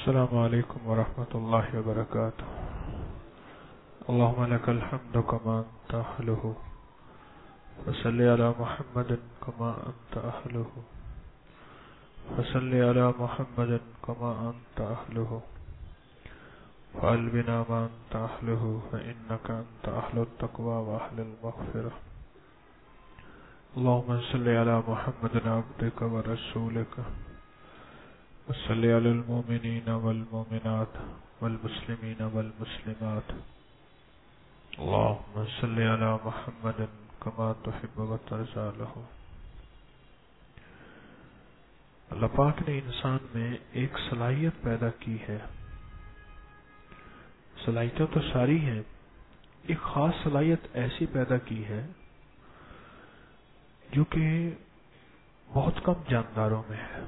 السلام علیکم ورحمۃ اللہ وبرکاتہ. اللهم لك الحمد كما أنت أهله وصل على محمد كما أنت أهله وصل على محمد كما أنت أهله وأل بنا ما أنت أهله فإنك أنت أهل التقوى وأهل المغفرة. اللهم صل على محمد عبدك ورسولك وصل على المؤمنين والمؤمنات والمسلمين والمسلمات. اللهم صل على محمد كما تحب وترضى له. اللہ پاک نے انسان میں ایک صلاحیت پیدا کی ہے. صلاحیتیں تو ساری ہیں، ایک خاص صلاحیت ایسی پیدا کی ہے جو کہ بہت کم جانداروں میں ہے،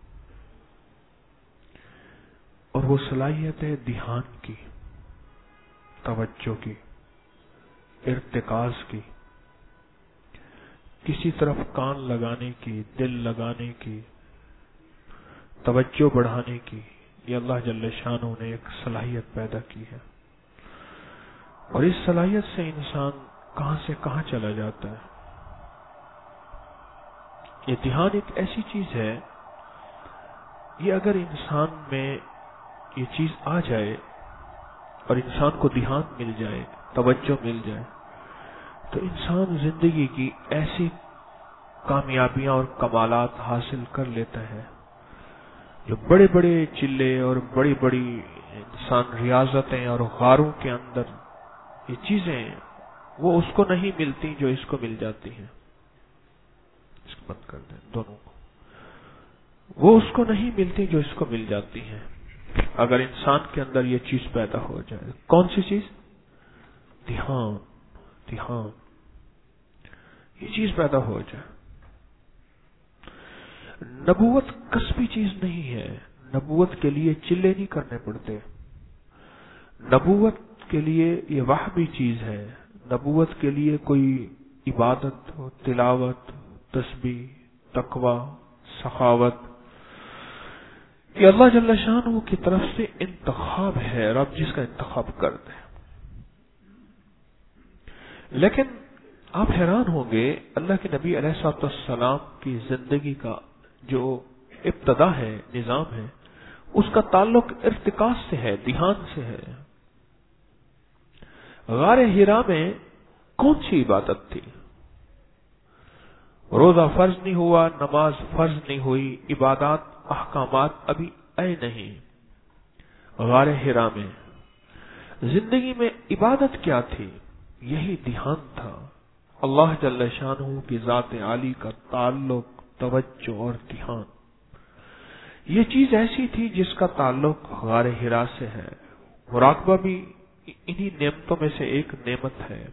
اور وہ صلاحیت ہے دھیان کی، توجہ کی، ارتکاز کی، کسی طرف کان لگانے کی، دل لگانے کی، توجہ بڑھانے کی. یہ اللہ جل شانہ نے ایک صلاحیت پیدا کی ہے، اور اس صلاحیت سے انسان کہاں سے کہاں چلا جاتا ہے. یہ دھیان ایک ایسی چیز ہے، یہ اگر انسان میں یہ چیز آ جائے اور انسان کو دھیان مل جائے، توجہ مل جائے، تو انسان زندگی کی ایسی کامیابیاں اور کمالات حاصل کر لیتا ہے جو بڑے بڑے چلے اور بڑی بڑی انسان ریاضتیں اور غاروں کے اندر یہ چیزیں وہ اس کو نہیں ملتی جو اس کو مل جاتی ہیں. اس کو بند کر دیں دونوں کو. وہ اس کو نہیں ملتی جو اس کو مل جاتی ہیں. اگر انسان کے اندر یہ چیز پیدا ہو جائے، کون سی چیز؟ دھیان. دھیان یہ چیز پیدا ہو جائے. نبوت کسبی چیز نہیں ہے. نبوت کے لیے چلے نہیں کرنے پڑتے. نبوت کے لیے یہ وحی چیز ہے. نبوت کے لیے کوئی عبادت، تلاوت، تسبیح، تقوی، سخاوت، یہ اللہ جل شانہ کی طرف سے انتخاب ہے. رب جس کا انتخاب کر دے. لیکن آپ حیران ہوں گے، اللہ کے نبی علیہ الصلوۃ والسلام کی زندگی کا جو ابتدا ہے، نظام ہے، اس کا تعلق ارتکاز سے ہے، دھیان سے ہے. غار حرا میں کون سی عبادت تھی؟ روزہ فرض نہیں ہوا، نماز فرض نہیں ہوئی، عبادات احکامات ابھی آئے نہیں. غار حرا میں زندگی میں عبادت کیا تھی؟ یہی دھیان تھا. اللہ جل شانہ کی ذات عالی کا تعلق، توجہ اور دھیان، یہ چیز ایسی تھی جس کا تعلق غار حرا سے ہے. مراقبہ بھی انہی نعمتوں میں سے ایک نعمت ہے.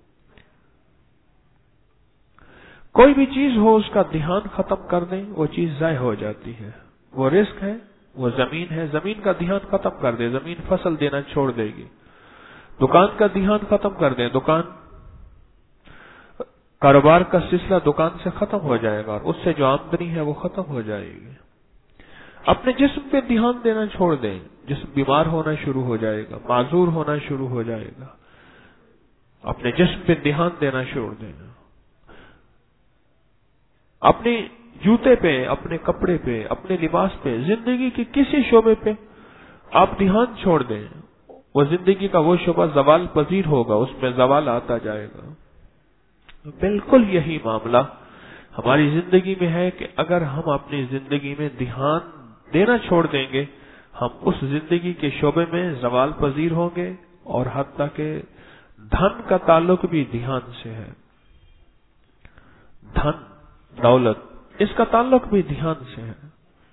کوئی بھی چیز ہو، اس کا دھیان ختم کر دیں، وہ چیز ضائع ہو جاتی ہے. وہ رزق ہے، وہ زمین ہے، زمین کا دھیان ختم کر دے، زمین فصل دینا چھوڑ دے گی. دکان کا دھیان ختم کر دیں، دکان، کاروبار کا سلسلہ دکان سے ختم ہو جائے گا، اور اس سے جو آمدنی ہے وہ ختم ہو جائے گی. اپنے جسم پہ دھیان دینا چھوڑ دیں، جسم بیمار ہونا شروع ہو جائے گا، معذور ہونا شروع ہو جائے گا. اپنے جسم پہ دھیان دینا چھوڑ دیں. اپنے جوتے پہ، اپنے کپڑے پہ، اپنے لباس پہ، زندگی کے کسی شعبے پہ آپ دھیان چھوڑ دیں، وہ زندگی کا وہ شعبہ زوال پذیر ہوگا، اس میں زوال آتا جائے گا. بالکل یہی معاملہ ہماری زندگی میں ہے کہ اگر ہم اپنی زندگی میں دھیان دینا چھوڑ دیں گے، ہم اس زندگی کے شعبے میں زوال پذیر ہوں گے. اور حتیٰ کہ دھن کا تعلق بھی دھیان سے ہے. دھن، دولت، اس کا تعلق بھی دھیان سے ہے.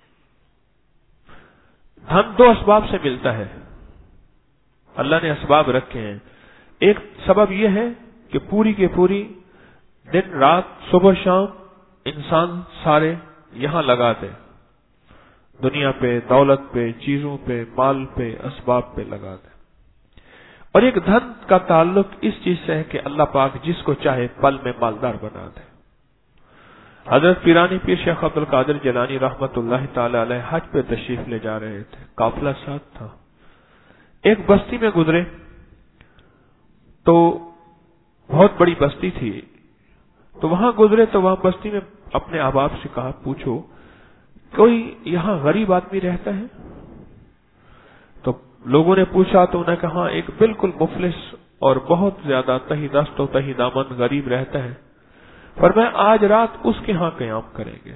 دھن دو اسباب سے ملتا ہے. اللہ نے اسباب رکھے ہیں. ایک سبب یہ ہے کہ پوری کے پوری دن رات، صبح شام انسان سارے یہاں لگا دے، دنیا پہ، دولت پہ، چیزوں پہ، مال پہ، اسباب پہ لگا دے. اور ایک دھن کا تعلق اس چیز سے ہے کہ اللہ پاک جس کو چاہے پل میں مالدار بنا دے. حضرت پیرانی پیر شیخ عبد القادر جیلانی رحمت اللہ تعالی علیہ حج پہ تشریف لے جا رہے تھے، قافلہ ساتھ تھا، ایک بستی میں گزرے تو بہت بڑی بستی تھی، تو وہاں گزرے تو وہاں بستی میں اپنے احباب سے کہا پوچھو کوئی یہاں غریب آدمی رہتا ہے؟ تو لوگوں نے پوچھا تو انہوں نے کہا ایک بالکل مفلس اور بہت زیادہ تہی دست و تہی دامن غریب رہتا ہے، فرمایا آج رات اس کے ہاں قیام کریں گے۔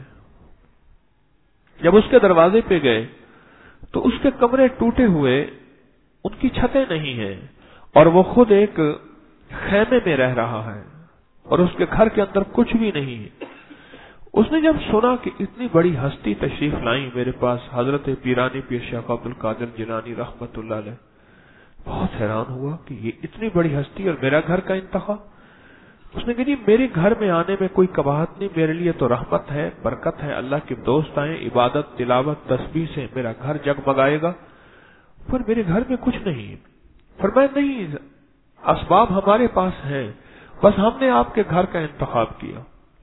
جب اس کے دروازے پہ گئے تو اس کے کمرے ٹوٹے ہوئے، ان کی چھتیں نہیں ہیں، اور وہ خود ایک خیمے میں رہ رہا ہے، اور اس کے گھر کے اندر کچھ بھی نہیں ہے۔ اس نے جب سنا کہ اتنی بڑی ہستی تشریف لائی میرے پاس حضرت پیرانی پیر شیخ عبد القادر جیلانی رحمت اللہ علیہ، بہت حیران ہوا کہ یہ اتنی بڑی ہستی اور میرا گھر کا انتخاب۔ اس نے کہا جی میرے گھر میں آنے میں کوئی قباحت نہیں، میرے لیے تو رحمت ہے، برکت ہے، اللہ کے دوست آئیں، عبادت تلاوت تسبیح سے میرا گھر جگمگائے گا، پر میرے گھر میں کچھ نہیں۔ فرمایا نہیں، اسباب ہمارے پاس ہیں، بس ہم نے آپ کے گھر کا انتخاب کیا۔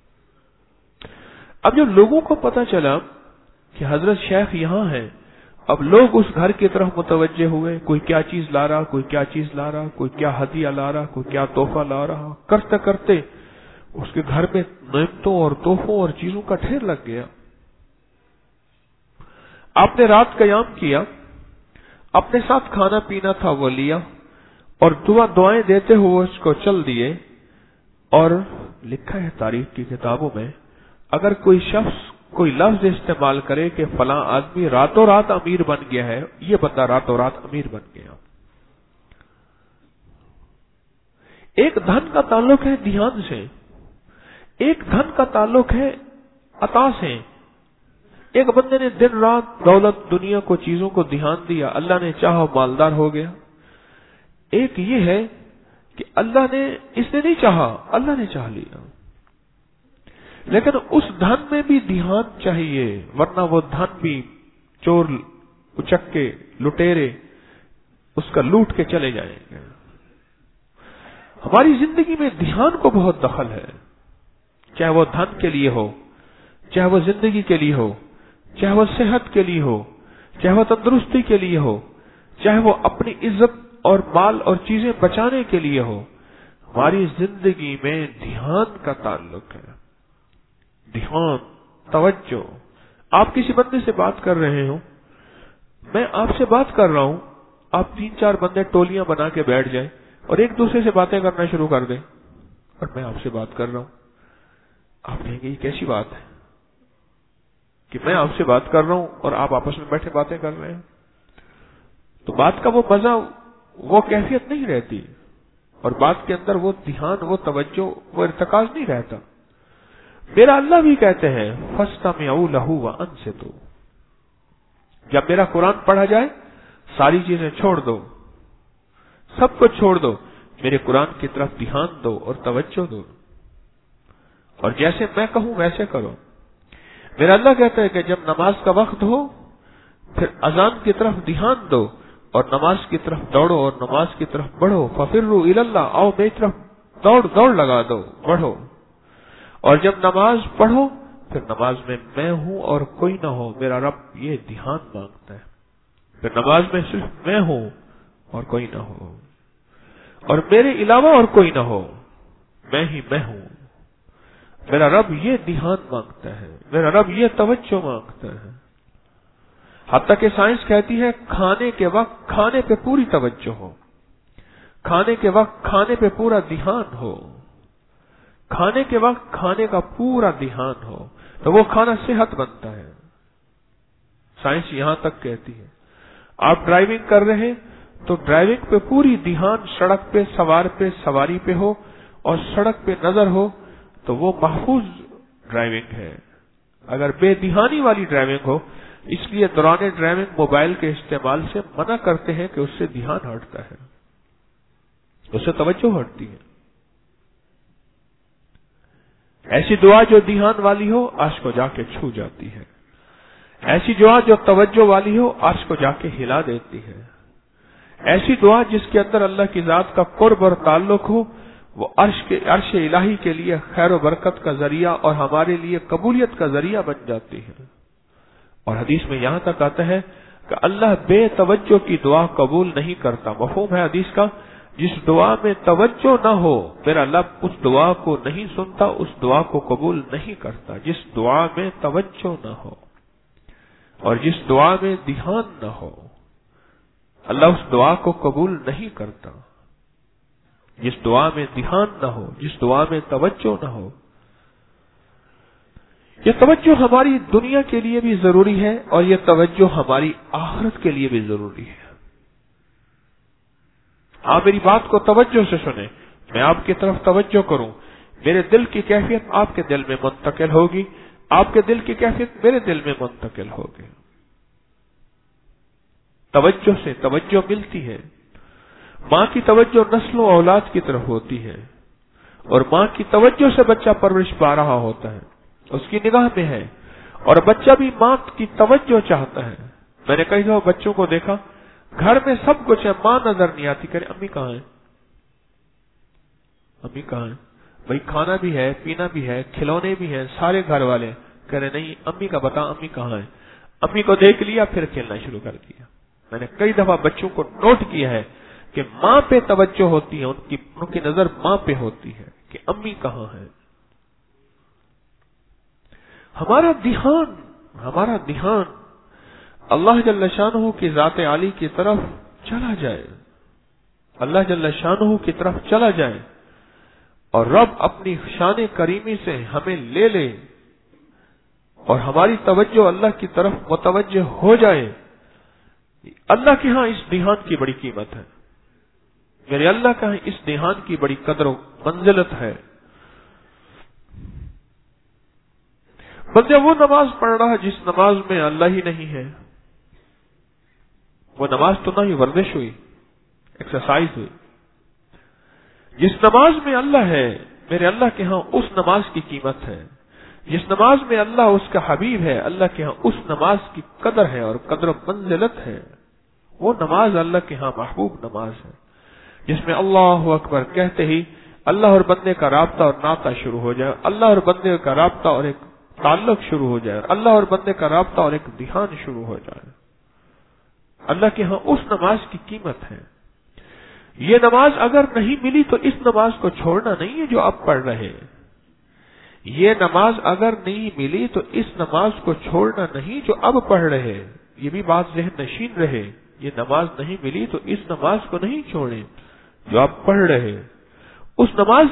اب جب لوگوں کو پتہ چلا کہ حضرت شیخ یہاں ہیں، اب لوگ اس گھر کی طرف متوجہ ہوئے، کوئی کیا چیز لا رہا، کوئی کیا چیز لا رہا، کوئی کیا ہدیہ لا رہا، کوئی کیا تحفہ لا رہا، کرتے کرتے اس کے گھر میں نعمتوں اور تحفوں اور چیزوں کا ڈھیر لگ گیا۔ آپ نے رات قیام کیا، اپنے ساتھ کھانا پینا تھا وہ لیا، اور دعائیں دیتے ہوئے اس کو چل دیے، اور لکھا ہے تاریخ کی کتابوں میں اگر کوئی شخص کوئی لفظ استعمال کرے کہ فلاں آدمی راتوں رات امیر بن گیا ہے، یہ بندہ راتوں رات امیر بن گیا۔ ایک دھن کا تعلق ہے دھیان سے، ایک دھن کا تعلق ہے عطا سے۔ ایک بندے نے دن رات دولت دنیا کو چیزوں کو دھیان دیا، اللہ نے چاہا مالدار ہو گیا۔ ایک یہ ہے کہ اللہ نے، اس نے نہیں چاہا، اللہ نے چاہ لیا، لیکن اس دھن میں بھی دھیان چاہیے، ورنہ وہ دھن بھی چور اچکے لٹیرے اس کا لوٹ کے چلے جائیں گے۔ ہماری زندگی میں دھیان کو بہت دخل ہے، چاہے وہ دھن کے لیے ہو، چاہے وہ زندگی کے لیے ہو، چاہے وہ صحت کے لیے ہو، چاہے وہ تندرستی کے لیے ہو، چاہے وہ اپنی عزت اور مال اور چیزیں بچانے کے لیے ہو۔ ہماری زندگی میں دھیان کا تعلق ہے، دھیان، توجہ۔ آپ کسی بندے سے بات کر رہے ہو، میں آپ سے بات کر رہا ہوں، آپ 3-4 بندے ٹولیاں بنا کے بیٹھ جائیں اور ایک دوسرے سے باتیں کرنا شروع کر دیں، اور میں آپ سے بات کر رہا ہوں، آپ کہیں گے یہ کیسی بات ہے کہ میں آپ سے بات کر رہا ہوں اور آپ آپس میں بیٹھے باتیں کر رہے ہیں؟ تو بات کا وہ مزہ، وہ کیفیت نہیں رہتی، اور بات کے اندر وہ دھیان، وہ توجہ، وہ ارتکاز نہیں رہتا۔ میرا اللہ بھی کہتے ہیں فَاسْتَمِعُوا لَهُ وَأَنصِتُوا، جب میرا قرآن پڑھا جائے ساری چیزیں چھوڑ دو، سب کچھ چھوڑ دو، میرے قرآن کی طرف دھیان دو اور توجہ دو، اور جیسے میں کہوں ویسے کرو۔ میرا اللہ کہتا ہے کہ جب نماز کا وقت ہو پھر اذان کی طرف دھیان دو اور نماز کی طرف دوڑو اور نماز کی طرف بڑھو، فَفِرُّوا إِلَى اللَّهِ، آؤ میری طرف دوڑ لگا دو، بڑھو۔ اور جب نماز پڑھو پھر نماز میں ہوں اور کوئی نہ ہو، میرا رب یہ دھیان مانگتا ہے۔ پھر نماز میں صرف میں ہوں اور کوئی نہ ہو، اور میرے علاوہ اور کوئی نہ ہو، میں ہی میں ہوں۔ میرا رب یہ دھیان مانگتا ہے، میرا رب یہ توجہ مانگتا ہے۔ حتیٰ کہ سائنس کہتی ہے کھانے کے وقت کھانے پہ پوری توجہ ہو، کھانے کے وقت کھانے پہ پورا دھیان ہو، کھانے کے وقت کھانے کا پورا دھیان ہو، تو وہ کھانا صحت بنتا ہے۔ سائنس یہاں تک کہتی ہے آپ ڈرائیونگ کر رہے ہیں تو ڈرائیونگ پہ پوری دھیان سڑک پہ سوار پہ سواری پہ ہو، اور سڑک پہ نظر ہو تو وہ محفوظ ڈرائیونگ ہے۔ اگر بے دھیانی والی ڈرائیونگ ہو، اس لیے دوران ڈرائیونگ موبائل کے استعمال سے منع کرتے ہیں کہ اس سے دھیان ہٹتا ہے، اس سے توجہ ہٹتی ہے۔ ایسی دعا جو دھیان والی ہو عرش کو جا کے چھو جاتی ہے، ایسی دعا جو توجہ والی ہو عرش کو جا کے ہلا دیتی ہے، ایسی دعا جس کے اندر اللہ کی ذات کا قرب اور تعلق ہو وہ عرش الہی کے لیے خیر و برکت کا ذریعہ اور ہمارے لیے قبولیت کا ذریعہ بن جاتی ہے۔ اور حدیث میں یہاں تک آتا ہے کہ اللہ بے توجہ کی دعا قبول نہیں کرتا۔ مفہوم ہے حدیث کا، جس دعا میں توجہ نہ ہو میرا رب اس دعا کو نہیں سنتا، اس دعا کو قبول نہیں کرتا۔ جس دعا میں توجہ نہ ہو اور جس دعا میں دھیان نہ ہو اللہ اس دعا کو قبول نہیں کرتا۔ جس دعا میں دھیان نہ ہو، جس دعا میں توجہ نہ ہو، یہ توجہ ہماری دنیا کے لیے بھی ضروری ہے اور یہ توجہ ہماری آخرت کے لیے بھی ضروری ہے۔ آپ میری بات کو توجہ سے سنیں، میں آپ کی طرف توجہ کروں، میرے دل کی کیفیت آپ کے دل میں منتقل ہوگی، آپ کے دل کی کیفیت میرے دل میں منتقل ہوگی۔ توجہ سے توجہ ملتی ہے۔ ماں کی توجہ نسل و اولاد کی طرف ہوتی ہے اور ماں کی توجہ سے بچہ پرورش پا رہا ہوتا ہے، اس کی نگاہ میں ہے، اور بچہ بھی ماں کی توجہ چاہتا ہے۔ میں نے کئی دفعہ بچوں کو دیکھا گھر میں سب کچھ ہے، ماں نظر نہیں آتی، کہہ رہے امی کہاں ہے، امی کہاں ہے؟ بھائی کھانا بھی ہے، پینا بھی ہے، کھلونے بھی ہیں، سارے گھر والے کہہ رہے نہیں امی کا بتا، امی کہاں ہے؟ امی کو دیکھ لیا پھر کھیلنا شروع کر دیا۔ میں نے کئی دفعہ بچوں کو نوٹ کیا ہے کہ ماں پہ توجہ ہوتی ہے، ان کی نظر ماں پہ ہوتی ہے کہ امی کہاں ہے۔ ہمارا دھیان اللہ جل شانہ کی ذات عالی کی طرف چلا جائے، اللہ جل شانہ کی طرف چلا جائے اور رب اپنی شان کریمی سے ہمیں لے لے اور ہماری توجہ اللہ کی طرف متوجہ ہو جائے۔ اللہ کے ہاں اس دھیان کی بڑی قیمت ہے، میرے اللہ کا اس دھیان کی بڑی قدر و منزلت ہے۔ بندہ وہ نماز پڑھ رہا جس نماز میں اللہ ہی نہیں ہے، وہ نماز تو نہ ہی ورزش ہوئی، ایکسرسائز ہوئی۔ جس نماز میں اللہ ہے میرے اللہ کے ہاں اس نماز کی قیمت ہے، جس نماز میں اللہ اس کا حبیب ہے اللہ کے ہاں اس نماز کی قدر ہے اور قدر و منزلت ہے۔ وہ نماز اللہ کے ہاں محبوب نماز ہے جس میں اللہ اکبر کہتے ہی اللہ اور بندے کا رابطہ اور ناطہ شروع ہو جائے، اللہ اور بندے کا رابطہ اور ایک تعلق شروع ہو جائے، اللہ اور بندے کا رابطہ اور ایک دھیان شروع ہو جائے۔ اللہ کے ہاں اس نماز کی قیمت ہے۔ یہ نماز اگر نہیں ملی تو اس نماز کو چھوڑنا نہیں ہے جو آپ پڑھ رہے ہیں۔ یہ نماز اگر نہیں ملی تو اس نماز کو چھوڑنا نہیں جو اب پڑھ رہے ہیں۔ یہ بھی بات ذہن نشین رہے، یہ نماز نہیں ملی تو اس نماز کو نہیں چھوڑیں جو آپ پڑھ رہے ہیں۔ اس نماز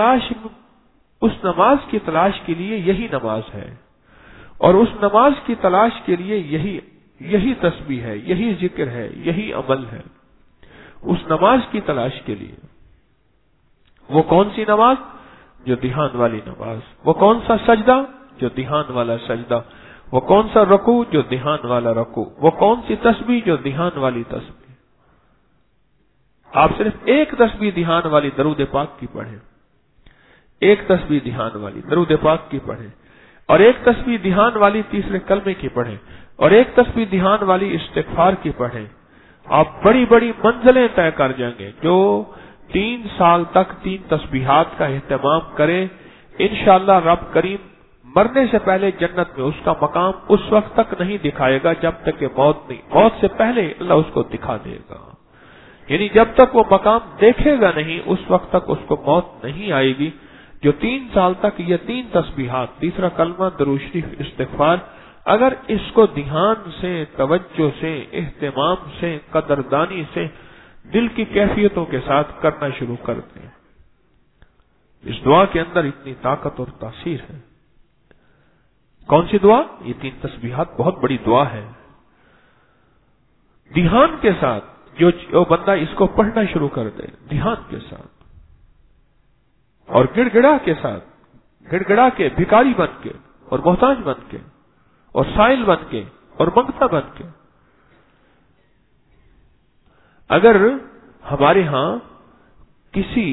کی تلاش کے لیے یہی نماز ہے، اور اس نماز کی تلاش کے لیے یہی تسبیح ہے، یہی ذکر ہے، یہی عمل ہے۔ اس نماز کی تلاش کے لیے وہ کون سی نماز؟ جو دھیان والی نماز۔ وہ کون سا سجدہ؟ جو دھیان والا سجدہ۔ وہ کون سا رکوع؟ جو دھیان والا رکوع۔ وہ کون سی تسبیح؟ جو دھیان والی تسبیح۔ آپ صرف ایک تسبیح دھیان والی درود پاک کی پڑھیں، ایک تسبیح دھیان والی درود پاک کی پڑھیں، اور ایک تسبیح دھیان والی تیسرے کلمے کی پڑھیں، اور ایک تسبیح دھیان والی استغفار کی پڑھیں۔ آپ بڑی بڑی منزلیں طے کر جائیں گے۔ جو 3 سال تک 3 تسبیحات کا اہتمام کرے انشاءاللہ رب کریم مرنے سے پہلے جنت میں اس کا مقام اس وقت تک نہیں دکھائے گا جب تک کہ موت نہیں، موت سے پہلے اللہ اس کو دکھا دے گا۔ یعنی جب تک وہ مقام دیکھے گا نہیں اس وقت تک اس کو موت نہیں آئے گی۔ جو 3 سال تک یہ 3 تسبیحات، تیسرا کلمہ، درود شریف، استغفار، اگر اس کو دھیان سے، توجہ سے، اہتمام سے، قدردانی سے، دل کی کیفیتوں کے ساتھ کرنا شروع کر دیں، اس دعا کے اندر اتنی طاقت اور تاثیر ہے۔ کون سی دعا؟ یہ 3 تسبیحات بہت بڑی دعا ہے۔ دھیان کے ساتھ جو بندہ اس کو پڑھنا شروع کر دے، دھیان کے ساتھ اور گڑ گڑا کے ساتھ، گڑ گڑا کے، بھکاری بن کے اور محتاج بن کے اور سائل بن کے اور منگتا بن کے۔ اگر ہمارے ہاں کسی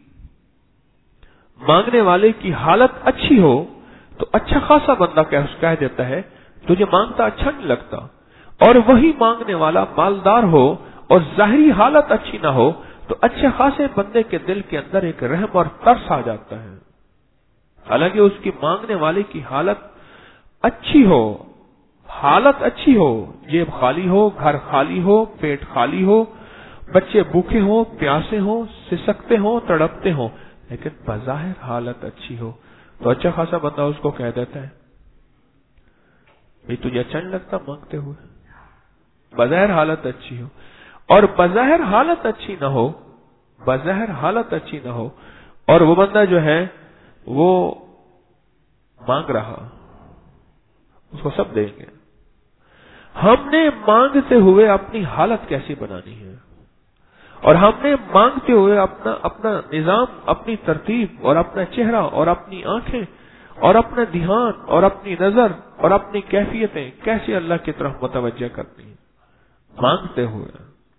مانگنے والے کی حالت اچھی ہو تو اچھا خاصا بندہ کہہ دیتا ہے تجھے مانگتا اچھا نہیں لگتا، اور وہی مانگنے والا مالدار ہو اور ظاہری حالت اچھی نہ ہو تو اچھے خاصے بندے کے دل کے اندر ایک رحم اور ترس آ جاتا ہے، حالانکہ اس کی مانگنے والے کی حالت اچھی ہو، حالت اچھی ہو، جیب خالی ہو، گھر خالی ہو، پیٹ خالی ہو، بچے بھوکے ہوں، پیاسے ہوں، سسکتے ہوں، تڑپتے ہوں، لیکن بظاہر حالت اچھی ہو تو اچھا خاصا بندہ اس کو کہہ دیتا ہے بھئی تجھے اچھا نہیں لگتا مانگتے ہوئے، بظاہر حالت اچھی ہو، اور بظاہر حالت اچھی نہ ہو، بظاہر حالت اچھی نہ ہو اور وہ بندہ جو ہے وہ مانگ رہا، اس کو سب دیں گے۔ ہم نے مانگتے ہوئے اپنی حالت کیسی بنانی ہے، اور ہم نے مانگتے ہوئے اپنا نظام، اپنی ترتیب اور اپنا چہرہ اور اپنی آنکھیں اور اپنا دھیان اور اپنی نظر اور اپنی کیفیتیں کیسے اللہ کی طرف متوجہ کرنی ہیں مانگتے ہوئے۔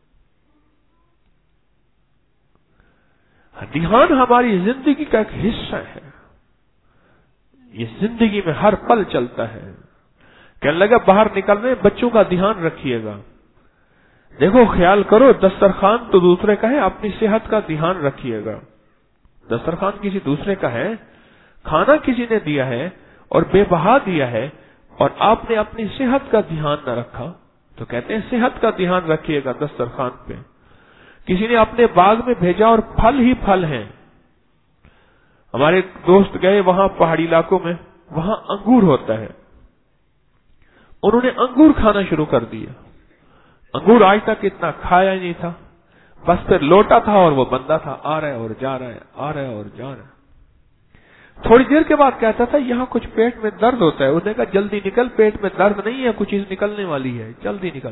دھیان ہماری زندگی کا ایک حصہ ہے، یہ زندگی میں ہر پل چلتا ہے۔ کہنے لگا باہر نکل رہے بچوں کا دھیان رکھیے گا، دیکھو خیال کرو دسترخوان تو دوسرے کا ہے، اپنی صحت کا دھیان رکھیے گا۔ دسترخوان کسی دوسرے کا ہے، کھانا کسی نے دیا ہے اور بے بہا دیا ہے، اور آپ نے اپنی صحت کا دھیان نہ رکھا، تو کہتے ہیں صحت کا دھیان رکھیے گا دسترخوان پہ۔ کسی نے اپنے باغ میں بھیجا اور پھل ہی پھل ہیں، ہمارے دوست گئے وہاں پہاڑی علاقوں میں، وہاں انگور ہوتا ہے، انہوں نے انگور کھانا شروع کر دیا۔ انگور آج تک اتنا کھایا ہی نہیں تھا، بس پھر لوٹا تھا اور وہ بندہ تھا، آ رہا ہے اور جا رہا ہے، آ رہا ہے اور جا رہا ہے۔ تھوڑی دیر کے بعد کہتا تھا یہاں کچھ پیٹ میں درد ہوتا ہے، اس نے کہا جلدی نکل، پیٹ میں درد نہیں ہے، کچھ چیز نکلنے والی ہے، جلدی نکل۔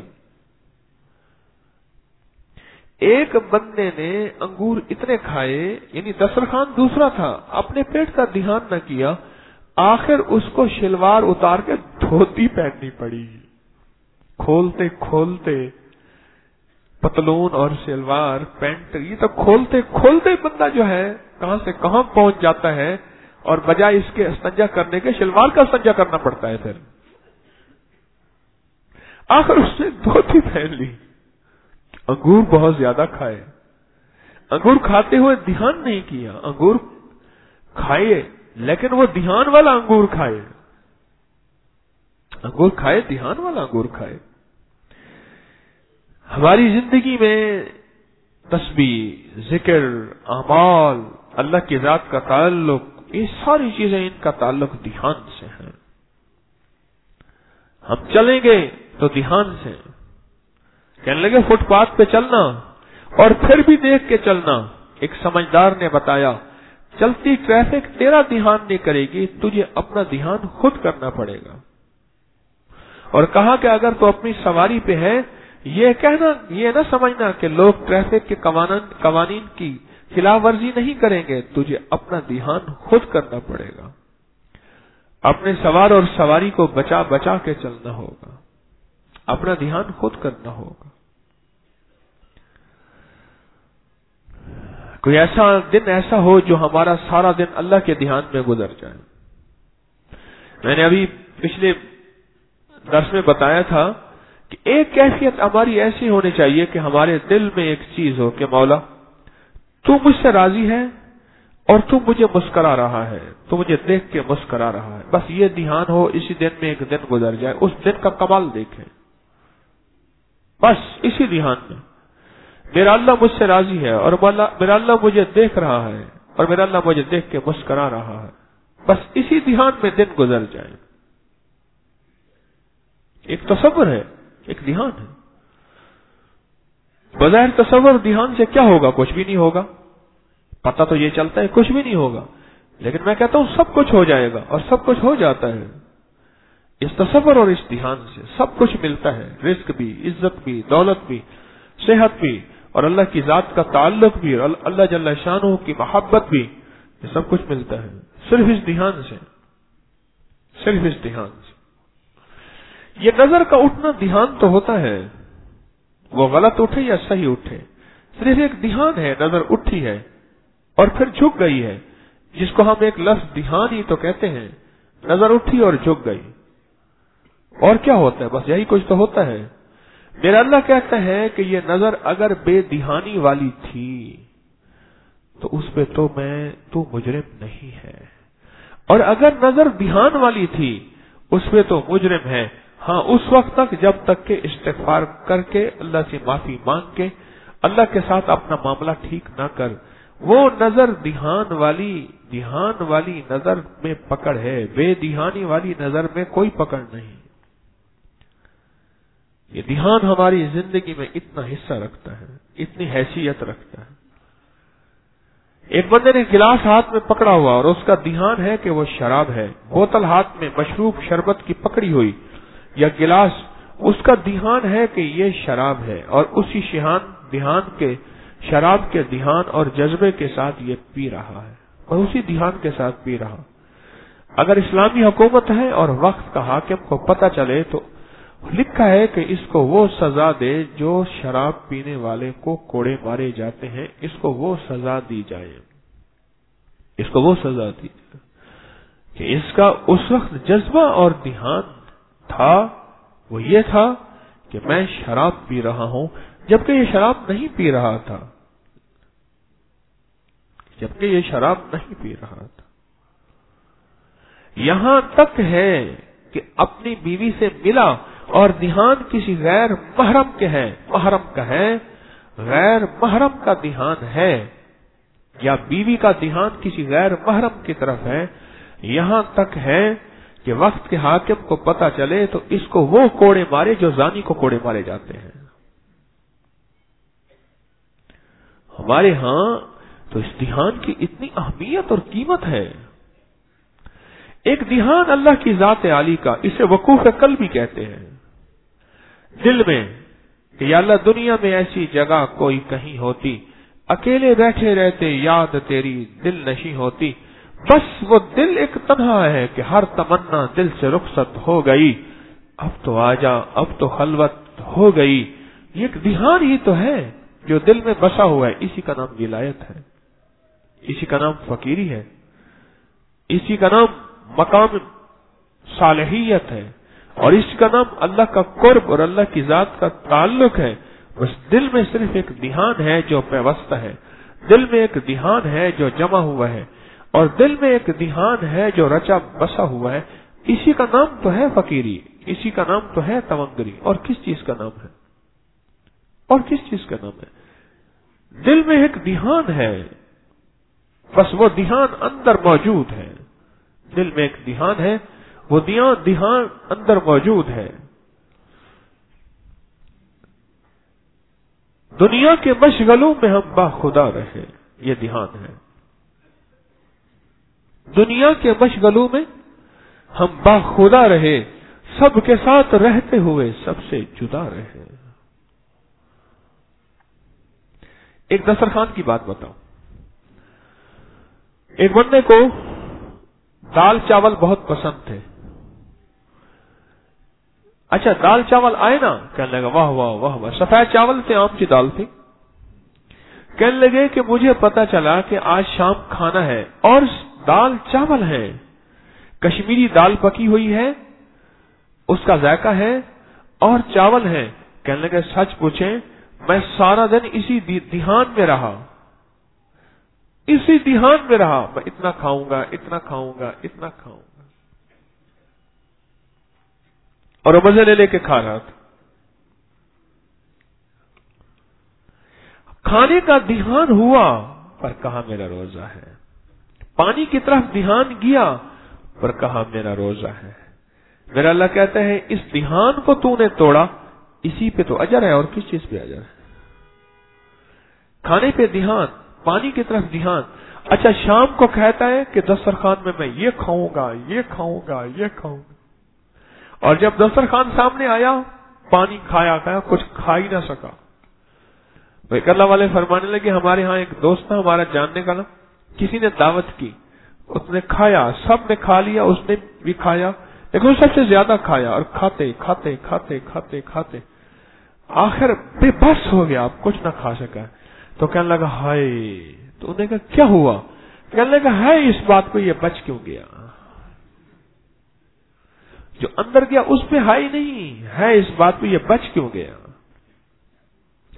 ایک بندے نے انگور اتنے کھائے، یعنی دسترخوان دوسرا تھا، اپنے پیٹ کا دھیان نہ کیا، آخر اس کو شلوار اتار کے دھوتی پہننی پڑی، کھولتے کھولتے پتلون اور شلوار پینٹ، یہ تو کھولتے کھولتے بندہ جو ہے کہاں سے کہاں پہنچ جاتا ہے، اور بجائے اس کے استنجا کرنے کے شلوار کا استنجا کرنا پڑتا ہے۔ پھر آخر اس نے دھوتی پہن لی۔ انگور بہت زیادہ کھائے، انگور کھاتے ہوئے دھیان نہیں کیا، انگور کھائے لیکن وہ دھیان والا انگور کھائے، انگور کھائے، دھیان والا انگور کھائے۔ ہماری زندگی میں تسبیح، ذکر، اعمال، اللہ کی ذات کا تعلق، یہ ساری چیزیں ان کا تعلق دھیان سے ہے۔ ہم چلیں گے تو دھیان سے، کہنے لگے فٹ پاتھ پہ چلنا اور پھر بھی دیکھ کے چلنا۔ ایک سمجھدار نے بتایا چلتی ٹریفک تیرا دھیان نہیں کرے گی، تجھے اپنا دھیان خود کرنا پڑے گا، اور کہا کہ اگر تو اپنی سواری پہ ہے، یہ نہ سمجھنا کہ لوگ ٹریفک کے قوانین کی خلاف ورزی نہیں کریں گے، تجھے اپنا دھیان خود کرنا پڑے گا، اپنے سوار اور سواری کو بچا بچا کے چلنا ہوگا، اپنا دھیان خود کرنا ہوگا۔ کوئی ایسا دن ایسا ہو جو ہمارا سارا دن اللہ کے دھیان میں گزر جائے۔ میں نے ابھی پچھلے درس میں بتایا تھا کہ ایک کیفیت ہماری ایسی ہونی چاہیے کہ ہمارے دل میں ایک چیز ہو کہ مولا تو مجھ سے راضی ہے اور تو مجھے مسکرا رہا ہے، تو مجھے دیکھ کے مسکرا رہا ہے، بس یہ دھیان ہو، اسی دن میں ایک دن گزر جائے، اس دن کا کمال دیکھیں، بس اسی دھیان میں میرا اللہ مجھ سے راضی ہے اور میرا اللہ مجھے دیکھ رہا ہے اور میرا اللہ مجھے دیکھ کے مسکرا رہا ہے، بس اسی دھیان میں دن گزر جائے۔ ایک تصور ہے، ایک دھیان ہے۔ بظاہر تصور دھیان سے کیا ہوگا؟ کچھ بھی نہیں ہوگا، پتہ تو یہ چلتا ہے کچھ بھی نہیں ہوگا، لیکن میں کہتا ہوں سب کچھ ہو جائے گا، اور سب کچھ ہو جاتا ہے۔ اس تصور اور اس دھیان سے سب کچھ ملتا ہے، رزق بھی، عزت بھی، دولت بھی، صحت بھی، اور اللہ کی ذات کا تعلق بھی، اور اللہ جل شانہ کی محبت بھی، یہ سب کچھ ملتا ہے صرف اس دھیان سے، صرف اس دھیان سے۔ یہ نظر کا اٹھنا دھیان تو ہوتا ہے، وہ غلط اٹھے یا صحیح اٹھے، صرف ایک دھیان ہے، نظر اٹھی ہے اور پھر جھک گئی ہے، جس کو ہم ایک لفظ دھیان ہی تو کہتے ہیں، نظر اٹھی اور جھک گئی، اور کیا ہوتا ہے؟ بس یہی کچھ تو ہوتا ہے۔ میرا اللہ کہتا ہے کہ یہ نظر اگر بے دہانی والی تھی تو اس پہ تو مجرم نہیں ہے، اور اگر نظر دھیان والی تھی اس پہ تو مجرم ہے، ہاں اس وقت تک جب تک کہ استغفار کر کے اللہ سے معافی مانگ کے اللہ کے ساتھ اپنا معاملہ ٹھیک نہ کر۔ وہ نظر دھیان والی نظر میں پکڑ ہے، بے دھیانی والی نظر میں کوئی پکڑ نہیں۔ یہ دھیان ہماری زندگی میں اتنا حصہ رکھتا ہے، اتنی حیثیت رکھتا ہے۔ ایک بندے نے گلاس ہاتھ میں پکڑا ہوا اور اس کا دھیان ہے کہ وہ شراب ہے، بوتل ہاتھ میں مشروب شربت کی پکڑی ہوئی یا گلاس، اس کا دھیان ہے کہ یہ شراب ہے، اور اسی دھیان کے شراب کے دھیان اور جذبے کے ساتھ یہ پی رہا ہے، اور اسی دھیان کے ساتھ پی رہا۔ اگر اسلامی حکومت ہے اور وقت کا حاکم کو پتہ چلے تو لکھا ہے کہ اس کو وہ سزا دے جو شراب پینے والے کو کوڑے مارے جاتے ہیں، اس کو وہ سزا دی جائے، اس کو وہ سزا دی جائے کہ اس کا اس وقت جذبہ اور دھیان تھا، وہ یہ تھا کہ میں شراب پی رہا ہوں، جبکہ یہ شراب نہیں پی رہا تھا، جبکہ یہ شراب نہیں پی رہا تھا۔ یہاں تک ہے کہ اپنی بیوی سے ملا اور دھیان کسی غیر محرم کے ہے، محرم کا ہے، غیر محرم کا دھیان ہے، یا بیوی کا دھیان کسی غیر محرم کی طرف ہے، یہاں تک ہے کہ وقت کے حاکم کو پتہ چلے تو اس کو وہ کوڑے مارے جو زانی کو کوڑے مارے جاتے ہیں۔ ہمارے ہاں تو اس دھیان کی اتنی اہمیت اور قیمت ہے۔ ایک دھیان اللہ کی ذات عالی کا، اسے وقوف قلب بھی کہتے ہیں، دل میں کہ یا اللہ دنیا میں ایسی جگہ کوئی کہیں ہوتی، اکیلے بیٹھے رہتے یاد تیری دل نشیں ہوتی، بس وہ دل ایک تنہا ہے کہ ہر تمنا دل سے رخصت ہو گئی، اب تو آجا اب تو خلوت ہو گئی۔ یہ ایک دھیان ہی تو ہے جو دل میں بسا ہوا ہے، اسی کا نام ولایت ہے، اسی کا نام فقیری ہے، اسی کا نام مقام صالحیت ہے، اور اس کا نام اللہ کا قرب اور اللہ کی ذات کا تعلق ہے۔ بس دل میں صرف ایک دھیان ہے جو پیوستہ ہے، دل میں ایک دھیان ہے جو جمع ہوا ہے، اور دل میں ایک دھیان ہے جو رچا بسا ہوا ہے، اسی کا نام تو ہے فقیری، اسی کا نام تو ہے تونگری، اور کس چیز کا نام ہے؟ اور کس چیز کا نام ہے؟ دل میں ایک دھیان ہے، بس وہ دھیان اندر موجود ہے، دل میں ایک دھیان ہے، وہ دھیان اندر موجود ہے۔ دنیا کے مشغلوں میں ہم باخدا رہے، یہ دھیان ہے۔ دنیا کے مشغلوں میں ہم باخدا رہے، سب کے ساتھ رہتے ہوئے سب سے جدا رہے۔ ایک دسترخوان کی بات بتاؤں، ایک بندے کو دال چاول بہت پسند تھے۔ اچھا دال چاول آئے نا، کہنے لگا واہ واہ واہ واہ، سفید چاول تھے، عام کی دال تھی۔ کہنے لگے کہ مجھے پتا چلا کہ آج شام کھانا ہے اور دال چاول ہے، کشمیری دال پکی ہوئی ہے، اس کا ذائقہ ہے اور چاول ہے۔ کہنے لگے سچ پوچھیں میں سارا دن اسی دھیان میں رہا، اسی دھیان میں رہا، میں اتنا کھاؤں گا اتنا کھاؤں گا اتنا کھاؤں گا، اور وہ مزے لے لے کے کھا رہا تھا۔ کھانے کا دھیان ہوا پر کہا میرا روزہ ہے، پانی کی طرف دھیان گیا پر کہا میرا روزہ ہے۔ میرا اللہ کہتا ہے اس دھیان کو تو نے توڑا، اسی پہ تو اجر ہے، اور کس چیز پہ اجر ہے؟ کھانے پہ دھیان، پانی کی طرف دھیان۔ اچھا شام کو کہتا ہے کہ دسترخوان میں یہ کھاؤں گا یہ کھاؤں گا یہ کھاؤں گا، اور جب دسترخوان سامنے آیا پانی کھایا کچھ کھا ہی نہ سکا۔ ایک اللہ والے فرمانے لگے ہمارے ہاں ایک دوست تھا ہمارا جاننے کا نا، کسی نے دعوت کی، اس نے کھایا، سب نے کھا لیا، اس نے بھی کھایا، لیکن وہ سب سے زیادہ کھایا، اور کھاتے کھاتے کھاتے کھاتے کھاتے آخر بے بس ہو گیا، اب کچھ نہ کھا سکا۔ تو کہنے لگا ہائے، تو انہوں نے کہا کیا ہوا؟ کہنے لگا ہے اس بات کو یہ بچ کیوں گیا؟ جو اندر گیا اس پہ ہائی نہیں ہے، اس بات پہ یہ بچ کیوں گیا؟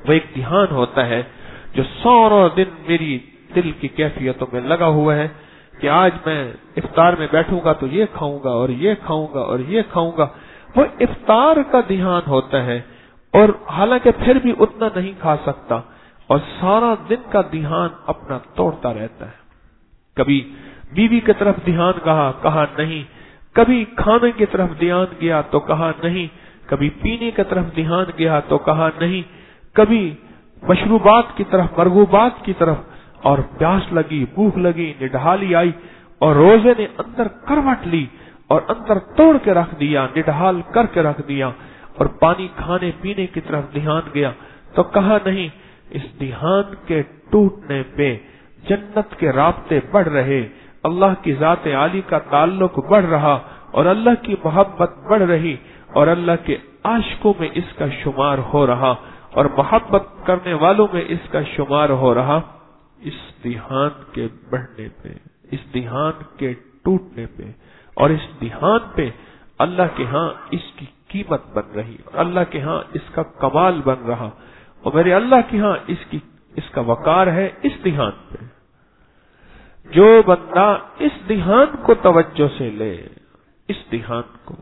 وہ ایک دھیان ہوتا ہے جو سارا دن میری دل کی کیفیتوں میں لگا ہوا ہے کہ آج میں افطار میں بیٹھوں گا تو یہ کھاؤں گا اور یہ کھاؤں گا اور یہ کھاؤں گا. وہ افطار کا دھیان ہوتا ہے اور حالانکہ پھر بھی اتنا نہیں کھا سکتا اور سارا دن کا دھیان اپنا توڑتا رہتا ہے. کبھی بیوی کی طرف دھیان کہا نہیں, کبھی کھانے کی طرف دھیان گیا تو کہا نہیں, کبھی پینے کی طرف دھیان گیا تو کہا نہیں, کبھی مشروبات کی طرف, مرغوبات کی طرف, اور پیاس لگی, بھوک لگی, نڈھالی آئی اور روزے نے اندر کروٹ لی اور اندر توڑ کے رکھ دیا, نڈھال کر کے رکھ دیا, اور پانی کھانے پینے کی طرف دھیان گیا تو کہا نہیں. اس دھیان کے ٹوٹنے پہ جنت کے رابطے بڑھ رہے, اللہ کی ذات عالی کا تعلق بڑھ رہا اور اللہ کی محبت بڑھ رہی اور اللہ کے عاشقوں میں اس کا شمار ہو رہا اور محبت کرنے والوں میں اس کا شمار ہو رہا. اس دھیان کے بڑھنے پہ, اس دھیان کے ٹوٹنے پہ اور اس دھیان پہ اللہ کے ہاں اس کی قیمت بن رہی اور اللہ کے ہاں اس کا کمال بن رہا اور میرے اللہ کے ہاں اس کا وقار ہے اس دھیان پہ. جو بندہ اس دھیان کو توجہ سے لے, اس دھیان کو,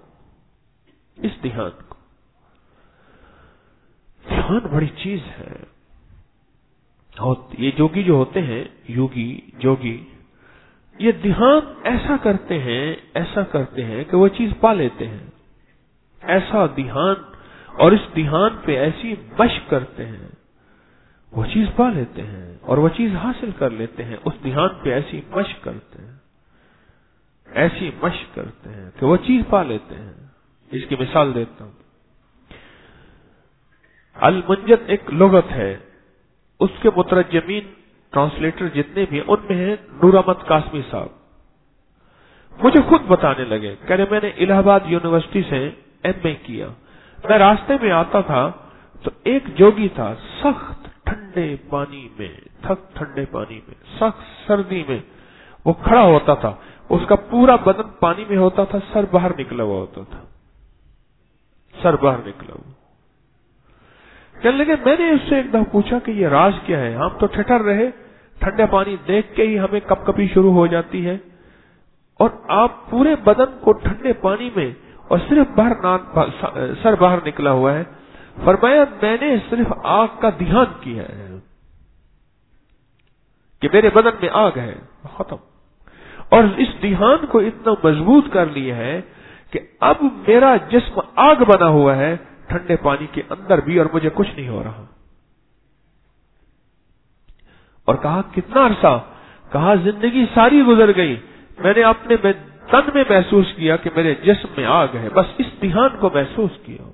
دھیان بڑی چیز ہے. اور یہ جوگی جو ہوتے ہیں, جوگی, یہ دھیان ایسا کرتے ہیں کہ وہ چیز پا لیتے ہیں. ایسا دھیان اور اس دھیان پہ ایسی مشق کرتے ہیں, وہ چیز پا لیتے ہیں اور وہ چیز حاصل کر لیتے ہیں. اس دھیان پہ ایسی مشق کرتے ہیں کہ وہ چیز پا لیتے ہیں. اس کی مثال دیتا ہوں. المنجد ایک لغت ہے, اس کے مترجمین ٹرانسلیٹر جتنے بھی ان میں ہیں نور احمد قاسمی صاحب. مجھے خود بتانے لگے, کہہ رہے میں نے الہ آباد یونیورسٹی سے ایم اے کیا. میں راستے میں آتا تھا تو ایک جوگی تھا, سخت ٹھنڈے پانی میں, سخت سردی میں وہ کھڑا ہوتا تھا. اس کا پورا بدن پانی میں ہوتا تھا, سر باہر نکلا ہوا ہوتا تھا. کہنے لگے میں نے اس سے ایک دفعہ پوچھا کہ یہ راز کیا ہے. ہم تو ٹھٹر رہے, ٹھنڈا پانی دیکھ کے ہی ہمیں کپ کپی شروع ہو جاتی ہے اور آپ پورے بدن کو ٹھنڈے پانی میں اور صرف سر باہر نکلا ہوا ہے. فرمایا میں نے صرف آگ کا دھیان کیا ہے کہ میرے بدن میں آگ ہے, ختم. اور اس دھیان کو اتنا مضبوط کر لیا ہے کہ اب میرا جسم آگ بنا ہوا ہے ٹھنڈے پانی کے اندر بھی اور مجھے کچھ نہیں ہو رہا. اور کہا کتنا عرصہ؟ کہا زندگی ساری گزر گئی, میں نے اپنے تن میں محسوس کیا کہ میرے جسم میں آگ ہے, بس اس دھیان کو محسوس کیا.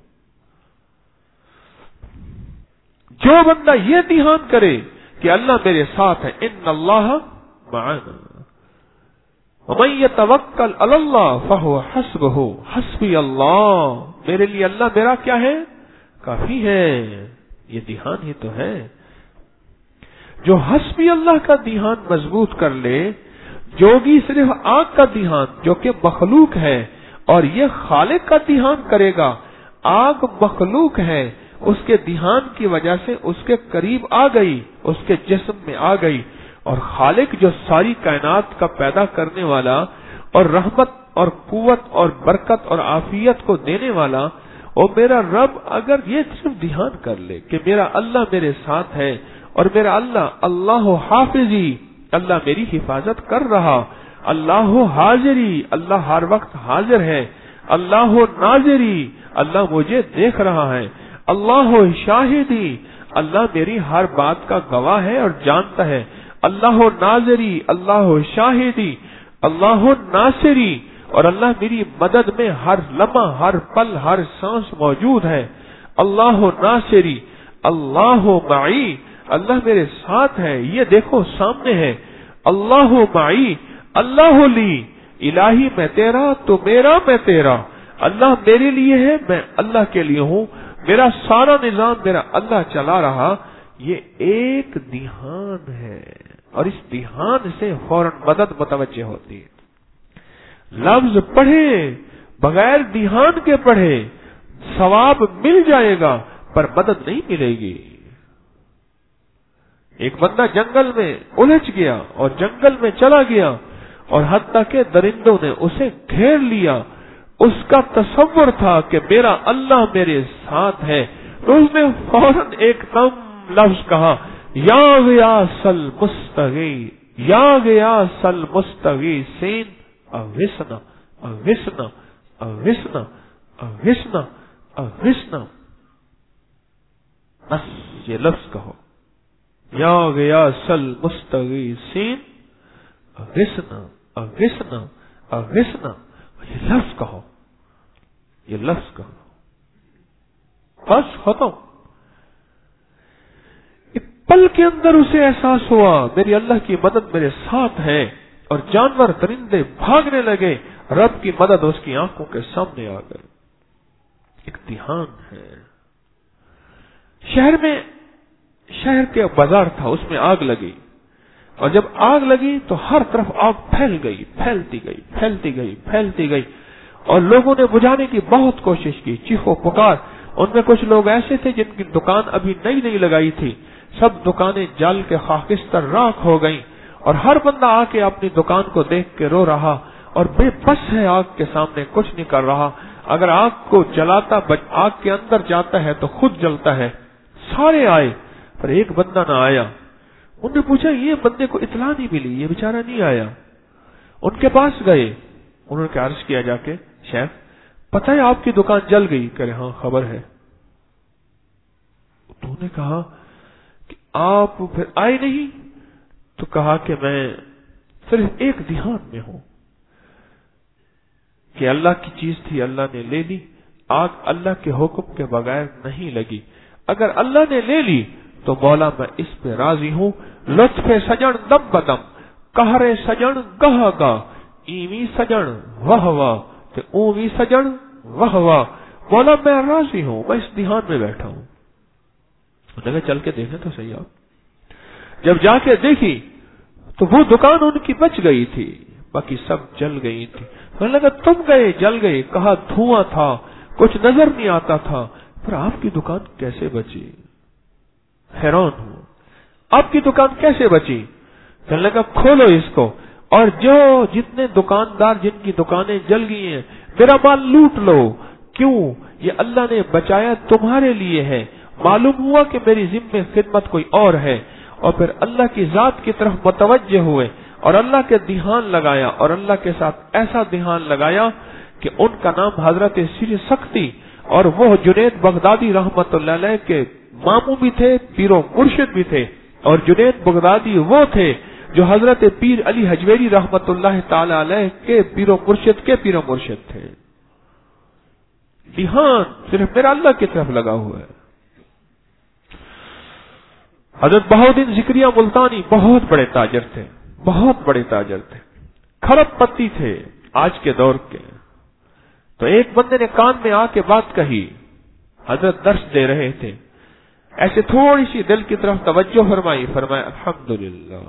جو بندہ یہ دھیان کرے کہ اللہ میرے ساتھ ہے, ان اللہ معنا, ومن یتوکل علی اللہ فہو حسبہ, حسبی اللہ, میرے لیے اللہ میرا کیا ہے, کافی ہے. یہ دھیان ہی تو ہے. جو حسبی اللہ کا دھیان مضبوط کر لے, جوگی صرف آگ کا دھیان جو کہ مخلوق ہے اور یہ خالق کا دھیان کرے گا. آگ مخلوق ہے, اس کے دھیان کی وجہ سے اس کے قریب آ گئی, اس کے جسم میں آ گئی. اور خالق جو ساری کائنات کا پیدا کرنے والا اور رحمت اور قوت اور برکت اور عافیت کو دینے والا, اور میرا رب اگر یہ صرف دھیان کر لے کہ میرا اللہ میرے ساتھ ہے اور میرا اللہ حافظی, اللہ میری حفاظت کر رہا, اللہ حاضری, اللہ ہر وقت حاضر ہے, اللہ ناظری, اللہ مجھے دیکھ رہا ہے, اللہ شاہدی, اللہ میری ہر بات کا گواہ ہے اور جانتا ہے, اللہ ناظری, اللہ شاہدی, اللہ ناصری, اور اللہ میری مدد میں ہر لمحہ, ہر پل, ہر سانس موجود ہے. اللہ ناصری, اللہ معی, اللہ میرے ساتھ ہے, یہ دیکھو سامنے ہے. اللہ معی, اللہ لی, الہی میں تیرا تو میرا میں تیرا, اللہ میرے لیے ہے میں اللہ کے لیے ہوں, میرا سارا نظام میرا اللہ چلا رہا. یہ ایک دھیان ہے اور اس دھیان سے فوراً مدد متوجہ ہوتی ہے. لفظ پڑھے بغیر دھیان کے پڑھے, ثواب مل جائے گا پر مدد نہیں ملے گی. ایک بندہ جنگل میں الجھ گیا اور جنگل میں چلا گیا اور حتیٰ کہ درندوں نے اسے گھیر لیا. اس کا تصور تھا کہ میرا اللہ میرے ساتھ ہے. تو اس نے فوراً ایک دم لفظ کہا یا غیاث المستغی یا غیاث المستغیثین اغثنا اغثنا اغثنا اغثنا اغثنا. بس یہ لفظ کہو یا غیاث المستغیثین اغثنا اغثنا اغثنا. یہ لفظ کہو یہ لفظ کہو بس ختم. ایک پل کے اندر اسے احساس ہوا میری اللہ کی مدد میرے ساتھ ہے اور جانور درندے بھاگنے لگے. رب کی مدد اس کی آنکھوں کے سامنے آ گئی. ایک دھیان ہے. شہر کے بازار تھا اس میں آگ لگی اور جب آگ لگی تو ہر طرف آگ پھیل گئی پھیلتی گئی پھیلتی گئی پھیلتی گئی اور لوگوں نے بجھانے کی بہت کوشش کی چیخو پکار. ان میں کچھ لوگ ایسے تھے جن کی دکان ابھی نئی نئی لگائی تھی. سب دکانیں جل کے خاکستر راکھ ہو گئیں اور ہر بندہ آ کے اپنی دکان کو دیکھ کے رو رہا اور بے بس ہے آگ کے سامنے کچھ نہیں کر رہا. اگر آگ کو جلاتا آگ کے اندر جاتا ہے تو خود جلتا ہے. سارے آئے پر ایک بندہ نہ آیا. انہوں نے پوچھا یہ بندے کو اطلاع نہیں ملی یہ بیچارہ نہیں آیا. ان کے پاس گئے انہوں نے عرض کیا جا کے شیخ پتہ ہے آپ کی دکان جل گئی. کہہ رہے ہاں خبر ہے. تو نے کہا کہ آپ پھر آئے نہیں. تو کہا کہ میں صرف ایک دھیان میں ہوں کہ اللہ کی چیز تھی اللہ نے لے لی. آگ اللہ کے حکم کے بغیر نہیں لگی. اگر اللہ نے لے لی تو مولا میں اس پہ راضی ہوں. لطف سجن دم بدم قہر سجن گہ گا ایویں سجن واہ واہ کہ اوویں سجن واہ واہ. مولا میں راضی ہوں میں اس دھیان میں بیٹھا ہوں. جگہ چل کے دیکھیں تو صحیح. آپ جب جا کے دیکھی تو وہ دکان ان کی بچ گئی تھی باقی سب جل گئی تھی. کہنے لگا تم گئے جل گئے. کہا دھواں تھا کچھ نظر نہیں آتا تھا پر آپ کی دکان کیسے بچی. حیران ہوں آپ کی دکان کیسے بچی. کہنے لگا کھولو اس کو اور جو جتنے دکاندار جن کی دکانیں جل گئی ہیں میرا مال لوٹ لو. کیوں یہ اللہ نے بچایا تمہارے لیے ہے. معلوم ہوا کہ میری ذمہ خدمت کوئی اور ہے اور پھر اللہ کی ذات کی طرف متوجہ ہوئے اور اللہ کے دھیان لگایا اور اللہ کے ساتھ ایسا دھیان لگایا کہ ان کا نام حضرت سیر سختی اور وہ جنید بغدادی رحمت اللہ علیہ کے ماموں بھی تھے پیر و مرشد بھی تھے. اور جنید بغدادی وہ تھے جو حضرت پیر علی حجویری رحمت اللہ تعالی علیہ کے پیر و مرشد کے پیر و مرشد تھے. دھیان صرف میرا اللہ کی طرف لگا ہوا ہے. حضرت بہاؤالدین ذکریہ ملتانی بہت بڑے تاجر تھے بہت بڑے تاجر تھے. کھرب پتی تھے آج کے دور کے. تو ایک بندے نے کان میں آ کے بات کہی. حضرت درس دے رہے تھے ایسے تھوڑی سی دل کی طرف توجہ فرمایا الحمدللہ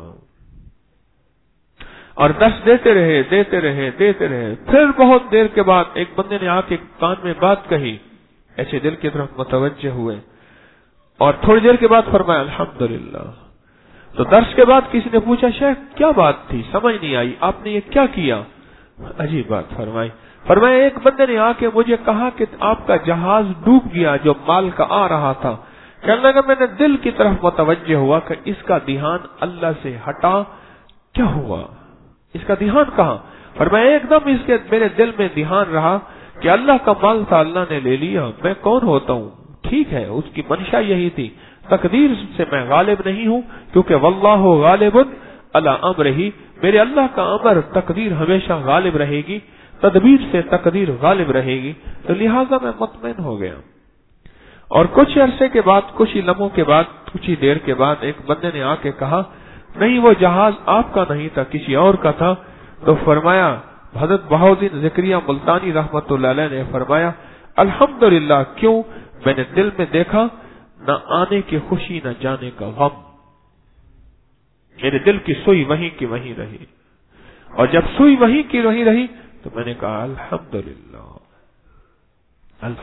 اور درس دیتے رہے. پھر بہت دیر کے بعد ایک بندے نے آ کے کان میں بات کہی. ایسے دل کی طرف متوجہ ہوئے اور تھوڑی دیر کے بعد فرمایا الحمدللہ. تو درس کے بعد کسی نے پوچھا شیخ کیا بات تھی سمجھ نہیں آئی آپ نے یہ کیا کیا. عجیب بات فرمایا ایک بندے نے آ کے مجھے کہا کہ آپ کا جہاز ڈوب گیا جو مال کا آ رہا تھا. کہنے لگا میں نے دل کی طرف متوجہ ہوا کہ اس کا دھیان اللہ سے ہٹا. کیا ہوا اس کا دھیان کہاں. فرمایا ایک دم اس کے میرے دل میں دھیان رہا کہ اللہ کا مال تھا اللہ نے لے لیا میں کون ہوتا ہوں. ٹھیک ہے اس کی منشا یہی تھی تقدیر سے میں غالب نہیں ہوں کیونکہ واللہ غالب علی امرہ میرے اللہ کا امر تقدیر ہمیشہ غالب رہے گی تدبیر سے تقدیر غالب رہے گی. تو لہٰذا میں مطمئن ہو گیا. اور کچھ عرصے کے بعد کچھ ہی لمحوں کے بعد کچھ ہی دیر کے بعد ایک بندے نے آ کے کہا نہیں وہ جہاز آپ کا نہیں تھا کسی اور کا تھا. تو فرمایا حضرت بہاؤالدین ذکریہ ملتانی رحمت اللہ علیہ نے فرمایا الحمدللہ. کیوں میں نے دل میں دیکھا نہ آنے کی خوشی نہ جانے کا غم. میرے دل کی سوئی وہیں کی وہیں رہی اور جب سوئی وہیں کی وہیں رہی تو میں نے کہا الحمدللہ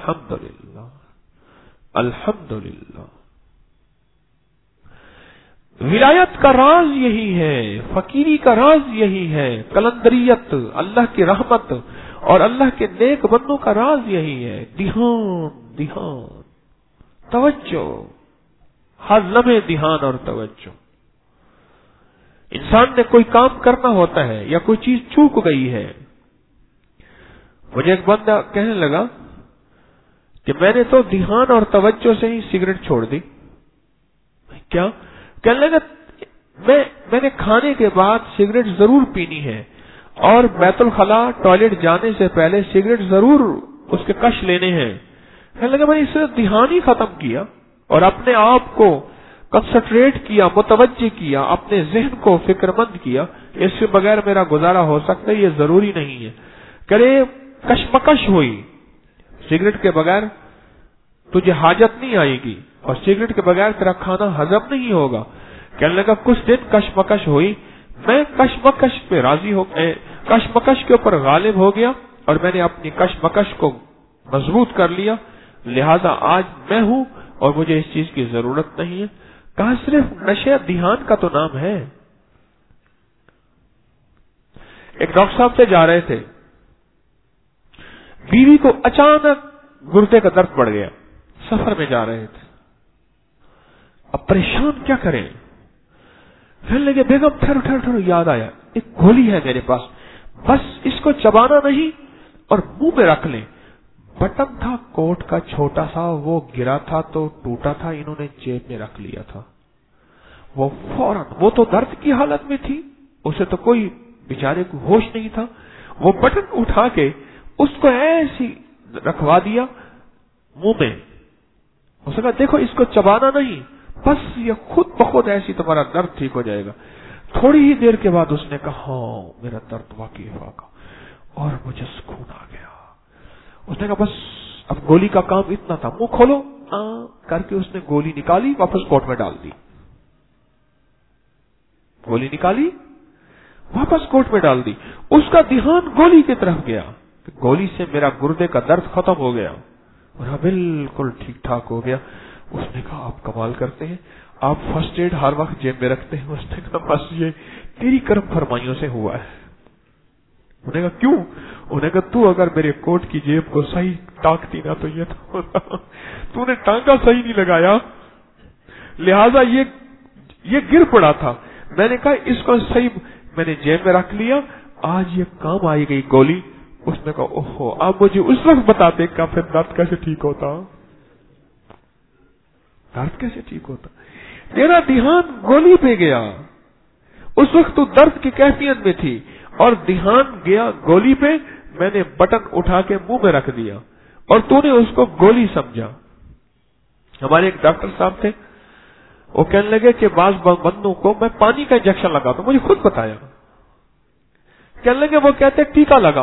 الحمدللہ الحمدللہ. ولایت کا راز یہی ہے، فقیری کا راز یہی ہے، کلندریت، اللہ کی رحمت اور اللہ کے نیک بندوں کا راز یہی ہے۔ دھیان، توجہ، ہر لمحے دھیان اور توجہ۔ انسان نے کوئی کام کرنا ہوتا ہے یا کوئی چیز چوک گئی ہے۔ مجھے ایک بندہ کہنے لگا کہ میں نے تو دھیان اور توجہ سے ہی سگریٹ چھوڑ دی۔ کیا؟ کہنے لگا میں نے کھانے کے بعد سگریٹ ضرور پینی ہے اور بیت الخلا ٹوائلٹ جانے سے پہلے سگریٹ ضرور اس کے کش لینے ہیں۔ کہنے لگا میں نے اس سے دھیان ہی ختم کیا اور اپنے آپ کو کنسنٹریٹ کیا، متوجہ کیا، اپنے ذہن کو فکر مند کیا، اس سے بغیر میرا گزارا ہو سکتا ہے، یہ ضروری نہیں ہے۔ کرے کشمکش ہوئی، سگریٹ کے بغیر تجھے حاجت نہیں آئے گی اور سگریٹ کے بغیر تیرا کھانا ہضم نہیں ہوگا۔ کہنے لگا کچھ دن کشمکش ہوئی، میں کشمکش پہ راضی ہو گئے، کشمکش کے اوپر غالب ہو گیا اور میں نے اپنی کشمکش کو مضبوط کر لیا، لہذا آج میں ہوں اور مجھے اس چیز کی ضرورت نہیں ہے۔ کہا صرف نشے دھیان کا تو نام ہے۔ ایک ڈاکٹر صاحب سے جا رہے تھے، بیوی کو اچانک گردے کا درد پڑ گیا، سفر میں جا رہے تھے، اب پریشان کیا کریں؟ کہنے لگے بیگم ٹھہرو، یاد آیا ایک گولی ہے میرے پاس، بس اس کو چبانا نہیں اور منہ میں رکھ لیں۔ بٹن تھا کوٹ کا چھوٹا سا، وہ گرا تھا تو ٹوٹا تھا، انہوں نے جیب میں رکھ لیا تھا۔ وہ فوراً، وہ تو درد کی حالت میں تھی، اسے تو کوئی بیچارے کو ہوش نہیں تھا، وہ بٹن اٹھا کے اس کو ایسی رکھوا دیا منہ میں۔ اس نے کہا دیکھو اس کو چبانا نہیں، بس یہ خود بخود ایسی تمہارا درد ٹھیک ہو جائے گا۔ تھوڑی ہی دیر کے بعد اس نے کہا ہاں میرا درد واقعی ہوگا اور مجھے سکون آ گیا۔ اس نے کہا بس اب گولی کا کام اتنا تھا، منہ کھولو کر کے اس نے گولی نکالی، واپس کوٹ میں ڈال دی، گولی نکالی واپس کوٹ میں ڈال دی۔ اس کا دھیان گولی کی طرف گیا کہ گولی سے میرا گردے کا درد ختم ہو گیا اور بالکل ٹھیک ٹھاک ہو گیا۔ اس نے کہا آپ کمال کرتے ہیں، آپ فرسٹ ایڈ ہر وقت جیب میں رکھتے ہیں۔ اس نے کہا بس یہ تیری کرم فرمائیوں سے ہوا ہے۔ انہوں نے کہا کیوں؟ انہوں نے کہا تو اگر میرے کوٹ کی جیب کو صحیح ٹانکتی نا تو یہ تو ہوتا، تو نے ٹانکا صحیح نہیں لگایا، لہذا یہ گر پڑا تھا۔ میں نے کہا اس کو صحیح میں نے جیب میں رکھ لیا، آج یہ کام آئی گئی گولی۔ اس نے کہا اوہو آپ مجھے اس وقت بتاتے کہ پھر درد کیسے ٹھیک ہوتا، درد کیسے ٹھیک ہوتا؟ تیرا دھیان گولی پہ گیا، اس وقت تو درد کی کیفیت میں تھی اور دھیان گیا گولی پہ، میں نے بٹن اٹھا کے منہ میں رکھ دیا اور تو نے اس کو گولی سمجھا۔ ہمارے ایک ڈاکٹر صاحب تھے، وہ کہنے لگے کہ بعض بندوں کو میں پانی کا انجیکشن لگاتا ہوں، مجھے خود بتایا، کہنے لگے وہ کہتے ٹیکا لگا،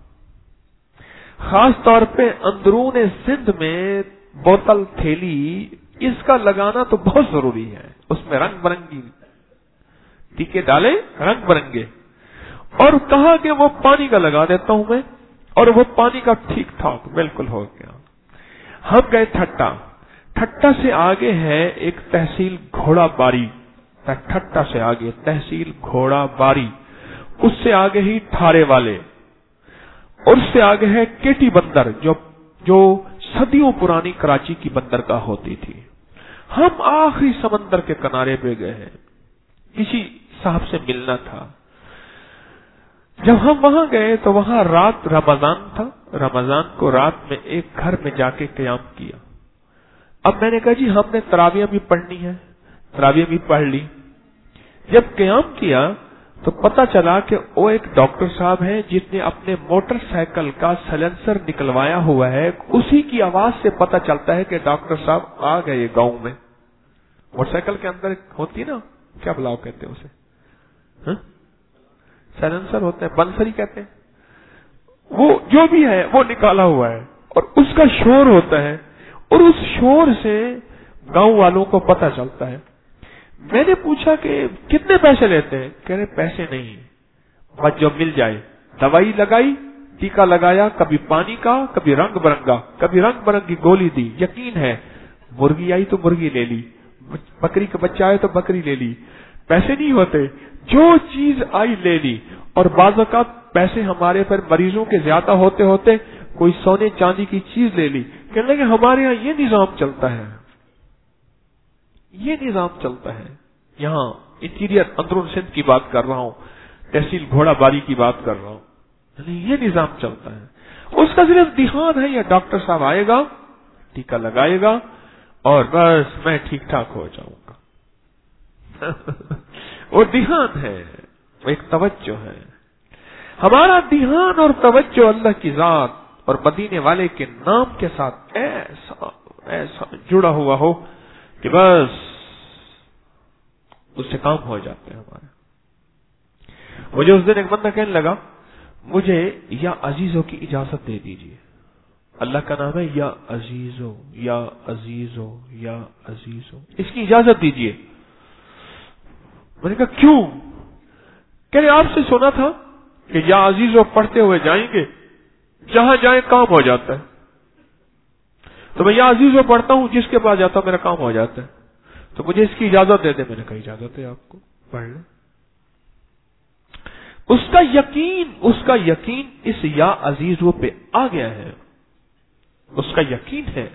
خاص طور پہ اندرون سندھ میں بوتل تھیلی اس کا لگانا تو بہت ضروری ہے، اس میں رنگ برنگی ٹیکے ڈالے رنگ برنگے، اور کہا کہ وہ پانی کا لگا دیتا ہوں میں، اور وہ پانی کا ٹھیک ٹھاک بالکل ہو گیا۔ ہم گئے ٹھٹا سے آگے ہے ایک تحصیل گھوڑا باری، ٹھٹا سے آگے تحصیل گھوڑا باری، اس سے آگے ہی ٹھارے والے، اور اس سے آگے ہے کیٹی بندر جو صدیوں پرانی کراچی کی بندرگاہ ہوتی تھی۔ ہم آخری سمندر کے کنارے پہ گئے ہیں، کسی صاحب سے ملنا تھا۔ جب ہم وہاں گئے تو وہاں رات رمضان تھا، رمضان کو رات میں ایک گھر میں جا کے قیام کیا۔ اب میں نے کہا جی ہم نے تراویح بھی پڑھنی ہے، تراویح بھی پڑھ لی۔ جب قیام کیا تو پتہ چلا کہ وہ ایک ڈاکٹر صاحب ہیں جس نے اپنے موٹر سائیکل کا سلنسر نکلوایا ہوا ہے، اسی کی آواز سے پتہ چلتا ہے کہ ڈاکٹر صاحب آ گئے گاؤں میں۔ موٹر سائیکل کے اندر ہوتی نا، کیا بلاؤ کہتے ہیں اسے، سائلنسر ہوتے ہیں، بنسری کہتے ہیں، وہ جو بھی ہے وہ نکالا ہوا ہے اور اس کا شور ہوتا ہے اور اس شور سے گاؤں والوں کو پتہ چلتا ہے۔ میں نے پوچھا کہ کتنے پیسے لیتے ہیں؟ کہہ رہے پیسے نہیں، بس جو مل جائے۔ دوائی لگائی، ٹیکا لگایا، کبھی پانی کا، کبھی رنگ برنگا، کبھی رنگ برنگی گولی دی۔ یقین ہے مرغی آئی تو مرغی لے لی، بکری کا بچہ آئے تو بکری لے لی، پیسے نہیں ہوتے، جو چیز آئی لے لی. اور بعض اوقات پیسے ہمارے پر مریضوں کے زیادہ ہوتے ہوتے کوئی سونے چاندی کی چیز لے لی. کہنے لگے ہمارے یہاں یہ نظام چلتا ہے، یہ نظام چلتا ہے. یہاں انٹیریئر اندرون سندھ کی بات کر رہا ہوں، تحصیل گھوڑا باری کی بات کر رہا ہوں. یہ نظام چلتا ہے. اس کا صرف دھیان ہے، یا ڈاکٹر صاحب آئے گا، ٹیکہ لگائے گا اور بس میں ٹھیک ٹھاک ہو جاؤں گا. وہ دھیان ہے، وہ ایک توجہ ہے. ہمارا دھیان اور توجہ اللہ کی ذات اور مدینے والے کے نام کے ساتھ ایسا جڑا ہوا ہو کہ بس اس سے کام ہو جاتے ہیں ہمارے. مجھے اس دن ایک بندہ کہنے لگا مجھے یا عزیزوں کی اجازت دے دیجیے. اللہ کا نام ہے یا عزیزو یا عزیزو یا عزیزو، اس کی اجازت دیجیے. میں نے کہا کیوں؟ کہ آپ سے سنا تھا کہ یا عزیزو پڑھتے ہوئے جائیں گے، جہاں جائیں کام ہو جاتا ہے. تو میں یا عزیزو پڑھتا ہوں، جس کے پاس جاتا ہوں میرا کام ہو جاتا ہے. تو مجھے اس کی اجازت دے دے. میں نے کہا اجازت ہے آپ کو، پڑھ لیں. اس کا یقین اس یا عزیزو پہ آ گیا ہے، اس کا یقین ہے.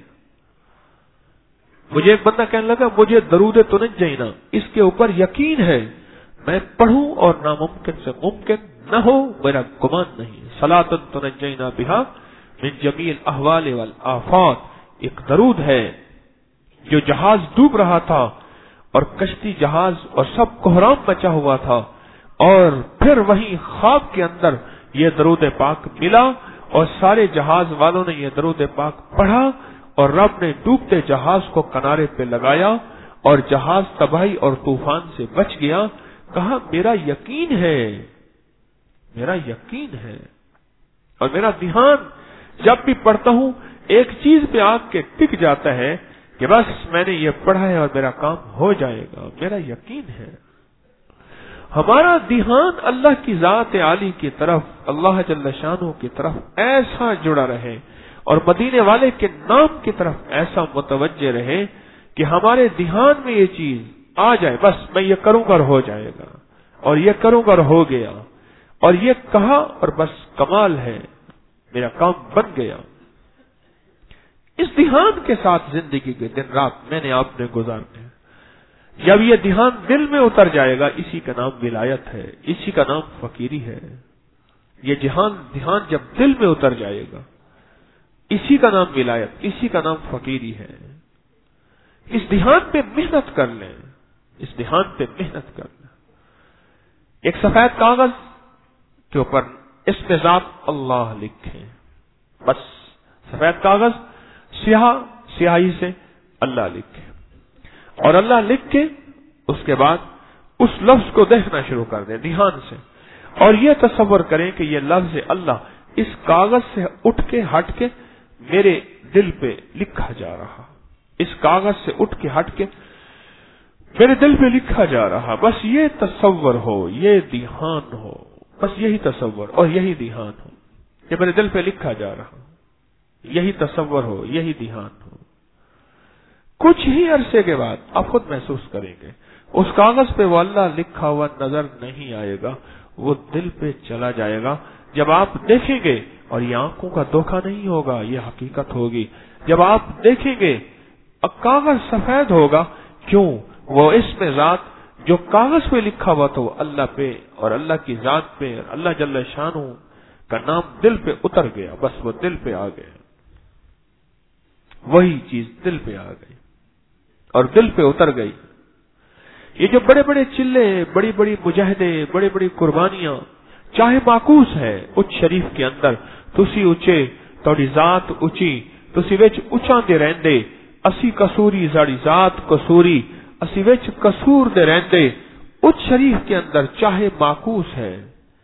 مجھے ایک بندہ کہنے لگا مجھے درود تنجینا اس کے اوپر یقین ہے، میں پڑھوں اور ناممکن سے ممکن نہ ہو میرا گمان نہیں. صلاۃ تنجینا بہا من جمیع الاحوال والآفات، ایک درود ہے جو جہاز ڈوب رہا تھا اور کشتی جہاز اور سب کوہرام مچا ہوا تھا، اور پھر وہیں خواب کے اندر یہ درود پاک ملا اور سارے جہاز والوں نے یہ درود پاک پڑھا اور رب نے ڈوبتے جہاز کو کنارے پہ لگایا اور جہاز تباہی اور طوفان سے بچ گیا. کہا میرا یقین ہے، میرا یقین ہے. اور میرا دھیان جب بھی پڑھتا ہوں ایک چیز پہ آ کے ٹک جاتا ہے کہ بس میں نے یہ پڑھا ہے اور میرا کام ہو جائے گا. میرا یقین ہے. ہمارا دھیان اللہ کی ذات عالی کی طرف، اللہ جل شانہ کی طرف ایسا جڑا رہے اور مدینے والے کے نام کی طرف ایسا متوجہ رہے کہ ہمارے دھیان میں یہ چیز آ جائے، بس میں یہ کروں گا اور ہو جائے گا، اور یہ کروں گا اور ہو گیا، اور یہ کہا اور بس کمال ہے، میرا کام بن گیا. اس دھیان کے ساتھ زندگی کے دن رات میں نے آپ نے گزارنے ہیں. جب یہ دھیان دل میں اتر جائے گا، اسی کا نام ولایت ہے، اسی کا نام فقیری ہے. یہ دھیان جب دل میں اتر جائے گا، اسی کا نام ولایت، اسی کا نام فقیری ہے. اس دھیان پہ محنت کر لیں، اس دھیان پہ محنت کر لیں. ایک سفید کاغذ کے اوپر اس پہ ذات اللہ لکھیں، بس سفید کاغذ سیاہی سے اللہ لکھیں، اور اللہ لکھ کے اس کے بعد اس لفظ کو دیکھنا شروع کر دیں دھیان سے، اور یہ تصور کریں کہ یہ لفظ اللہ اس کاغذ سے اٹھ کے ہٹ کے میرے دل پہ لکھا جا رہا، اس کاغذ سے اٹھ کے ہٹ کے میرے دل پہ لکھا جا رہا. بس یہ تصور ہو، یہ دھیان ہو، بس یہی تصور اور یہی دھیان ہو کہ میرے دل پہ لکھا جا رہا، یہی تصور ہو، یہی دھیان ہو. کچھ ہی عرصے کے بعد آپ خود محسوس کریں گے اس کاغذ پہ وہ اللہ لکھا ہوا نظر نہیں آئے گا، وہ دل پہ چلا جائے گا. جب آپ دیکھیں گے، اور یہ آنکھوں کا دھوکہ نہیں ہوگا، یہ حقیقت ہوگی، جب آپ دیکھیں گے کاغذ سفید ہوگا. کیوں؟ وہ اس میں ذات جو کاغذ پہ لکھا ہوا تھا وہ اللہ پہ اور اللہ کی ذات پہ اور اللہ جل شانہ کا نام دل پہ اتر گیا. بس وہ دل پہ آ گیا، وہی چیز دل پہ آ گئی اور دل پہ اتر گئی. یہ جو بڑے بڑے چلے، بڑی بڑی مجاہدے، بڑی بڑی قربانیاں چاہے معکوس ہے اچ شریف کے اندر، تسی اچے توڑی ذات اچی، تسی وچ اچاں دے رہندے، اسی کسوری زاڑی ذات کسوری، اسی وچ کسور دے رہندے. اچ شریف کے اندر چاہے معکوس ہے.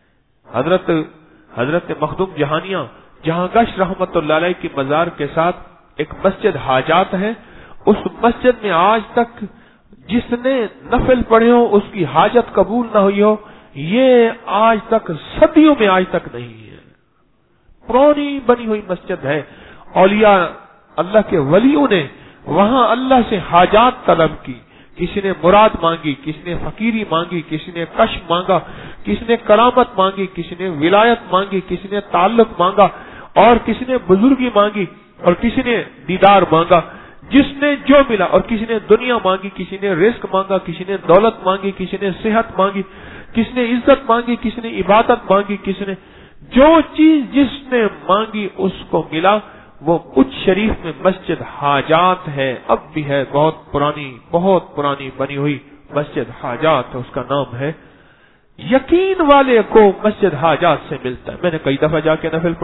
حضرت مخدوم جہانیاں جہاں گش رحمت اللہ علیہ کی مزار کے ساتھ ایک مسجد حاجات ہے، اس مسجد میں آج تک جس نے نفل پڑھے ہو اس کی حاجت قبول نہ ہوئی ہو، یہ آج تک صدیوں میں آج تک نہیں ہے. پرانی بنی ہوئی مسجد ہے. اولیاء اللہ کے ولیوں نے وہاں اللہ سے حاجات طلب کی، کسی نے مراد مانگی، کسی نے فقیری مانگی، کسی نے کشف مانگا، کسی نے کرامت مانگی، کسی نے ولایت مانگی، کسی نے تعلق مانگا، اور کسی نے بزرگی مانگی، اور کسی نے دیدار مانگا، جس نے جو ملا، اور کسی نے دنیا مانگی، کسی نے رزق مانگا، کسی نے دولت مانگی، کسی نے صحت مانگی، کسی نے عزت مانگی، کسی نے عبادت مانگی، کسی نے جو چیز جس نے مانگی اس کو ملا۔ وہ اچ شریف میں مسجد حاجات ہے، اب بھی ہے، بہت پرانی بنی ہوئی مسجد حاجات، اس کا نام ہے۔ یقین والے کو مسجد حاجات سے ملتا ہے۔ میں نے کئی دفعہ جا کے نفل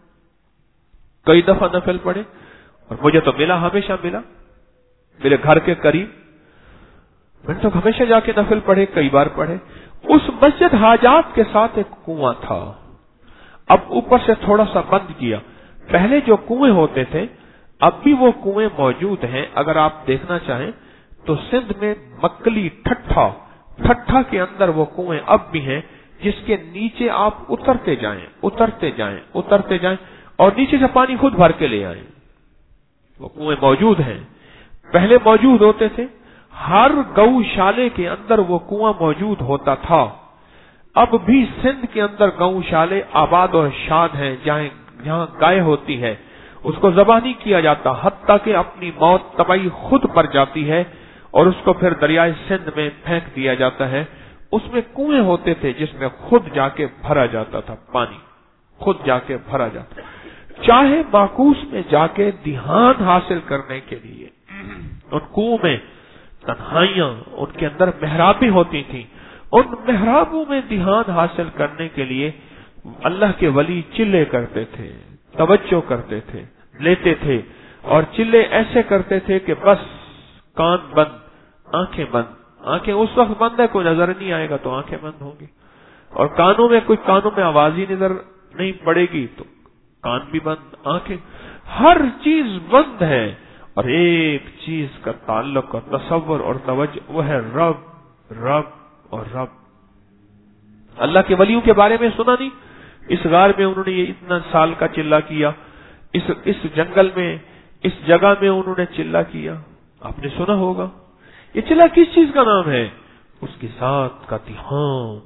پڑھے، اور مجھے تو ملا، ہمیشہ ملا، میرے گھر کے قریب۔ میں نے تو ہمیشہ جا کے نفل پڑھے، کئی بار پڑھے۔ اس مسجد حاجات کے ساتھ ایک کنواں تھا، اب اوپر سے تھوڑا سا بند کیا۔ پہلے جو کنویں ہوتے تھے اب بھی وہ کنویں موجود ہیں، اگر آپ دیکھنا چاہیں تو سندھ میں مکلی ٹھٹھا کے اندر وہ کنویں اب بھی ہیں، جس کے نیچے آپ اترتے جائیں اور نیچے سے پانی خود بھر کے لے آئیں۔ وہ کنویں موجود ہیں، پہلے موجود ہوتے تھے، ہر گوشالے کے اندر وہ کنواں موجود ہوتا تھا۔ اب بھی سندھ کے اندر گوشالے آباد اور شاد ہیں، جہاں گائے ہوتی ہے اس کو ذبح نہیں کیا جاتا، حتیٰ کہ اپنی موت تباہی خود پر جاتی ہے اور اس کو پھر دریائے سندھ میں پھینک دیا جاتا ہے۔ اس میں کنویں ہوتے تھے جس میں خود جا کے بھرا جاتا تھا، پانی خود جا کے بھرا جاتا، چاہے باکوس میں جا کے دھیان حاصل کرنے کے لیے۔ ان کنووں میں تنہائیاں، ان کے اندر محرابیں ہوتی تھیں، ان محرابوں میں دھیان حاصل کرنے کے لیے اللہ کے ولی چلے کرتے تھے، توجہ کرتے تھے، لیتے تھے، اور چلے ایسے کرتے تھے کہ بس کان بند، آنکھیں بند۔ آنکھیں اس وقت بند ہے، کوئی نظر نہیں آئے گا تو آنکھیں بند ہوں گی، اور کانوں میں آواز ہی نظر نہیں پڑے گی تو کان بھی بند، آنکھیں، ہر چیز بند ہے، اور ایک چیز کا تعلق اور تصور اور توجہ، وہ ہے رب۔ اللہ کے ولیوں کے بارے میں سنا نہیں؟ اس غار میں انہوں نے یہ اتنا سال کا چلہ کیا، اس جنگل میں، اس جگہ میں انہوں نے چلہ کیا، آپ نے سنا ہوگا۔ یہ چلہ کس چیز کا نام ہے؟ اس کی ذات کا دھیان،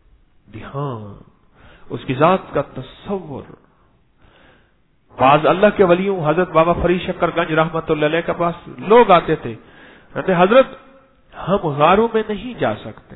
اس کی ذات کا تصور۔ بعض اللہ کے ولیوں، حضرت بابا فرید شکر گنج رحمت اللہ علیہ کے پاس لوگ آتے تھے، کہتے حضرت ہم غاروں میں نہیں جا سکتے،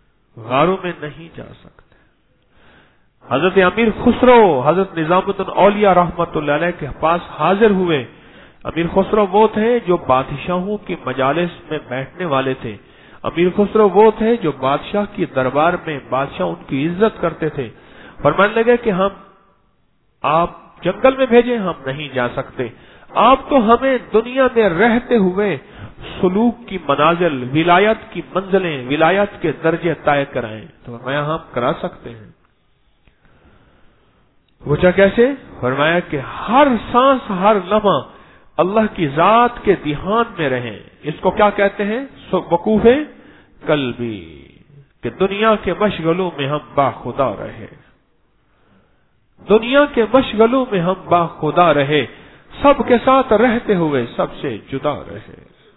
حضرت امیر خسرو، حضرت نظام الدین اولیاء رحمت اللہ علیہ کے پاس حاضر ہوئے۔ امیر خسرو وہ تھے جو بادشاہوں کی مجالس میں بیٹھنے والے تھے، امیر خسرو وہ تھے جو بادشاہ کی دربار میں بادشاہ ان کی عزت کرتے تھے۔ فرمانے لگے کہ آپ جنگل میں بھیجیں، ہم نہیں جا سکتے، آپ تو ہمیں دنیا میں رہتے ہوئے سلوک کی منازل، ولایت کی منزلیں، ولایت کے درجے طے کرائیں۔ تو فرمایا ہم کرا سکتے ہیں۔ پوچھا کیسے؟ فرمایا کہ ہر سانس، ہر لمحہ اللہ کی ذات کے دھیان میں رہیں۔ اس کو کیا کہتے ہیں؟ وقوف قلبی، کہ دنیا کے مشغلوں میں ہم باخدا رہے، دنیا کے مشغلوں میں ہم باخدا رہے، سب کے ساتھ رہتے ہوئے سب سے جدا رہے۔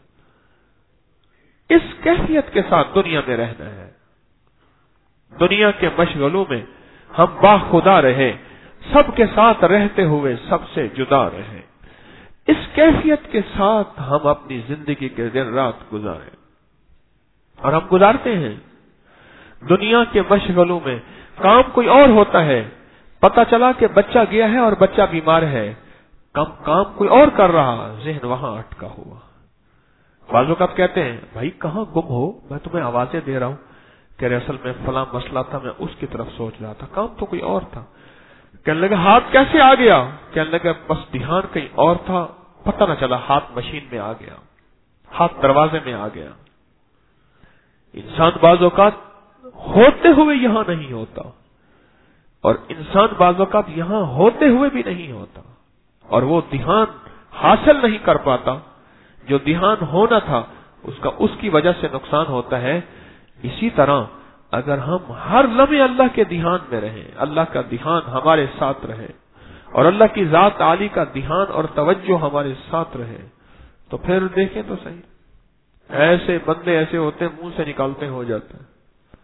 اس کیفیت کے ساتھ دنیا میں رہنا ہے، دنیا کے مشغلوں میں ہم باخدا رہے، سب کے ساتھ رہتے ہوئے سب سے جدا رہے۔ اس کیفیت کے ساتھ ہم اپنی زندگی کے دن رات گزاریں، اور ہم گزارتے ہیں دنیا کے مشغلوں میں۔ کام کوئی اور ہوتا ہے، پتا چلا کہ بچہ گیا ہے اور بچہ بیمار ہے، کام کوئی اور کر رہا، ذہن وہاں اٹکا ہوا۔ بعض اوقات کہتے ہیں بھائی کہاں گم ہو، میں تمہیں آوازیں دے رہا ہوں، کہ اصل میں فلاں مسئلہ تھا، میں اس کی طرف سوچ رہا تھا، کام تو کوئی اور تھا۔ کہنے لگا ہاتھ کیسے آ گیا؟ کہنے لگا بس دھیان کہیں اور تھا، پتہ نہ چلا ہاتھ مشین میں آ گیا، ہاتھ دروازے میں آ گیا۔ انسان بعض اوقات ہوتے ہوئے یہاں نہیں ہوتا، اور انسان بعض اوقات یہاں ہوتے ہوئے بھی نہیں ہوتا، اور وہ دھیان حاصل نہیں کر پاتا جو دھیان ہونا تھا، اس کی وجہ سے نقصان ہوتا ہے۔ اسی طرح اگر ہم ہر لمحے اللہ کے دھیان میں رہیں، اللہ کا دھیان ہمارے ساتھ رہے، اور اللہ کی ذات عالی کا دھیان اور توجہ ہمارے ساتھ رہے، تو پھر دیکھیں تو صحیح، ایسے بندے ایسے ہوتے ہیں منہ سے نکالتے ہو جاتے ہیں.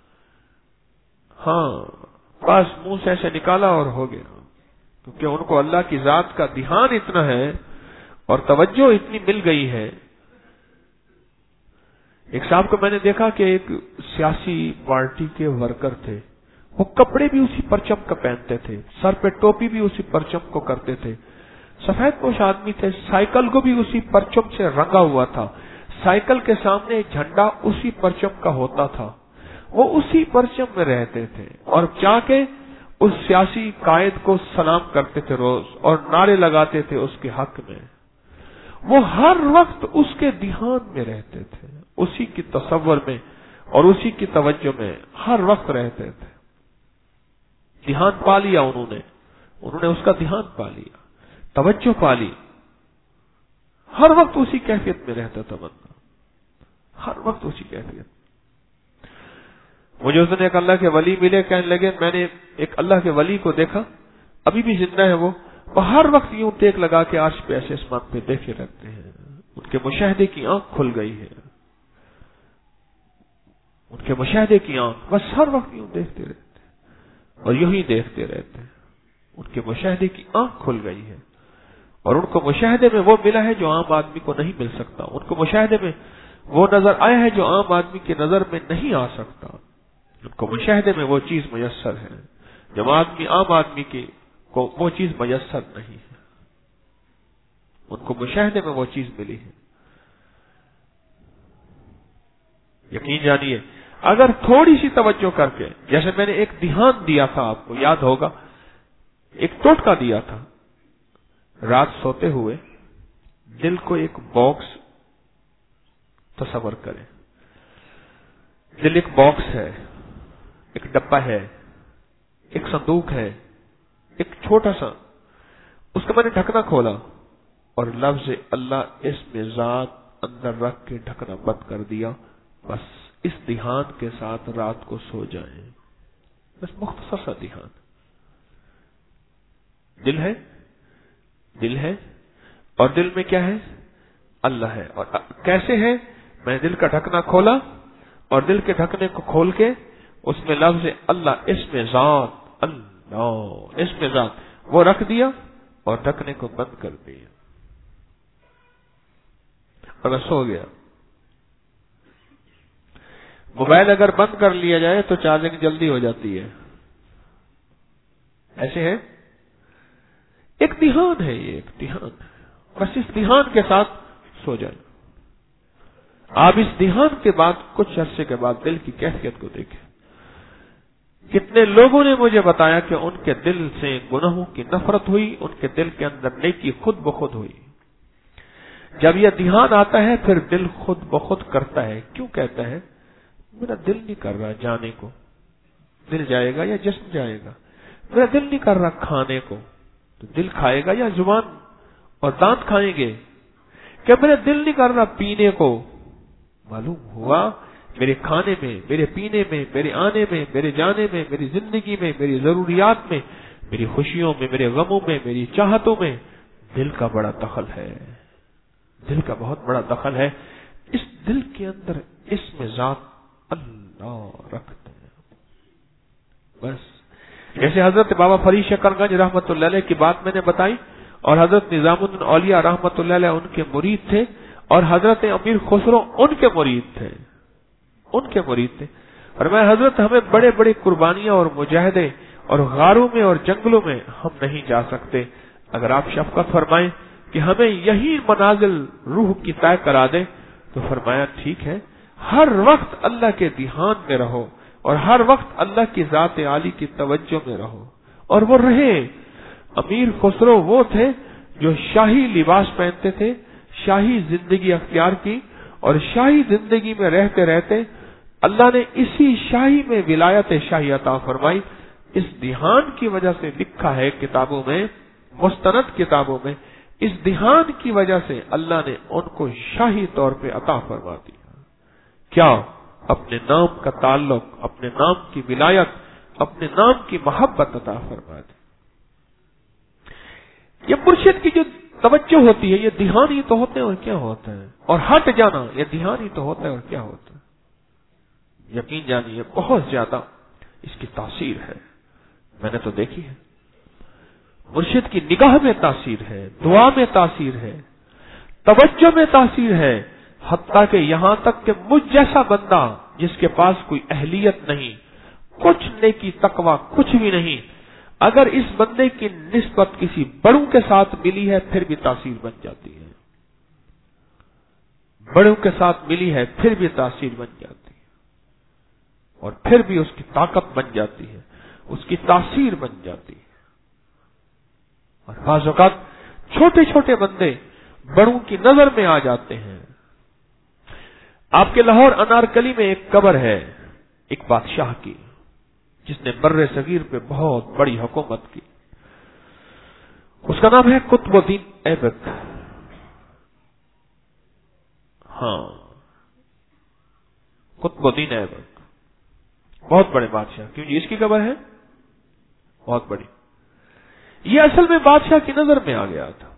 ہاں بس منہ سے ایسے نکالا اور ہو گیا، کیونکہ ان کو اللہ کی ذات کا دھیان اتنا ہے اور توجہ اتنی مل گئی ہے. ایک صاحب کو میں نے دیکھا کہ ایک سیاسی پارٹی کے ورکر تھے، وہ کپڑے بھی اسی پرچم کا پہنتے تھے، سر پہ ٹوپی بھی اسی پرچم کو کرتے تھے، سفید پوش آدمی تھے، سائیکل کو بھی اسی پرچم سے رنگا ہوا تھا، سائیکل کے سامنے ایک جھنڈا اسی پرچم کا ہوتا تھا، وہ اسی پرچم میں رہتے تھے اور جا کے اس سیاسی قائد کو سلام کرتے تھے روز اور نعرے لگاتے تھے اس کے حق میں. وہ ہر وقت اس کے دھیان میں رہتے تھے، اسی کی تصور میں اور اسی کی توجہ میں ہر وقت رہتے تھے. دھیان پا لیا انہوں نے اس کا دھیان پا لیا، توجہ پا لی، ہر وقت اسی کیفیت میں رہتا تھا بندہ، ہر وقت اسی کیفیت. مجھے اس دن ایک اللہ کے ولی ملے، کہنے لگے میں نے ایک اللہ کے ولی کو دیکھا، ابھی بھی زندہ ہے وہ ہر وقت یوں ٹیک لگا کے عرش پہ ایسے اسمان پہ دیکھے رہتے ہیں. ان کے مشاہدے کی آنکھ کھل گئی ہے، ان کے مشاہدے کی آنکھ بس ہر وقت یوں دیکھتے رہتے اور یوں ہی دیکھتے رہتے. ان کے مشاہدے کی آنکھ کھل گئی ہے اور ان کو مشاہدے میں وہ ملا ہے جو عام آدمی کو نہیں مل سکتا. ان کو مشاہدے میں وہ نظر آیا ہے جو عام آدمی کی نظر میں نہیں آ سکتا. ان کو مشاہدے میں وہ چیز میسر ہے جو عام آدمی کی کو وہ چیز میسر نہیں ہے. ان کو مشاہدے میں وہ چیز ملی ہے. یقین جانیے اگر تھوڑی سی توجہ کر کے، جیسے میں نے ایک دھیان دیا تھا، آپ کو یاد ہوگا ایک ٹوٹکا دیا تھا، رات سوتے ہوئے دل کو ایک باکس تصور کریں. دل ایک باکس ہے، ایک ڈبہ ہے، ایک صندوق ہے، ایک چھوٹا سا. اس کا میں نے ڈھکنا کھولا اور لفظ اللہ اس میں ذات اندر رکھ کے ڈھکنا بند کر دیا. بس اس دھیان کے ساتھ رات کو سو جائیں. بس مختصر سا دھیان. دل ہے اور دل میں کیا ہے؟ اللہ ہے. اور کیسے ہے؟ میں دل کا ڈھکنا کھولا اور دل کے ڈھکنے کو کھول کے اس میں لفظ اللہ اس میں ذات اللہ اس میں ذات وہ رکھ دیا اور ڈھکنے کو بند کر دیا اور میں سو گیا. موبائل اگر بند کر لیا جائے تو چارجنگ جلدی ہو جاتی ہے. ایسے ہے ایک دھیان ہے، یہ ایک دھیان. بس اس دھیان کے ساتھ سو جائے. آپ اس دھیان کے بعد کچھ عرصے کے بعد دل کی کیفیت کو دیکھیں. کتنے لوگوں نے مجھے بتایا کہ ان کے دل سے گناہوں کی نفرت ہوئی، ان کے دل کے اندر نیکی خود بخود ہوئی. جب یہ دھیان آتا ہے پھر دل خود بخود کرتا ہے. کیوں کہتا ہے؟ میرا دل نہیں کر رہا جانے کو. دل جائے گا یا جسم جائے گا؟ میرا دل نہیں کر رہا کھانے کو، تو دل کھائے گا یا زبان اور دانت کھائیں گے؟ کہ میرا دل نہیں کر رہا پینے کو. معلوم ہوا میرے کھانے میں، میرے پینے میں، میرے آنے میں، میرے جانے میں، میری زندگی میں، میری ضروریات میں، میری خوشیوں میں، میرے غموں میں، میری چاہتوں میں دل کا بڑا دخل ہے. دل کا بہت بڑا دخل ہے. اس دل کے اندر اس میں ذات اللہ رکھتے ہیں. بس جیسے حضرت بابا فرید شکر گنج رحمت اللہ علیہ کی بات میں نے بتائی، اور حضرت نظام الدین اولیاء رحمت اللہ علیہ ان کے مرید تھے، اور حضرت امیر خسرو ان کے مرید تھے. اور میں حضرت ہمیں بڑے بڑے قربانیاں اور مجاہدے اور غاروں میں اور جنگلوں میں ہم نہیں جا سکتے. اگر آپ شفقت فرمائیں کہ ہمیں یہی منازل روح کی طے کرا دیں، تو فرمایا ٹھیک ہے، ہر وقت اللہ کے دھیان میں رہو اور ہر وقت اللہ کی ذات عالی کی توجہ میں رہو. اور وہ رہے. امیر خسرو وہ تھے جو شاہی لباس پہنتے تھے، شاہی زندگی اختیار کی، اور شاہی زندگی میں رہتے رہتے اللہ نے اسی شاہی میں ولایت شاہی عطا فرمائی. اس دھیان کی وجہ سے لکھا ہے کتابوں میں، مستند کتابوں میں، اس دھیان کی وجہ سے اللہ نے ان کو شاہی طور پہ عطا فرما دیا. کیا؟ اپنے نام کا تعلق، اپنے نام کی ولایت، اپنے نام کی محبت عطا فرما دی. یہ مرشد کی جو توجہ ہوتی ہے یہ دھیان ہی تو ہوتے ہیں اور کیا ہوتا ہے، اور ہٹ جانا یہ دھیان ہی تو ہوتا ہے اور کیا ہوتا ہے۔ یقین جانیے بہت زیادہ اس کی تاثیر ہے، میں نے تو دیکھی ہے۔ مرشد کی نگاہ میں تاثیر ہے، دعا میں تاثیر ہے، توجہ میں تاثیر ہے، حتیٰ کہ یہاں تک کہ مجھ جیسا بندہ جس کے پاس کوئی اہلیت نہیں، کچھ نیکی تقوی کچھ بھی نہیں، اگر اس بندے کی نسبت کسی بڑوں کے ساتھ ملی ہے پھر بھی تاثیر بن جاتی ہے، بڑوں کے ساتھ ملی ہے پھر بھی تاثیر بن جاتی ہے، اور پھر بھی اس کی طاقت بن جاتی ہے، اس کی تاثیر بن جاتی ہے۔ اور بعض اوقات چھوٹے چھوٹے بندے بڑوں کی نظر میں آ جاتے ہیں۔ آپ کے لاہور انارکلی میں ایک قبر ہے ایک بادشاہ کی، جس نے بر صغیر پہ بہت بڑی حکومت کی، اس کا نام ہے قطب الدین ایبک۔ ہاں، قطب الدین ایبک بہت بڑے بادشاہ، کیوں جی اس کی قبر ہے بہت بڑی۔ یہ اصل میں بادشاہ کی نظر میں آ گیا تھا،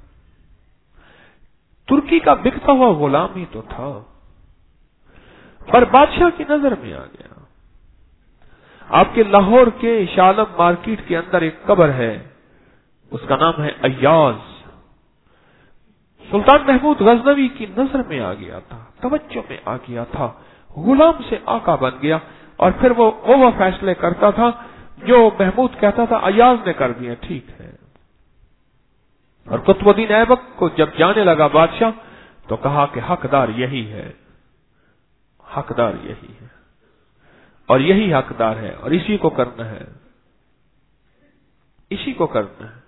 ترکی کا بکتا ہوا غلام ہی تو تھا، پر بادشاہ کی نظر میں آ گیا۔ آپ کے لاہور کے شالم مارکیٹ کے اندر ایک قبر ہے، اس کا نام ہے ایاز۔ سلطان محمود غزنوی کی نظر میں آ گیا تھا، توجہ میں آ گیا تھا، غلام سے آقا بن گیا، اور پھر وہ فیصلے کرتا تھا جو محمود کہتا تھا ایاز نے کر دیا ٹھیک ہے۔ اور قطب الدین ایبک کو جب جانے لگا بادشاہ تو کہا کہ حقدار یہی ہے، حقدار یہی ہے، اور یہی حقدار ہے، اور اسی کو کرنا ہے، اسی کو کرنا ہے۔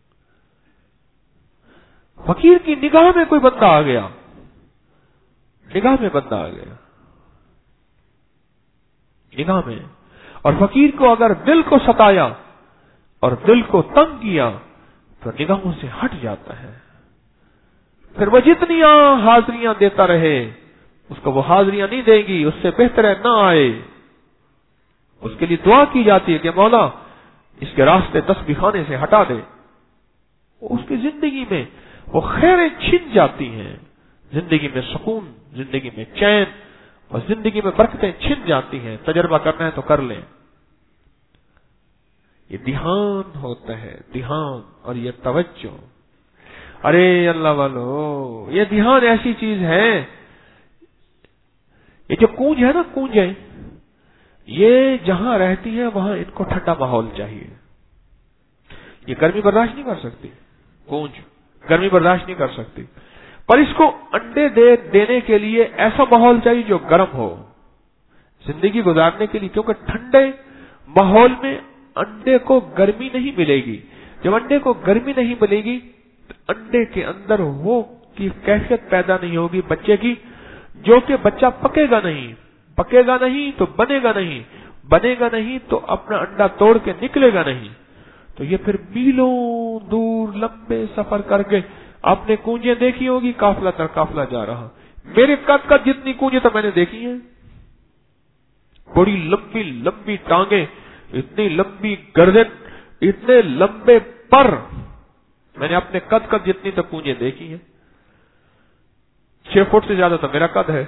فقیر کی نگاہ میں کوئی بندہ آ گیا، نگاہ میں بندہ آ گیا، نگاہ میں، اور فقیر کو اگر دل کو ستایا اور دل کو تنگ کیا تو نگاہوں سے ہٹ جاتا ہے، پھر وہ جتنی حاضریاں دیتا رہے اس کو وہ حاضریاں نہیں دے گی، اس سے بہتر ہے نہ آئے۔ اس کے لیے دعا کی جاتی ہے کہ مولا اس کے راستے تسبیح خانے سے ہٹا دے۔ اس کی زندگی میں وہ خیریں چھن جاتی ہیں، زندگی میں سکون، زندگی میں چین اور زندگی میں برکتیں چھن جاتی ہیں۔ تجربہ کرنا ہے تو کر لیں۔ یہ دھیان ہوتا ہے، دھیان اور یہ توجہ۔ ارے اللہ والو، یہ دھیان ایسی چیز ہے، یہ جو کونج ہے نا، کونج ہے، یہ جہاں رہتی ہے وہاں ان کو ٹھنڈا ماحول چاہیے۔ یہ گرمی برداشت نہیں کر سکتی، کونج گرمی برداشت نہیں کر سکتی، پر اس کو انڈے دینے کے لیے ایسا ماحول چاہیے جو گرم ہو زندگی گزارنے کے لیے، کیونکہ ٹھنڈے ماحول میں انڈے کو گرمی نہیں ملے گی۔ جب انڈے کو گرمی نہیں ملے گی تو انڈے کے اندر وہ کی کیفیت پیدا نہیں ہوگی بچے کی، جو کہ بچہ پکے گا نہیں، پکے گا نہیں تو بنے گا نہیں، بنے گا نہیں تو اپنا انڈا توڑ کے نکلے گا نہیں، تو یہ پھر میلوں دور لمبے سفر کر کے آپ نے کونجیں دیکھی ہوگی، قافلہ تر قافلہ جا رہا۔ میرے قد کا جتنی کونجیں تو میں نے دیکھی ہیں، بڑی لمبی لمبی ٹانگیں، اتنی لمبی گردن، اتنے لمبے پر، میں نے اپنے قد جتنی تو کونجیں دیکھی ہیں۔ 6 فٹ سے زیادہ تو میرا قد ہے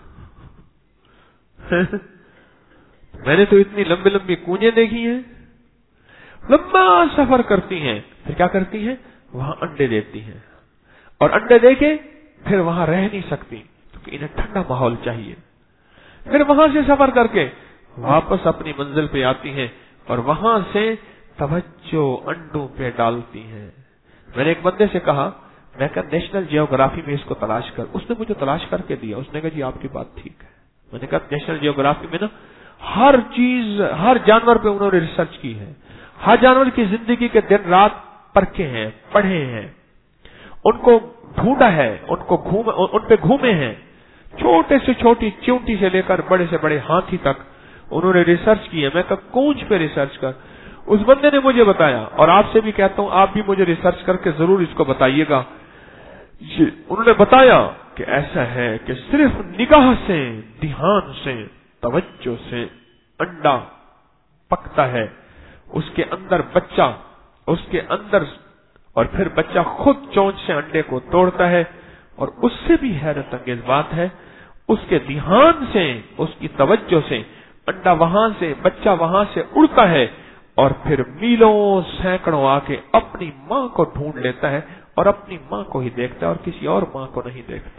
میں نے تو اتنی لمبی لمبی کونجیں دیکھی ہیں۔ لمبا سفر کرتی ہیں، پھر کیا کرتی ہیں، وہاں انڈے دیتی ہیں، اور انڈے دے کے پھر وہاں رہ نہیں سکتی کیونکہ انہیں ٹھنڈا ماحول چاہیے۔ پھر وہاں سے سفر کر کے واپس اپنی منزل پہ آتی ہیں اور وہاں سے توجہ انڈوں پہ ڈالتی ہیں۔ میں نے ایک بندے سے کہا، میں کہا نیشنل جیوگرافی میں اس کو تلاش کر، اس نے مجھے تلاش کر کے دیا، اس نے کہا جی آپ کی بات ٹھیک ہے۔ میں نے کہا نیشنل جیوگرافی میں نا ہر چیز، ہر جانور پہ انہوں نے ریسرچ کی ہے، ہر جانور کی زندگی کے دن رات پرکھے ہیں، پڑھے ہیں، ان کو ڈھونڈا ہے، ان پہ گھومے ہیں، چھوٹے سے چھوٹی چیونٹی سے لے کر بڑے سے بڑے ہاتھی تک انہوں نے ریسرچ کی ہے۔ میں کہا کونج پہ ریسرچ کر، اس بندے نے مجھے بتایا، اور آپ سے بھی کہتا ہوں آپ بھی مجھے ریسرچ کر کے ضرور اس کو بتائیے گا۔ انہوں نے بتایا کہ ایسا ہے کہ صرف نگاہ سے، دھیان سے، توجہ سے انڈا پکتا ہے، اس کے اندر بچہ، اس کے اندر اور پھر بچہ خود چونچ سے انڈے کو توڑتا ہے، اور اس سے بھی حیرت انگیز بات ہے، اس کے دھیان سے، اس کی توجہ سے انڈا وہاں سے، بچہ وہاں سے اڑتا ہے، اور پھر میلوں سینکڑوں آ کے اپنی ماں کو ڈھونڈ لیتا ہے، اور اپنی ماں کو ہی دیکھتا ہے اور کسی اور ماں کو نہیں دیکھتا۔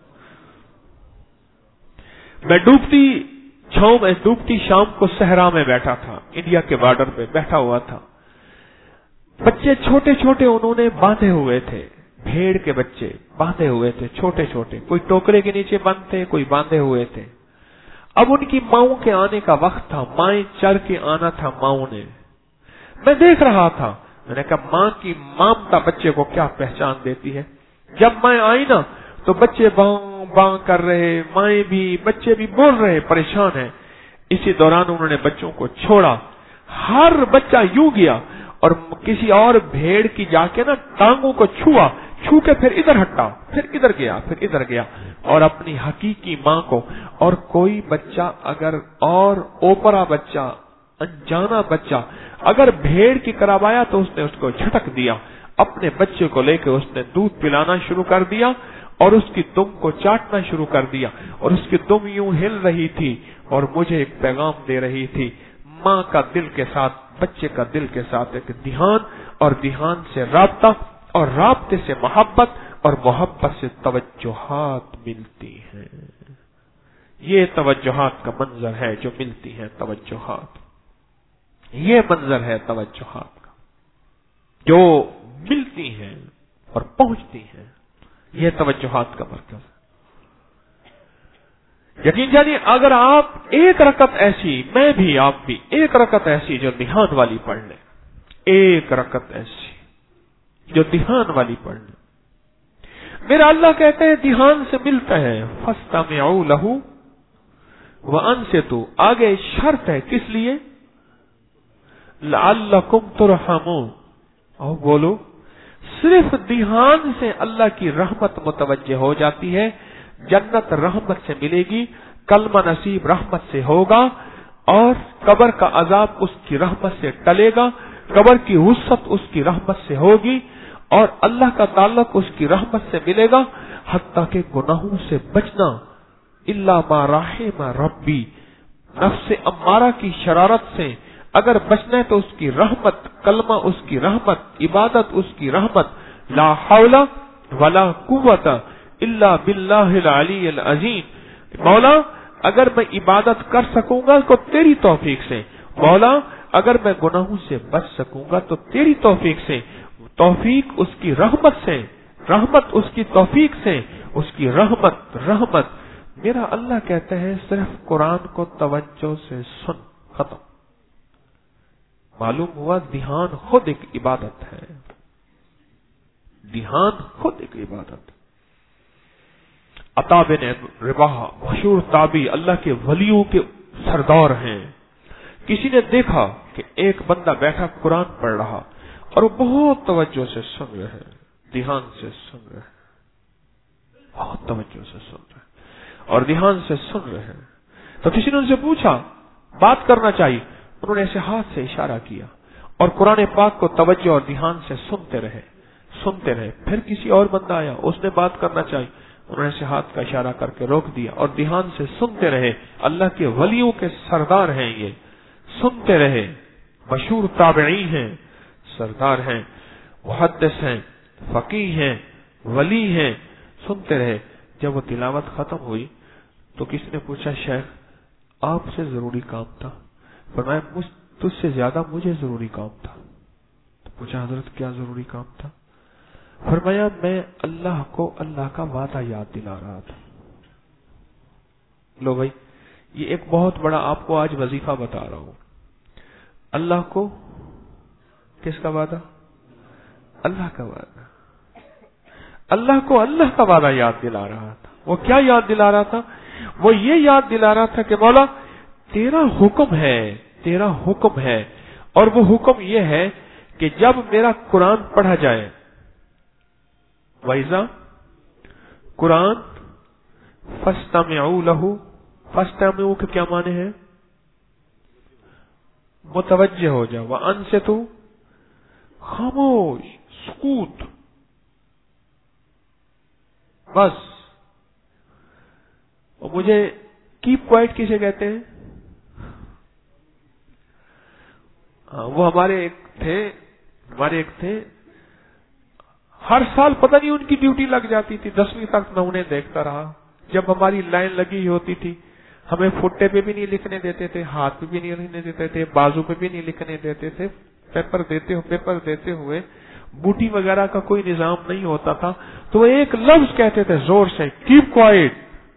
میں ڈوبتی چھاؤں میں، ڈوبتی شام کو صحرا میں بیٹھا تھا، انڈیا کے بارڈر پہ بیٹھا ہوا تھا۔ بچے چھوٹے چھوٹے انہوں نے باندھے ہوئے تھے، بھیڑ کے بچے باندھے ہوئے تھے، چھوٹے چھوٹے، کوئی ٹوکرے کے نیچے بند تھے، کوئی باندھے ہوئے تھے۔ اب ان کی ماؤں کے آنے کا وقت تھا، مائیں چر کے آنا تھا ماؤں نے۔ میں دیکھ رہا تھا، میں نے کہا ماں کی مامتا بچے کو کیا پہچان دیتی ہے۔ جب مائیں آئی نا تو بچے باں باں کر رہے، مائیں بھی، بچے بھی بول رہے، پریشان ہیں۔ اسی دوران انہوں نے بچوں کو چھوڑا، ہر بچہ یوں گیا اور کسی اور بھیڑ کی جا کے نا ٹانگوں کو چھو کے پھر ادھر ہٹا، پھر ادھر گیا، پھر ادھر گیا، اور اپنی حقیقی ماں کو۔ اور کوئی بچہ اگر، اور اوپرا بچہ، انجانا بچہ اگر بھیڑ کی طرف آیا تو اس نے اس کو جھٹک دیا، اپنے بچے کو لے کے اس نے دودھ پلانا شروع کر دیا اور اس کی دم کو چاٹنا شروع کر دیا، اور اس کی دم یوں ہل رہی تھی اور مجھے ایک پیغام دے رہی تھی، ماں کا دل کے ساتھ بچے کا دل کے ساتھ ایک دھیان، اور دھیان سے رابطہ، اور رابطے سے محبت، اور محبت سے توجہات ملتی ہیں۔ یہ توجہات کا منظر ہے جو ملتی ہیں توجہات، یہ منظر ہے توجہات کا جو ملتی ہیں اور پہنچتی ہیں، یہ توجہات کا مرکز ہے۔ یقین جانیے اگر آپ ایک رکعت ایسی، میں بھی آپ بھی ایک رکعت ایسی جو دھیان والی پڑھ لیں، ایک رکعت ایسی جو دھیان والی پڑھ لیں، میرا اللہ کہتے ہیں دھیان سے ملتا ہے، فَاسْتَمِعُوا لَهُ وَأَنصِتُوا، آگے شرط ہے کس لیے؟ لَعَلَّكُمْ تُرْحَمُونَ، اور بولو صرف دھیان سے اللہ کی رحمت متوجہ ہو جاتی ہے، جنت رحمت سے ملے گی، کلمہ نصیب رحمت سے ہوگا، اور قبر کا عذاب اس کی رحمت سے ٹلے گا، قبر کی وسعت اس کی رحمت سے ہوگی، اور اللہ کا تعلق اس کی رحمت سے ملے گا، حتیٰ کہ گناہوں سے بچنا، الا ما رحم ربی، نفس امارہ کی شرارت سے اگر بچنا ہے تو اس کی رحمت، کلمہ اس کی رحمت، عبادت اس کی رحمت، لا حول ولا قوت الا باللہ العلی العظیم، مولا اگر میں عبادت کر سکوں گا تو تیری توفیق سے، مولا اگر میں گناہوں سے بچ سکوں گا تو تیری توفیق سے، توفیق اس کی رحمت سے، رحمت اس کی توفیق سے، اس کی رحمت۔ میرا اللہ کہتا ہے صرف قرآن کو توجہ سے سن، ختم۔ معلوم ہوا دھیان خود ایک عبادت ہے، دھیان خود ایک عبادت۔ عطا بن رباح مشہور تابعی، اللہ کے ولیوں کے سردار ہیں، کسی نے دیکھا کہ ایک بندہ بیٹھا قرآن پڑھ رہا اور وہ بہت توجہ سے سن رہے ہیں، دھیان سے سن رہے ہیں، بہت توجہ سے سن رہے ہیں اور دھیان سے سن رہے ہیں۔ تو کسی نے ان سے پوچھا بات کرنا چاہیے، انہوں نے ایسے ہاتھ سے اشارہ کیا اور قرآن پاک کو توجہ اور دھیان سے سنتے رہے۔ پھر کسی اور بندہ آیا، اس نے بات کرنا چاہی، انہوں نے ایسے ہاتھ کا اشارہ کر کے روک دیا اور دھیان سے سنتے رہے۔ اللہ کے ولیوں کے سردار ہیں یہ، سنتے رہے، مشہور تابعی ہیں، سردار ہیں، محدث ہیں، فقیہ ہیں، ولی ہیں، سنتے رہے۔ جب وہ تلاوت ختم ہوئی تو کسی نے پوچھا شیخ آپ سے ضروری کام تھا؟ فرمایا تجھ سے زیادہ مجھے ضروری کام تھا۔ تو پوچھا حضرت کیا ضروری کام تھا؟ فرمایا میں اللہ کو اللہ کا وعدہ یاد دلا رہا تھا۔ لو بھائی یہ ایک بہت بڑا آپ کو آج وظیفہ بتا رہا ہوں، اللہ کو کس کا وعدہ؟ اللہ کا وعدہ، اللہ کو اللہ کا وعدہ یاد دلا رہا تھا۔ وہ کیا یاد دلا رہا تھا؟ وہ یہ یاد دلا رہا تھا کہ مولا تیرا حکم ہے، اور وہ حکم یہ ہے کہ جب میرا قرآن پڑھا جائے، وَإِذَا قرآن فَاسْتَمِعُوا لَهُ، فَاسْتَمِعُوا کے کیا معنی ہے؟ متوجہ ہو جاؤ، وَأَنصِتُوا خاموش سکوت، بس. اور مجھے کیپ کوائٹ کسے کہتے ہیں؟ وہ ہمارے ایک تھے ہر سال پتہ نہیں ان کی ڈیوٹی لگ جاتی تھی. 10ویں تک میں انہیں دیکھتا رہا. جب ہماری لائن لگی ہوتی تھی ہمیں پھٹے پہ بھی نہیں لکھنے دیتے تھے، ہاتھ پہ بھی نہیں لکھنے دیتے تھے، بازو پہ بھی نہیں لکھنے دیتے تھے. پیپر دیتے ہوئے بوٹی وغیرہ کا کوئی نظام نہیں ہوتا تھا تو وہ ایک لفظ کہتے تھے زور سے، کیپ کوائٹ.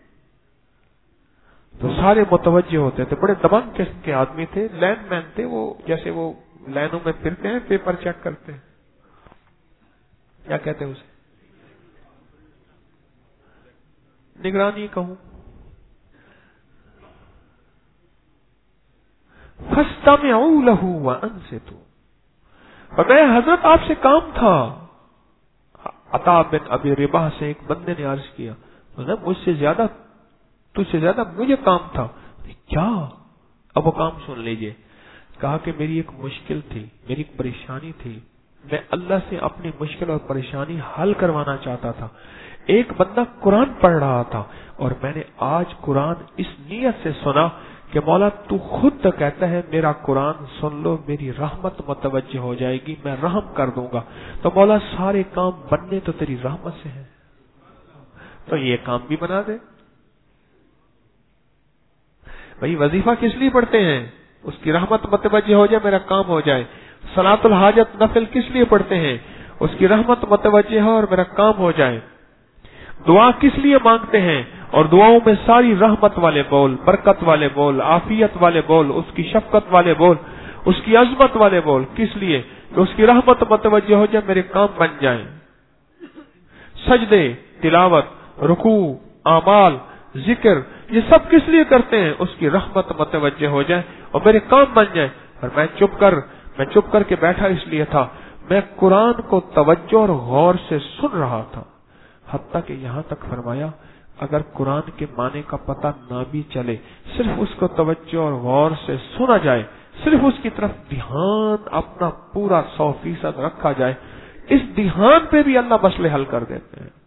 تو سارے متوجہ ہوتے تھے. بڑے دبنگ قسم کے آدمی تھے، لائن مین تھے وہ. جیسے وہ لائنوں میں پھرتے ہیں پیپر چیک کرتے ہیں، کیا کہتے ہیں اسے؟ نگرانی کہوں. فَاسْتَمِعُوا لَهُ وَأَنصِتُوا. فرمایا حضرت آپ سے کام تھا. عطا بن ابی رباح سے ایک بندے نے عرض کیا تجھ سے زیادہ مجھے کام تھا. کیا؟ اب وہ کام سن لیجئے. کہا کہ میری ایک مشکل تھی، میری ایک پریشانی تھی، میں اللہ سے اپنی مشکل اور پریشانی حل کروانا چاہتا تھا. ایک بندہ قرآن پڑھ رہا تھا اور میں نے آج قرآن اس نیت سے سنا کہ مولا تو خود تو کہتا ہے میرا قرآن سن لو، میری رحمت متوجہ ہو جائے گی، میں رحم کر دوں گا. تو مولا سارے کام بننے تو تیری رحمت سے ہیں، تو یہ کام بھی بنا دے. بھئی وظیفہ کس لیے پڑھتے ہیں؟ اس کی رحمت متوجہ ہو جائے، میرا کام ہو جائے. صلاۃ الحاجت نفل کس لیے پڑھتے ہیں؟ اس کی رحمت متوجہ ہو اور میرا کام ہو جائے. دعا کس لیے مانگتے ہیں؟ اور دعاؤں میں ساری رحمت والے بول، برکت والے بول، عافیت والے بول، اس کی شفقت والے بول، اس کی عظمت والے بول. کس لیے؟ کہ اس کی رحمت متوجہ ہو جائے، میرے کام بن جائیں. سجدے، تلاوت، رکوع، اعمال، ذکر، یہ سب کس لیے کرتے ہیں؟ اس کی رحمت متوجہ ہو جائے اور میرے کام بن جائے. اور میں چپ کر کے بیٹھا اس لیے تھا، میں قرآن کو توجہ اور غور سے سن رہا تھا. حتیٰ کہ یہاں تک فرمایا اگر قرآن کے معنی کا پتہ نہ بھی چلے، صرف اس کو توجہ اور غور سے سنا جائے، صرف اس کی طرف دھیان اپنا پورا 100% رکھا جائے، اس دھیان پہ بھی اللہ مسئلے حل کر دیتے ہیں.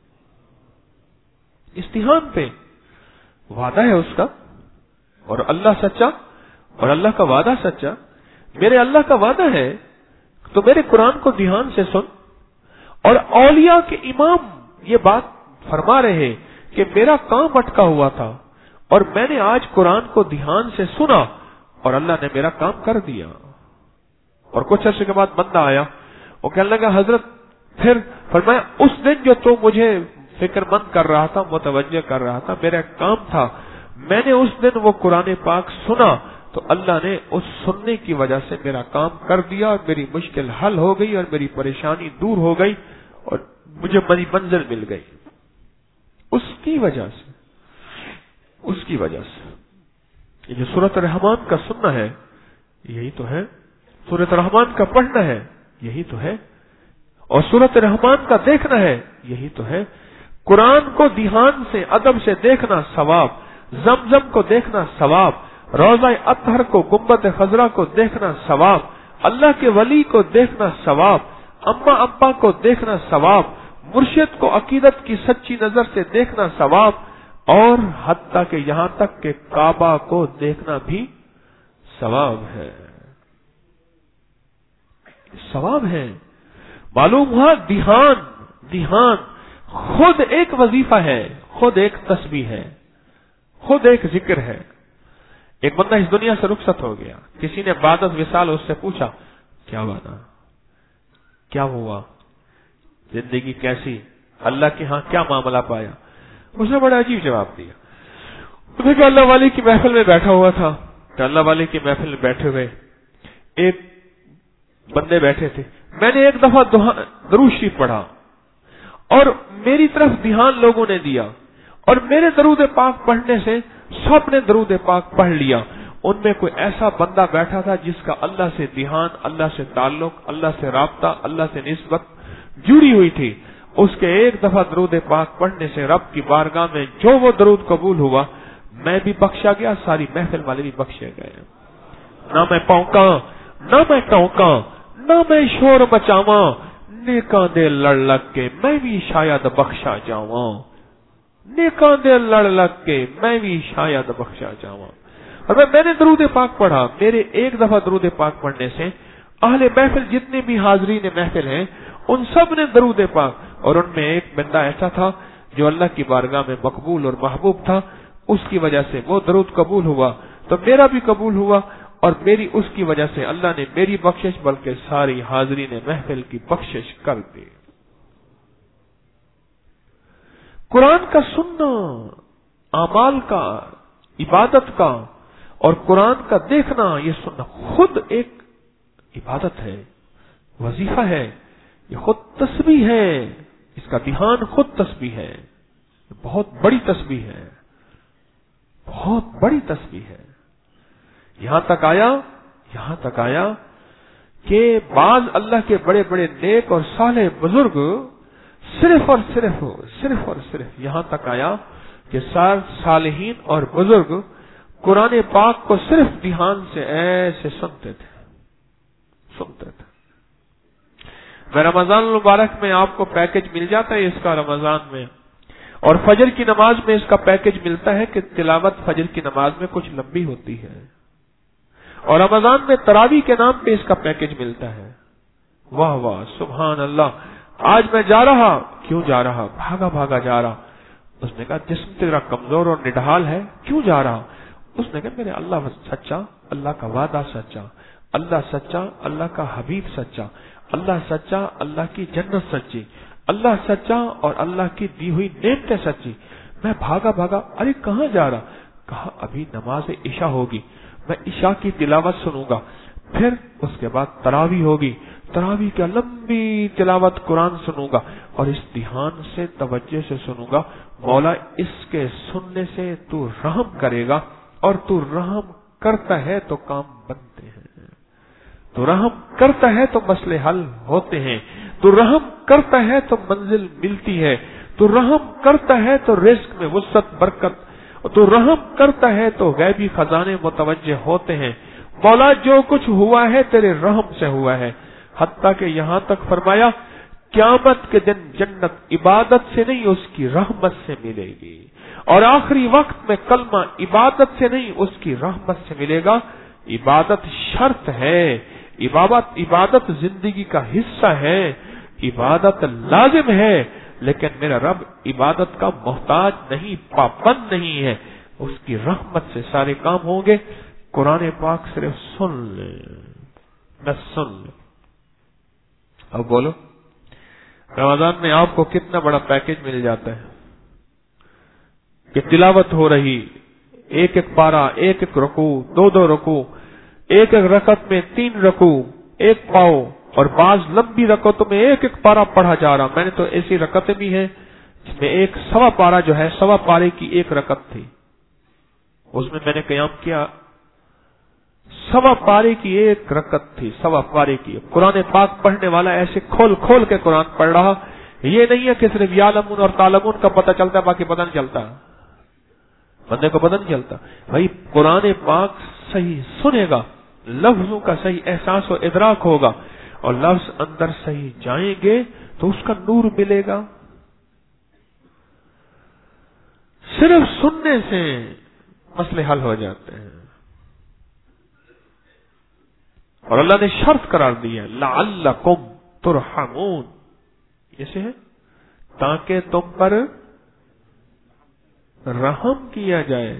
اس دھیان پہ وعدہ ہے اس کا، اور اللہ سچا، اور اللہ کا وعدہ سچا. میرے اللہ کا وعدہ ہے تو میرے قرآن کو دھیان سے سن. اور اولیاء کے امام یہ بات فرما رہے کہ میرا کام اٹکا ہوا تھا اور میں نے آج قرآن کو دھیان سے سنا اور اللہ نے میرا کام کر دیا. اور کچھ عرصے کے بعد بندہ آیا، وہ کہنے لگا حضرت پھر فرمایا اس دن جو تو مجھے فکر مند کر رہا تھا، متوجہ کر رہا تھا، میرا کام تھا، میں نے اس دن وہ قرآن پاک سنا تو اللہ نے اس سننے کی وجہ سے میرا کام کر دیا اور میری مشکل حل ہو گئی اور میری پریشانی دور ہو گئی اور مجھے میری منزل مل گئی. اس کی وجہ سے یہ جو سورۃ الرحمن کا سننا ہے یہی تو ہے، سورۃ الرحمن کا پڑھنا ہے یہی تو ہے، اور سورۃ الرحمن کا دیکھنا ہے یہی تو ہے. قرآن کو دھیان سے ادب سے دیکھنا ثواب، زمزم کو دیکھنا ثواب، روضہ اطہر کو، گنبد خضرا کو دیکھنا ثواب، اللہ کے ولی کو دیکھنا ثواب، اما ابا کو دیکھنا ثواب، مرشد کو عقیدت کی سچی نظر سے دیکھنا ثواب، اور حتیٰ کہ یہاں تک کہ کعبہ کو دیکھنا بھی ثواب ہے. ثواب ہے. معلوم ہوا دھیان خود ایک وظیفہ ہے، خود ایک تسبیح ہے، خود ایک ذکر ہے. ایک بندہ اس دنیا سے رخصت ہو گیا، کسی نے بعد از وصال اس سے پوچھا کیا بنا، کیا ہوا، زندگی کیسی، اللہ کے ہاں کیا معاملہ پایا؟ اس نے بڑا عجیب جواب دیا. اسے کہ اللہ والے کی محفل میں بیٹھا ہوا تھا، کہ اللہ والے کی محفل میں بیٹھے ہوئے ایک بندے بیٹھے تھے، میں نے ایک دفعہ درود شریف پڑھا اور میری طرف دھیان لوگوں نے دیا اور میرے درود پاک پڑھنے سے سب نے درود پاک پڑھ لیا. ان میں کوئی ایسا بندہ بیٹھا تھا جس کا اللہ سے دھیان، اللہ سے تعلق، اللہ سے رابطہ، اللہ سے نسبت جڑی ہوئی تھی. اس کے ایک دفعہ درود پاک پڑھنے سے رب کی بارگاہ میں جو وہ درود قبول ہوا، میں بھی بخشا گیا، ساری محفل والے بھی بخشے گئے. نہ میں پونکا، نہ میں ٹونکا، نہ میں شور مچاواں، نیکاں دے لڑ لگ کے میں بھی شاید بخشا جاواں، نیکاں دے لڑ لگ کے میں بھی شاید بخشا جاواں۔ اور میں نے درود پاک پڑھا، میرے ایک دفعہ درود پاک پڑھنے سے اہل محفل جتنے بھی حاضرین محفل ہیں ان سب نے درود پاک، اور ان میں ایک بندہ ایسا تھا جو اللہ کی بارگاہ میں مقبول اور محبوب تھا، اس کی وجہ سے وہ درود قبول ہوا تو میرا بھی قبول ہوا، اور میری اس کی وجہ سے اللہ نے میری بخشش بلکہ ساری حاضرین محفل کی بخشش کر دی۔ قرآن کا سننا اعمال کا، عبادت کا، اور قرآن کا دیکھنا، یہ سننا خود ایک عبادت ہے، وظیفہ ہے، یہ خود تسبیح ہے، اس کا دھیان خود تسبیح ہے، بہت بڑی تسبیح ہے، بہت بڑی تسبیح ہے۔ یہاں تک آیا کہ بعض اللہ کے بڑے بڑے نیک اور صالح بزرگ صرف اور صرف یہاں تک آیا کہ صالحین اور بزرگ قرآن پاک کو صرف دھیان سے ایسے سنتے تھے۔ میں رمضان المبارک میں آپ کو پیکج مل جاتا ہے اس کا رمضان میں، اور فجر کی نماز میں اس کا پیکج ملتا ہے کہ تلاوت فجر کی نماز میں کچھ لمبی ہوتی ہے، اور رمضان میں تراویح کے نام پہ اس کا پیکج ملتا ہے۔ واہ واہ سبحان اللہ، آج میں جا رہا، کیوں جا رہا؟ بھاگا بھاگا جا رہا۔ اس نے کہا جسم تیرا کمزور اور نڈھال ہے، کیوں جا رہا؟ اس نے کہا میرے اللہ سچا، اللہ کا وعدہ سچا، اللہ سچا، اللہ کا حبیب سچا، اللہ سچا، اللہ کی جنت سچی، اللہ سچا اور اللہ کی دی ہوئی نعمتیں سچی۔ میں بھاگا بھاگا، ارے کہاں جا رہا؟ کہا ابھی نماز عشاء ہوگی، میں عشاء کی تلاوت سنوں گا، پھر اس کے بعد تراویح ہوگی، تراویح کی لمبی تلاوت قرآن سنوں گا، اور اس دھیان سے توجہ سے سنوں گا، مولا اس کے سننے سے تو رحم کرے گا، اور تو رحم کرتا ہے تو کام بنتے ہیں، تو رحم کرتا ہے تو مسئلے حل ہوتے ہیں، تو رحم کرتا ہے تو منزل ملتی ہے، تو رحم کرتا ہے تو رزق میں وسعت برکت، تو رحم کرتا ہے تو غیبی خزانے متوجہ ہوتے ہیں۔ مولا جو کچھ ہوا ہے تیرے رحم سے ہوا ہے، حتیٰ کہ یہاں تک فرمایا قیامت کے دن جنت عبادت سے نہیں اس کی رحمت سے ملے گی، اور آخری وقت میں کلمہ عبادت سے نہیں اس کی رحمت سے ملے گا۔ عبادت شرط ہے، عبادت زندگی کا حصہ ہے، عبادت لازم ہے، لیکن میرا رب عبادت کا محتاج نہیں، پابند نہیں ہے، اس کی رحمت سے سارے کام ہوں گے۔ قرآن پاک صرف سن لے، بس سن لے۔ اب بولو رمضان میں آپ کو کتنا بڑا پیکج مل جاتا ہے کہ تلاوت ہو رہی، ایک ایک پارہ، ایک ایک رکوع، دو رکوع، ایک ایک رکعت میں 3 رکوع، ایک پاؤ، اور بعض لمبی رکعتوں میں ایک ایک پارہ پڑھا جا رہا۔ میں نے تو ایسی رکعتیں بھی ہیں جس میں ایک سوا پارہ جو ہے، سوا پارے کی ایک رکعت تھی، اس میں نے قیام کیا، سوا پارے کی ایک رکعت تھی، سوا پارے کی۔ قرآن پاک پڑھنے والا ایسے کھول کھول کے قرآن پڑھ رہا، یہ نہیں ہے کہ صرف یعلمون اور تعلمون کا پتہ چلتا ہے، باقی پتہ نہیں چلتا، بندے کو پتہ نہیں چلتا۔ بھائی قرآن پاک صحیح سنے گا، لفظوں کا صحیح احساس و ادراک ہوگا، اور لفظ اندر صحیح جائیں گے تو اس کا نور ملے گا۔ صرف سننے سے مسئلے حل ہو جاتے ہیں، اور اللہ نے شرط قرار دی ہے لعلکم ترحمون، اسے ہے تاکہ تم پر رحم کیا جائے،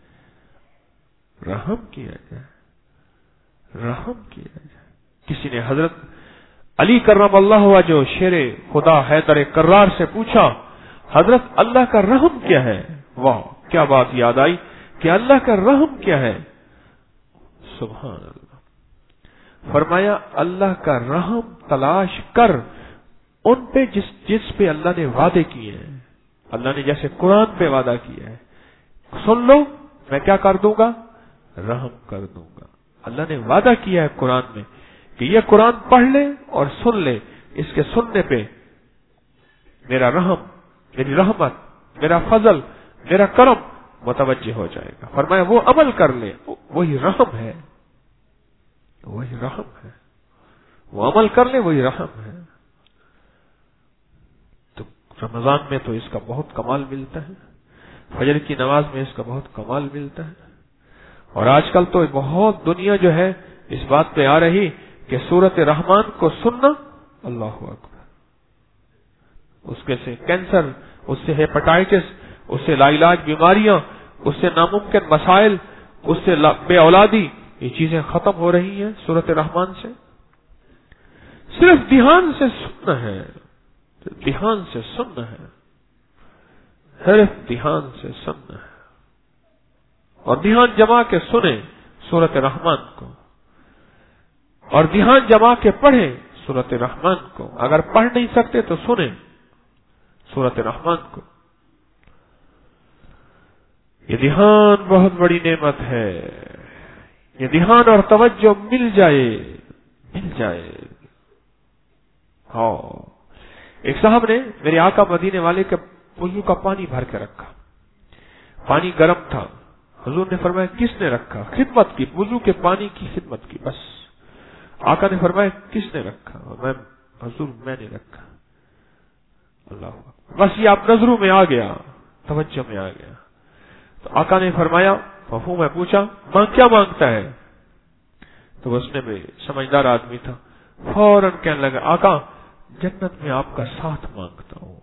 رحم کیا جائے، رحم کیا جائے۔ کسی نے حضرت علی کرم اللہ وجہ شیر خدا حیدر کرار سے پوچھا حضرت اللہ کا رحم کیا ہے؟ واہ کیا بات یاد آئی کہ اللہ کا رحم کیا ہے؟ سبحان اللہ۔ فرمایا اللہ کا رحم تلاش کر ان پہ جس پہ اللہ نے وعدے کیے ہیں۔ اللہ نے جیسے قرآن پہ وعدہ کیا ہے، سن لو میں کیا کر دوں گا؟ رحم کر دوں گا۔ اللہ نے وعدہ کیا ہے قرآن میں کہ یہ قرآن پڑھ لے اور سن لے، اس کے سننے پہ میرا رحم، میری رحمت، میرا فضل، میرا کرم متوجہ ہو جائے گا۔ فرمایا وہ عمل کر لے، وہی رحم ہے، وہی رحم ہے، وہ عمل کر لے وہی رحم ہے۔ رمضان میں تو اس کا بہت کمال ملتا ہے، فجر کی نماز میں اس کا بہت کمال ملتا ہے. اور آج کل تو بہت دنیا جو ہے اس بات پہ آ رہی کہ سورت رحمان کو سننا، اللہ اکبر، اس کے سے کینسر، اس سے ہیپاٹائٹس، اس سے لا علاج بیماریاں، اس سے ناممکن مسائل، اس سے بے اولادی، یہ چیزیں ختم ہو رہی ہیں سورت رحمان سے. صرف دھیان سے سننا ہے، دھیان سے سننا ہے، صرف دھیان سے سننا ہے. اور دھیان جما کے سنیں سورت رحمان کو، اور دھیان جما کے پڑھیں سورت رحمان کو. اگر پڑھ نہیں سکتے تو سنیں سورت رحمان کو. یہ دھیان بہت بڑی نعمت ہے. یہ دھیان اور توجہ مل جائے، مل جائے. ہاں، ایک صاحب نے میرے آقا مدینے والے کے وضو کا پانی بھر کے رکھا. پانی گرم تھا. حضور نے فرمایا کس نے رکھا؟ خدمت کی، وضو کے پانی کی خدمت کی. بس آقا نے فرمایا کس نے رکھا؟ میں، حضور میں نے رکھا. اللہ اکبر. بس یہ آپ نظروں میں آ گیا، توجہ میں آ گیا. تو آقا نے فرمایا، مفہوم میں پوچھا کیا مانگتا ہے؟ تو اس نے بھی سمجھدار آدمی تھا، فوراً کہنے لگا آقا جنت میں آپ کا ساتھ مانگتا ہوں،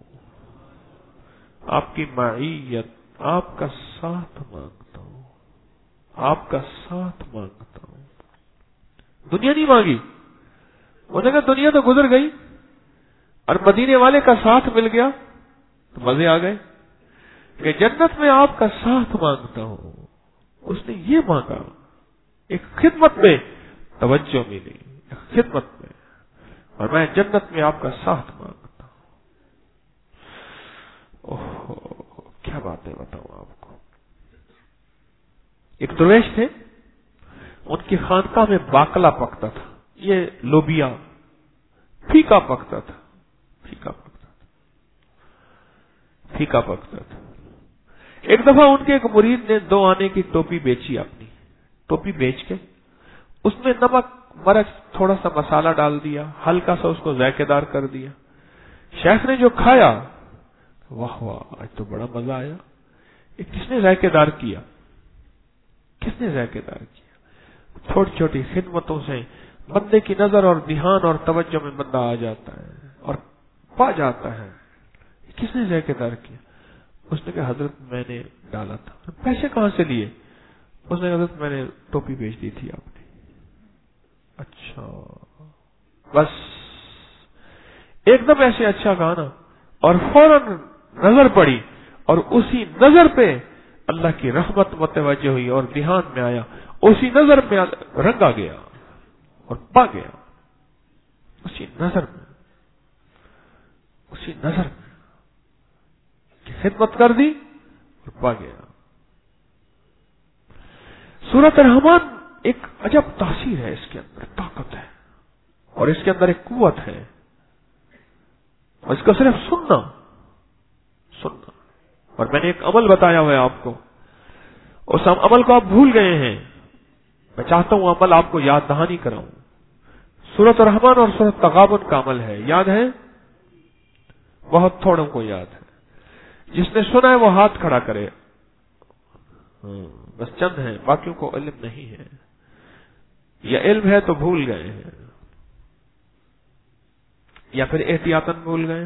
آپ کی معیت، آپ کا ساتھ مانگتا ہوں، آپ کا ساتھ مانگتا ہوں. دنیا نہیں مانگی. انہوں نے کہا دنیا تو گزر گئی اور مدینے والے کا ساتھ مل گیا تو مزے آ گئے کہ جنت میں آپ کا ساتھ مانگتا ہوں. اس نے یہ مانگا، ایک خدمت میں توجہ ملی، ایک خدمت میں، اور میں جنت میں آپ کا ساتھ مانگتا ہوں. اوہ کیا باتیں بتاؤں آپ کو. ایک درویش تھے، ان کی خانقاہ میں باقلا پکتا تھا، یہ لوبیا پھیکا پکتا تھا، پھیکا پکتا تھا، پھیکا پکتا تھا. ایک دفعہ ان کے ایک مرید نے 2 آنے کی ٹوپی بیچی. اپنی ٹوپی بیچ کے اس میں نمک، مرچ، تھوڑا سا مسالہ ڈال دیا، ہلکا سا اس کو ذائقے دار کر دیا. شیخ نے جو کھایا، واہ واہ آج تو بڑا مزہ آیا. یہ کس نے ذائقے دار کیا؟ کس نے ذائقے دار کیا؟ چھوٹی چھوٹی خدمتوں سے بندے کی نظر اور دھیان اور توجہ میں بندہ آ جاتا ہے اور پا جاتا ہے. کس نے ذائقے دار کیا؟ اس نے کہا حضرت میں نے ڈالا تھا. پیسے کہاں سے لیے؟ اس نے حضرت میں نے ٹوپی بیچ دی تھی آپ نے. اچھا. بس ایک دم ایسے اچھا گانا اور فوراً نظر پڑی اور اسی نظر پہ اللہ کی رحمت متوجہ ہوئی اور دھیان میں آیا. اسی نظر میں رنگ آ گیا اور پا گیا. اسی نظر میں، اسی نظر میں خدمت کر دی اور پا گیا. سورت رحمان ایک عجب تاثیر ہے، اس کے اندر طاقت ہے اور اس کے اندر ایک قوت ہے. اور اس کا صرف سننا. اور میں نے ایک عمل بتایا ہوا ہے آپ کو، اس عمل کو آپ بھول گئے ہیں. میں چاہتا ہوں عمل آپ کو یاد دہانی کراؤں. سورت رحمان اور سورت تغابن کا عمل ہے. یاد ہے؟ بہت تھوڑوں کو یاد ہے. جس نے سنا ہے وہ ہاتھ کھڑا کرے. بس چند ہیں، باقیوں کو علم نہیں ہے، یا علم ہے تو بھول گئے ہیں، یا پھر احتیاطاً بھول گئے.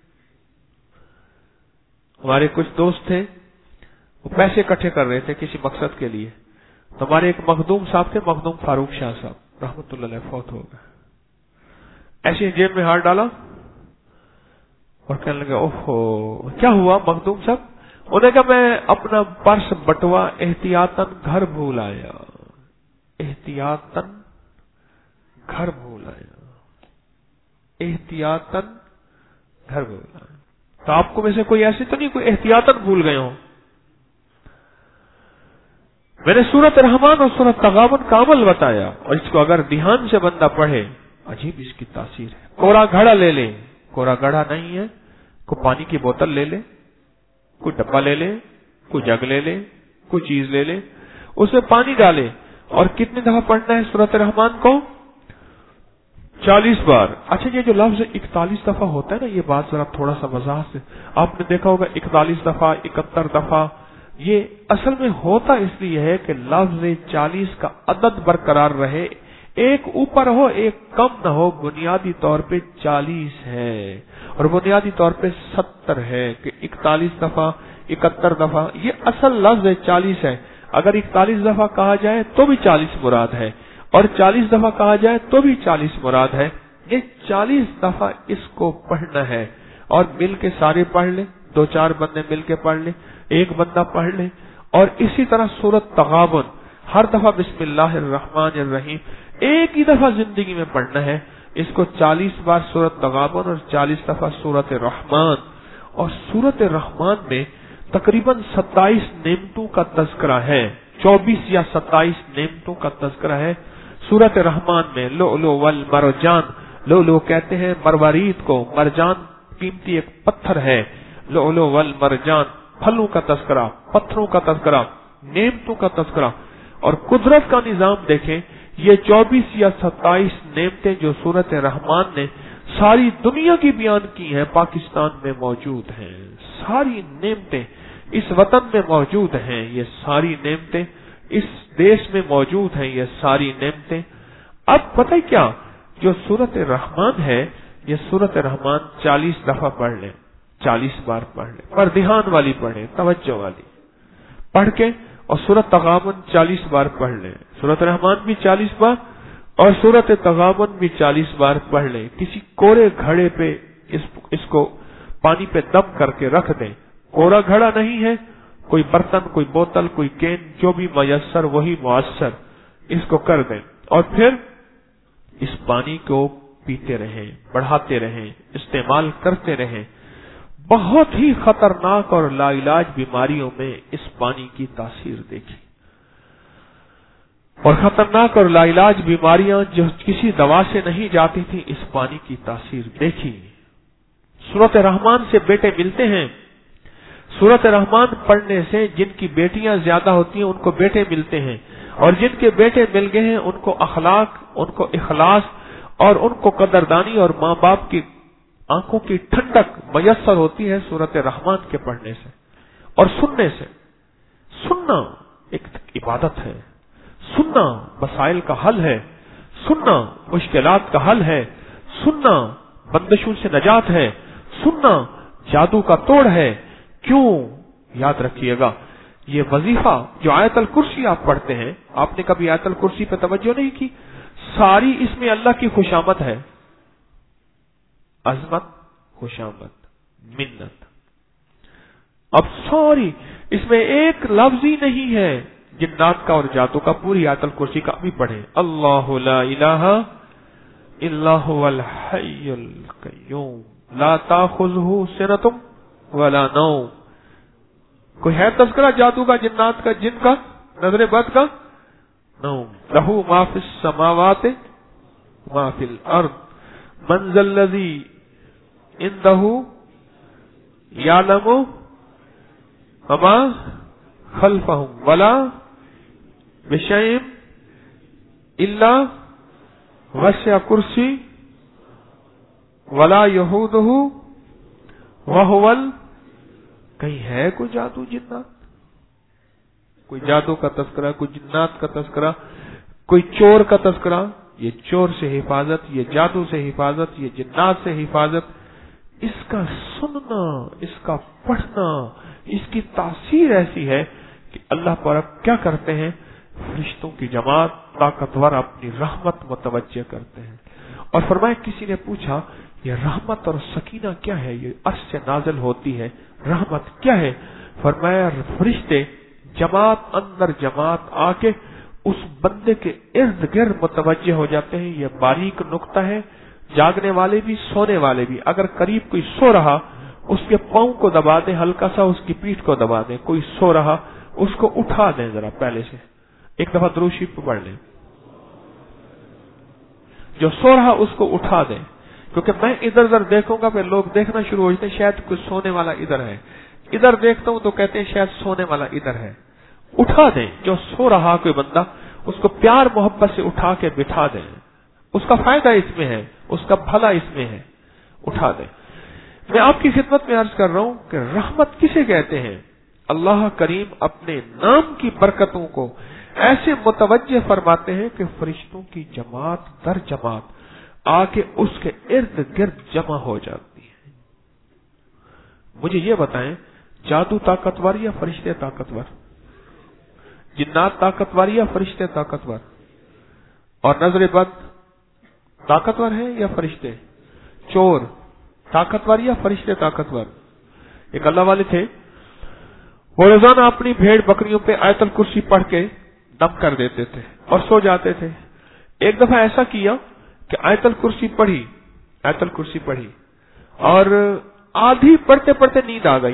ہمارے کچھ دوست تھے، وہ پیسے اکٹھے کر رہے تھے کسی مقصد کے لیے. تو ہمارے ایک مخدوم صاحب تھے، مخدوم فاروق شاہ صاحب رحمۃ اللہ علیہ، فوت ہو گئے. ایسے جیب میں ہاتھ ڈالا اور کہنے لگا اوہو کیا ہوا مخدوم صاحب؟ انہوں نے کہا میں اپنا پرس بٹوا احتیاطاً گھر بھول آیا، احتیاطاً گھر بھول آیا، احتیاطاً گھر بھول آیا. تو آپ کو میں سے کوئی ایسے تو نہیں کوئی احتیاطاً بھول گئے ہوں؟ میں نے سورت رحمان اور سورت تغابن کا عمل بتایا، اور اس کو اگر دھیان سے بندہ پڑھے، عجیب اس کی تاثیر ہے. کورا گھڑا لے لے، کورا گھڑا نہیں ہے، کوئی پانی کی بوتل لے لے، کوئی ڈبہ لے لے، کوئی جگ لے لے، کوئی چیز لے لے، اس میں پانی ڈالے اور کتنی دفعہ پڑھنا ہے سورت رحمان کو؟ 40 बार। अच्छा, ये जो लफ्ज 41 दफा होता है ना, ये बात जरा थोड़ा सा वजाहत से, आपने देखा होगा 41 दफा, 71 दफा, ये असल में होता इसलिए है कि लफ्ज 40 का अदद बरकरार रहे, एक ऊपर हो एक कम न हो। बुनियादी तौर पे 40 है और बुनियादी तौर पे 70 है कि 41 दफा, 71 दफा, ये असल लफ्ज 40 है। अगर 41 दफा कहा जाए तो भी 40 मुराद है और 40 दफा कहा जाए तो भी 40 मुराद है। ये 40 दफा इसको पढ़ना है और मिल के सारे पढ़ ले, 2-4 बंदे मिल के पढ़ ले, एक बंदा पढ़ ले। और इसी तरह सूरत तगाबुन हर दफा बिस्मिल्लाहिर्रहमानिर्रहीम एक ही दफा जिंदगी में पढ़ना है। इसको 40 बार सूरत तगाबुन और 40 दफा सूरत रहमान। और सूरत रहमान में तकरीबन 27 नेमतों का तज़किरा है, 24 या 27 नेमतों का तज़किरा है सूरत रहमान में। लुअलु वल मरजान, लुअलु कहते हैं मरवारीद को, मरजान कीमती एक पत्थर है। लुअलु वल मरजान, फलों का तज़किरा, पत्थरों का तज़किरा, नेमतों का तज़किरा। और कुदरत का निजाम देखें, ये 24 या 27 नेमतें जो सूरत रहमान ने सारी दुनिया की बयान की हैं, पाकिस्तान में मौजूद हैं। सारी नेमतें इस वतन में मौजूद हैं, ये सारी नेमतें इस देश में मौजूद हैं, ये सारी नेमतें। अब पता है क्या, जो सूरत रहमान है, ये सूरत रहमान 40 दफा पढ़ लें, 40 बार पढ़ लें, पर ध्यान वाली पढ़े, तवज्जो वाली पढ़ के। और सूरत तगाबुन 40 बार पढ़ लें, सूरत रहमान भी 40 बार और सूरत तगाबुन भी 40 बार पढ़ लें। किसी कोरे घड़े पे इसको पानी पे दम करके रख दें। कोरा घड़ा नहीं है, कोई बर्तन, कोई बोतल, कोई केन, जो भी मयस्सर वही मुअस्सर, इसको कर दें। और फिर इस पानी को पीते रहें, बढ़ाते रहें, इस्तेमाल करते रहें। बहुत ही खतरनाक और लाइलाज बीमारियों में इस पानी की तासीर देखी। और खतरनाक और लाइलाज बीमारियां जो किसी दवा से नहीं जाती थी, इस पानी की तासीर देखी। सूरत रहमान से बेटे मिलते हैं। सूरत रहमान पढ़ने से जिनकी बेटियां ज्यादा होती हैं उनको बेटे मिलते हैं, और जिनके बेटे मिल गए हैं उनको अखलाक, उनको इखलास और उनको कदरदानी और माँ बाप की आंखों की ठंडक मयस्सर होती है सूरत रहमान के पढ़ने से और सुनने से। सुनना एक इबादत है, सुनना मसाइल का हल है, सुनना मुश्किलात का हल है, सुनना बंदिशों से नजात है, सुनना जादू का तोड़ है। क्यों? याद रखिएगा, ये वजीफा जो आयतल कुर्सी आप पढ़ते हैं, आपने कभी आयतल कुर्सी पे तवज्जो नहीं की? सारी इसमें अल्लाह की खुशामद है, अजमत, खुशामद, मिन्नत। अब सारी इसमें एक लफ्ज ही नहीं है जिन्नात का और जादू का। पूरी आयतल कुर्सी का भी पढ़े, अल्लाहु ला इलाहा इल्ला हुवल हय्युल कय्यूम ला ताखुज़हु सिनतुम वला नौम। कोई है तज़किरा जादू का, जिन्नात का, जिन का, नजर बद का? नौम। लहू मा फिस समावाति मा फिल अर्द मन ज़ल्लज़ी इंदहु यालमु मा खल्फहुम वला बिशैइन इल्ला वस्या कुर्सी वला यहूदहु वहुवल। कहीं है कोई जादू जिन्नात? कोई जादू का तस्करा, कोई जिन्नात का तस्करा, कोई चोर का तस्करा? ये चोर से हिफाजत, ये जादू से हिफाजत, ये जिन्नात से हिफाजत। इसका सुनना, इसका पढ़ना, इसकी तासीर ऐसी है कि अल्लाह पाक क्या करते हैं, फरिश्तों की जमात ताकतवर अपनी रहमत मुतवज्जे करते हैं। और फरमाया, किसी ने पूछा ये रहमत और सकीना क्या है, ये अर्श से नाजिल होती है, रहमत क्या है? फरमाया, फरिश्ते जमात अंदर जमात आके उस बंदे के इर्द गिर्द मुतवज्जे हो जाते हैं। ये बारीक नुक्ता है, जागने वाले भी सोने वाले भी। अगर करीब कोई सो रहा, उसके पांव को दबा दें, हल्का सा उसकी पीठ को दबा दें। कोई सो रहा, उसको उठा दें जरा, पहले से एक दफा दुरूद शरीफ पढ़ लें। जो सो रहा उसको उठा दें, क्योंकि मैं इधर उधर देखूंगा, फिर लोग देखना शुरू हो जाते हैं शायद कोई सोने वाला इधर है। इधर देखता हूं तो कहते हैं शायद सोने वाला इधर है। उठा दें, जो सो रहा कोई बंदा, उसको प्यार मोहब्बत से उठा के बिठा दें, اس کا فائدہ اس میں ہے، اس کا بھلا اس میں ہے، اٹھا دیں۔ میں آپ کی خدمت میں عرض کر رہا ہوں کہ رحمت کسے کہتے ہیں؟ اللہ کریم اپنے نام کی برکتوں کو ایسے متوجہ فرماتے ہیں کہ فرشتوں کی جماعت در جماعت آ کے اس کے ارد گرد جمع ہو جاتی ہے۔ مجھے یہ بتائیں، جادو طاقتور یا فرشتے طاقتور؟ جنات طاقتور یا فرشتے طاقتور؟ اور نظر بد طاقتور ہے یا فرشتے؟ چور طاقتور یا فرشتے طاقتور؟ ایک اللہ والے تھے، وہ روزانہ اپنی بھیڑ بکریوں پہ آیت الکرسی پڑھ کے دم کر دیتے تھے اور سو جاتے تھے۔ ایک دفعہ ایسا کیا کہ آیت الکرسی پڑھی اور آدھی پڑھتے پڑھتے نیند آ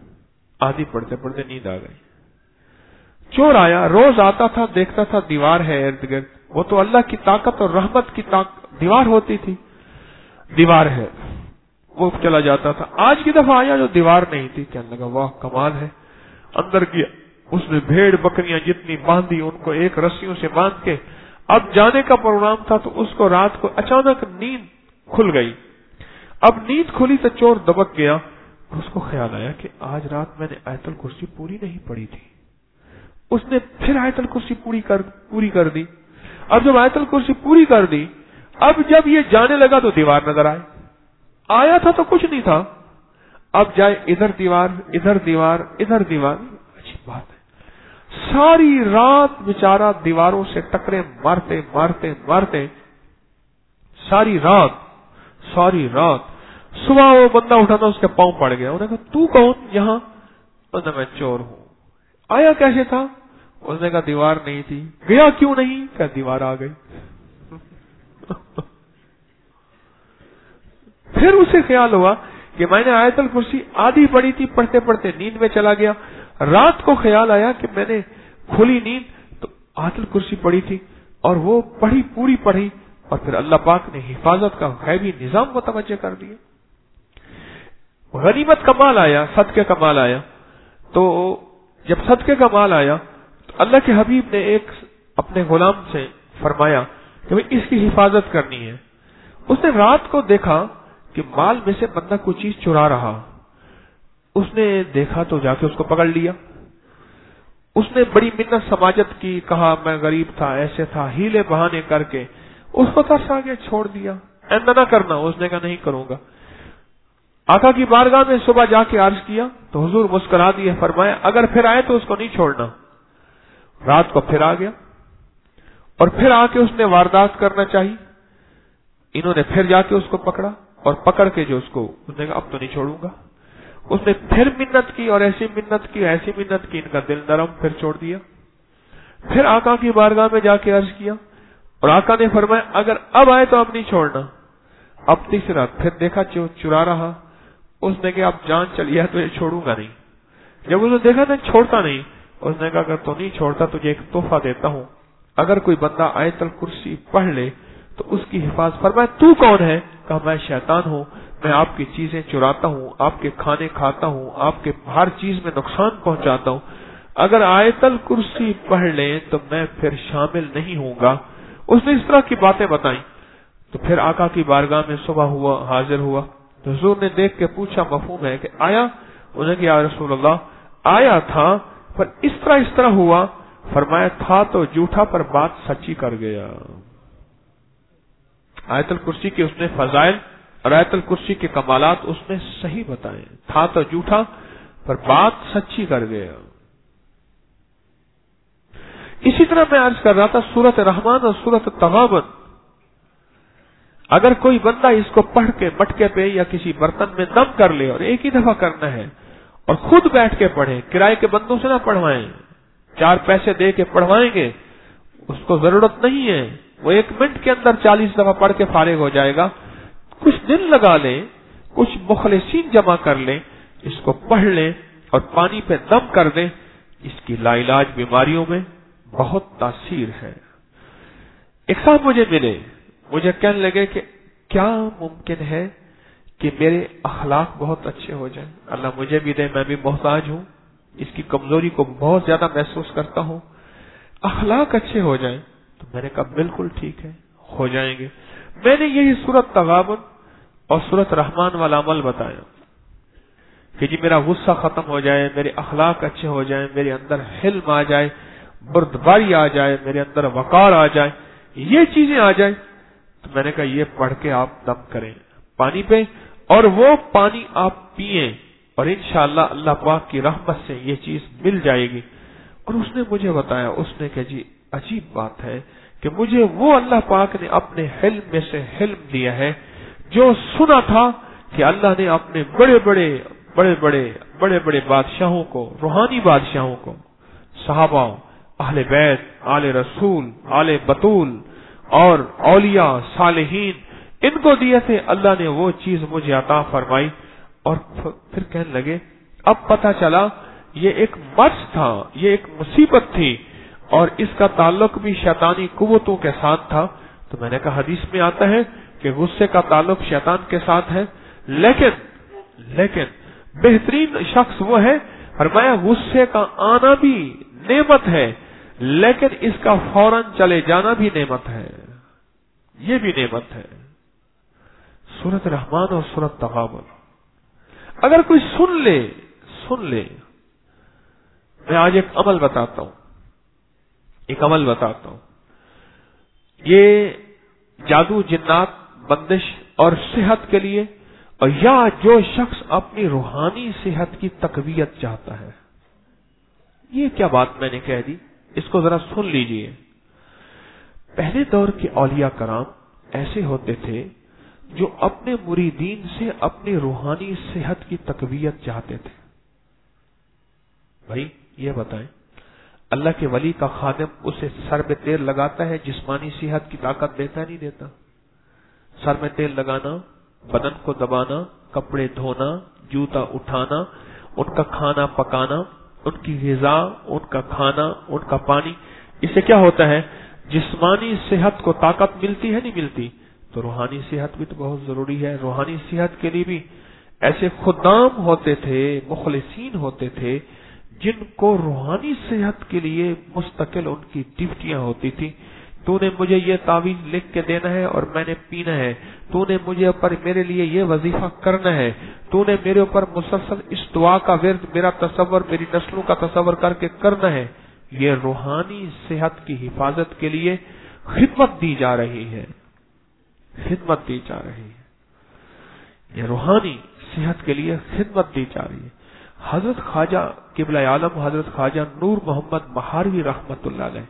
گئی۔ چور آیا، روز آتا تھا، دیکھتا تھا دیوار ہے ارد گرد، وہ تو اللہ کی طاقت اور رحمت کی دیوار ہوتی تھی، دیوار ہے، وہ چلا جاتا تھا۔ آج کی دفعہ آیا جو دیوار نہیں تھی، کہنے لگا واہ کمال ہے، اندر گیا، اس نے بھیڑ بکریاں جتنی باندھی ان کو ایک رسیوں سے باندھ کے اب جانے کا پروگرام تھا، تو اس کو رات کو اچانک نیند کھل گئی۔ اب نیند کھلی تو چور دبک گیا، اس کو خیال آیا کہ آج رات میں نے آیت الکرسی پوری نہیں پڑھی تھی۔ اس نے پھر آیت الکرسی پوری کر دی۔ اب جب آیت الکرسی پوری کر دی، اب جب یہ جانے لگا تو دیوار نظر آیا تھا تو کچھ نہیں تھا، اب جائے ادھر دیوار ادھر دیوار ادھر دیوار۔ عجیب بات ہے، ساری رات بیچارہ دیواروں سے ٹکرے مارتے ساری رات صبح وہ بندہ اٹھانا اس کے پاؤں پڑ گیا۔ انہوں نے کہا تو کون یہاں؟ انہوں نے میں چور ہوں۔ آیا کیسے تھا؟ اس نے کہا دیوار نہیں تھی۔ گیا کیوں نہیں؟ کہا دیوار آ گئی۔ پھر اسے خیال ہوا کہ میں نے آیت الکرسی آدھی پڑھی تھی، پڑھتے پڑھتے نیند میں چلا گیا۔ رات کو خیال آیا کہ میں نے کھلی نیند تو آیت الکرسی پڑھی تھی، اور وہ پوری پڑھی، اور پھر اللہ پاک نے حفاظت کا غیبی نظام متوجہ کر دیا۔ غنیمت کا مال آیا، صدقے کا مال آیا، تو جب صدقے کا مال آیا تو اللہ کے حبیب نے ایک اپنے غلام سے فرمایا کہ اس کی حفاظت کرنی ہے۔ اس نے رات کو دیکھا کہ مال میں سے بندہ کوئی چیز چرا رہا، اس نے دیکھا تو جا کے اس کو پکڑ لیا۔ اس نے بڑی منت سماجت کی، کہا میں غریب تھا، ایسے تھا، ہیلے بہانے کر کے اس کو ترس آ گیا، چھوڑ دیا، ایسا نہ کرنا۔ اس نے کہا نہیں کروں گا۔ آقا کی بارگاہ میں صبح جا کے عرض کیا تو حضور مسکرا دیے، فرمایا اگر پھر آئے تو اس کو نہیں چھوڑنا۔ رات کو پھر آ گیا اور پھر آ کے اس نے واردات کرنا چاہی۔ انہوں نے پھر جا کے اس کو پکڑا اور پکڑ کے جو اس نے کہا اب تو نہیں چھوڑوں گا۔ اس نے پھر منت کی اور ایسی منت کی ان کا دل نرم، پھر چھوڑ دیا۔ پھر آقا کی بارگاہ میں جا کے عرض کیا اور آقا نے فرمایا اگر اب آئے تو اب نہیں چھوڑنا۔ اب تیسری رات پھر دیکھا چرا رہا، اس نے کہا اب جان چلی ہے تو یہ چھوڑوں گا نہیں۔ جب اس نے دیکھا تو چھوڑتا نہیں، اس نے کہا اگر تو نہیں چھوڑتا تجھے ایک تحفہ دیتا ہوں، اگر کوئی بندہ آیت الکرسی پڑھ لے تو اس کی حفاظت۔ فرمایا تو کون ہے؟ کہا میں شیطان ہوں، میں آپ کی چیزیں چراتا ہوں، آپ کے کھانے کھاتا ہوں، آپ کے ہر چیز میں نقصان پہنچاتا ہوں، اگر آیت الکرسی پڑھ لیں تو میں پھر شامل نہیں ہوں گا۔ اس نے اس طرح کی باتیں بتائیں تو پھر آقا کی بارگاہ میں صبح حاضر ہوا تو حضور نے دیکھ کے پوچھا مفہوم ہے کہ آیا؟ انہوں نے کہا یا رسول اللہ آیا تھا پر اس طرح ہوا۔ فرمایا تھا تو جھوٹا پر بات سچی کر گیا۔ آیت الکرسی کے اس نے فضائل اور آیت الکرسی کے کمالات اس نے صحیح بتائے، تھا تو جھوٹا پر بات سچی کر گیا۔ اسی طرح میں عرض کر رہا تھا سورۃ رحمان اور سورۃ تغابن، اگر کوئی بندہ اس کو پڑھ کے مٹکے پہ یا کسی برتن میں دم کر لے، اور ایک ہی دفعہ کرنا ہے، اور خود بیٹھ کے پڑھے، کرائے کے بندوں سے نہ پڑھوائیں، 4 پیسے دے کے پڑھوائیں گے، اس کو ضرورت نہیں ہے، وہ 1 منٹ کے اندر 40 دفعہ پڑھ کے فارغ ہو جائے گا۔ کچھ دن لگا لیں، کچھ مخلصین جمع کر لیں، اس کو پڑھ لیں اور پانی پہ دم کر دیں، اس کی لا علاج بیماریوں میں بہت تاثیر ہے۔ ایک صاحب مجھے ملے، مجھے کہنے لگے کہ کیا ممکن ہے کہ میرے اخلاق بہت اچھے ہو جائیں؟ اللہ مجھے بھی دے، میں بھی محتاج ہوں، اس کی کمزوری کو بہت زیادہ محسوس کرتا ہوں، اخلاق اچھے ہو جائیں۔ تو میں نے کہا بالکل ٹھیک ہے، ہو جائیں گے۔ میں نے یہی سورۃ تغابن اور سورۃ رحمان والا عمل بتایا کہ جی میرا غصہ ختم ہو جائے، میرے اخلاق اچھے ہو جائیں، میرے اندر حلم آ جائے، بردباری آ جائے، میرے اندر وقار آ جائے، یہ چیزیں آ جائیں، تو میں نے کہا یہ پڑھ کے آپ دم کریں پانی پہ، اور وہ پانی آپ پئیں، اور انشاءاللہ اللہ پاک کی رحمت سے یہ چیز مل جائے گی۔ اور اس نے مجھے بتایا، اس نے کہا جی عجیب بات ہے کہ مجھے وہ اللہ پاک نے اپنے حلم میں سے حلم دیا ہے جو سنا تھا کہ اللہ نے اپنے بڑے بڑے بادشاہوں کو، روحانی بادشاہوں کو، صحابہ، اہل بیت، آل رسول، آل بطول اور اولیاء صالحین، ان کو دیے تھے، اللہ نے وہ چیز مجھے عطا فرمائی۔ اور پھر کہنے لگے اب پتہ چلا یہ ایک مرض تھا، یہ ایک مصیبت تھی، اور اس کا تعلق بھی شیطانی قوتوں کے ساتھ تھا۔ تو میں نے کہا حدیث میں آتا ہے کہ غصے کا تعلق شیطان کے ساتھ ہے، لیکن بہترین شخص وہ ہے، فرمایا غصے کا آنا بھی نعمت ہے، لیکن اس کا فوراً چلے جانا بھی نعمت ہے، یہ بھی نعمت ہے۔ سورۃ رحمان اور سورۃ تغابن اگر کوئی سن لے، میں آج ایک عمل بتاتا ہوں، یہ جادو، جنات، بندش اور صحت کے لیے، اور یا جو شخص اپنی روحانی صحت کی تقویت چاہتا ہے۔ یہ کیا بات میں نے کہہ دی، اس کو ذرا سن لیجئے۔ پہلے دور کے اولیاء کرام ایسے ہوتے تھے جو اپنے مریدین سے اپنی روحانی صحت کی تقویت چاہتے تھے۔ بھائی یہ بتائیں، اللہ کے ولی کا خادم اسے سر میں تیل لگاتا ہے، جسمانی صحت کی طاقت دیتا نہیں دیتا؟ سر میں تیل لگانا، بدن کو دبانا، کپڑے دھونا، جوتا اٹھانا، ان کا کھانا پکانا، ان کی غذا، ان کا کھانا، ان کا پانی، اس سے کیا ہوتا ہے؟ جسمانی صحت کو طاقت ملتی ہے نہیں ملتی؟ تو روحانی صحت بھی تو بہت ضروری ہے۔ روحانی صحت کے لیے بھی ایسے خدام ہوتے تھے، مخلصین ہوتے تھے، جن کو روحانی صحت کے لیے مستقل ان کی ڈیوٹیاں ہوتی تھی۔ تو نے مجھے یہ تعویذ لکھ کے دینا ہے اور میں نے پینا ہے، تو نے مجھے اوپر میرے لیے یہ وظیفہ کرنا ہے، تو نے میرے اوپر مسلسل اس دعا کا ورد، میرا تصور، میری نسلوں کا تصور کر کے کرنا ہے۔ یہ روحانی صحت کی حفاظت کے لیے خدمت دی جا رہی ہے، یہ روحانی صحت کے لیے خدمت دی جا رہی ہے۔ حضرت خواجہ قبلہ عالم حضرت خواجہ نور محمد مہاروی رحمت اللہ علیہ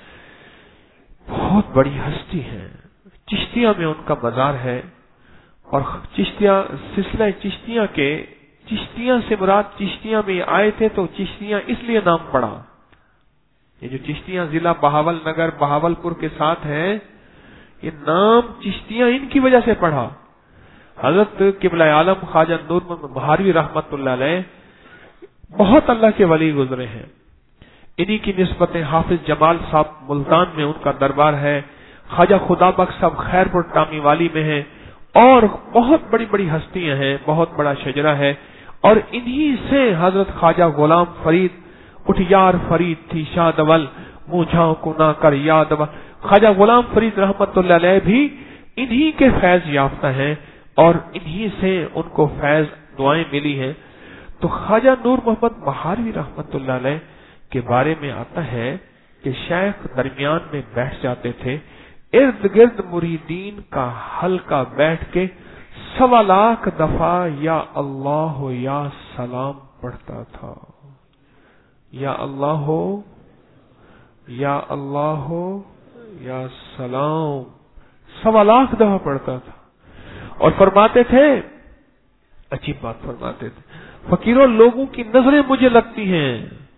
بہت بڑی ہستی ہے، چشتیہ میں ان کا مزار ہے، اور سلسلہ چشتیہ سے مراد چشتیہ میں آئے تھے تو چشتیہ اس لیے نام پڑا۔ یہ جو چشتیہ ضلع بہاول نگر بہاولپور کے ساتھ ہے، یہ نام چشتیہ ان کی وجہ سے پڑھا۔ حضرت قبلہ عالم خواجہ نور محمد مہاروی رحمت اللہ علیہ بہت اللہ کے ولی گزرے ہیں، انہی کی نسبتیں حافظ جمال صاحب ملتان میں ان کا دربار ہے، خواجہ خدا بخش صاحب خیر پور ٹامی والی میں ہیں، اور بہت بڑی بڑی ہستیاں ہیں، بہت بڑا شجرہ ہے۔ اور انہی سے حضرت خواجہ غلام فرید، اٹھیار فرید تھی شادول، مجھاؤں کو نہ کر یادول، خواجہ غلام فرید رحمت اللہ علیہ بھی انہی کے فیض یافتہ ہیں، اور انہی سے ان کو فیض دعائیں ملی ہیں۔ تو خواجہ نور محمد مہاروی رحمت اللہ علیہ کے بارے میں آتا ہے کہ شیخ درمیان میں بیٹھ جاتے تھے، ارد گرد مریدین کا حلقہ بیٹھ کے 1.25 لاکھ دفعہ یا اللہ ہو یا سلام پڑھتا تھا، یا اللہ ہو یا اللہ ہو یا سلام، 1.25 لاکھ دفعہ پڑھتا تھا۔ اور فرماتے تھے، عجیب بات فرماتے تھے، فقیروں لوگوں کی نظریں مجھے لگتی ہیں،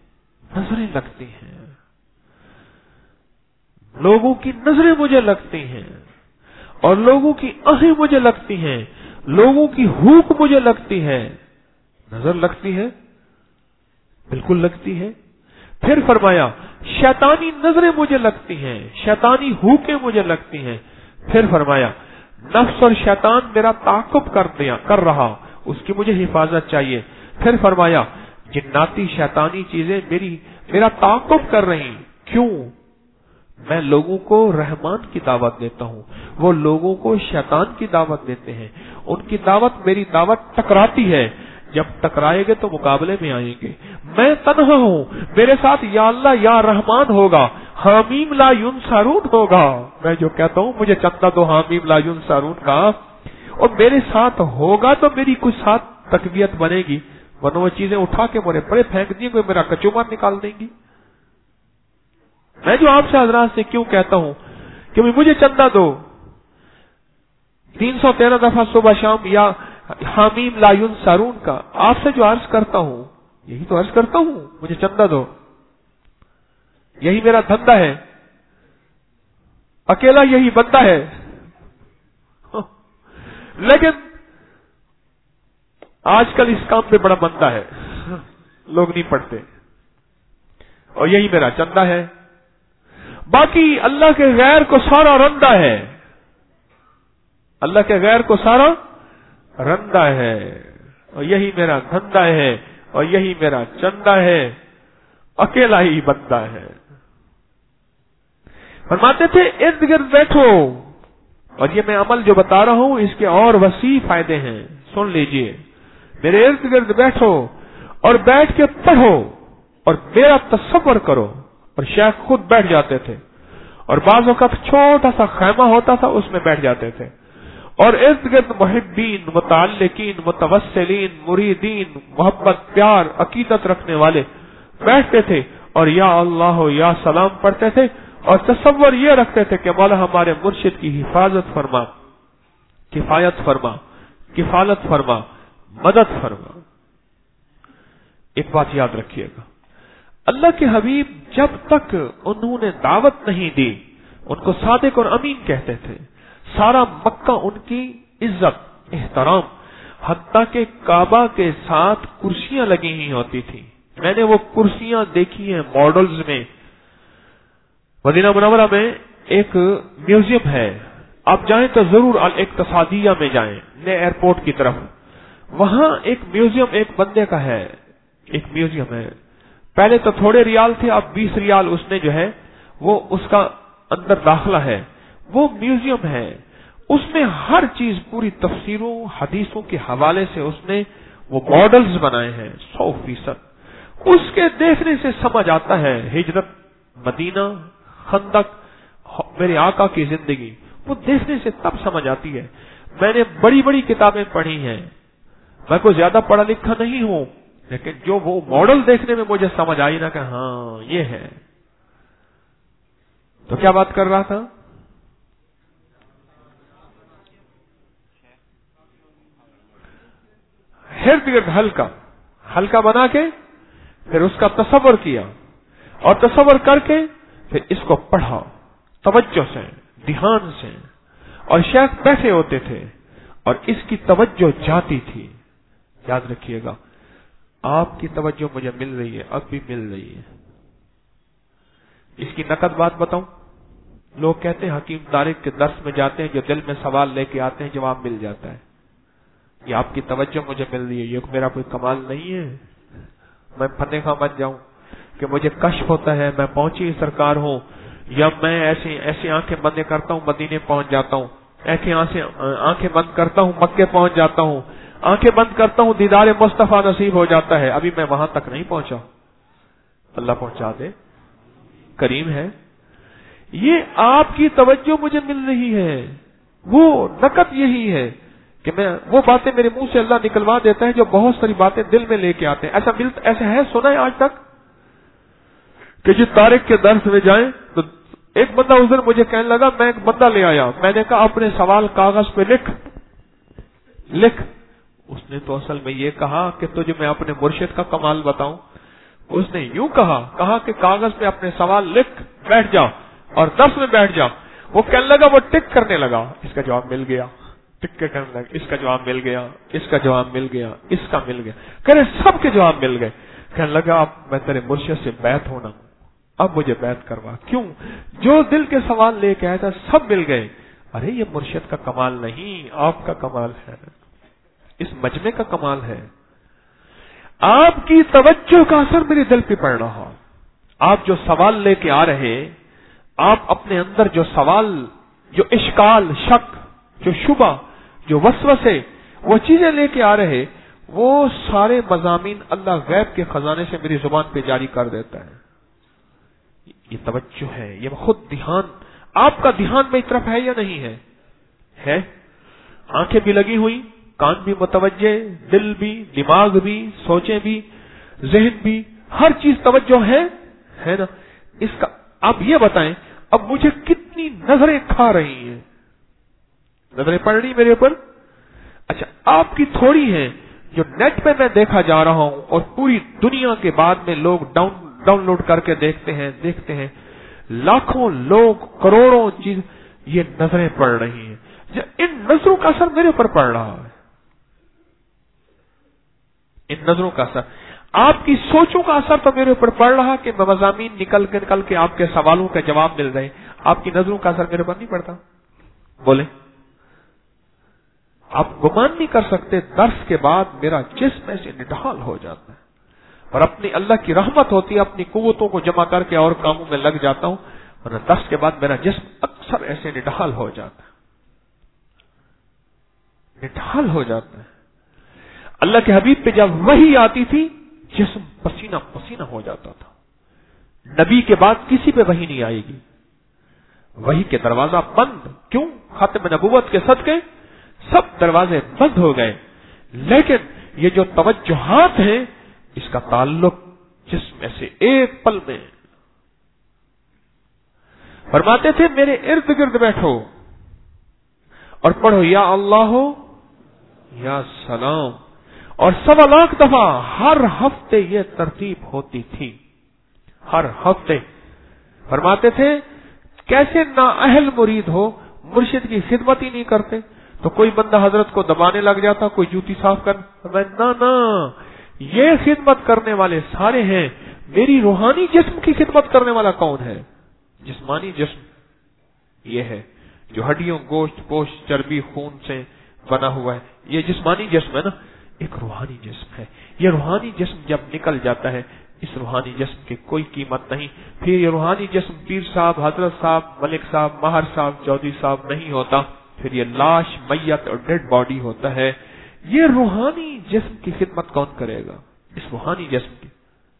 لوگوں کی نظریں مجھے لگتی ہیں، اور لوگوں کی آنکھیں مجھے لگتی ہیں، لوگوں کی ہوک مجھے لگتی ہے۔ نظر لگتی ہے، بالکل لگتی ہے۔ پھر فرمایا شیطانی نظریں مجھے لگتی ہیں، شیطانی ہوکیں مجھے لگتی ہیں۔ پھر فرمایا نفس اور شیطان میرا تعاقب کر رہا، اس کی مجھے حفاظت چاہیے۔ پھر فرمایا جناتی شیطانی چیزیں میرا تعاقب کر رہی، کیوں؟ میں لوگوں کو رحمان کی دعوت دیتا ہوں، وہ لوگوں کو شیطان کی دعوت دیتے ہیں. ان کی دعوت میری دعوت ٹکراتی ہے. جب ٹکرائے گے تو مقابلے میں آئیں گے. میں تنہا ہوں, میرے ساتھ یا اللہ یا رحمان ہوگا, حامیم لا ینصرون ہوگا. میں جو کہتا ہوں مجھے چندہ دو حامیم لا ینصرون کا, اور میرے ساتھ ہوگا تو میری کچھ ساتھ تقویت بنے گی, ورنہ وہ چیزیں اٹھا کے میرے پڑے پھینک دیں گے, میرا کچومر نکال دیں گی. میں جو آپ سے حضرات سے کیوں کہتا ہوں کہ مجھے چندہ دو 313 دفعہ صبح شام یا حامیم لا ینصرون کا, آپ سے جو عرض کرتا ہوں یہی تو عرض کرتا ہوں, مجھے چندہ دو, یہی میرا دھندا ہے, اکیلا یہی بندہ ہے. لیکن آج کل اس کام پہ بڑا بندہ ہے, لوگ نہیں پڑھتے, اور یہی میرا چندہ ہے. باقی اللہ کے غیر کو سارا رندہ ہے, اللہ کے غیر کو سارا رندہ ہے, اور یہی میرا دھندا ہے, اور یہی میرا چندہ ہے, اکیلا ہی بندہ ہے. فرماتے تھے ارد گرد بیٹھو, اور یہ میں عمل جو بتا رہا ہوں اس کے اور وسیع فائدے ہیں, سن لیجئے. میرے ارد گرد بیٹھو اور بیٹھ کے پڑھو اور میرا تصور کرو. اور شیخ خود بیٹھ جاتے تھے, اور بعض وقت چھوٹا سا خیمہ ہوتا تھا اس میں بیٹھ جاتے تھے, اور ارد گرد محبین, متعلقین, متوسلین, مریدین, محبت, پیار, عقیدت رکھنے والے بیٹھتے تھے, اور یا اللہ یا سلام پڑھتے تھے, اور تصور یہ رکھتے تھے کہ مولا ہمارے مرشد کی حفاظت فرما, کفایت فرما, کفالت فرما, مدد فرما. ایک بات یاد رکھیے گا, اللہ کے حبیب جب تک انہوں نے دعوت نہیں دی ان کو صادق اور امین کہتے تھے. سارا مکہ ان کی عزت, احترام, حتیٰ کہ کعبہ کے ساتھ کرسیاں لگی ہی ہوتی تھی. میں نے وہ کرسیاں دیکھی ہیں ماڈلز میں. مدینہ منورہ میں ایک میوزیم ہے, آپ جائیں تو ضرور الاقتصادیہ میں جائیں, نئے ایئرپورٹ کی طرف. وہاں ایک میوزیم ایک بندے کا ہے, ایک میوزیم ہے. پہلے تو تھوڑے ریال تھے, اب 20 ریال اس نے جو ہے وہ اس کا اندر داخلہ ہے. وہ میوزیم ہے, اس میں ہر چیز پوری تفسیروں حدیثوں کے حوالے سے اس نے وہ ماڈلز بنائے ہیں 100%. اس کے دیکھنے سے سمجھ آتا ہے ہجرت, مدینہ, خندق, میرے آقا کی زندگی, وہ دیکھنے سے تب سمجھ آتی ہے. میں نے بڑی بڑی کتابیں پڑھی ہیں, میں کوئی زیادہ پڑھا لکھا نہیں ہوں, لیکن جو وہ ماڈل دیکھنے میں مجھے سمجھ آئی نا کہ ہاں یہ ہے. تو کیا بات کر رہا تھا؟ ارد گرد ہلکا بنا کے پھر اس کا تصور کیا, اور تصور کر کے پھر اس کو پڑھا توجہ سے, دھیان سے. اور شیخ بیٹھے ہوتے تھے اور اس کی توجہ جاتی تھی. یاد رکھیے گا, آپ کی توجہ مجھے مل رہی ہے, اب بھی مل رہی ہے. اس کی نقد بات بتاؤں, لوگ کہتے ہیں حکیم طارق کے درس میں جاتے ہیں, جو دل میں سوال لے کے آتے ہیں جواب مل جاتا ہے. یہ آپ کی توجہ مجھے مل رہی ہے, یہ میرا کوئی کمال نہیں ہے. میں فنے خواہ بن جاؤں کہ مجھے کشف ہوتا ہے میں پہنچی سرکار ہوں, یا میں ایسی آنکھیں بند کرتا ہوں مدینے پہنچ جاتا ہوں, آنکھیں بند کرتا ہوں مکے پہنچ جاتا ہوں, آنکھیں بند کرتا ہوں دیدار مصطفیٰ نصیب ہو جاتا ہے. ابھی میں وہاں تک نہیں پہنچا, اللہ پہنچا دے, کریم ہے. یہ آپ کی توجہ مجھے مل رہی ہے. وہ نقد یہی ہے کہ میں وہ باتیں میرے منہ سے اللہ نکلوا دیتا ہے جو بہت ساری باتیں دل میں لے کے آتے ہیں. ایسا ہے, سنا ہے آج تک کہ جس طارق کے درس میں جائیں تو ایک بندہ اس دن مجھے کہنے لگا, میں ایک بندہ لے آیا, میں نے کہا اپنے سوال کاغذ پہ لکھ. اس نے تو اصل میں یہ کہا کہ تجھے میں اپنے مرشد کا کمال بتاؤں. اس نے یوں کہا کہ کاغذ پہ اپنے سوال لکھ, بیٹھ جا اور درس میں بیٹھ جا. وہ کہنے لگا, وہ ٹک کرنے لگا, اس کا جواب مل گیا, ٹک کے کرنے لگا, اس کا جواب مل گیا, اس کا جواب مل گیا, اس کا مل گیا, کہ سب کے جواب مل گئے. کہنے لگا اب میں تیرے مرشد سے بیعت ہونا, اب مجھے بیعت کروا. کیوں؟ جو دل کے سوال لے کے آیا تھا سب مل گئے. ارے یہ مرشد کا کمال نہیں, آپ کا کمال ہے, اس مجمع کا کمال ہے. آپ کی توجہ کا اثر میرے دل پہ پڑ رہا. آپ جو سوال لے کے آ رہے, آپ اپنے اندر جو سوال جو اشکال، شک، جو شبہ، جو وسوسے، وہ چیزیں لے کے آ رہے، وہ سارے مضامین اللہ غیب کے خزانے سے میری زبان پہ جاری کر دیتا ہے. یہ توجہ ہے، یہ خود دھیان. آپ کا دھیان میری طرف ہے یا نہیں ہے؟ ہے. آنکھیں بھی لگی ہوئی، کان بھی متوجہ، دل بھی، دماغ بھی، سوچیں بھی، ذہن بھی، ہر چیز توجہ ہے نا. اس کا آپ یہ بتائیں، اب مجھے کتنی نظریں کھا رہی ہیں؟ نظریں پڑ رہی میرے اوپر؟ اچھا، آپ کی تھوڑی ہیں جو نیٹ پہ میں دیکھا جا رہا ہوں، اور پوری دنیا کے بعد میں لوگ ڈاؤن لوڈ کر کے دیکھتے ہیں لاکھوں لوگ، کروڑوں چیز، یہ نظریں پڑ رہی ہیں. ان نظروں کا اثر میرے اوپر پڑ رہا ہے. ان نظروں کا اثر، آپ کی سوچوں کا اثر تو میرے اوپر پڑ رہا کہ مضامین نکل کے آپ کے سوالوں کے جواب مل رہے. آپ کی نظروں کا اثر میرے اوپر نہیں پڑتا؟ بولیں. آپ گمان نہیں کر سکتے، درس کے بعد میرا جسم ایسے نڈھال ہو جاتا ہے، اور اپنی اللہ کی رحمت ہوتی ہے، اپنی قوتوں کو جمع کر کے اور کاموں میں لگ جاتا ہوں، اور درس کے بعد میرا جسم اکثر ایسے نڈھال ہو جاتا ہے. نڈھال ہو جاتا ہے. اللہ کے حبیب پہ جب وحی آتی تھی، جسم پسینہ پسینہ ہو جاتا تھا. نبی کے بعد کسی پہ وحی نہیں آئے گی. وحی کے دروازہ بند. کیوں؟ ختم نبوت کے صدقے سب دروازے بند ہو گئے. لیکن یہ جو توجہات ہیں، اس کا تعلق جسم میں سے ایک پل میں. فرماتے تھے میرے ارد گرد بیٹھو اور پڑھو یا اللہ یا سلام. اور 1.25 لاکھ دفعہ ہر ہفتے یہ ترتیب ہوتی تھی. ہر ہفتے. فرماتے تھے کیسے نااہل مرید ہو، مرشد کی خدمت ہی نہیں کرتے. تو کوئی بندہ حضرت کو دبانے لگ جاتا، کوئی جوتی صاف کر. نہ، یہ خدمت کرنے والے سارے ہیں. میری روحانی جسم کی خدمت کرنے والا کون ہے؟ جسمانی جسم یہ ہے جو ہڈیوں، گوشت، پوشت، چربی، خون سے بنا ہوا ہے. یہ جسمانی جسم ہے نا. ایک روحانی جسم ہے. یہ روحانی جسم جب نکل جاتا ہے، اس روحانی جسم کی کوئی قیمت نہیں. پھر یہ روحانی جسم پیر صاحب، حضرت صاحب، ملک صاحب، ماہر صاحب، چودھری صاحب نہیں ہوتا. پھر یہ لاش، میت اور ڈیڈ باڈی ہوتا ہے. یہ روحانی جسم کی خدمت کون کرے گا؟ اس روحانی جسم کی.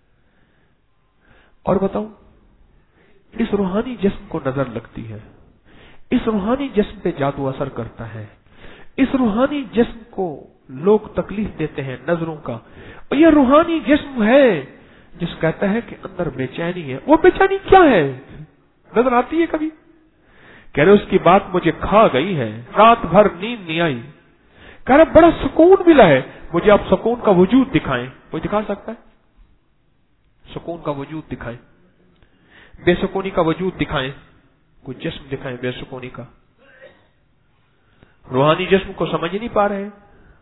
اور بتاؤں، اس روحانی جسم کو نظر لگتی ہے، اس روحانی جسم پہ جادو اثر کرتا ہے، اس روحانی جسم کو لوگ تکلیف دیتے ہیں نظروں کا. اور یہ روحانی جسم ہے جس کہتا ہے کہ اندر بے چینی ہے. وہ بے چینی کیا ہے؟ نظر آتی ہے کبھی؟ کہہ رہے اس کی بات مجھے کھا گئی ہے، رات بھر نیند نہیں آئی. کہہ رہا بڑا سکون ملا ہے. مجھے آپ سکون کا وجود دکھائیں. کوئی دکھا سکتا ہے؟ سکون کا وجود دکھائیں. بے سکونی کا وجود دکھائیں. کوئی جسم دکھائیں بے سکونی کا. روحانی جسم کو سمجھ نہیں پا رہے.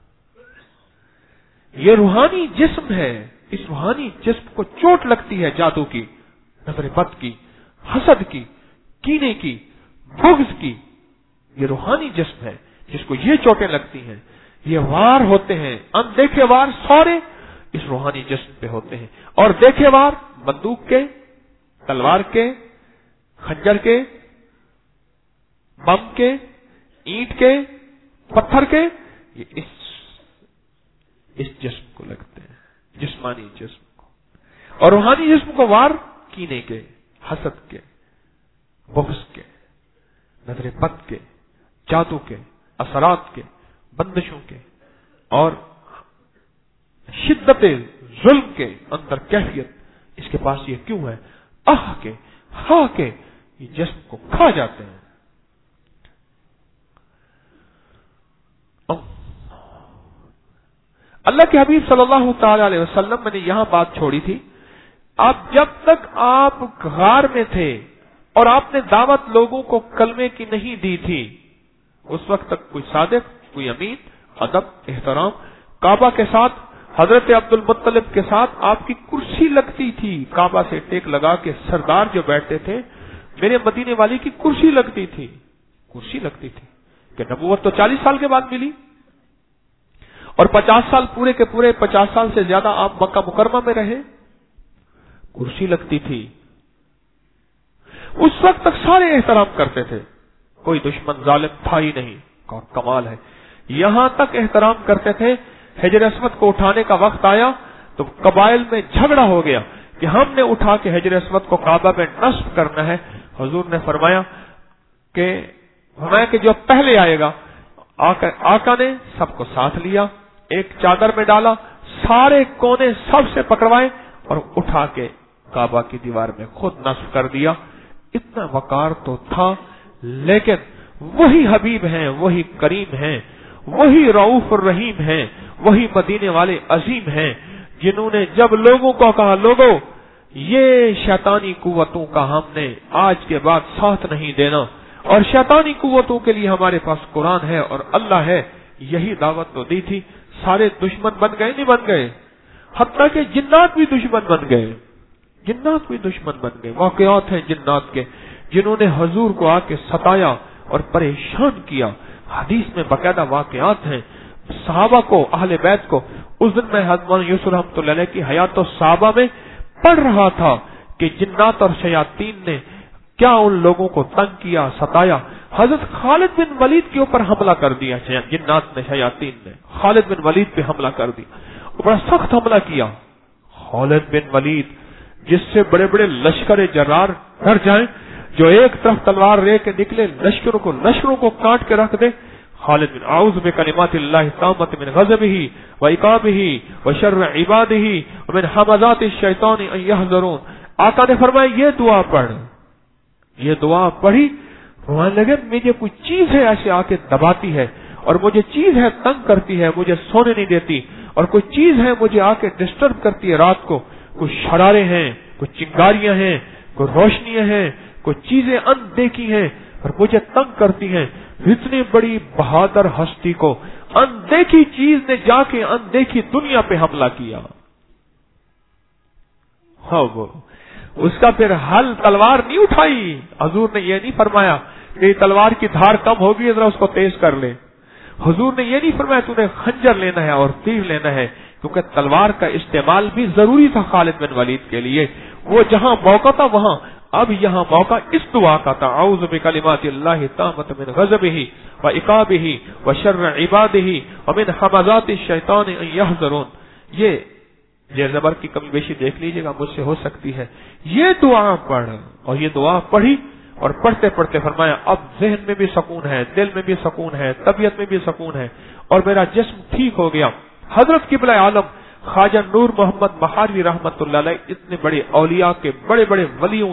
یہ روحانی جسم ہے. اس روحانی جسم کو چوٹ لگتی ہے جادو کی، نظر بد کی، حسد کی، کینے کی، بغض کی. یہ روحانی جسم ہے جس کو یہ چوٹیں لگتی ہیں. یہ وار ہوتے ہیں، اندیکھے وار سارے اس روحانی جسم پہ ہوتے ہیں. اور دیکھے وار بندوق کے، تلوار کے، خنجر کے، بم کے، اینٹ کے، پتھر کے، یہ اس جسم کو لگتے ہیں، جسمانی جسم کو. اور روحانی جسم کو وار کینے کے، حسد کے، بغض کے، نظر بد کے، جادو کے، اثرات کے، بندشوں کے اور شدت ظلم کے اندر کیفیت. اس کے پاس یہ کیوں ہے؟ کے ہا کے یہ جسم کو کھا جاتے ہیں. اللہ کے حبیب صلی اللہ تعالی علیہ وسلم، میں نے یہاں بات چھوڑی تھی. آپ جب تک آپ غار میں تھے اور آپ نے دعوت لوگوں کو کلمے کی نہیں دی تھی، اس وقت تک کوئی صادق، کوئی امین، ادب، احترام، کعبہ کے ساتھ، حضرت عبد المطلب کے ساتھ آپ کی کرسی لگتی تھی. کعبہ سے ٹیک لگا کے سردار جو بیٹھتے تھے، میرے مدینے والی کی کرسی لگتی تھی. کرسی لگتی تھی کہ نبوت تو 40 سال کے بعد ملی، اور 50 سال پورے کے پورے 50 سال سے زیادہ آپ مکہ مکرمہ میں رہے. کرسی لگتی تھی. اس وقت تک سارے احترام کرتے تھے. کوئی دشمن ظالم تھا ہی نہیں. اور کمال ہے, یہاں تک احترام کرتے تھے. حجر اسود کو اٹھانے کا وقت آیا تو قبائل میں جھگڑا ہو گیا کہ ہم نے اٹھا کے حجر اسود کو کعبہ میں نصب کرنا ہے. حضور نے فرمایا کہ جو پہلے آئے گا. آقا نے سب کو ساتھ لیا, ایک چادر میں ڈالا, سارے کونے سب سے پکڑوائے اور اٹھا کے کعبہ کی دیوار میں خود نصب کر دیا. اتنا وقار تو تھا, لیکن وہی حبیب ہیں, وہی کریم ہیں, وہی رؤوف الرحیم ہیں, وہی مدینے والے عظیم ہیں, جنہوں نے جب لوگوں کو کہا لوگوں یہ شیطانی قوتوں کا ہم نے آج کے بعد ساتھ نہیں دینا, اور شیطانی قوتوں کے لیے ہمارے پاس قرآن ہے اور اللہ ہے, یہی دعوت تو دی تھی. سارے دشمن بن گئے نہیں بن گئے, حتیٰ کہ جنات بھی دشمن بن گئے. جنات بھی دشمن بن گئے. واقعات ہیں جنات کے جنہوں نے حضور کو آ کے ستایا اور پریشان کیا. حدیث میں باقاعدہ واقعات ہیں. صحابہ کو, اہل بیت کو, اس دن میں حضرت یوسف رحمۃ اللہ علیہ کی حیات الصحابہ میں پڑھ رہا تھا کہ جنات اور شیاطین نے کیا ان لوگوں کو تنگ کیا, ستایا. حضرت خالد بن ولید کے اوپر حملہ کر دیا جنات نے, شیاطین نے خالد بن ولید پہ حملہ کر دیا, بڑا سخت حملہ کیا. خالد بن ولید جس سے بڑے بڑے لشکر جرار ڈر جائیں, جو ایک طرف تلوار لے کے نکلے لشکروں کو کاٹ کے رکھ دے. خالد بن اعوذ بکلمات اللہ التامۃ من غضبہ وعقابہ وشر عبادہ ومن حمزات الشیطان ان یحضرون. آقا نے فرمایا یہ دعا پڑھ. یہ دعا پڑھی, فرمانے لگے مجھے کوئی چیز ہے ایسے آ کے دباتی ہے, اور مجھے چیز ہے تنگ کرتی ہے, مجھے سونے نہیں دیتی, اور کوئی چیز ہے مجھے آ کے ڈسٹرب کرتی ہے رات کو. کوئی شرارے ہیں, کوئی چنگاریاں ہیں, کوئی روشنیاں ہیں, کوئی چیزیں اندیکھی ہیں اور مجھے تنگ کرتی ہیں. اتنی بڑی بہادر ہستی کو اندیکھی چیز نے جا کے اندیکھی دنیا پہ حملہ کیا. ہاں, وہ اس کا پھر حل تلوار نہیں اٹھائی. حضور نے یہ نہیں فرمایا کہ تلوار کی دھار کم ہوگی ذرا اس کو تیز کر لے. حضور نے یہ نہیں فرمایا تو نے خنجر لینا ہے اور تیر لینا ہے, کیونکہ تلوار کا استعمال بھی ضروری تھا خالد بن ولید کے لیے. وہ جہاں موقع تھا وہاں, اب یہاں موقع اس دعا کا تھا, اعوذ بکلمات اللہ التامۃ من غضبہ وعقابہ وشر عبادہ ومن حمزات الشیطان ان یحضرون. یہ زبر کی کمی بیشی دیکھ لیجیے گا, مجھ سے ہو سکتی ہے. یہ دعا پڑھ, اور یہ دعا پڑھی اور پڑھتے پڑھتے فرمایا اب ذہن میں بھی سکون ہے, دل میں بھی سکون ہے, طبیعت میں بھی سکون ہے, اور میرا جسم ٹھیک ہو گیا. حضرت قبلہ عالم خواجہ نور محمد مہاروی رحمت اللہ علیہ, اتنے بڑے اولیاء کے بڑے بڑے ولیوں,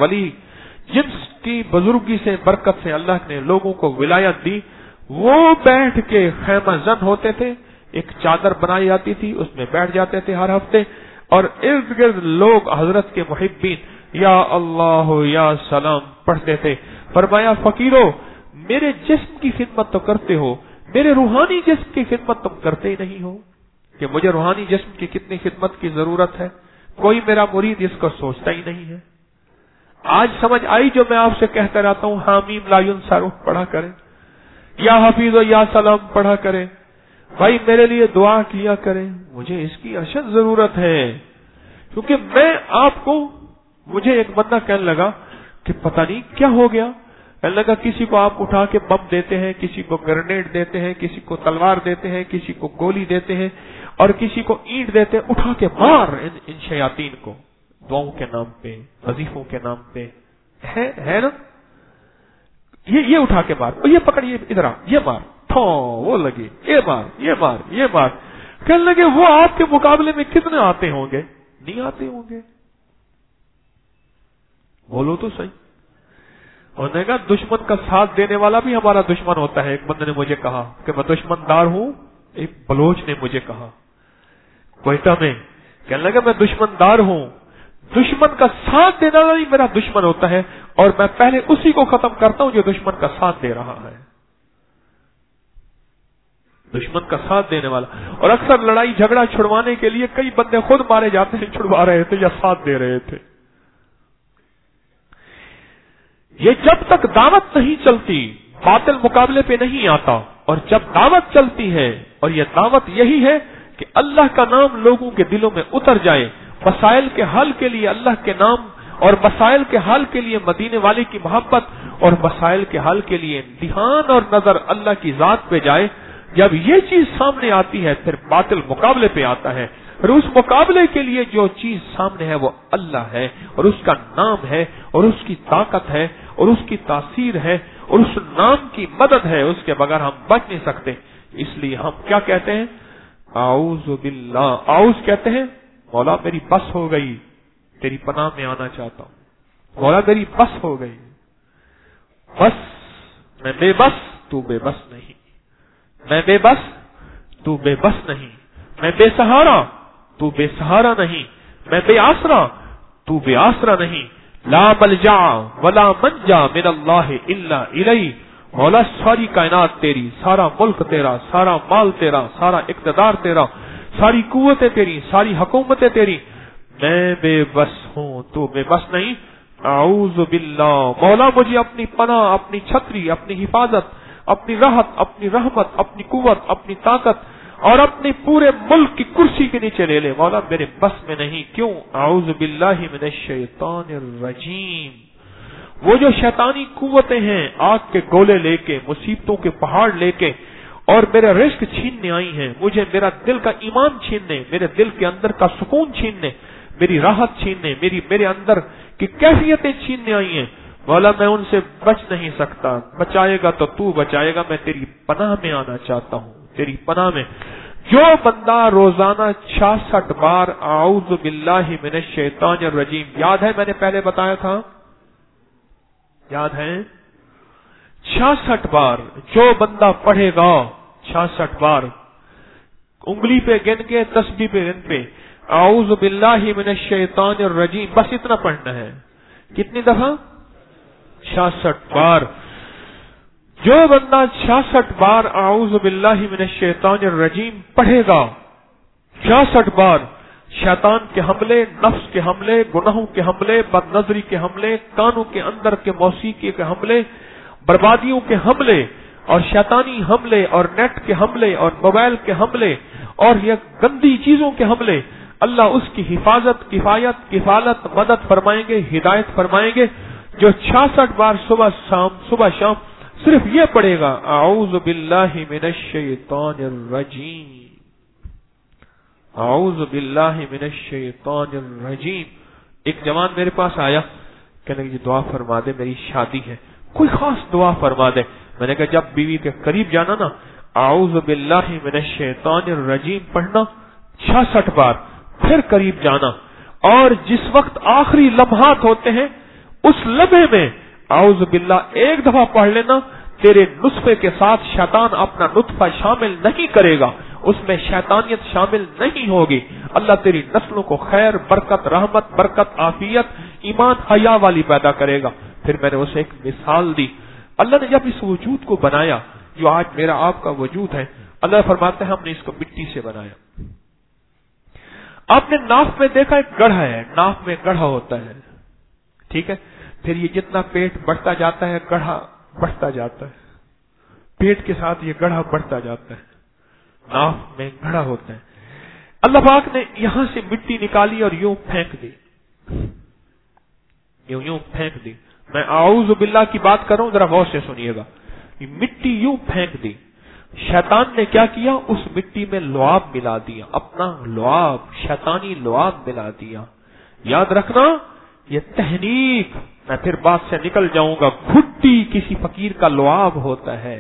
جن کی بزرگی سے برکت سے اللہ نے لوگوں کو ولایت دی, وہ بیٹھ کے خیمہ زن ہوتے تھے. ایک چادر بنائی جاتی تھی, اس میں بیٹھ جاتے تھے ہر ہفتے, اور ارد گرد لوگ حضرت کے محبین یا اللہ یا سلام پڑھتے تھے. فرمایا فقیرو میرے جسم کی خدمت تو کرتے ہو, میرے روحانی جسم کی خدمت تم کرتے ہی نہیں ہو, کہ مجھے روحانی جسم کی کتنی خدمت کی ضرورت ہے. کوئی میرا مرید اس کو سوچتا ہی نہیں ہے. آج سمجھ آئی جو میں آپ سے کہتا رہتا ہوں, حامیم لا ینصر پڑھا کریں, یا حفیظ و یا سلام پڑھا کریں, بھائی میرے لیے دعا کیا کریں, مجھے اس کی اشد ضرورت ہے. کیونکہ میں آپ کو, مجھے ایک بندہ کہنے لگا کہ پتہ نہیں کیا ہو گیا, کہنے لگا کسی کو آپ اٹھا کے بم دیتے ہیں, کسی کو گرنیڈ دیتے ہیں, کسی کو تلوار دیتے ہیں, کسی کو گولی دیتے ہیں, اور کسی کو اینٹ دیتے ہیں, اٹھا کے مار ان شیاطین کو, دعاؤں کے نام پہ, وظیفوں کے نام پہ, ہے نا, یہ اٹھا کے مار, اور یہ پکڑ, یہ ادھر یہ مار, وہ لگی, یہ مار, یہ مار, یہ مار. کہنے لگے وہ آپ کے مقابلے میں کتنے آتے ہوں گے؟ نہیں آتے ہوں گے. بولو تو صحیح. اور نے کہا دشمن کا ساتھ دینے والا بھی ہمارا دشمن ہوتا ہے. ایک بندے نے مجھے کہا کہ میں دشمن دار ہوں, ایک بلوچ نے مجھے کہا کوئٹہ میں, کہنے لگا میں دشمن دار ہوں, دشمن کا ساتھ دینے والا ہی میرا دشمن ہوتا ہے, اور میں پہلے اسی کو ختم کرتا ہوں جو دشمن کا ساتھ دے رہا ہے. دشمن کا ساتھ دینے والا. اور اکثر لڑائی جھگڑا چھڑوانے کے لیے کئی بندے خود مارے جاتے ہیں, چھڑوا رہے تھے یا ساتھ دے رہے تھے. یہ جب تک دعوت نہیں چلتی باطل مقابلے پہ نہیں آتا, اور جب دعوت چلتی ہے, اور یہ دعوت یہی ہے کہ اللہ کا نام لوگوں کے دلوں میں اتر جائے, مسائل کے حل کے لیے اللہ کے نام اور مسائل کے حل کے لیے مدینے والے کی محبت، اور مسائل کے حل کے لیے دھیان اور نظر اللہ کی ذات پہ جائے. جب یہ چیز سامنے آتی ہے پھر باطل مقابلے پہ آتا ہے، اور اس مقابلے کے لیے جو چیز سامنے ہے وہ اللہ ہے، اور اس کا نام ہے، اور اس کی طاقت ہے، اور اس کی تاثیر ہے، اور اس نام کی مدد ہے. اس کے بغیر ہم بچ نہیں سکتے. اس لیے ہم کیا کہتے ہیں؟ اعوذ باللہ. اعوذ کہتے ہیں مولا میری بس ہو گئی، تیری پناہ میں آنا چاہتا ہوں. مولا میری بس ہو گئی، بس میں بے بس، تو بے بس نہیں. میں بے بس، تو بے بس نہیں. میں بے سہارا، تو بے سہارا نہیں. میں بے آسرا، تو بے آسرا نہیں. لا ملجا ولا منجا من اللہ الا الیہ. مولا ساری کائنات تیری، سارا ملک تیرا، سارا مال تیرا، سارا اقتدار تیرا، ساری قوتیں تیری، ساری حکومتیں تیری. میں بے بس ہوں، تو بے بس نہیں. اعوذ باللہ. مولا مجھے اپنی پناہ، اپنی چھتری، اپنی حفاظت، اپنی راحت، اپنی رحمت، اپنی قوت، اپنی طاقت اور اپنی پورے ملک کی کرسی کے نیچے لے لے. مولا میرے بس میں نہیں. کیوں؟ اعوذ باللہ من الشیطان الرجیم. وہ جو شیطانی قوتیں ہیں آگ کے گولے لے کے، مصیبتوں کے پہاڑ لے کے اور میرے رزق چھیننے آئی ہیں، مجھے میرا دل کا ایمان چھیننے، میرے دل کے اندر کا سکون چھیننے، میری راحت چھیننے، میرے اندر کی کیفیتیں چھیننے آئی ہیں. مولا میں ان سے بچ نہیں سکتا. بچائے گا تو تو بچائے گا. میں تیری پناہ میں آنا چاہتا ہوں، تیری پناہ میں. جو بندہ روزانہ 66 بار اعوذ باللہ من الشیطان الرجیم، یاد ہے میں نے پہلے بتایا تھا، یاد ہے 66 بار جو بندہ پڑھے گا، 66 بار انگلی پہ گن کے، تسبیح پہ گن پہ، اعوذ باللہ من الشیطان الرجیم، بس اتنا پڑھنا ہے. کتنی دفعہ؟ 66 بار. جو بندہ 66 بار اعوذ باللہ من الشیطان الرجیم پڑھے گا، 66 بار، شیطان کے حملے، نفس کے حملے، گناہوں کے حملے، بد نظری کے حملے، کانوں کے اندر کے موسیقی کے حملے، بربادیوں کے حملے اور شیطانی حملے اور نیٹ کے حملے اور موبائل کے حملے اور یہ گندی چیزوں کے حملے، اللہ اس کی حفاظت، کفایت، کفالت، مدد فرمائیں گے، ہدایت فرمائیں گے. جو 66 بار صبح شام صرف یہ پڑھے گا اعوذ باللہ من الشیطان الرجیم، اعوذ باللہ من الشیطان الرجیم. ایک جوان میرے پاس آیا، کہنے لگا دعا فرما دے، میری شادی ہے، کوئی خاص دعا فرما دے. میں نے کہا جب بیوی کے قریب جانا نا، اعوذ باللہ من الشیطان الرجیم پڑھنا 66 بار، پھر قریب جانا، اور جس وقت آخری لمحات ہوتے ہیں اس لمحے میں اعوذ باللہ ایک دفعہ پڑھ لینا. تیرے نطفے کے ساتھ شیطان اپنا نطفہ شامل نہیں کرے گا، اس میں شیطانیت شامل نہیں ہوگی. اللہ تیری نسلوں کو خیر، برکت، رحمت، برکت، عافیت، ایمان، حیا والی پیدا کرے گا. پھر میں نے اسے ایک مثال دی. اللہ نے جب اس وجود کو بنایا جو آج میرا آپ کا وجود ہے، اللہ فرماتا ہے ہم نے اس کو مٹی سے بنایا. آپ نے ناف میں دیکھا ایک گڑھا ہے، ناف میں گڑھا ہوتا ہے، ٹھیک ہے. پھر یہ جتنا پیٹ بڑھتا جاتا ہے گڑھا بڑھتا جاتا ہے، پیٹ کے ساتھ یہ گڑھا بڑھتا جاتا ہے، ناف میں گڑھا ہوتا ہے. اللہ پاک نے یہاں سے مٹی نکالی اور یوں پھینک دی، یوں پھینک دی. میں اعوذ باللہ کی بات کروں، ذرا غور سے سنیے گا. مٹی یوں پھینک دی. شیطان نے کیا کیا؟ اس مٹی میں لعاب ملا دیا، اپنا لعاب، شیطانی لعاب ملا دیا. یاد رکھنا یہ تحریک، میں پھر بات سے نکل جاؤں گا، گھٹی کسی فقیر کا لعاب ہوتا ہے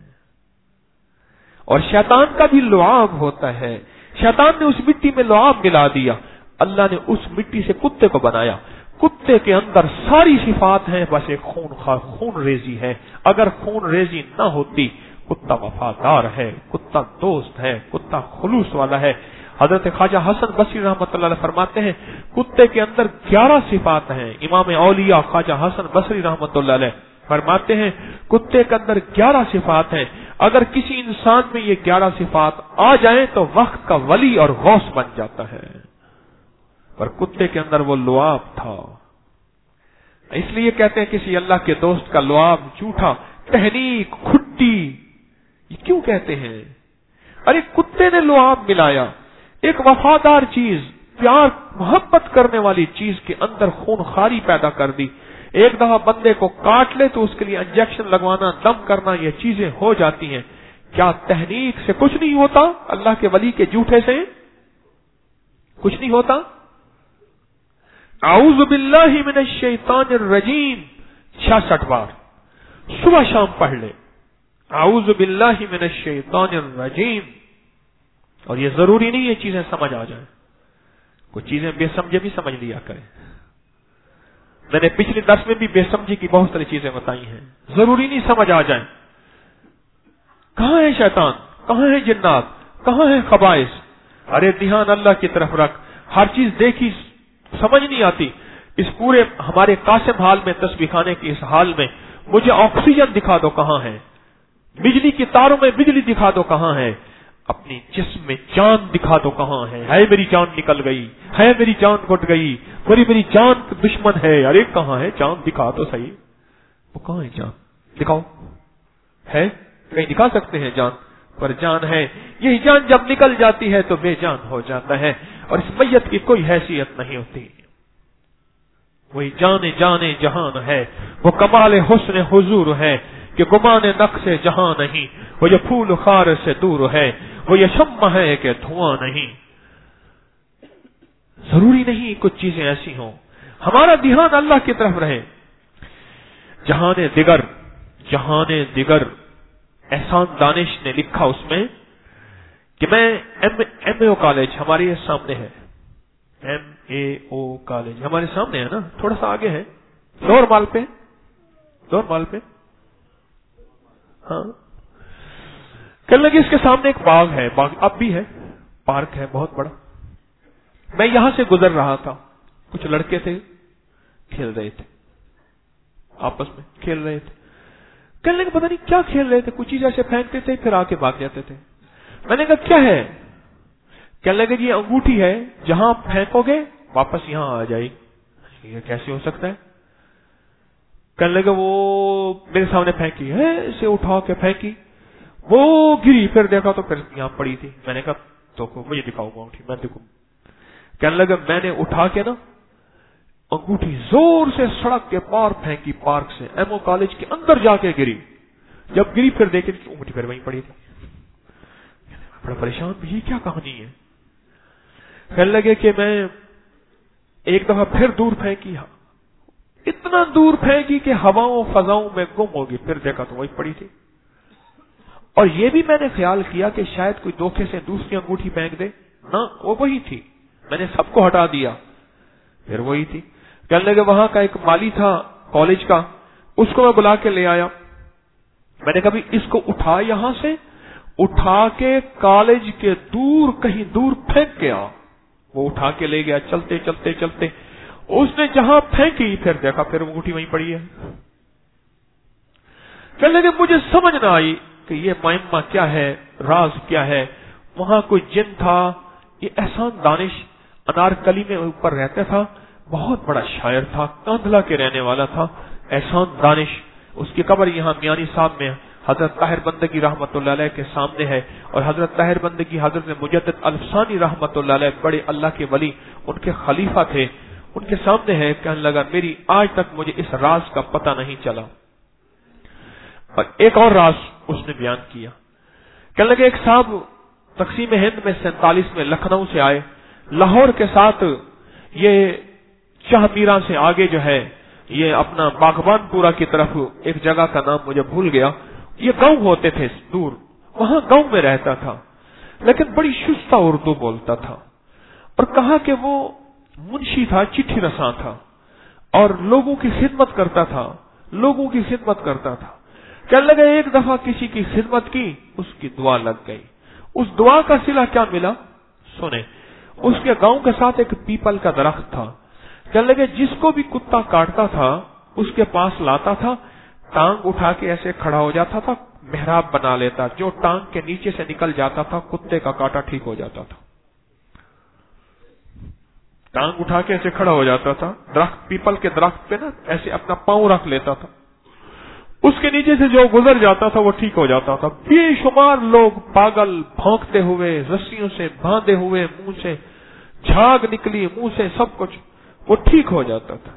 اور شیطان کا بھی لعاب ہوتا ہے. شیطان نے اس مٹی میں لعاب ملا دیا. اللہ نے اس مٹی سے کتے کو بنایا. کتے کے اندر ساری صفات ہیں، بس ایک خون ریزی ہے. اگر خون ریزی نہ ہوتی، کتا وفادار ہے، کتا دوست ہے، کتا خلوص والا ہے. حضرت خواجہ حسن بصری رحمۃ اللہ علیہ فرماتے ہیں کتے کے اندر 11 صفات ہیں. امام اولیاء خواجہ حسن بصری رحمۃ اللہ علیہ فرماتے ہیں کتے کے اندر 11 صفات ہیں. اگر کسی انسان میں یہ 11 صفات آ جائیں تو وقت کا ولی اور غوث بن جاتا ہے. پر کتے کے اندر وہ لعاب تھا. اس لیے کہتے ہیں کسی اللہ کے دوست کا لعاب جھوٹا، تحریک، کھٹی. یہ کیوں کہتے ہیں؟ ارے کتے نے لعاب ملایا، ایک وفادار چیز پیار محبت کرنے والی چیز کے اندر خونخاری پیدا کر دی. ایک دفعہ بندے کو کاٹ لے تو اس کے لیے انجیکشن لگوانا، دم کرنا، یہ چیزیں ہو جاتی ہیں. کیا تحریک سے کچھ نہیں ہوتا؟ اللہ کے ولی کے جھوٹے سے کچھ نہیں ہوتا؟ اعوذ باللہ من الشیطان الرجیم 66 بار صبح شام پڑھ لے. اعوذ باللہ من الشیطان الرجیم. اور یہ ضروری نہیں یہ چیزیں سمجھ آ جائیں، کچھ چیزیں بے سمجھے بھی سمجھ لیا کریں. میں نے پچھلے درس میں بھی بے سمجھی کی بہت ساری چیزیں بتائی ہیں، ضروری نہیں سمجھ آ جائیں. کہاں ہے شیطان، کہاں ہے جنات، کہاں ہے خبائث؟ ارے دھیان اللہ کی طرف رکھ. ہر چیز دیکھی سمجھ نہیں آتی. اس پورے ہمارے قاسم حال میں، تسبیح خانے کی اس حال میں مجھے آکسیجن دکھا دو کہاں ہے، بجلی کی تاروں میں بجلی دکھا دو کہاں ہے، اپنی جسم میں جان دکھا دو کہاں ہے میری جان نکل گئی، ہے میری جان گٹ گئی، میری جان دشمن ہے. ارے کہاں ہے جان؟ دکھا تو صحیح. وہ کہاں ہے جان؟ دکھاؤ. ہے کہیں دکھا سکتے ہیں جان؟ پر جان ہے. یہی جان جب نکل جاتی ہے تو بے جان ہو جاتا ہے، اور اس میت کی کوئی حیثیت نہیں ہوتی. وہی جانے جہان ہے، وہ کمال حسن حضور ہے کہ گمان نقش جہاں نہیں. وہ یہ پھول خار سے دور ہے، وہ یہ شمع ہے کہ دھواں نہیں. ضروری نہیں کچھ چیزیں ایسی ہوں. ہمارا دھیان اللہ کی طرف رہے. جہان دیگر احسان دانش نے لکھا اس میں کہ میں ایم اے او کالج ہمارے یہ سامنے ہے، ایم اے او کالج ہمارے سامنے ہے نا، تھوڑا سا آگے ہے، لوور مال پہ. ہاں کہنے لگے اس کے سامنے ایک باغ ہے، باغ اب بھی ہے، پارک ہے بہت بڑا. میں یہاں سے گزر رہا تھا، کچھ لڑکے تھے کھیل رہے تھے، آپس میں کھیل رہے تھے. کہنے لگے پتہ نہیں کیا کھیل رہے تھے، کچھ چیز ایسے پھینکتے تھے پھر آ کے بھاگ جاتے تھے. میں نے کہا کیا ہے؟ کہنے لگے جی انگوٹھی ہے، جہاں پھینکو گے واپس یہاں آ جائے. یہ کیسے ہو سکتا ہے؟ کہنے لگے وہ میرے سامنے پھینکی ہے، اسے اٹھا کے پھینکی، وہ گری، پھر دیکھا تو پھر یہاں پڑی تھی. میں نے کہا تو مجھے دکھاؤ انگوٹھی، میں دیکھوں. کہنے لگا میں نے اٹھا کے نا انگوٹھی زور سے سڑک کے پار پھینکی، پارک سے ایم او کالج کے اندر جا کے گری. جب گری پھر دیکھی انگوٹھی پھر وہیں پڑی تھی. بڑا پریشان، یہ کیا کہانی ہے؟ کہنے لگے کہ میں ایک دفعہ پھر دور پھینکی، اتنا دور پھینکی کہ ہواؤں فضاؤں میں گم ہوگی، پھر دیکھا تو وہی پڑی تھی. اور یہ بھی میں نے خیال کیا کہ شاید کوئی دھوکے سے دوسری انگوٹھی پھینک دے، نہ وہ وہی تھی. میں نے سب کو ہٹا دیا، پھر وہی تھی. کہنے لگے وہاں کا ایک مالی تھا کالج کا، اس کو میں بلا کے لے آیا. میں نے کبھی اس کو اٹھا، یہاں سے اٹھا کے کالج کے دور کہیں دور پھینک گیا. وہ اٹھا کے لے گیا، چلتے چلتے چلتے اس نے جہاں پھینکی پھر دیکھا پھر انگوٹھی وہیں پڑی ہے. کہنے لگے مجھے سمجھ نہ آئی کہ یہ معمہ کیا ہے، راز کیا ہے. وہاں کوئی جن تھا. یہ احسان دانش انارکلی میں اوپر رہتا تھا، بہت بڑا شاعر تھا، کاندھلا کے رہنے والا تھا احسان دانش. اس کی قبر یہاں میانی صاحب میں حضرت طاہر بندگی رحمت اللہ علیہ کے سامنے ہے. اور حضرت طاہر بندگی حضرت مجدد الفسانی رحمت اللہ علیہ بڑے اللہ کے ولی، ان کے خلیفہ تھے، ان کے سامنے ہے. کہنے لگا میری آج تک مجھے اس راز کا پتہ نہیں چلا. اور ایک اور راز اس نے بیان کیا. کہنے لگے ایک صاحب تقسیم ہند میں 47 میں لکھنؤ سے آئے، لاہور کے ساتھ یہ شاہ میرا سے آگے جو ہے یہ اپنا باغبان پورا کی طرف ایک جگہ کا نام مجھے بھول گیا، یہ گاؤں ہوتے تھے دور، وہاں گاؤں میں رہتا تھا لیکن بڑی شستہ اردو بولتا تھا. اور کہا کہ وہ منشی تھا، چٹھی رساں تھا اور لوگوں کی خدمت کرتا تھا. کہنے لگا ایک دفعہ کسی کی خدمت کی، اس کی دعا لگ گئی. اس دعا کا صلہ کیا ملا سنیں. اس کے گاؤں کے ساتھ ایک پیپل کا درخت تھا. کہنے لگے جس کو بھی کتا کاٹتا تھا اس کے پاس لاتا تھا، ٹانگ اٹھا کے ایسے کھڑا ہو جاتا تھا، محراب بنا لیتا، جو ٹانگ کے نیچے سے نکل جاتا تھا کتے کا کاٹا ٹھیک ہو جاتا تھا. ٹانگ اٹھا کے ایسے کھڑا ہو جاتا تھا، درخت پیپل کے درخت پہ نا ایسے اپنا پاؤں رکھ لیتا تھا، اس کے نیچے سے جو گزر جاتا تھا وہ ٹھیک ہو جاتا تھا. بے شمار لوگ پاگل بھونکتے ہوئے، رسیوں سے باندھے ہوئے، منہ سے झाग निकली मुंह से, सब कुछ, वो ठीक हो जाता था,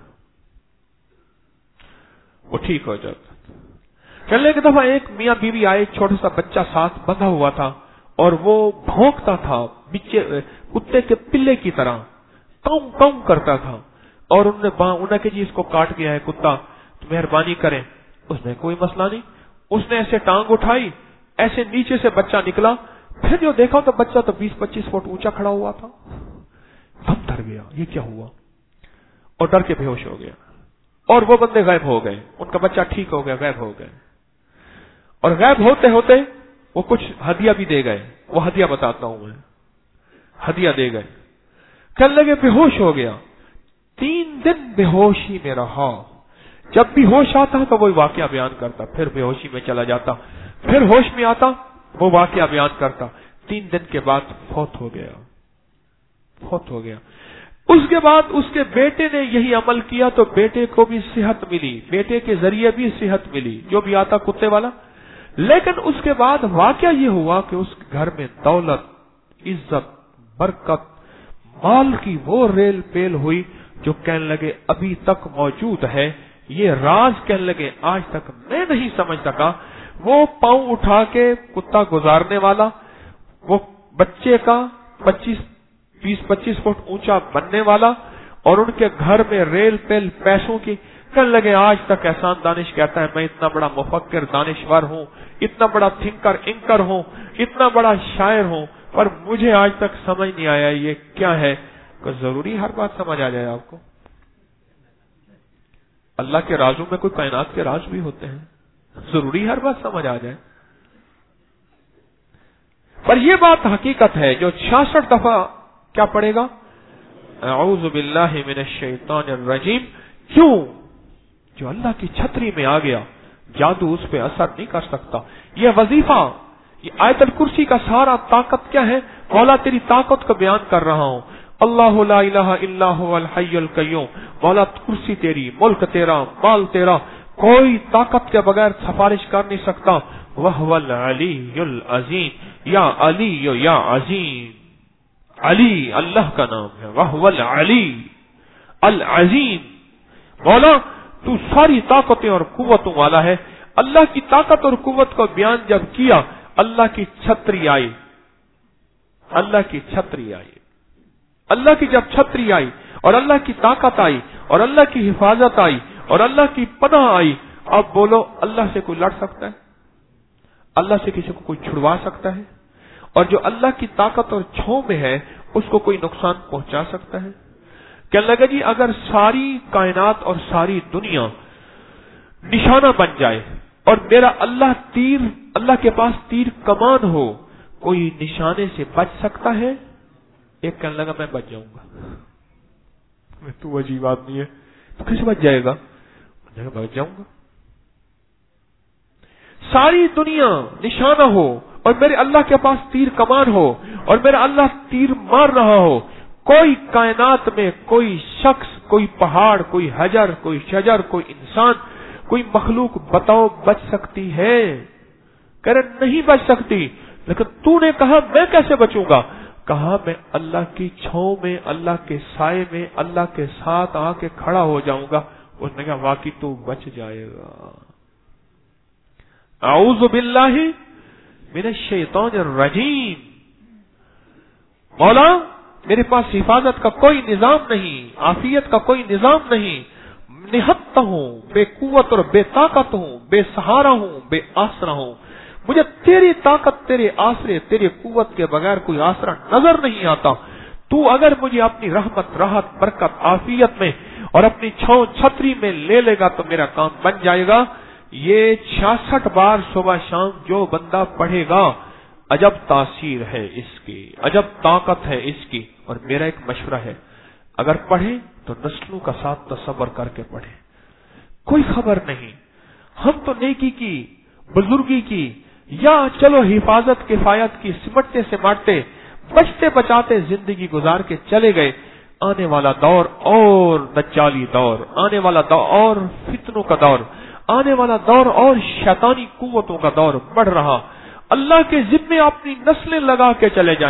वो ठीक हो जाता था। चलने की दफा एक मियाँ बीवी आए, छोटा सा बच्चा साथ बंधा हुआ था और वो भौंकता था कुत्ते के पिल्ले की तरह, कम कम करता था। और उन्होंने कि जी इसको काट गया है कुत्ता, तो मेहरबानी करें। उसने कोई मसला नहीं, उसने ऐसे टांग उठाई, ऐसे नीचे से बच्चा निकला, फिर जो देखा तो बच्चा तो 20-25 फुट ऊंचा खड़ा हुआ था। दम डर गया, ये क्या हुआ, और डर के बेहोश हो गया। और वो बंदे गायब हो गए, उनका बच्चा ठीक हो गया, गायब हो गए। और गायब होते होते वो कुछ हदिया भी दे गए, वो हदिया बताता हूं मैं, हदिया दे गए। कहने लगे बेहोश हो गया, 3 दिन बेहोशी में रहा। जब भी होश आता तो वो वाकया बयान करता, फिर बेहोशी में चला जाता, फिर होश में आता, वो वाकया बयान करता। 3 दिन के बाद फौत हो गया, फौत हो गया। उसके बाद उसके बेटे ने यही अमल किया तो बेटे को भी सेहत मिली, बेटे के जरिए भी सेहत मिली, जो भी आता कुत्ते वाला। लेकिन उसके बाद वाकया ये हुआ कि उस घर में दौलत, इज्जत, बरकत, माल की वो रेल पेल हुई जो कहने लगे अभी तक मौजूद है। ये राज कहने लगे आज तक मैं नहीं समझ सका। वो पांव उठा के कुत्ता गुजारने वाला, वो बच्चे का 20-25 फुट ऊंचा बनने वाला, और उनके घर में रेल पेल पैसों की। कहने लगे आज तक एहसान दानिश कहता है मैं इतना बड़ा मुफक्किर दानिशवर हूँ, इतना बड़ा थिंकर इंकर हूँ, इतना बड़ा शायर हूँ, पर मुझे आज तक समझ नहीं आया ये क्या है। जरूरी हर बात समझ आ जाए आपको? अल्लाह के राजों में कोई कायनात के राज भी होते हैं, जरूरी हर बात समझ आ जाए? पर यह बात हकीकत है। जो 66 दफा क्या पड़ेगा, अऊज़ु बिल्लाहि मिनश शैतानिर रजीम। क्यों? जो अल्लाह की छतरी में आ गया, जादू उस पे असर नहीं कर सकता। यह वजीफा, ये आयतुल कुर्सी का सारा ताकत क्या है? मौला तेरी ताकत को बयान कर रहा हूं। अल्लाहु ला इलाहा इल्ला हुवल हय्युल कय्यूम। मौला कुर्सी तेरी, मुल्क तेरा, माल तेरा, कोई ताकत के बगैर सिफारिश कर नहीं सकता। वहुवल अलीयुल अजीम। या अली या अजीम, अली अल्लाह का नाम है, वहुवल अली अल अजीम। मौला तू सारी ताकतें और कुव्वतों वाला है। अल्लाह की ताकत और कुव्वत को बयान जब किया, अल्लाह की छतरी आई, अल्लाह की छतरी आई। अल्लाह की जब छतरी आई और अल्लाह की ताकत आई और अल्लाह की हिफाजत आई और अल्लाह की पनाह आई, अब बोलो अल्लाह से कोई लड़ सकता है? अल्लाह से किसी को कोई छुड़वा सकता है? और जो अल्लाह की ताकत और छांव में है उसको कोई नुकसान पहुंचा सकता है? कहने लगा जी अगर सारी कायनात और सारी दुनिया निशाना बन जाए और मेरा अल्लाह के पास तीर कमान हो, कोई निशाने से बच सकता है? एक कहने लगा मैं बच जाऊंगा। तू अजीब आदमी है, तो कैसे बच जाएगा? बच जाऊंगा। सारी दुनिया निशाना हो और मेरे अल्लाह के पास तीर कमान हो और मेरा अल्लाह तीर मार रहा हो, कोई कायनात में कोई शख्स, कोई पहाड़, कोई हजर, कोई शजर, कोई इंसान, कोई मखलूक बताओ बच सकती है? कह रहे नहीं बच सकती। लेकिन तूने कहा मैं कैसे बचूंगा? कहा मैं अल्लाह की छांव में, अल्लाह के साए में, अल्लाह के साथ आके खड़ा हो जाऊंगा। उसने कहा वाकई तू बच जाएगा। अऊज़ु बिल्लाहि मिनश शैतानिर रजीम। मौला मेरे पास हिफाजत का कोई निजाम नहीं, आफियत का कोई निजाम नहीं, निहत्ता हूं, बेकुवत और बेताकत हूं, बेसहारा हूं, बेआसरा हूं। मुझे तेरी ताकत, तेरे आसरे, तेरी कुव्वत के बगैर कोई आसरा नजर नहीं आता। तू अगर मुझे अपनी रहमत, राहत, बरकत, आफियत में और अपनी छांव छतरी में ले लेगा तो मेरा काम बन जाएगा। ये 66 बार सुबह शाम जो बंदा पढ़ेगा, अजब तासीर है इसकी, अजब ताकत है इसकी। और मेरा एक मशवरा है, अगर पढ़े तो नस्लों का साथ तसव्वुर करके पढ़े। कोई खबर नहीं, हम तो नेकी की, बुजुर्गी की, या चलो हिफाजत किफायत की, सिमटते सिमटते, बचते बचाते जिंदगी गुजार के चले गए। आने वाला दौर और दज्जाली दौर, आने वाला दौर और फितनों का दौर, आने वाला दौर और शैतानी कुव्वतों का दौर बढ़ रहा। अल्लाह के जिम्मे अपनी नस्लें लगा के चले जाएं,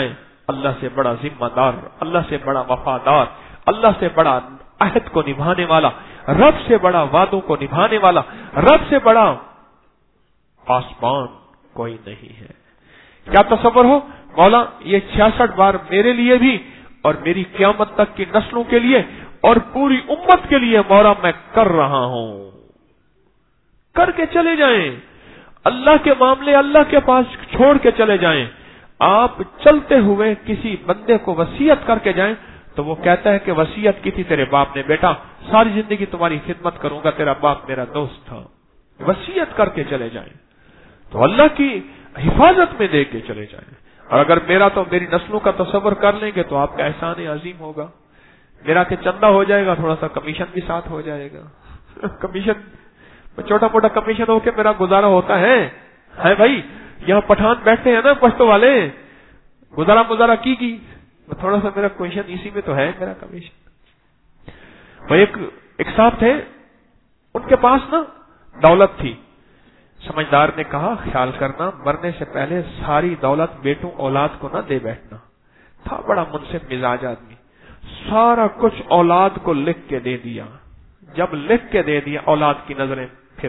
اللہ سے بڑا ذمہ دار، اللہ سے بڑا وفادار، اللہ سے بڑا عہد کو نبھانے والا، رب سے بڑا وعدوں کو نبھانے والا، رب سے بڑا آسمان کوئی نہیں ہے۔ کیا تصور ہو مولا، یہ 66 بار میرے لیے بھی اور میری قیامت تک کی نسلوں کے لیے اور پوری امت کے لیے مولا میں کر رہا ہوں۔ کر کے چلے جائیں، اللہ کے معاملے اللہ کے پاس چھوڑ کے چلے جائیں۔ آپ چلتے ہوئے کسی بندے کو وصیت کر کے جائیں تو وہ کہتا ہے کہ وصیت کی تھی تیرے باپ نے، بیٹا ساری زندگی تمہاری خدمت کروں گا، تیرا باپ میرا دوست تھا۔ وصیت کر کے چلے جائیں تو اللہ کی حفاظت میں دے کے چلے جائیں۔ اور اگر میرا تو میری نسلوں کا تصور کر لیں گے تو آپ کا احسان عظیم ہوگا۔ میرا کہ چندہ ہو جائے گا، تھوڑا سا کمیشن بھی ساتھ ہو جائے گا۔ کمیشن چھوٹا موٹا کمیشن ہو کے میرا گزارا ہوتا ہے بھائی، یہاں پٹھان بیٹھتے ہیں نا پشتو والے، گزارا کی تھوڑا سا میرا کمیشن اسی میں تو ہے میرا کمیشن۔ وہ ایک صاحب تھے، ان کے پاس نا دولت تھی، سمجھدار نے کہا خیال کرنا مرنے سے پہلے ساری دولت بیٹوں اولاد کو نہ دے بیٹھنا۔ تھا بڑا منصف مزاج آدمی، سارا کچھ اولاد کو لکھ کے دے دیا۔ جب لکھ کے دے دیا اولاد کی نظریں پھر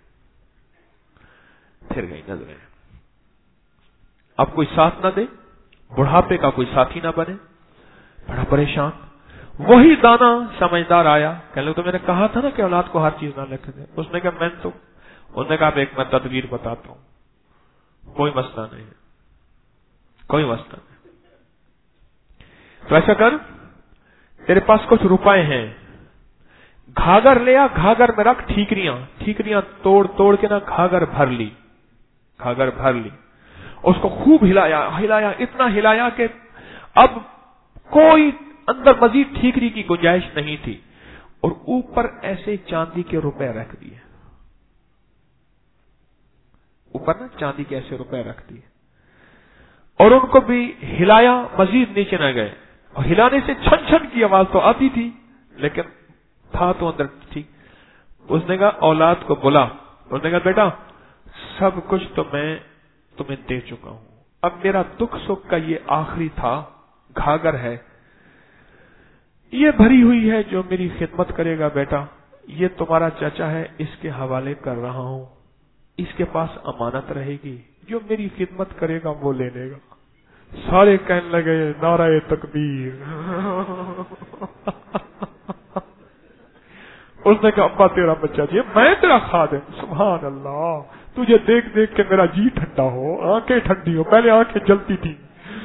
گئی نظریں۔ اب کوئی ساتھ نہ دے، بڑھاپے کا کوئی ساتھی نہ بنے، بڑا پریشان۔ وہی دانا سمجھدار آیا، کہنے تو میں نے کہا تھا نا کہ اولاد کو ہر چیز نہ لکھ دے۔ اس نے کہا انہوں نے کہا ایک میں تدبیر بتاتا ہوں، کوئی مسئلہ نہیں ہے، کوئی مسئلہ نہیں۔ تو ایسا کر، تیرے پاس کچھ روپے ہیں، گھاگر لیا، گھاگر میں رکھ ٹھیکریاں توڑ کے نا گھاگر بھر لی۔ اس کو خوب ہلایا، اتنا ہلایا کہ اب کوئی اندر مزید ٹھیکری کی گنجائش نہیں تھی، اور اوپر ایسے چاندی کے روپے رکھ دیے، اوپر نا چاندی کے ایسے روپے رکھ دیے، اور ان کو بھی ہلایا، مزید نیچے نہ گئے، اور ہلانے سے چھن چھن کی آواز تو آتی تھی لیکن تھا تو اندر ٹھیک۔ اس نے کہا اولاد کو بلا، اس نے کہا بیٹا سب کچھ تو میں تمہیں دے چکا ہوں، اب میرا دکھ سکھ کا یہ آخری تھا، گھاگر ہے، یہ بھری ہوئی ہے، جو میری خدمت کرے گا بیٹا یہ تمہارا چچا ہے، اس کے حوالے کر رہا ہوں، اس کے پاس امانت رہے گی، جو میری خدمت کرے گا وہ لے لے گا۔ سارے کہنے لگے نعرہ تکبیر۔ اس نے کہا ابا تیرا بچہ جی، میں تیرا خادم، سبحان اللہ، تجھے دیکھ دیکھ کے میرا جی ٹھنڈا ہو، آنکھیں ٹھنڈی ہو، پہلے آنکھیں جلتی تھی۔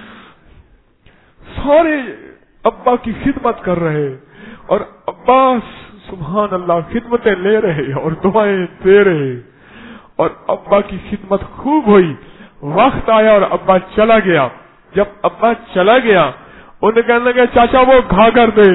سارے ابا کی خدمت کر رہے اور ابا سبحان اللہ خدمتیں لے رہے اور دعائیں دے رہے، اور ابا کی خدمت خوب ہوئی۔ وقت آیا اور ابا چلا گیا۔ جب ابا چلا گیا انہیں کہنے لگے چاچا وہ گھاگر دے۔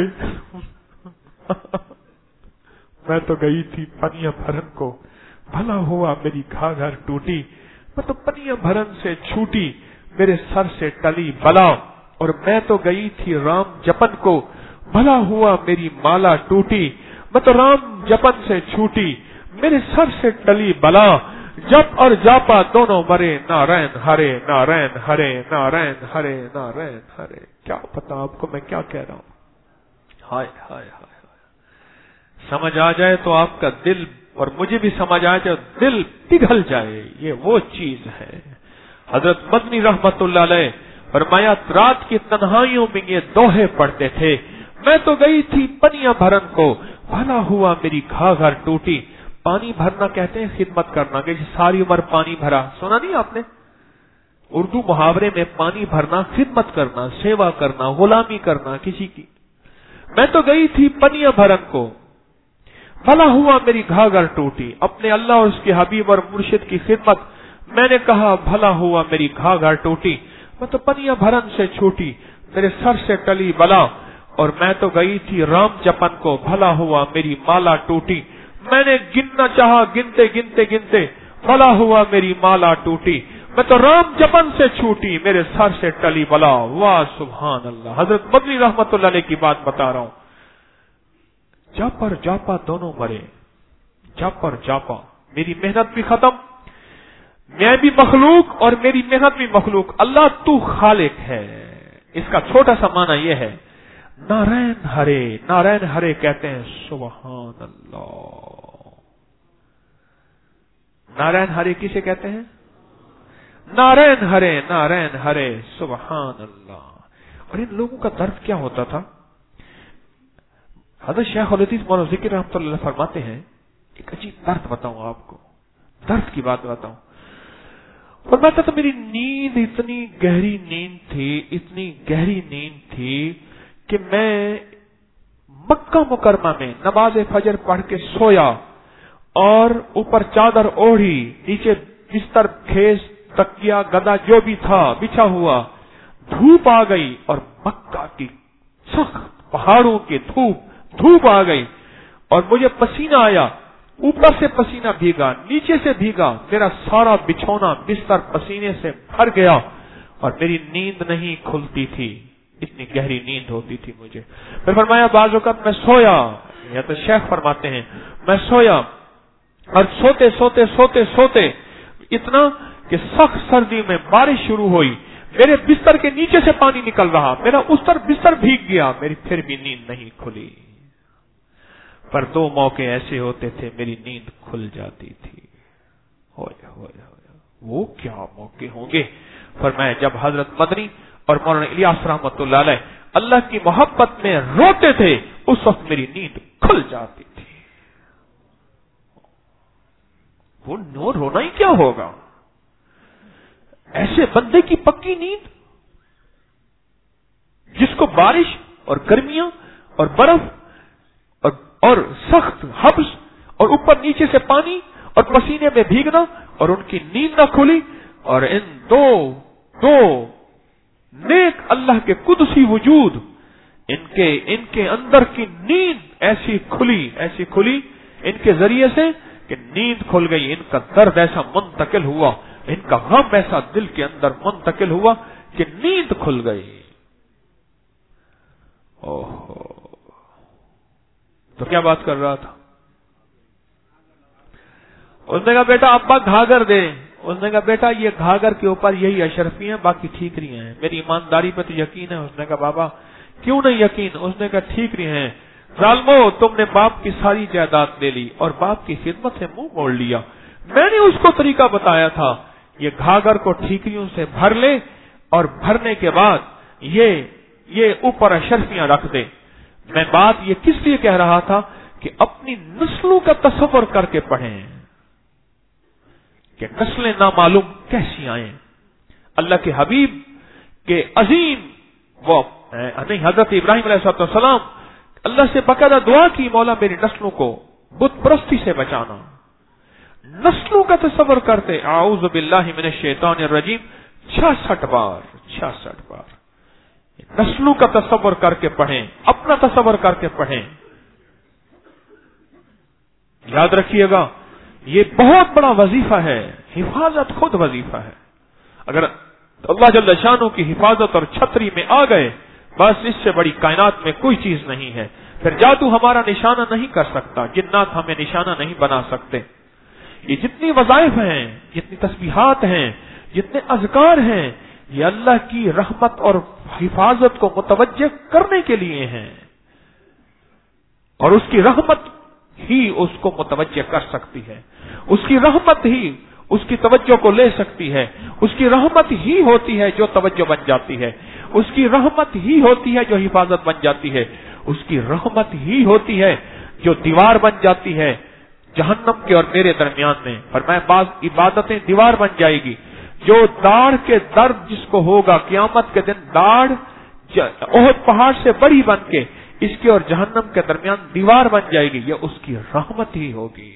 میں تو گئی تھی پنیاں بھرن کو، بھلا ہوا میری گھاگر ٹوٹی، میں تو پنیاں بھرن سے چھوٹی، میرے سر سے ٹلی بلا، اور میں تو گئی تھی رام جپن کو، بھلا ہوا میری مالا ٹوٹی، میں تو رام جپن سے چھوٹی، میرے سر سے ٹلی بلا، جپ اور جاپا دونوں مرے، نارائن ہرے نارائن ہرے نارائن ہرے نارائن ہرے۔ کیا پتا آپ کو میں کیا کہہ رہا ہوں؟ ہائے ہائے ہائے، سمجھ آ جائے تو آپ کا دل، اور مجھے بھی سمجھ آ جائے دل پگھل جائے، یہ وہ چیز ہے۔ حضرت مدنی رحمت اللہ علیہ فرمایا رات کی تنہائیوں میں یہ دوہے پڑھتے تھے، میں تو گئی تھی پنیاں بھرن کو، بھلا ہوا میری گھاگر ٹوٹی۔ پانی بھرنا کہتے ہیں خدمت کرنا، کہ ساری عمر پانی بھرا، سنا نہیں آپ نے؟ اردو محاورے میں پانی بھرنا خدمت کرنا، سیوا کرنا، غلامی کرنا کسی کی۔ میں تو گئی تھی پنیاں بھرن کو، بھلا ہوا میری گھاگر ٹوٹی، اپنے اللہ اور اس کے حبیب اور مرشد کی خدمت، میں نے کہا بھلا ہوا میری گھاگر ٹوٹی، میں تو پنیاں بھرن سے چھوٹی، میرے سر سے ٹلی بلا، اور میں تو گئی تھی رام جپن کو، بھلا ہوا میری مالا ٹوٹی، میں نے گننا چاہا گنتے گنتے گنتے، بھلا ہوا میری مالا ٹوٹی، میں تو رام جپن سے چھوٹی، میرے سر سے ٹلی بلا۔ واہ سبحان اللہ، حضرت مدنی رحمت اللہ علیہ کی بات بتا رہا ہوں۔ جپ اور جاپا دونوں مرے، جپ اور جاپا، میری محنت بھی ختم، میں بھی مخلوق اور میری محنت بھی مخلوق، اللہ تو خالق ہے، اس کا چھوٹا سا معنی یہ ہے، نارائن ہرے، نارائن ہرے کہتے ہیں سبحان اللہ۔ نارائن ہرے کسے کہتے ہیں؟ نارائن ہرے، نارائن ہرے سبحان اللہ۔ اور ان لوگوں کا درد کیا ہوتا تھا؟ حضرت شیخ الحدیث مولانا ذکر رحمۃ اللہ فرماتے ہیں، ایک عجیب درد بتاؤں آپ کو، درد کی بات بتاؤں۔ فرماتا تھا میری نیند اتنی گہری نیند تھی، اتنی گہری نیند تھی کہ میں مکہ مکرمہ میں نماز فجر پڑھ کے سویا اور اوپر چادر اوڑھی، نیچے بستر کھیس تکیا گدا جو بھی تھا بچھا ہوا، دھوپ آ گئی اور مکہ کی سخت پہاڑوں کی دھوپ آ گئی اور مجھے پسینہ آیا، اوپر سے پسینہ بھیگا، نیچے سے بھیگا، میرا سارا بچھونا بستر پسینے سے بھر گیا اور میری نیند نہیں کھلتی تھی، اتنی گہری نیند ہوتی تھی مجھے۔ پھر فرمایا بعض اوقات میں سویا، یا تو شیخ فرماتے ہیں میں سویا اور سوتے سوتے سوتے سوتے اتنا کہ سخت سردی میں بارش شروع ہوئی، میرے بستر کے نیچے سے پانی نکل رہا، میرا بستر بھیگ گیا، میری پھر بھی نیند نہیں کھلی۔ پر دو موقع ایسے ہوتے تھے میری نیند کھل جاتی تھی۔ وہ کیا موقع ہوں گے؟ فرمایا جب حضرت مدنی اور مولانا الیاس رحمۃ اللہ علیہ اللہ کی محبت میں روتے تھے، اس وقت میری نیند کھل جاتی تھی۔ وہ رونا ہی کیا ہوگا؟ ایسے بندے کی پکی نیند جس کو بارش اور گرمیاں اور برف اور سخت حبس اور اوپر نیچے سے پانی اور پسینے میں بھیگنا اور ان کی نیند نہ کھلی، اور ان دو نیک اللہ کے قدسی وجود ان کے اندر کی نیند ایسی کھلی ان کے ذریعے سے کہ نیند کھل گئی، ان کا درد ایسا منتقل ہوا، ان کا غم ایسا دل کے اندر منتقل ہوا کہ نیند کھل گئی۔ تو کیا بات کر رہا تھا؟ اس نے کہا بیٹا ابا گھاگر دے، اس نے کہا بیٹا یہ گھاگر کے اوپر یہی اشرفیاں باقی ٹھیک رہی ہیں، میری ایمانداری پہ تو یقین ہے۔ اس نے کہا بابا کیوں نہیں یقین؟ اس نے کہا ٹھیک رہی ہیں، ظالمو تم نے باپ کی ساری جائیداد لے لی اور باپ کی خدمت سے منہ موڑ لیا، میں نے اس کو طریقہ بتایا تھا یہ گھاگر کو ٹھیکریوں سے بھر لے اور بھرنے کے بعد یہ اوپر اشرفیاں رکھ دے۔ میں بات یہ کس لیے کہہ رہا تھا کہ اپنی نسلوں کا تصور کر کے پڑھیں کہ نسلیں نامعلوم کیسی آئیں۔ اللہ کے حبیب کے عظیم حضرت ابراہیم علیہ السلام اللہ سے باقاعدہ دعا کی، مولا میری نسلوں کو بت پرستی سے بچانا۔ نسلوں کا تصور کرتے اعوذ باللہ من الشیطان الرجیم 66 بار نسلوں کا تصور کر کے پڑھیں، اپنا تصور کر کے پڑھیں۔ یاد رکھیے گا یہ بہت بڑا وظیفہ ہے، حفاظت خود وظیفہ ہے۔ اگر اللہ جل شانہ کی حفاظت اور چھتری میں آ گئے، بس اس سے بڑی کائنات میں کوئی چیز نہیں ہے۔ پھر جادو ہمارا نشانہ نہیں کر سکتا، جنات ہمیں نشانہ نہیں بنا سکتے۔ یہ جتنی وظائف ہیں، جتنی تسبیحات ہیں، جتنے اذکار ہیں، یہ اللہ کی رحمت اور حفاظت کو متوجہ کرنے کے لیے ہیں، اور اس کی رحمت ہی اس کو متوجہ کر سکتی ہے، اس کی رحمت ہی اس کی توجہ کو لے سکتی ہے، اس کی رحمت ہی ہوتی ہے جو توجہ بن جاتی ہے، اس کی رحمت ہی ہوتی ہے جو حفاظت بن جاتی ہے، اس کی رحمت ہی ہوتی ہے جو دیوار بن جاتی ہے جہنم کے اور میرے درمیان میں۔ فرمایا بعض عبادتیں دیوار بن جائے گی، جو داڑھ کے درد جس کو ہوگا قیامت کے دن، داڑھ احد پہاڑ سے بڑی بن کے اس کے اور جہنم کے درمیان دیوار بن جائے گی، یہ اس کی رحمت ہی ہوگی۔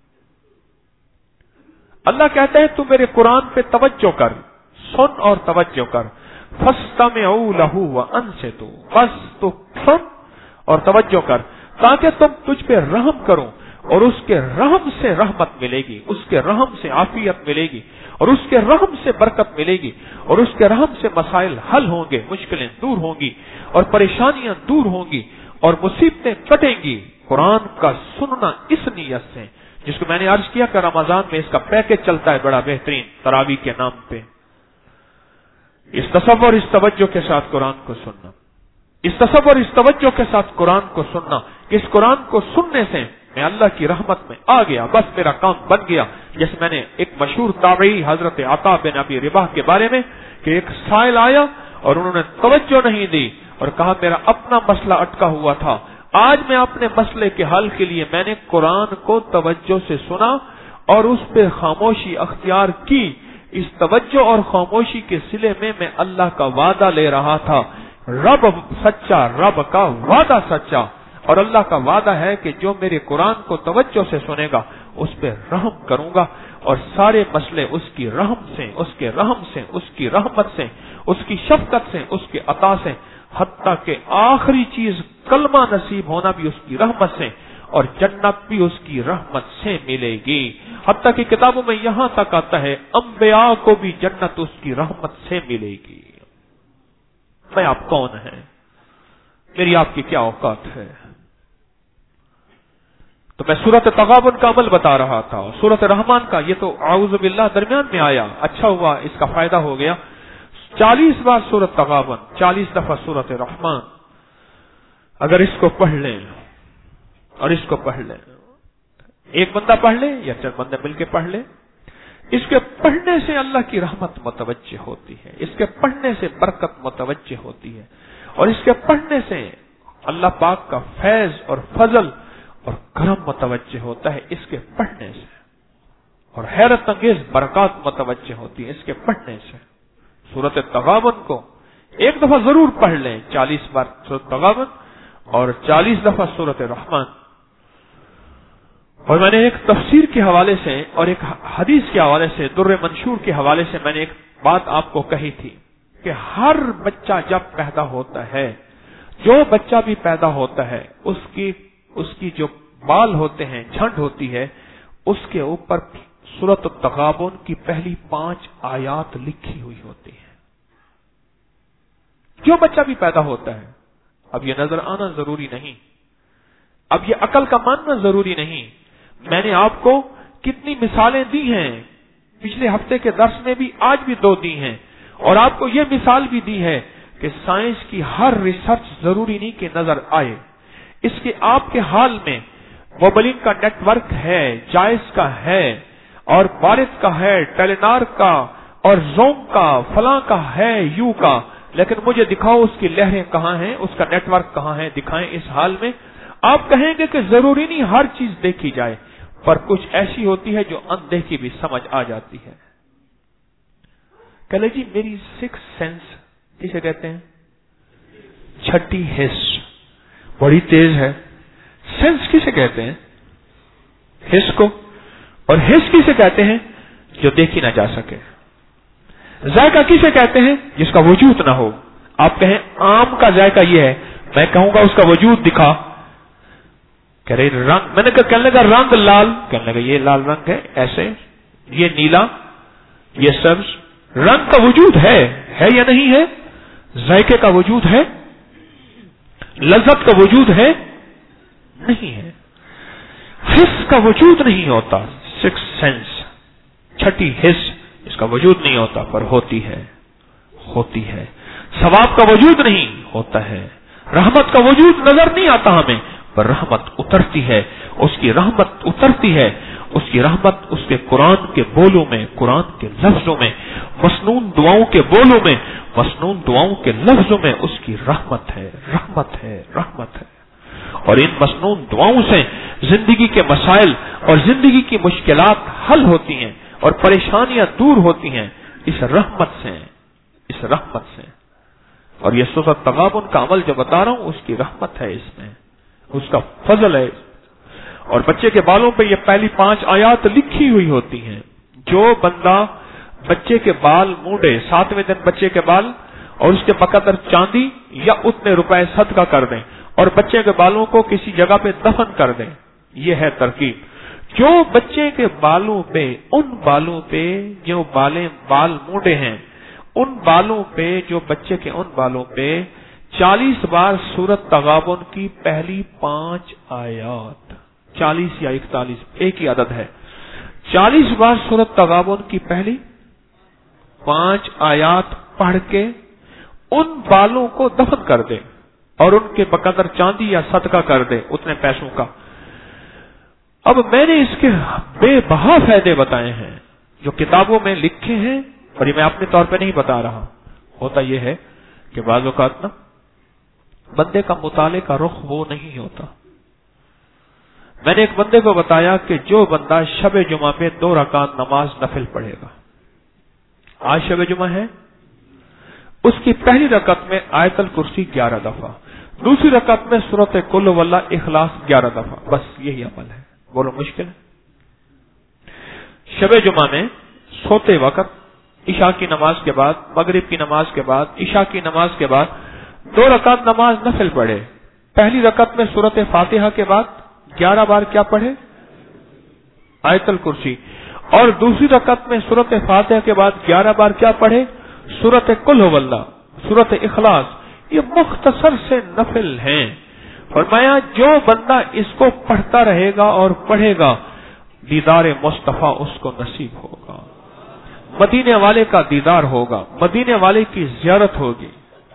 اللہ کہتے ہیں تو میرے قرآن پہ توجہ کر، سن اور توجہ کر، فَاسْتَمِعُوا لَهُ وَأَنصِتُوا، بس تو سن اور توجہ کر تاکہ تم تجھ پہ رحم کروں، اور اس کے رحم سے رحمت ملے گی، اس کے رحم سے عافیت ملے گی، اور اس کے رحم سے برکت ملے گی، اور اس کے رحم سے مسائل حل ہوں گے، مشکلیں دور ہوں گی اور پریشانیاں دور ہوں گی اور مصیبتیں کٹیں گی۔ قرآن کا سننا اس نیت سے، جس کو میں نے عرض کیا کہ رمضان میں اس کا پیکج چلتا ہے بڑا بہترین، تراویح کے نام پہ۔ इस तसव्वुर, इस तवज्जो के साथ कुरान को सुनना, इस तसव्वुर, इस तवज्जो के साथ कुरान को सुनना कि इस कुरान को सुनने से मैं अल्लाह की रहमत में आ गया, बस मेरा काम बन गया। जैसे मैंने एक मशहूर ताबई हजरत अता बिन अबी रिबाह के बारे में कि एक साइल आया और उन्होंने तवज्जो नहीं दी और कहा मेरा अपना मसला अटका हुआ था, आज मैं अपने मसले के हल के लिए मैंने कुरान को तवज्जो से सुना और उस पर खामोशी अख्तियार की। इस तवज्जो और खामोशी के सिले में मैं अल्लाह का वादा ले रहा था, रब सच्चा, रब का वादा सच्चा, और अल्लाह का वादा है कि जो मेरे कुरान को तवज्जो से सुनेगा उस पर रहम करूंगा और सारे मसले उसकी रहम से, उसके रहम से, उसकी रहमत से, उसकी शफकत से, उसके अता से, हत्ता के आखिरी चीज कलमा नसीब होना भी उसकी रहमत से और जन्नत भी उसकी रहमत से मिलेगी। हत्ता की किताबों में यहां तक आता है अंबिया को भी जन्नत उसकी रहमत से मिलेगी। मैं आप कौन है, मेरी आपकी क्या औकात है? तो मैं सूरत तगाबुन का अमल बता रहा था, सूरत रहमान का, ये तो आऊज़ु बिल्लाह दरमियान में आया, अच्छा हुआ इसका फायदा हो गया। 40 बार सूरत तगाबुन, 40 दफा सूरत रहमान, अगर इसको पढ़ लें और इसको पढ़ लें, एक बंदा पढ़ ले या 4 बंदे मिलकर पढ़ ले, इसके पढ़ने से अल्लाह की रहमत मुतवज्जे होती है, इसके पढ़ने से बरकत मुतवज्जे होती है और इसके पढ़ने से अल्लाह पाक का फैज और फजल और करम मुतवज्जे होता है इसके पढ़ने से, और हैरत अंगेज बरकत मुतवज्जे होती है इसके पढ़ने से। सूरत तगाबुन को एक दफा जरूर पढ़ लें, 40 बार सूरत तगाबुन और 40 दफा सूरत रहमान। और मैंने एक तफसीर के हवाले से और एक हदीस के हवाले से, दुर्र मंशूर के हवाले से मैंने एक बात आपको कही थी कि हर बच्चा जब पैदा होता है, जो बच्चा भी पैदा होता है, उसकी जो बाल होते हैं, झंड होती है, उसके ऊपर सूरत तगाबुन की पहली 5 आयात लिखी हुई होती है। जो बच्चा भी पैदा होता है, अब ये नजर आना जरूरी नहीं, अब ये अकल का मानना जरूरी नहीं। मैंने आपको कितनी मिसालें दी हैं, पिछले हफ्ते के दर्स में भी, आज भी 2 दी हैं, और आपको ये मिसाल भी दी है कि साइंस की हर रिसर्च जरूरी नहीं कि नजर आए। इसके आपके हाल में मोबाइल का नेटवर्क है, जायज का है और वारिद का है, टेलीनार का और जोम का, फलां का है, यू का, लेकिन मुझे दिखाओ उसकी लहरें कहां हैं, उसका नेटवर्क कहां है, दिखाएं। इस हाल में आप कहेंगे कि जरूरी नहीं हर चीज देखी जाए, पर कुछ ऐसी होती है जो अनदेखी भी समझ आ जाती है। कह जी मेरी 6th सेंस किसे कहते हैं? छठी हिस बड़ी तेज है। सेंस किसे कहते हैं? हिस को। और हिस किसे कहते हैं? जो देखी ना जा सके। जायका किसे कहते हैं? जिसका वजूद ना हो। आप कहें आम का जायका ये है, मैं कहूंगा उसका वजूद दिखा, कह रहे रंग, मैंने कहने लगा रंग लाल, कहने लगा ये लाल रंग है, ऐसे ये नीला, ये सब्ज, रंग का वजूद है या नहीं है? जायके का वजूद है? लज्जत का वजूद है? नहीं है। हिस का वजूद नहीं होता। 6th सेंस, छठी हिस, इसका वजूद नहीं होता पर होती है। सवाब का वजूद नहीं होता है। रहमत का वजूद नजर नहीं आता हमें, पर रहमत उतरती है, उसकी रहमत उतरती है, उसकी रहमत उसके कुरान के बोलों में, कुरान के लफ्जों में, मसनून दुआओं के बोलों में, मसनून दुआओं के लफ्जों में उसकी रहमत है। और इन मसनून दुआओं से जिंदगी के मसाइल और जिंदगी की मुश्किलात हल होती हैं और परेशानियां दूर होती हैं इस रहमत से। और ये सूरत तगाबुन का अमल जो बता रहा हूं उसकी रहमत है, इसमें उसका फजल है। और बच्चे के बालों पे ये पहली 5 आयात लिखी हुई होती हैं। जो बंदा बच्चे के बाल मूंढे, 7वें दिन बच्चे के बाल, और उसके बकदर चांदी या उतने रुपए सदका कर दें और बच्चे के बालों को किसी जगह पे दफन कर दें, ये है तरकीब। जो बच्चे के बालों पे, उन बालों पे जो बाल मूंढे हैं, उन बालों पे, जो बच्चे के उन बालों पे 40 बार सूरत तगाबुन की पहली 5 आयात, 40 या 41 एक ही आदत है, 40 बार सूरत तगाबुन की पहली 5 आयात पढ़ के उन बालों को दफन कर दे और उनके बकदर चांदी या सदका कर दे उतने पैसों का। अब मैंने इसके बेबहा फायदे बताए हैं जो किताबों में लिखे हैं, और ये मैं अपने तौर पे नहीं बता रहा। होता यह है कि बाज़ औक़ात ना बंदे का मुताले का रुख वो नहीं होता। मैंने एक बंदे को बताया कि जो बंदा शब जुमा पे 2 रकात नमाज नफिल पढ़ेगा, आज शब जुमा है, उसकी पहली रकत में आयतल कुर्सी 11 दफा, दूसरी रकत में सूरत कुल वल्ला इखलास 11 दफा, बस यही अमल है। बोलो मुश्किल है? शब जुमा में सोते वक्त इशा की नमाज के बाद, मगरिब की नमाज के बाद, इशा की नमाज के बाद 2 रकात नमाज नफिल पढ़े। पहली रकत में सूरत फातिहा के बाद 11 बार क्या पढ़े? आयतल कुर्सी। और दूसरी रकत में सूरत फातिहा के बाद 11 बार क्या पढ़े? सूरत कुल वल्ला, सूरत इखलास। ये मुख्तसर से नफिल हैं। फरमाया जो बंदा इसको पढ़ता रहेगा और पढ़ेगा, दीदार मुस्तफा उसको नसीब होगा, मदीने वाले का दीदार होगा, मदीने वाले की ज़ियारत होगी।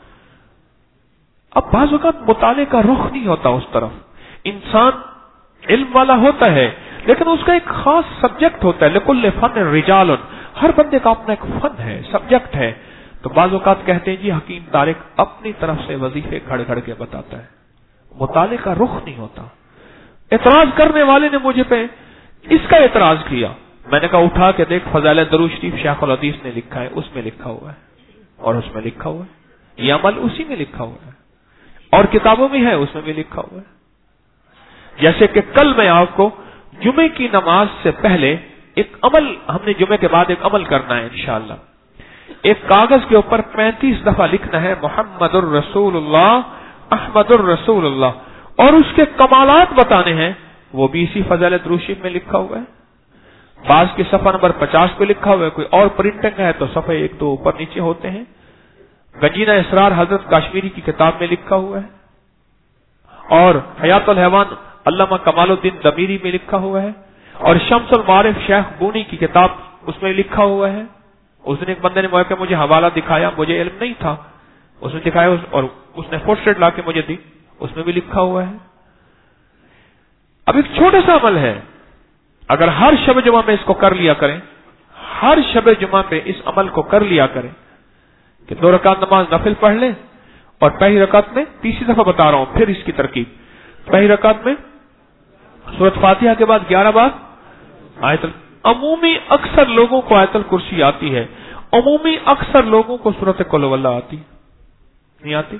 अब बाज़ औक़ात मुताले का रुख नहीं होता उस तरफ। इंसान इल्म वाला होता है लेकिन उसका एक खास सब्जेक्ट होता है। लिकुल्ल फन रिजालुन, हर बंदे का अपना एक फन है, सब्जेक्ट है। तो बाज़ औक़ात कहते हैं जी हकीम तारिक अपनी तरफ से वजीफे घड़ घड़ के बताता है, मुताले का रुख नहीं होता। एतराज करने वाले ने मुझे पे इसका एतराज किया, मैंने कहा उठा के देख, फज़ाइल दरूद शरीफ शेख अल हदीस ने लिखा है, उसमें लिखा हुआ है, और उसमें लिखा हुआ है, ये अमल उसी में लिखा हुआ है, और किताबों में है, उसमें भी लिखा हुआ है। जैसे कि कल मैं आपको जुमे की नमाज से पहले एक अमल, हमने जुमे के बाद एक अमल करना है इंशाअल्लाह। एक कागज के ऊपर 35 दफा लिखना है मुहम्मदुर रसूलुल्लाह, अहमदुर रसूलुल्लाह, और उसके कमालात बताने हैं, वो भी इसी फज़ाइल दरूद शरीफ में लिखा हुआ है। बाज के सफा नंबर 50 पे लिखा हुआ है, कोई और प्रिंटिंग है तो सफे 1-2 ऊपर नीचे होते हैं। गंजीना इसरार हजरत काश्मीरी की किताब में लिखा हुआ है, और हयातुल हैवान अल्लामा कमालुद्दीन दमीरी में लिखा हुआ है, और शम्सुल मारिफ शेख बूनी की किताब उसमें लिखा हुआ है। उस दिन एक बंदे ने मुझे हवाला दिखाया, मुझे इल्म नहीं था, उसने दिखाया और उसने फोटोस्टेट ला के मुझे दी, उसमें भी लिखा हुआ है। अब एक छोटा सा अमल है, अगर हर शब जुमा में इसको कर लिया करें, हर शब जुमा पे इस अमल को कर लिया करें कि 2 रकात नमाज नफिल पढ़ लें, और पहली रकात में, तीसरी दफा बता रहा हूं फिर इसकी तरकीब, पहली रकात में सूरत फातिहा के बाद 11 बार आयतल, अमूमी अक्सर लोगों को आयतल कुर्सी आती है, अमूमी अक्सर लोगों को सूरत कुल वल्ला आती नहीं आती,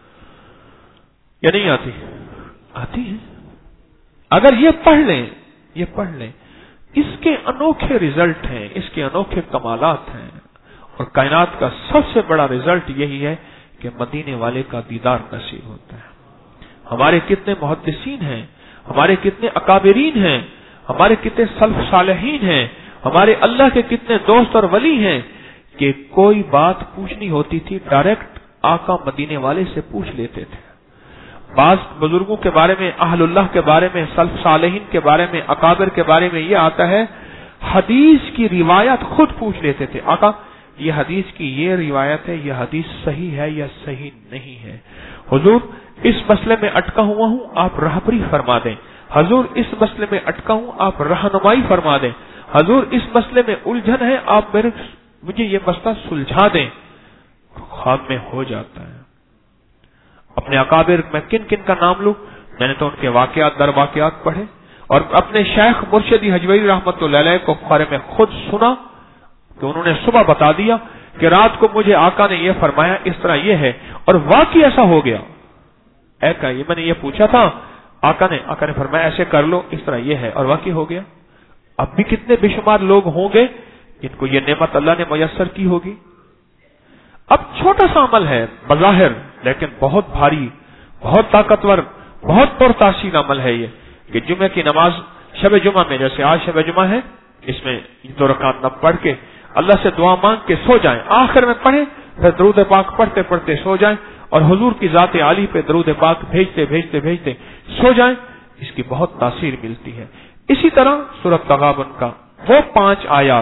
या नहीं आती? आती है। अगर ये पढ़ लें, इसके अनोखे रिजल्ट हैं, इसके अनोखे कमालात हैं, और कायनात का सबसे बड़ा रिजल्ट यही है कि मदीने वाले का दीदार नसीब होता है। हमारे कितने मुहद्दिसीन हैं, हमारे कितने अकाबिरीन हैं, हमारे कितने सल्फ सालेहीन हैं, हमारे अल्लाह के कितने दोस्त और वली हैं कि कोई बात पूछनी होती थी डायरेक्ट आका मदीने वाले से पूछ लेते थे। बाज बुजुर्गों के बारे में, अहलुल्लाह के बारे में, सल्फ सालेहीन के बारे में, अकाबिर के बारे में ये आता है, हदीस की रिवायत खुद पूछ लेते थे, आका ये हदीस की ये रिवायत है, ये हदीस सही है या सही नहीं है, हुजूर इस मसले में अटका हुआ हूं, आप राहबरी फरमा दें, हुजूर इस मसले में अटका हूं, आप रहनुमाई फरमा दें, हुजूर इस मसले में उलझन है, आप मुझे ये मसला सुलझा दें। ख्वाब में हो जाता है। अपने अकाबिर में किन किन का नाम लूं, मैंने तो उनके वाकयात दर वाकयात पढ़े, और अपने शेख मुर्शिदी हजवरी रहमतुल्लाह अलैह को बारे में खुद सुना कि उन्होंने सुबह बता दिया कि रात को मुझे आका ने यह फरमाया, इस तरह यह है, और वाकई ऐसा हो गया। ये मैंने ये पूछा था, आका ने फरमाया ऐसे कर लो, इस तरह यह है, और वाकई हो गया। अब भी कितने बेशुमार लोग होंगे जिनको ये नेमत अल्लाह ने मुयस्सर की होगी। अब छोटा सा अमल है बज़ाहिर, लेकिन बहुत भारी, बहुत ताकतवर, बहुत पुरतासीर अमल है ये कि जुमे की नमाज शब जुमा में, जैसे आज शब जुमा है, इसमें 2 रकात न पढ़ के अल्लाह से दुआ मांग के सो जाएं, आखिर में पढ़ें, फिर दरूद पाक पढ़ते पढ़ते सो जाएं, और हुजूर की जाते आली पे दरूद पाक भेजते भेजते भेजते सो जाएं। इसकी बहुत तासीर मिलती है। इसी तरह सूरत तगाबुन का वो 5 आयात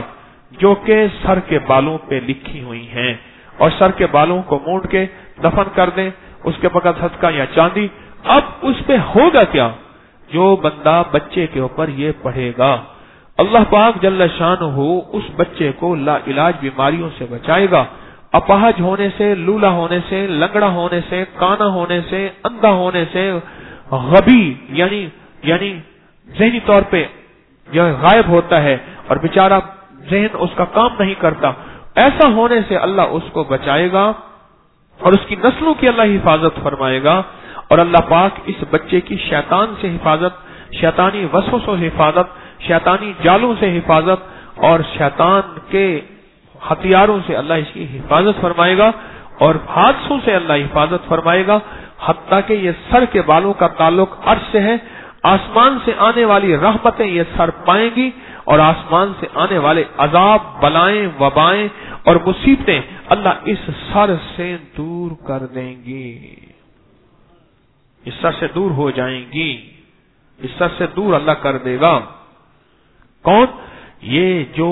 جو کہ سر کے بالوں پہ لکھی ہوئی ہیں، اور سر کے بالوں کو مونڈ کے دفن کر دیں، اس کے بغیر صدقہ یا چاندی. اب اس پہ ہوگا کیا؟ جو بندہ بچے کے اوپر یہ پڑھے گا، اللہ پاک جل شانہ اس بچے کو لا علاج بیماریوں سے بچائے گا، اپاہج ہونے سے، لولا ہونے سے، لنگڑا ہونے سے، کانا ہونے سے، اندھا ہونے سے، غبی یعنی ذہنی طور پہ یہ غائب ہوتا ہے اور بیچارہ ذہن اس کا کام نہیں کرتا، ایسا ہونے سے اللہ اس کو بچائے گا اور اس کی نسلوں کی اللہ حفاظت فرمائے گا. اور اللہ پاک اس بچے کی شیطان سے حفاظت، شیطانی وسوسوں سے حفاظت، شیطانی جالوں سے حفاظت اور شیطان کے ہتھیاروں سے اللہ اس کی حفاظت فرمائے گا اور حادثوں سے اللہ حفاظت فرمائے گا. حتیٰ کہ یہ سر کے بالوں کا تعلق عرش سے ہے، آسمان سے آنے والی رحمتیں یہ سر پائیں گی اور آسمان سے آنے والے عذاب، بلائیں، وبائیں اور مصیبتیں اللہ اس سر سے دور کر دیں گی، اس سر سے دور ہو جائیں گی، اس سر سے دور اللہ کر دے گا. کون؟ یہ جو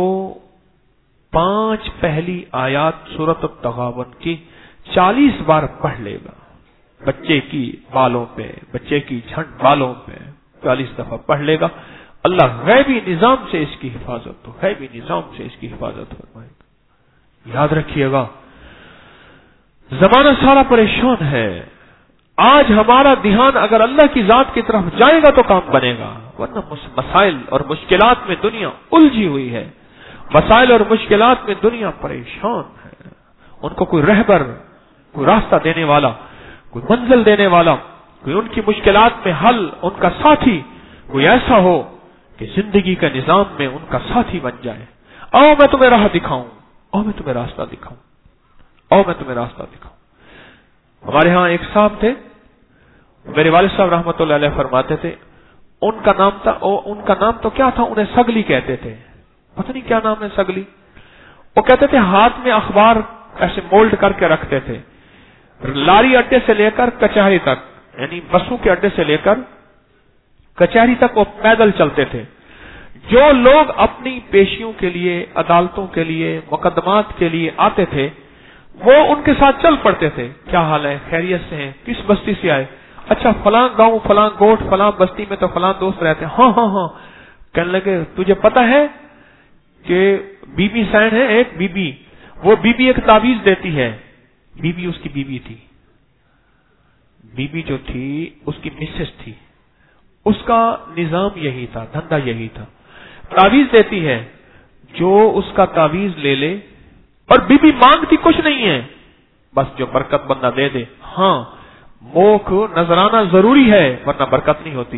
5 پہلی آیات سورۃ التغابن کی 40 بار پڑھ لے گا، بچے کی بالوں پہ، بچے کی جھنڈ بالوں پہ 40 دفعہ پڑھ لے گا، اللہ غیبی نظام سے اس کی حفاظت ہو، غیبی نظام سے اس کی حفاظت فرمائے گا. یاد رکھیے گا، زمانہ سارا پریشان ہے. آج ہمارا دھیان اگر اللہ کی ذات کی طرف جائے گا تو کام بنے گا، ورنہ مسائل اور مشکلات میں دنیا الجھی ہوئی ہے، مسائل اور مشکلات میں دنیا پریشان ہے. ان کو کوئی رہبر، کوئی راستہ دینے والا، کوئی منزل دینے والا، کوئی ان کی مشکلات میں حل، ان کا ساتھی کوئی ایسا ہو کہ زندگی کا نظام میں ان کا ساتھی بن جائے. آؤ میں تمہیں راہ دکھاؤں، آؤ میں تمہیں راستہ دکھاؤں، آؤ میں تمہیں راستہ دکھاؤں. ہمارے ہاں ایک صاحب تھے، میرے والد صاحب رحمۃ اللہ علیہ فرماتے تھے، ان کا نام تو کیا تھا، انہیں سگلی کہتے تھے، پتہ نہیں کیا نام ہے سگلی. وہ کہتے تھے ہاتھ میں اخبار ایسے مولڈ کر کے رکھتے تھے، لاری اڈے سے لے کر کچہری تک، یعنی بسوں کے اڈے سے لے کر کچہری تک وہ پیدل چلتے تھے. جو لوگ اپنی پیشیوں کے لیے، عدالتوں کے لیے، مقدمات کے لیے آتے تھے وہ ان کے ساتھ چل پڑتے تھے. کیا حال ہے، خیریت سے ہیں، کس بستی سے آئے، اچھا فلاں گاؤں، فلاں گوٹھ، فلاں بستی میں تو فلاں دوست رہتے ہیں. ہاں ہاں ہاں. کہنے لگے تجھے پتا ہے کہ بی بی سین ہے ایک بی بی، وہ بی بی ایک تعویذ دیتی ہے. بی بی اس کی بیوی تھی، بی بی جو تھی اس کی مسز تھی، اس کا نظام یہی تھا، دھندا یہی تھا. تعویذ دیتی ہے، جو اس کا تعویذ لے لے، اور بی بی مانگتی کچھ نہیں ہے، بس جو برکت بندہ دے دے. ہاں موک نظرانہ ضروری ہے ورنہ برکت نہیں ہوتی.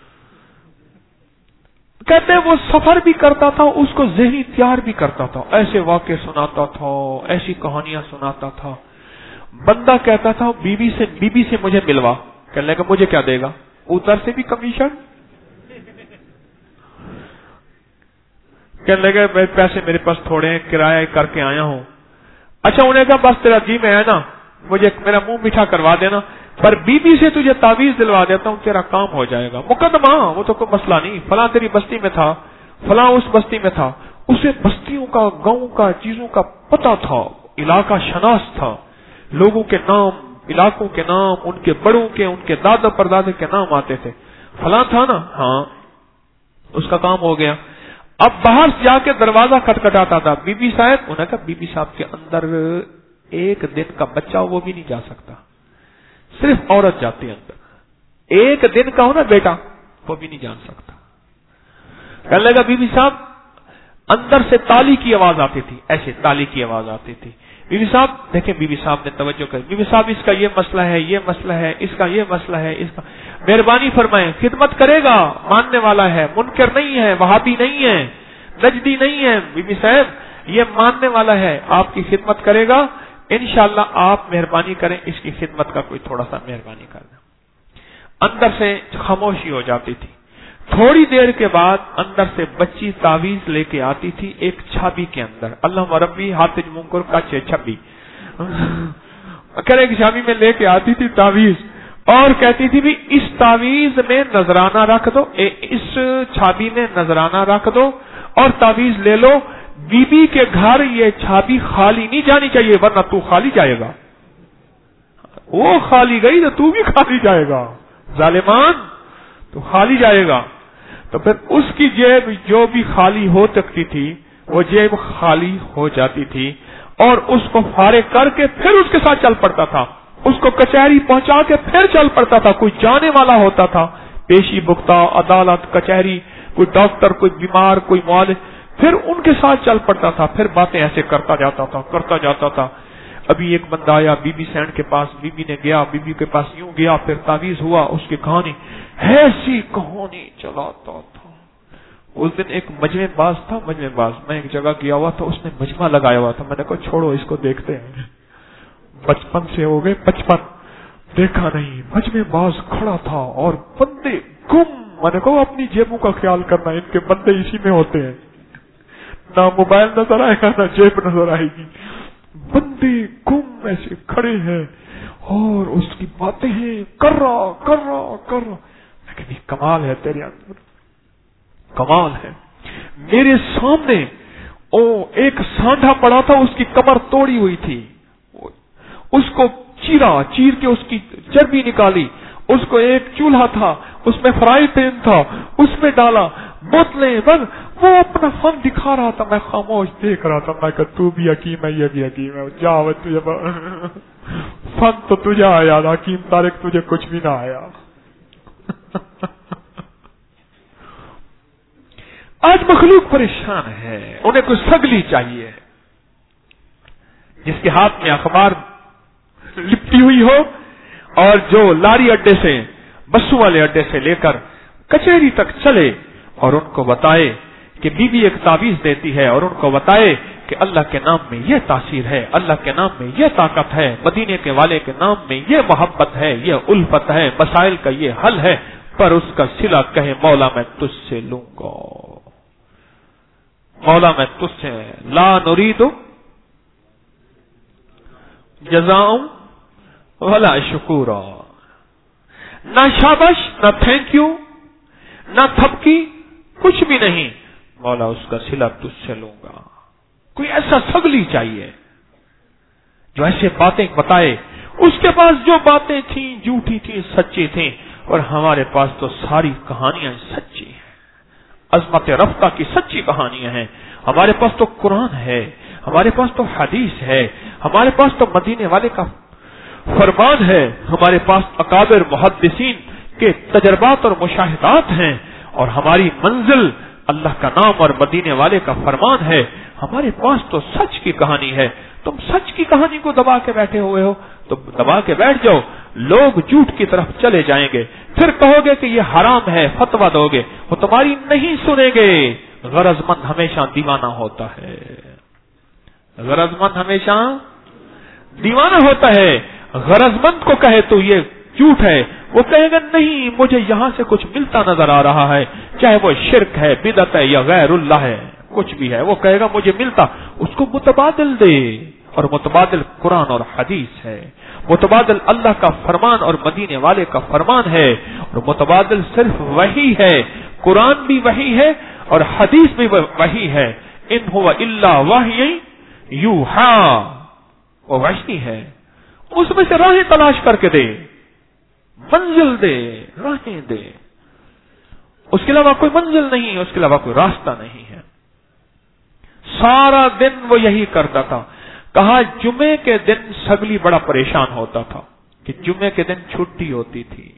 کہتے ہیں وہ سفر بھی کرتا تھا، اس کو ذہنی تیار بھی کرتا تھا، ایسے واقعے سناتا تھا، ایسی کہانیاں سناتا تھا. بندہ کہتا تھا بی بی سے مجھے ملوا، کہنے لگا مجھے کیا دے گا، ادھر سے بھی کمیشن. کہنے لگا پیسے میرے پاس تھوڑے ہیں، کرایہ کر کے آیا ہوں. اچھا انہیں کہا بس تیرا جی میں ہے نا، مجھے میرا منہ میٹھا کروا دینا، پر بی بی سے تجھے تعویذ دلوا دیتا ہوں، تیرا کام ہو جائے گا. مقدمہ وہ تو کوئی مسئلہ نہیں، فلاں تیری بستی میں تھا، فلاں اس بستی میں تھا. اسے بستیوں کا، گاؤں کا، چیزوں کا پتہ تھا، علاقہ شناس تھا، لوگوں کے نام، علاقوں کے نام، ان کے بڑوں کے، ان کے دادا پردادے کے نام آتے تھے. فلاں تھا نا، ہاں اس کا کام ہو گیا. اب باہر جا کے دروازہ کھٹکھٹاتا تھا، بی بی صاحب. انہوں نے کہا بی بی صاحب کے اندر ایک دن کا بچہ وہ بھی نہیں جا سکتا، صرف عورت جاتی ہے اندر. ایک دن کا ہو نا بیٹا وہ بھی نہیں جان سکتا. کہنے لگا بی بی صاحب اندر سے تالی کی آواز آتی تھی، ایسے تالی کی آواز آتی تھی. بی بی صاحب دیکھیں، بی بی صاحب نے توجہ کری، بی بی صاحب اس کا یہ مسئلہ ہے، یہ مسئلہ ہے، اس کا یہ مسئلہ ہے، اس کا مہربانی فرمائیں، خدمت کرے گا، ماننے والا ہے، منکر نہیں ہے، وہابی نہیں ہے، نجدی نہیں ہے. بی بی صاحب یہ ماننے والا ہے، آپ کی خدمت کرے گا، انشاءاللہ آپ مہربانی کریں، اس کی خدمت کا کوئی تھوڑا سا مہربانی کر دیں. اندر سے خاموشی ہو جاتی تھی. تھوڑی دیر کے بعد اندر سے بچی تعویذ لے کے آتی تھی ایک چھبی کے اندر. اللہ ربی حافظ منکر کا چھبی ایک چھبی میں لے کے آتی تھی تعویذ، اور کہتی تھی بھی اس تعویذ میں نذرانہ رکھ دو، اس چھبی میں نذرانہ رکھ دو اور تعویذ لے لو. بی بی کے گھر یہ چابی خالی نہیں جانی چاہیے، ورنہ تو خالی جائے گا. وہ خالی گئی تو تو بھی خالی جائے گا، ظالمان تو خالی جائے گا. تو پھر اس کی جیب جو بھی خالی ہو سکتی تھی وہ جیب خالی ہو جاتی تھی، اور اس کو فارغ کر کے پھر اس کے ساتھ چل پڑتا تھا، اس کو کچہری پہنچا کے پھر چل پڑتا تھا. کوئی جانے والا ہوتا تھا، پیشی بھگتا، عدالت، کچہری، کوئی ڈاکٹر، کوئی بیمار، کوئی معالج، پھر ان کے ساتھ چل پڑتا تھا، پھر باتیں ایسے کرتا جاتا تھا. ابھی ایک بندہ آیا بی بی سینڈ کے پاس، بی بی نے گیا، بی بی کے پاس یوں گیا، پھر تعویذ ہوا، اس کی کہانی ایسی کہانی چلاتا تھا. اس دن ایک مجمع باز تھا، مجمع باز، میں ایک جگہ گیا ہوا تھا، اس نے مجمع لگایا ہوا تھا. میں نے کہا چھوڑو اس کو، دیکھتے ہیں. 55 سے ہو گئے 55، دیکھا نہیں. مجمع باز کھڑا تھا اور بندے گم. میں نے کہا اپنی جیبوں کا خیال کرنا، ان کے بندے اسی میں ہوتے ہیں، نہ موبائل نظر آئے گا نہ جیب نظر آئے گی. بندے گم ایسے کھڑے ہیں اور اس کی باتیں ہیں، کر رہا. لیکن کمال ہے تیرے اندر، کمال ہے. میرے سامنے ایک سانڈا پڑا تھا، اس کی کمر توڑی ہوئی تھی، اس کو چیر کے اس کی چربی نکالی. اس کو ایک چولہا تھا، اس میں فرائی پین تھا، اس میں ڈالا بوتلیں، بس وہ اپنا فن دکھا رہا تھا. میں خاموش دیکھ رہا تھا. میں کہا تو بھی حکیم ہے، یہ بھی حکیم ہے، جا تجھے فن تو تجھے آیا، حکیم طارق تجھے کچھ بھی نہ آیا. آج مخلوق پریشان ہے، انہیں کوئی سگلی چاہیے جس کے ہاتھ میں اخبار لپٹی ہوئی ہو، اور جو لاری اڈے سے، بسوں والے اڈے سے لے کر کچہری تک چلے اور ان کو بتائے کہ بی بی ایک تعویذ دیتی ہے، اور ان کو بتائے کہ اللہ کے نام میں یہ تاثیر ہے، اللہ کے نام میں یہ طاقت ہے، مدینے کے والے کے نام میں یہ محبت ہے، یہ الفت ہے، مسائل کا یہ حل ہے. پر اس کا صلہ کہے مولا میں تجھ سے لوں گا، مولا میں تجھ سے لا نرید جزاء ولا شکورا. نہ شابش، نہ تھینک یو، نہ تھپکی، کچھ بھی نہیں. مولا اس کا صلہ تجھ سے لوں گا. کوئی ایسا سگلی چاہیے جو ایسے باتیں بتائے. اس کے پاس جو باتیں تھیں جھوٹی تھیں، سچی تھیں، اور ہمارے پاس تو ساری کہانیاں سچی ہیں. عظمت رفتہ کی سچی کہانیاں ہیں. ہمارے پاس تو قرآن ہے، ہمارے پاس تو حدیث ہے، ہمارے پاس تو مدینے والے کا فرمان ہے، ہمارے پاس اکابر محدثین کے تجربات اور مشاہدات ہیں، اور ہماری منزل اللہ کا نام اور مدینے والے کا فرمان ہے. ہمارے پاس تو سچ کی کہانی ہے. تم سچ کی کہانی کو دبا کے بیٹھے ہوئے ہو تو دبا کے بیٹھ جاؤ. لوگ جھوٹ کی طرف چلے جائیں گے، پھر کہو گے کہ یہ حرام ہے، فتویٰ دو گے، وہ تمہاری نہیں سنیں گے. غرض مند ہمیشہ دیوانہ ہوتا ہے، غرض مند ہمیشہ دیوانہ ہوتا ہے. غرض مند کو کہے تو یہ جھوٹ ہے، وہ کہے گا نہیں مجھے یہاں سے کچھ ملتا نظر آ رہا ہے، چاہے وہ شرک ہے، بدعت ہے یا غیر اللہ ہے، کچھ بھی ہے، وہ کہے گا مجھے ملتا. اس کو متبادل دے، اور متبادل قرآن اور حدیث ہے، متبادل اللہ کا فرمان اور مدینے والے کا فرمان ہے، اور متبادل صرف وحی ہے. قرآن بھی وحی ہے اور حدیث بھی وحی ہے. ان هو الا وحی یوحا، وہ وحی ہے. اس میں سے راہیں تلاش کر کے دے، منزل دے، راہیں دے. اس کے علاوہ کوئی منزل نہیں ہے، اس کے علاوہ کوئی راستہ نہیں ہے. سارا دن وہ یہی کرتا تھا. کہا جمعے کے دن سگلی بڑا پریشان ہوتا تھا کہ جمعے کے دن چھٹی ہوتی تھی،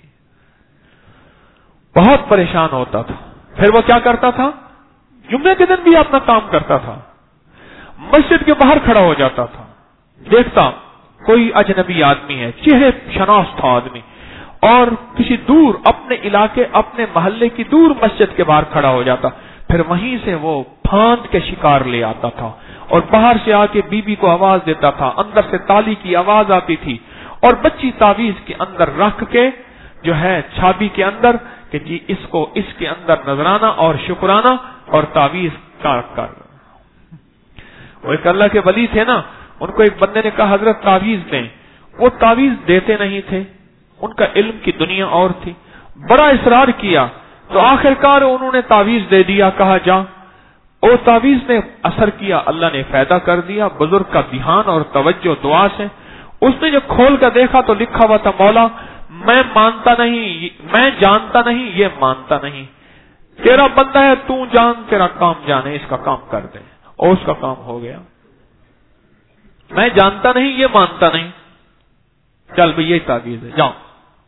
بہت پریشان ہوتا تھا. پھر وہ کیا کرتا تھا؟ جمعے کے دن بھی اپنا کام کرتا تھا، مسجد کے باہر کھڑا ہو جاتا تھا، دیکھتا کوئی اجنبی آدمی ہے، چہرے شناس تھا آدمی، اور کسی دور اپنے علاقے اپنے محلے کی دور مسجد کے باہر کھڑا ہو جاتا. پھر وہیں سے وہ پھاند کے شکار لے آتا تھا، اور باہر سے آ کے بی بی کو آواز دیتا تھا. اندر سے تالی کی آواز آتی تھی، اور بچی تعویذ کے اندر رکھ کے جو ہے چھابی کے اندر کہ جی اس کو اس کے اندر نذرانہ اور شکرانہ اور تعویذ کر. وہ ایک اللہ کے ولی تھے نا، ان کو ایک بندے نے کہا حضرت تعویذ دیں. وہ تعویذ دیتے نہیں تھے، ان کا علم کی دنیا اور تھی. بڑا اصرار کیا تو آخرکار انہوں نے تعویذ دے دیا. کہا جا اور تعویذ نے اثر کیا، اللہ نے فائدہ کر دیا، بزرگ کا دھیان اور توجہ دعا سے اس نے جب کھول کر دیکھا تو لکھا ہوا تھا مولا میں مانتا نہیں، میں جانتا نہیں، یہ مانتا نہیں، تیرا بندہ ہے، تو جان، تیرا کام جانے، اس کا کام کر دے، اور اس کا کام ہو گیا۔ میں جانتا نہیں، یہ مانتا نہیں، چل بھئی یہی تعویذ ہے، جاؤ۔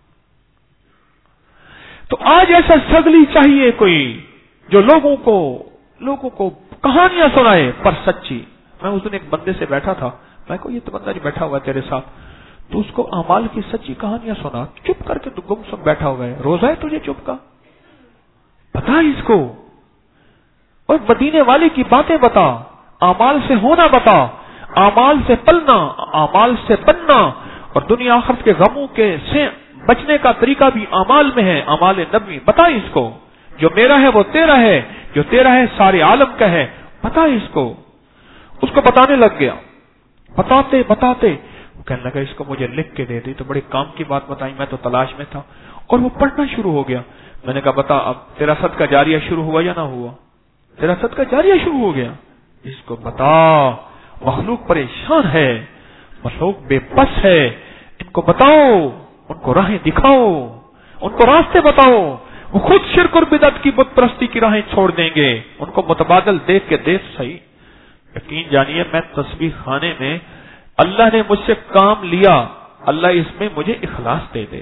تو آج ایسا سگلی چاہیے کوئی جو لوگوں کو کہانیاں سنائے پر سچی۔ میں اس دن ایک بندے سے بیٹھا تھا، میں کو یہ تو بندہ جو بیٹھا ہوا ہے تیرے ساتھ، تو اس کو اعمال کی سچی کہانیاں سنا، چپ کر کے تو گم سم بیٹھا ہوا ہے، روزہ ہے تجھے چپ کا؟ بتا اس کو، اور مدینے والے کی باتیں بتا، اعمال سے ہونا بتا، اعمال سے پلنا، اعمال سے بننا، اور دنیا آخرت کے غموں کے سے بچنے کا طریقہ بھی اعمال میں ہے، اعمال نبوی۔ بتا اس کو، جو میرا ہے وہ تیرا ہے، جو تیرا ہے سارے عالم کا ہے، بتا اس کو۔ اس کو بتانے لگ گیا، بتاتے وہ کہنے لگا اس کو مجھے لکھ کے دے دی، تو بڑے کام کی بات بتائی، میں تو تلاش میں تھا، اور وہ پڑھنا شروع ہو گیا۔ میں نے کہا بتا اب تیرا صدقہ جاریہ شروع ہوا یا نہ ہوا؟ تیرا صدقہ جاریہ شروع ہو گیا، اس کو بتا۔ مخلوق پریشان ہے، مخلوق بے بس ہے، ان کو بتاؤ، ان کو راہیں دکھاؤ، ان کو راستے بتاؤ۔ وہ خود شرک اور بدعت کی بت پرستی کی راہیں چھوڑ دیں گے، ان کو متبادل دیکھ کے دیکھ صحیح۔ یقین جانیے میں تسبیح خانے میں اللہ نے مجھ سے کام لیا، اللہ اس میں مجھے اخلاص دے دے۔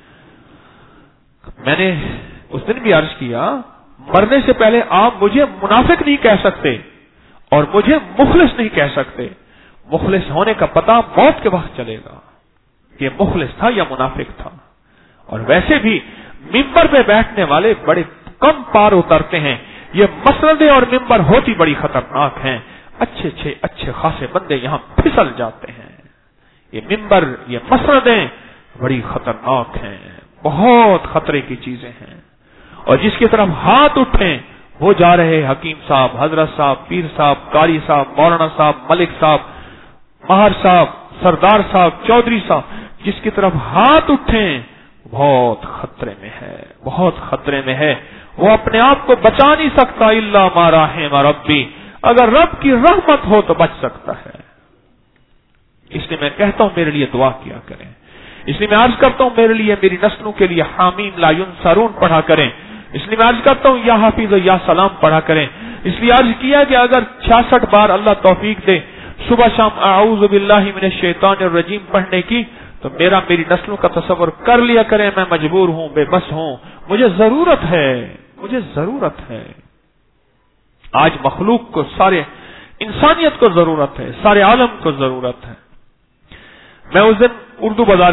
میں نے اس دن بھی عرض کیا، مرنے سے پہلے آپ مجھے منافق نہیں کہہ سکتے اور مجھے مخلص نہیں کہہ سکتے۔ مخلص ہونے کا پتہ موت کے وقت چلے گا کہ مخلص تھا یا منافق تھا۔ اور ویسے بھی ممبر پہ بیٹھنے والے بڑے کم پار اترتے ہیں، یہ مسندیں اور ممبر ہوتی بڑی خطرناک ہیں، اچھے خاصے بندے یہاں پھسل جاتے ہیں۔ یہ ممبر، یہ مسندیں بڑی خطرناک ہیں، بہت خطرے کی چیزیں ہیں، اور جس کی طرف ہاتھ اٹھیں وہ جا رہے حکیم صاحب، حضرت صاحب، پیر صاحب، قاری صاحب، مولانا صاحب، ملک صاحب، ماہر صاحب، سردار صاحب، چودھری صاحب، جس کی طرف ہاتھ اٹھیں بہت خطرے میں ہے، بہت خطرے میں ہے۔ وہ اپنے آپ کو بچا نہیں سکتا الا ما رحم ربی، اگر رب کی رحمت ہو تو بچ سکتا ہے۔ اس لیے میں کہتا ہوں میرے لیے دعا کیا کریں، اس لیے میں عرض کرتا ہوں میرے لیے، میری نسلوں کے لیے حامیم لا ینصرون پڑھا کریں، اس لیے میں عرض کرتا ہوں یا حافظ یا سلام پڑھا کریں، اس لیے عرض کیا کہ اگر 66 بار اللہ توفیق دے صبح شام اعوذ باللہ من الشیطان الرجیم پڑھنے کی، تو میری نسلوں کا تصور کر لیا کریں، میں مجبور ہوں، بے بس ہوں، مجھے ضرورت ہے۔ آج مخلوق کو، سارے انسانیت کو ضرورت ہے، سارے عالم کو ضرورت ہے۔ میں اس دن اردو بازار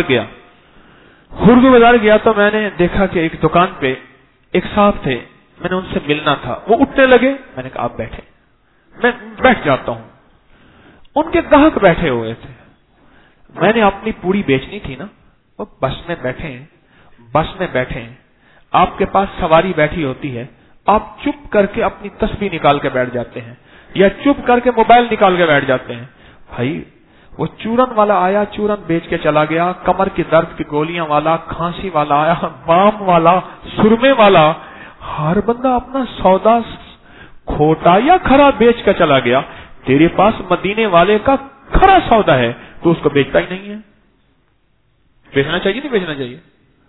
گیا تو میں نے دیکھا کہ ایک دکان پہ ایک صاحب تھے، میں نے ان سے ملنا تھا، وہ اٹھنے لگے، میں نے کہا آپ بیٹھے، میں بیٹھ جاتا ہوں۔ ان کے گاہک بیٹھے ہوئے تھے، میں نے اپنی پوری بیچنی تھی نا، وہ بس میں بیٹھے ہیں، آپ کے پاس سواری بیٹھی ہوتی ہے، آپ چپ کر کے اپنی تسبیح نکال کے بیٹھ جاتے ہیں یا چپ کر کے موبائل نکال کے بیٹھ جاتے ہیں۔ بھائی وہ چورن والا آیا، چورن بیچ کے چلا گیا، کمر کی درد کی گولیاں والا، کھانسی والا آیا، بام والا، سرمے والا، ہر بندہ اپنا سودا کھوٹا یا کھرا بیچ کر چلا گیا۔ تیرے پاس مدینے والے کا کھرا سودا ہے تو اس کو بیچتا ہی نہیں ہے۔ بیچنا چاہیے نہیں بیچنا چاہیے؟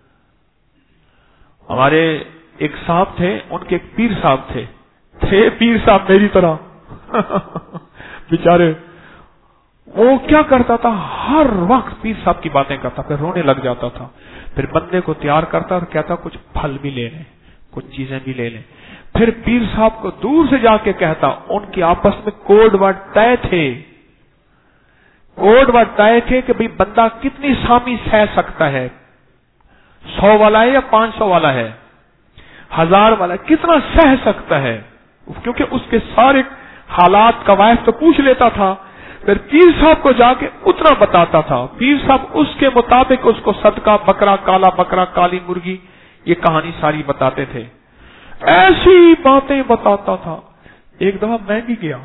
ہمارے ایک صاحب تھے، ان کے ایک پیر صاحب تھے پیر صاحب میری طرح بیچارے، وہ کیا کرتا تھا، ہر وقت پیر صاحب کی باتیں کرتا، پھر رونے لگ جاتا تھا، پھر بندے کو تیار کرتا اور کہتا کچھ پھل بھی لے لیں، کچھ چیزیں بھی لے لیں، پھر پیر صاحب کو دور سے جا کے کہتا، ان کی آپس میں کوڈ ورڈ طے تھے کہ بھئی بندہ کتنی سامی سہ سکتا ہے، 100 والا ہے یا 500 والا ہے، 1000 والا کتنا سہ سکتا ہے، کیونکہ اس کے سارے حالات قوائف تو پوچھ لیتا تھا، پھر پیر صاحب کو جا کے اتنا بتاتا تھا، پیر صاحب اس کے مطابق اس کو صدقہ، بکرا، کالا بکرا، کالی مرغی، یہ کہانی ساری بتاتے تھے، ایسی باتیں بتاتا تھا۔ ایک دفعہ میں بھی گیا،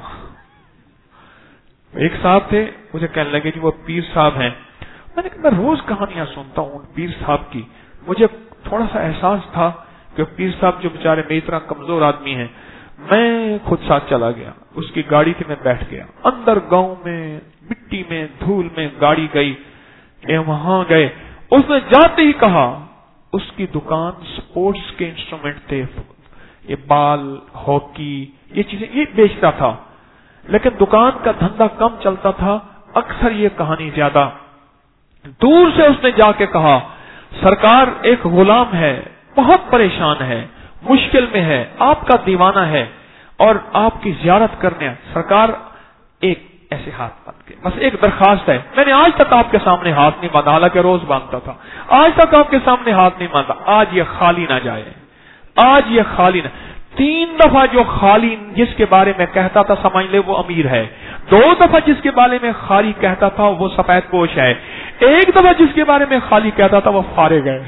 ایک صاحب تھے، مجھے کہنے لگے جی وہ پیر صاحب ہیں، میں نے کہا میں روز کہانیاں سنتا ہوں ان پیر صاحب کی، مجھے تھوڑا سا احساس تھا کہ پیر صاحب جو بیچارے میری طرح کمزور آدمی ہیں، میں خود ساتھ چلا گیا، اس کی گاڑی کے میں بیٹھ گیا، اندر گاؤں میں مٹی میں دھول میں گاڑی گئی، وہاں گئے، اس نے جاتے ہی کہا، اس کی دکان سپورٹس کے انسٹرومنٹ تھے، یہ بال، ہاکی، یہ چیزیں یہ بیچتا تھا، لیکن دکان کا دھندا کم چلتا تھا، اکثر یہ کہانی زیادہ۔ دور سے اس نے جا کے کہا، سرکار ایک غلام ہے، بہت پریشان ہے، مشکل میں ہے، آپ کا دیوانہ ہے اور آپ کی زیارت کرنے، سرکار ایک ایسے ہاتھ باندھ کے بس ایک درخواست ہے، میں نے آج تک آپ کے سامنے ہاتھ نہیں باندھا، حالانکہ روز باندھتا تھا، آج تک آپ کے سامنے ہاتھ نہیں باندھا، آج یہ خالی نہ جائے، آج یہ خالی نہ۔ 3 دفعہ جو خالی جس کے بارے میں کہتا تھا سمجھ لے وہ امیر ہے، 2 دفعہ جس کے بارے میں خالی کہتا تھا وہ سفید پوش ہے، 1 دفعہ جس کے بارے میں خالی کہتا تھا وہ فارغ ہے۔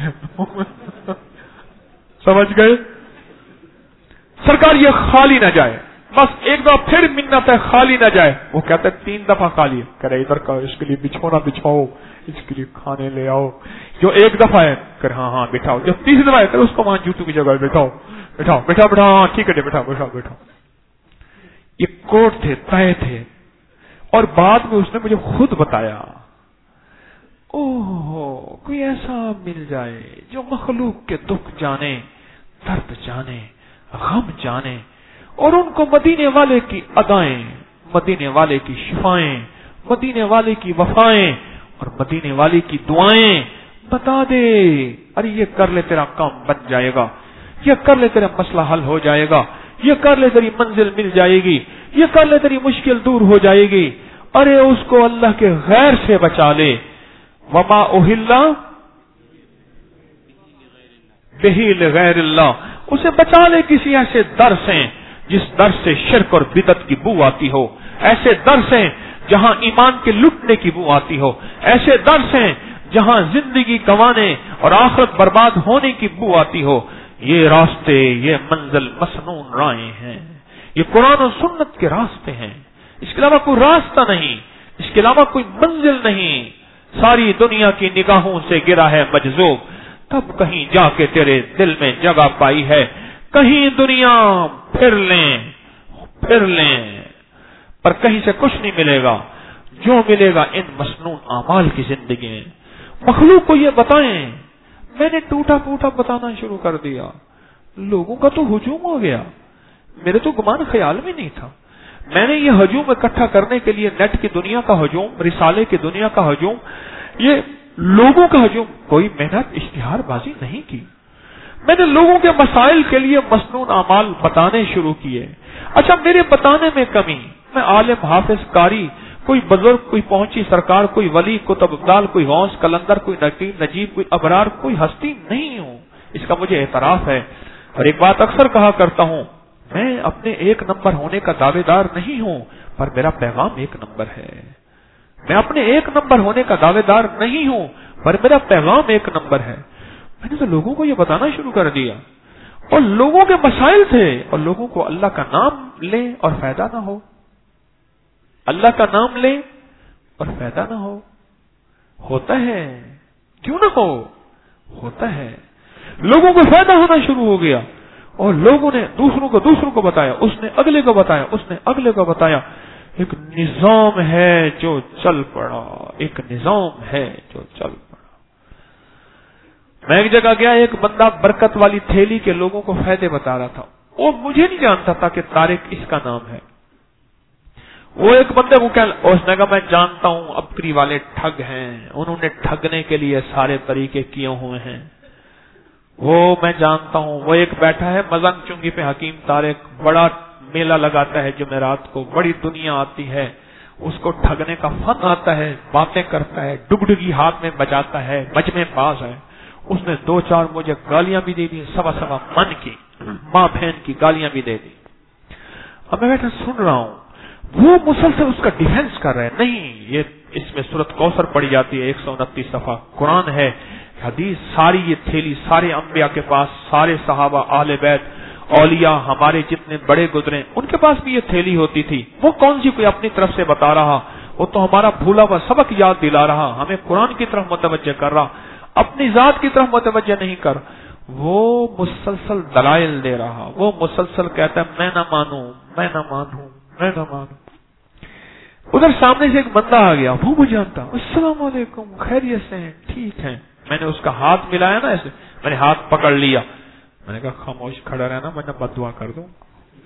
سمجھ گئے؟ سرکار یہ خالی نہ جائے، بس ایک دفعہ پھر منت ہے خالی نہ جائے، وہ کہتا ہے 3 دفعہ خالی ہے، کہہ رہے ادھر کا اس کے لیے بچھونا بچھاؤ، اس کے لیے کھانے لے آؤ، جو 1 دفعہ ہے کہ ہاں بٹھاؤ، جو 30 دفعہ ہے کہ اس کو وہاں جوتوں کی جگہ بٹھاؤ، ہاں ٹھیک ہے بیٹھا۔ یہ کوٹ تھے، تائے تھے، اور بعد میں اس نے مجھے خود بتایا، اوہ کوئی ایسا مل جائے جو مخلوق کے دکھ جانے، درد جانے، غم جانے، اور ان کو مدینے والے کی ادائیں، مدینے والے کی شفائیں، مدینے والے کی وفائیں اور مدینے والے کی دعائیں بتا دے، ارے یہ کر لے تیرا کام بن جائے گا، یہ کر لے تیرا مسئلہ حل ہو جائے گا، یہ کر لے تیری منزل مل جائے گی، یہ کر لے تیری مشکل دور ہو جائے گی، ارے اس کو اللہ کے غیر سے بچا لے، وما اہلا بہ لغیر اللہ، اسے بچا لے کسی ایسے در سے جس در سے شرک اور بدعت کی بو آتی ہو، ایسے در سے جہاں ایمان کے لٹنے کی بو آتی ہو، ایسے در سے جہاں زندگی گنوانے اور آخرت برباد ہونے کی بو آتی ہو۔ یہ راستے، یہ منزل مسنون راہیں ہیں، یہ قرآن و سنت کے راستے ہیں، اس کے علاوہ کوئی راستہ نہیں، اس کے علاوہ کوئی منزل نہیں۔ ساری دنیا کی نگاہوں سے گرا ہے مجذوب، تب کہیں جا کے تیرے دل میں جگہ پائی ہے، کہیں دنیا پھر لیں پر کہیں سے کچھ نہیں ملے گا، جو ملے گا ان مسنون اعمال کی زندگی میں۔ مخلوق کو یہ بتائیں، میں نے ٹوٹا پوٹا بتانا شروع کر دیا، لوگوں کا تو ہجوم ہو گیا، میرے تو گمان خیال میں نہیں تھا، میں نے یہ ہجوم اکٹھا کرنے کے لیے نیٹ کی دنیا کا ہجوم، رسالے کی دنیا کا ہجوم، یہ لوگوں کا ہجوم، کوئی محنت اشتہار بازی نہیں کی، میں نے لوگوں کے مسائل کے لیے مسنون اعمال بتانے شروع کیے۔ اچھا میرے بتانے میں کمی، میں عالم حافظ قاری، کوئی بزرگ، کوئی پہنچی سرکار، کوئی ولی، کتب ابدال، کوئی غوث کلندر، کوئی نجیب، کوئی ابرار، کوئی ہستی نہیں ہوں، اس کا مجھے اعتراف ہے۔ اور ایک بات اکثر کہا کرتا ہوں، میں اپنے 1 نمبر ہونے کا دعوے دار نہیں ہوں، پر میرا پیغام 1 نمبر ہے۔ میں اپنے 1 نمبر ہونے کا دعوے دار نہیں ہوں، پر میرا پیغام 1 نمبر ہے۔ میں نے تو لوگوں کو یہ بتانا شروع کر دیا، اور لوگوں کے مسائل تھے، اور لوگوں کو اللہ کا نام لے اور فائدہ نہ ہو، اللہ کا نام لے اور فائدہ نہ ہو، ہوتا ہے، کیوں نہ ہو، ہوتا ہے۔ لوگوں کو فائدہ ہونا شروع ہو گیا، اور لوگوں نے دوسروں کو بتایا، اس نے اگلے کو بتایا، اس نے اگلے کو بتایا، ایک نظام ہے جو چل پڑا، ایک نظام ہے جو چل پڑا۔ میں ایک جگہ گیا، ایک بندہ برکت والی تھیلی کے لوگوں کو فائدے بتا رہا تھا، وہ مجھے نہیں جانتا تھا کہ طارق اس کا نام ہے۔ وہ ایک بندے کو اس نے کہا میں جانتا ہوں ابکری والے ٹھگ ہیں، انہوں نے ٹھگنے کے لیے سارے طریقے کیے ہوئے ہیں، وہ میں جانتا ہوں۔ وہ ایک بیٹھا ہے مزنگ چنگی پہ، حکیم طارق، بڑا میلہ لگاتا ہے جمعرات کو، بڑی دنیا آتی ہے، اس کو ٹھگنے کا فن آتا ہے، باتیں کرتا ہے، ڈگڈگی ہاتھ میں بجاتا ہے، مجمع باز ہے۔ اس نے 2-4 مجھے گالیاں بھی دے دی، سوا من کی، ماں بہن کی گالیاں بھی دے دی۔ اب میں بیٹھا سن رہا ہوں، وہ مسلسل اس کا ڈیفینس کر رہے ہیں، نہیں یہ اس میں سورۃ کوثر پڑھی جاتی ہے 129 صفحہ، قرآن ہے، حدیث، ساری یہ تھیلی سارے انبیاء کے پاس، سارے صحابہ، اہل بیت، اولیاء، ہمارے جتنے بڑے گزرے ان کے پاس بھی یہ تھیلی ہوتی تھی۔ وہ کون سی کوئی اپنی طرف سے بتا رہا، وہ تو ہمارا بھولا ہوا سبق یاد دلا رہا، ہمیں قرآن کی طرف متوجہ کر رہا، اپنی ذات کی طرف متوجہ نہیں کر۔ وہ مسلسل دلائل دے رہا، وہ مسلسل کہتا ہے میں نہ مانوں، میں نہ مانوں، میں نہ مانوں۔ ادھر سامنے سے ایک بندہ آ گیا، وہ مجھے جانتا، السلام علیکم، خیریت سے ہیں؟ ٹھیک ہے۔ میں نے اس کا ہاتھ ملایا نا، ایسے میں نے ہاتھ پکڑ لیا، میں نے کہا خاموش کھڑا رہنا، میں نے بد دعا کر دوں۔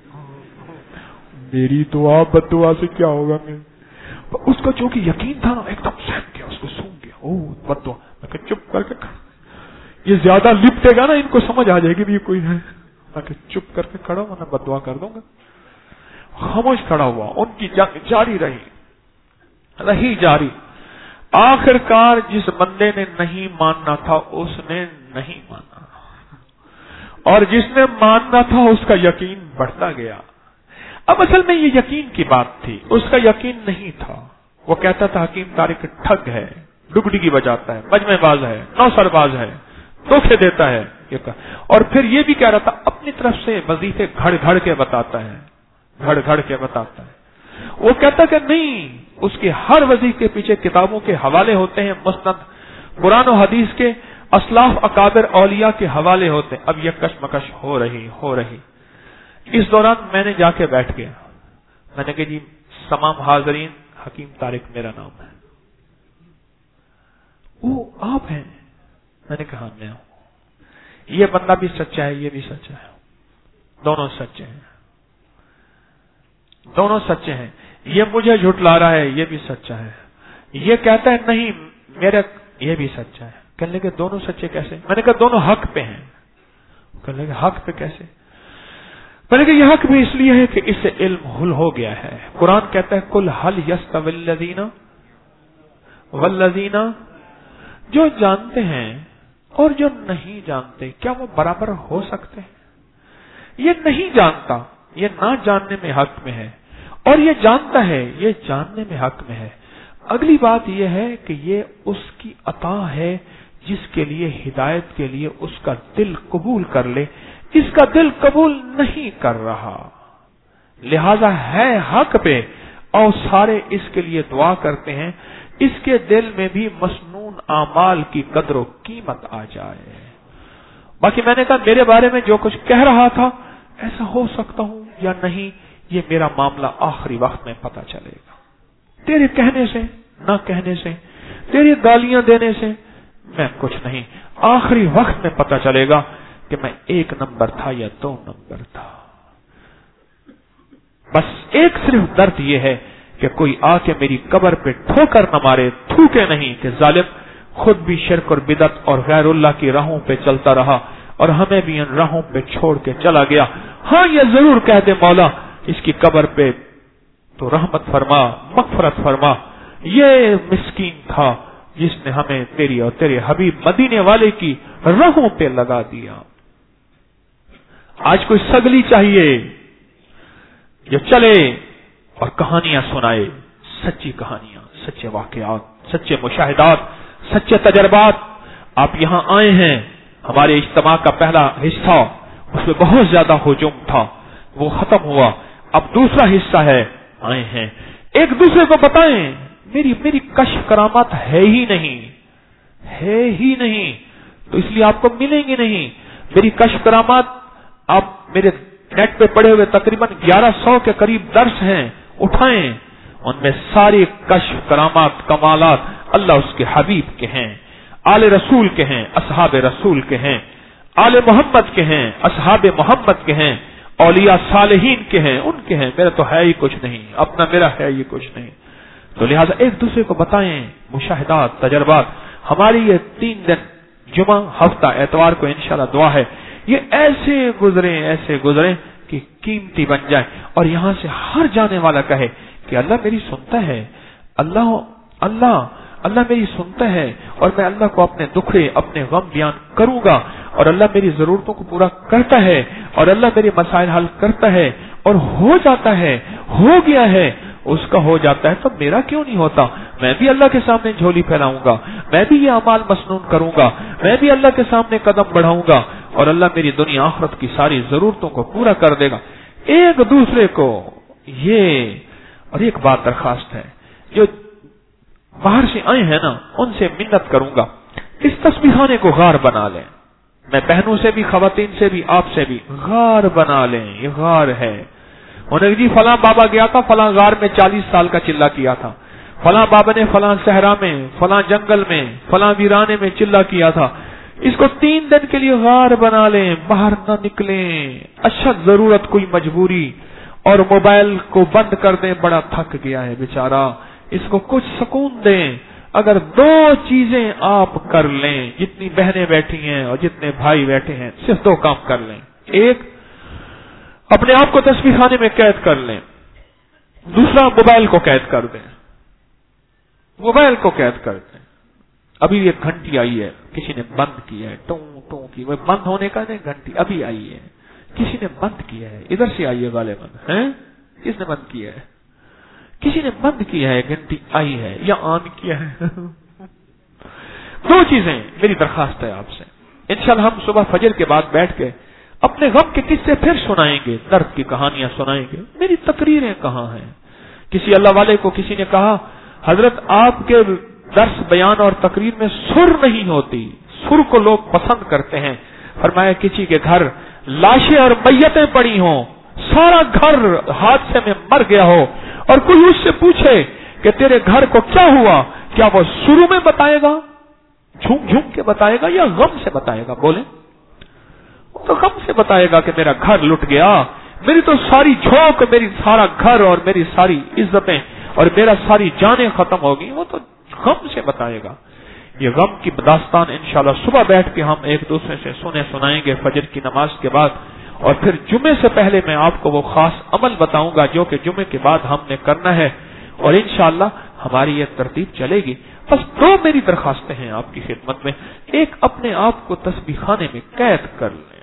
میری دعا بد دعا سے کیا ہوگا؟ اس کا جو کہ یقین تھا نا، ایک دم سہم گیا، اس کو سونگ گیا، او بد دعا۔ میں کہا چپ کر کے کھڑا، یہ زیادہ لپٹے گا نا ان کو سمجھ آ جائے گی بھی یہ کوئی ہے۔ میں کہ چپ کر کے کھڑا ہوں، میں بد دعا کر دوں گا۔ خاموش کھڑا ہوا، ان کی جنگ جاری رہی جاری۔ آخر کار جس بندے نے نہیں ماننا تھا اس نے نہیں مانا، اور جس نے ماننا تھا اس کا یقین بڑھتا گیا۔ اب اصل میں یہ یقین کی بات تھی، اس کا یقین نہیں تھا۔ وہ کہتا تھا حکیم طارق ٹھگ ہے، ڈگڈگی بجاتا ہے، مجمع باز ہے، نوسر باز ہے، دھوکے دیتا ہے، اور پھر یہ بھی کہہ رہا تھا اپنی طرف سے وظیفے گھڑ گھڑ کے بتاتا ہے، گھڑ گھڑ کے بتاتا ہے۔ وہ کہتا کہ نہیں، اس کے ہر وظیفے کے پیچھے کتابوں کے حوالے ہوتے ہیں، مسند قرآن و حدیث کے، اسلاف اکابر اولیاء کے حوالے ہوتے ہیں۔ اب یہ کشمکش ہو رہی۔ اس دوران میں نے جا کے بیٹھ گیا، میں نے کہا جی تمام حاضرین، حکیم طارق میرا نام ہے۔ وہ آپ ہیں؟ میں نے کہا میں ہوں۔ یہ بندہ بھی سچا ہے، یہ بھی سچا ہے، دونوں سچے ہیں، دونوں سچے ہیں۔ یہ مجھے جھٹلا رہا ہے، یہ بھی سچا ہے۔ یہ کہتا ہے نہیں میرا، یہ بھی سچا ہے۔ کہنے لگے دونوں سچے کیسے؟ میں نے کہا دونوں حق پہ ہیں۔ کہنے لگے حق پہ کیسے؟ میں نے کہا یہ حق بھی اس لیے ہے کہ اس سے علم حل ہو گیا ہے۔ قرآن کہتا ہے کل حل یستوی الذین والذین، جو جانتے ہیں اور جو نہیں جانتے کیا وہ برابر ہو سکتے ہیں؟ یہ نہیں جانتا، یہ نہ جاننے میں حق میں ہے، اور یہ جانتا ہے، یہ جاننے میں حق میں ہے۔ اگلی بات یہ ہے کہ یہ اس کی عطا ہے جس کے لیے، ہدایت کے لیے اس کا دل قبول کر لے۔ اس کا دل قبول نہیں کر رہا، لہذا ہے حق پہ، اور سارے اس کے لیے دعا کرتے ہیں اس کے دل میں بھی مسنون اعمال کی قدر و قیمت آ جائے۔ باقی میں نے کہا میرے بارے میں جو کچھ کہہ رہا تھا ایسا ہو سکتا ہوں یا نہیں، یہ میرا معاملہ آخری وقت میں پتہ چلے گا۔ تیرے کہنے سے، نہ کہنے سے، تیری گالیاں دینے سے میں کچھ نہیں، آخری وقت میں پتہ چلے گا کہ میں 1 نمبر تھا یا 2 نمبر تھا۔ بس ایک صرف درد یہ ہے کہ کوئی آ کے میری قبر پہ ٹھوکر نہ مارے، تھوکے نہیں کہ ظالم خود بھی شرک اور بدعت اور غیر اللہ کی راہوں پہ چلتا رہا اور ہمیں بھی ان راہوں پہ چھوڑ کے چلا گیا۔ ہاں یہ ضرور کہہ دے مولا اس کی قبر پہ تو رحمت فرما، مغفرت فرما، یہ مسکین تھا جس نے ہمیں تیری اور تیرے حبیب مدینے والے کی راہوں پہ لگا دیا۔ آج کوئی سگلی چاہیے جو چلے اور کہانیاں سنائے، سچی کہانیاں، سچے واقعات، سچے مشاہدات، سچے تجربات۔ آپ یہاں آئے ہیں، ہمارے اجتماع کا پہلا حصہ اس میں بہت زیادہ ہجوم تھا، وہ ختم ہوا، اب دوسرا حصہ ہے، آئے ہیں ایک دوسرے کو بتائیں میری کشف کرامات ہے ہی نہیں، تو اس لیے آپ کو ملیں گی نہیں۔ میری کشف کرامات آپ میرے نیٹ پہ پڑے ہوئے تقریباً 1100 کے قریب درس ہیں، اٹھائیں، ان میں ساری کشف کرامات کمالات اللہ اس کے حبیب کے ہیں، آل رسول کے ہیں، اصحاب رسول کے ہیں، آل محمد کے ہیں، اصحاب محمد کے ہیں، اولیاء صالحین کے ہیں، ان کے ہیں، میرا تو ہے ہی کچھ نہیں، اپنا میرا ہے ہی کچھ نہیں۔ تو لہٰذا ایک دوسرے کو بتائیں مشاہدات، تجربات۔ ہماری یہ 3 دن جمعہ، ہفتہ، اتوار کو انشاءاللہ دعا ہے یہ ایسے گزریں کہ قیمتی بن جائیں، اور یہاں سے ہر جانے والا کہے کہ اللہ میری سنتا ہے، اللہ میری سنتا ہے، اور میں اللہ کو اپنے دکھڑے، اپنے غم بیان کروں گا، اور اللہ میری ضرورتوں کو پورا کرتا ہے، اور اللہ میرے مسائل حل کرتا ہے، اور ہو جاتا ہے، ہو گیا ہے، اس کا ہو جاتا ہے تو میرا کیوں نہیں ہوتا؟ میں بھی اللہ کے سامنے جھولی پھیلاؤں گا، میں بھی یہ اعمال مسنون کروں گا، میں بھی اللہ کے سامنے قدم بڑھاؤں گا، اور اللہ میری دنیا آخرت کی ساری ضرورتوں کو پورا کر دے گا۔ ایک دوسرے کو یہ، اور ایک بات درخواست ہے، جو باہر سے آئے ہیں نا ان سے منت کروں گا، اس تسبیح خانے کو غار بنا لیں، میں بہنوں سے بھی، خواتین سے بھی، آپ سے بھی غار بنا لیں. یہ غار ہے. انہوں نے جی فلاں بابا گیا تھا فلاں غار میں 40 سال کا چلہ کیا تھا، فلاں بابا نے فلاں صحرا میں، فلاں جنگل میں، فلاں ویرانے میں چلہ کیا تھا. اس کو 3 دن کے لیے غار بنا لیں، باہر نہ نکلیں. اشد ضرورت کوئی مجبوری، اور موبائل کو بند کر دیں، بڑا تھک گیا ہے بیچارہ، اس کو کچھ سکون دیں. اگر 2 چیزیں آپ کر لیں، جتنی بہنیں بیٹھی ہیں اور جتنے بھائی بیٹھے ہیں، صرف 2 کام کر لیں. ایک، اپنے آپ کو تسبیح خانے میں قید کر لیں. دوسرا، موبائل کو قید کر دیں. موبائل کو قید کر دیں. ابھی ایک گھنٹی آئی ہے، کسی نے بند کیا ہے، ٹوں ٹوں کی، وہ بند ہونے کا نہیں، گھنٹی ابھی آئی ہے، کسی نے بند کیا ہے. ادھر سے آئی ہے غالباً، ہیں کس نے بند کیا ہے؟ کسی نے بند کیا ہے، گھنٹی آئی ہے یا آن کیا ہے. 2 چیزیں میری درخواست ہے آپ سے. انشاءاللہ ہم صبح فجر کے بعد بیٹھ کے اپنے غم کے قصے پھر سنائیں گے، درد کی کہانیاں سنائیں گے. میری تقریریں کہاں ہیں؟ کسی اللہ والے کو کسی نے کہا حضرت آپ کے درس بیان اور تقریر میں سر نہیں ہوتی، سر کو لوگ پسند کرتے ہیں. فرمایا کسی کے گھر لاشیں اور میتیں پڑی ہوں، سارا گھر حادثے میں مر گیا ہو، اور کوئی اس سے پوچھے کہ تیرے گھر کو کیا ہوا، کیا وہ شروع میں بتائے گا، جھوم جھوم کے بتائے گا، یا غم سے بتائے گا؟ بولیں. وہ تو غم سے بتائے گا کہ میرا گھر لٹ گیا، میری تو ساری جھونک، میری سارا گھر اور میری ساری عزتیں اور میرا ساری جانیں ختم ہوگی. وہ تو غم سے بتائے گا. یہ غم کی داستان انشاءاللہ صبح بیٹھ کے ہم ایک دوسرے سے سنائیں گے فجر کی نماز کے بعد. اور پھر جمعے سے پہلے میں آپ کو وہ خاص عمل بتاؤں گا جو کہ جمعے کے بعد ہم نے کرنا ہے، اور انشاءاللہ ہماری یہ ترتیب چلے گی. بس 2 میری درخواستیں ہیں آپ کی خدمت میں. ایک، اپنے آپ کو تسبیح خانے میں قید کر لیں،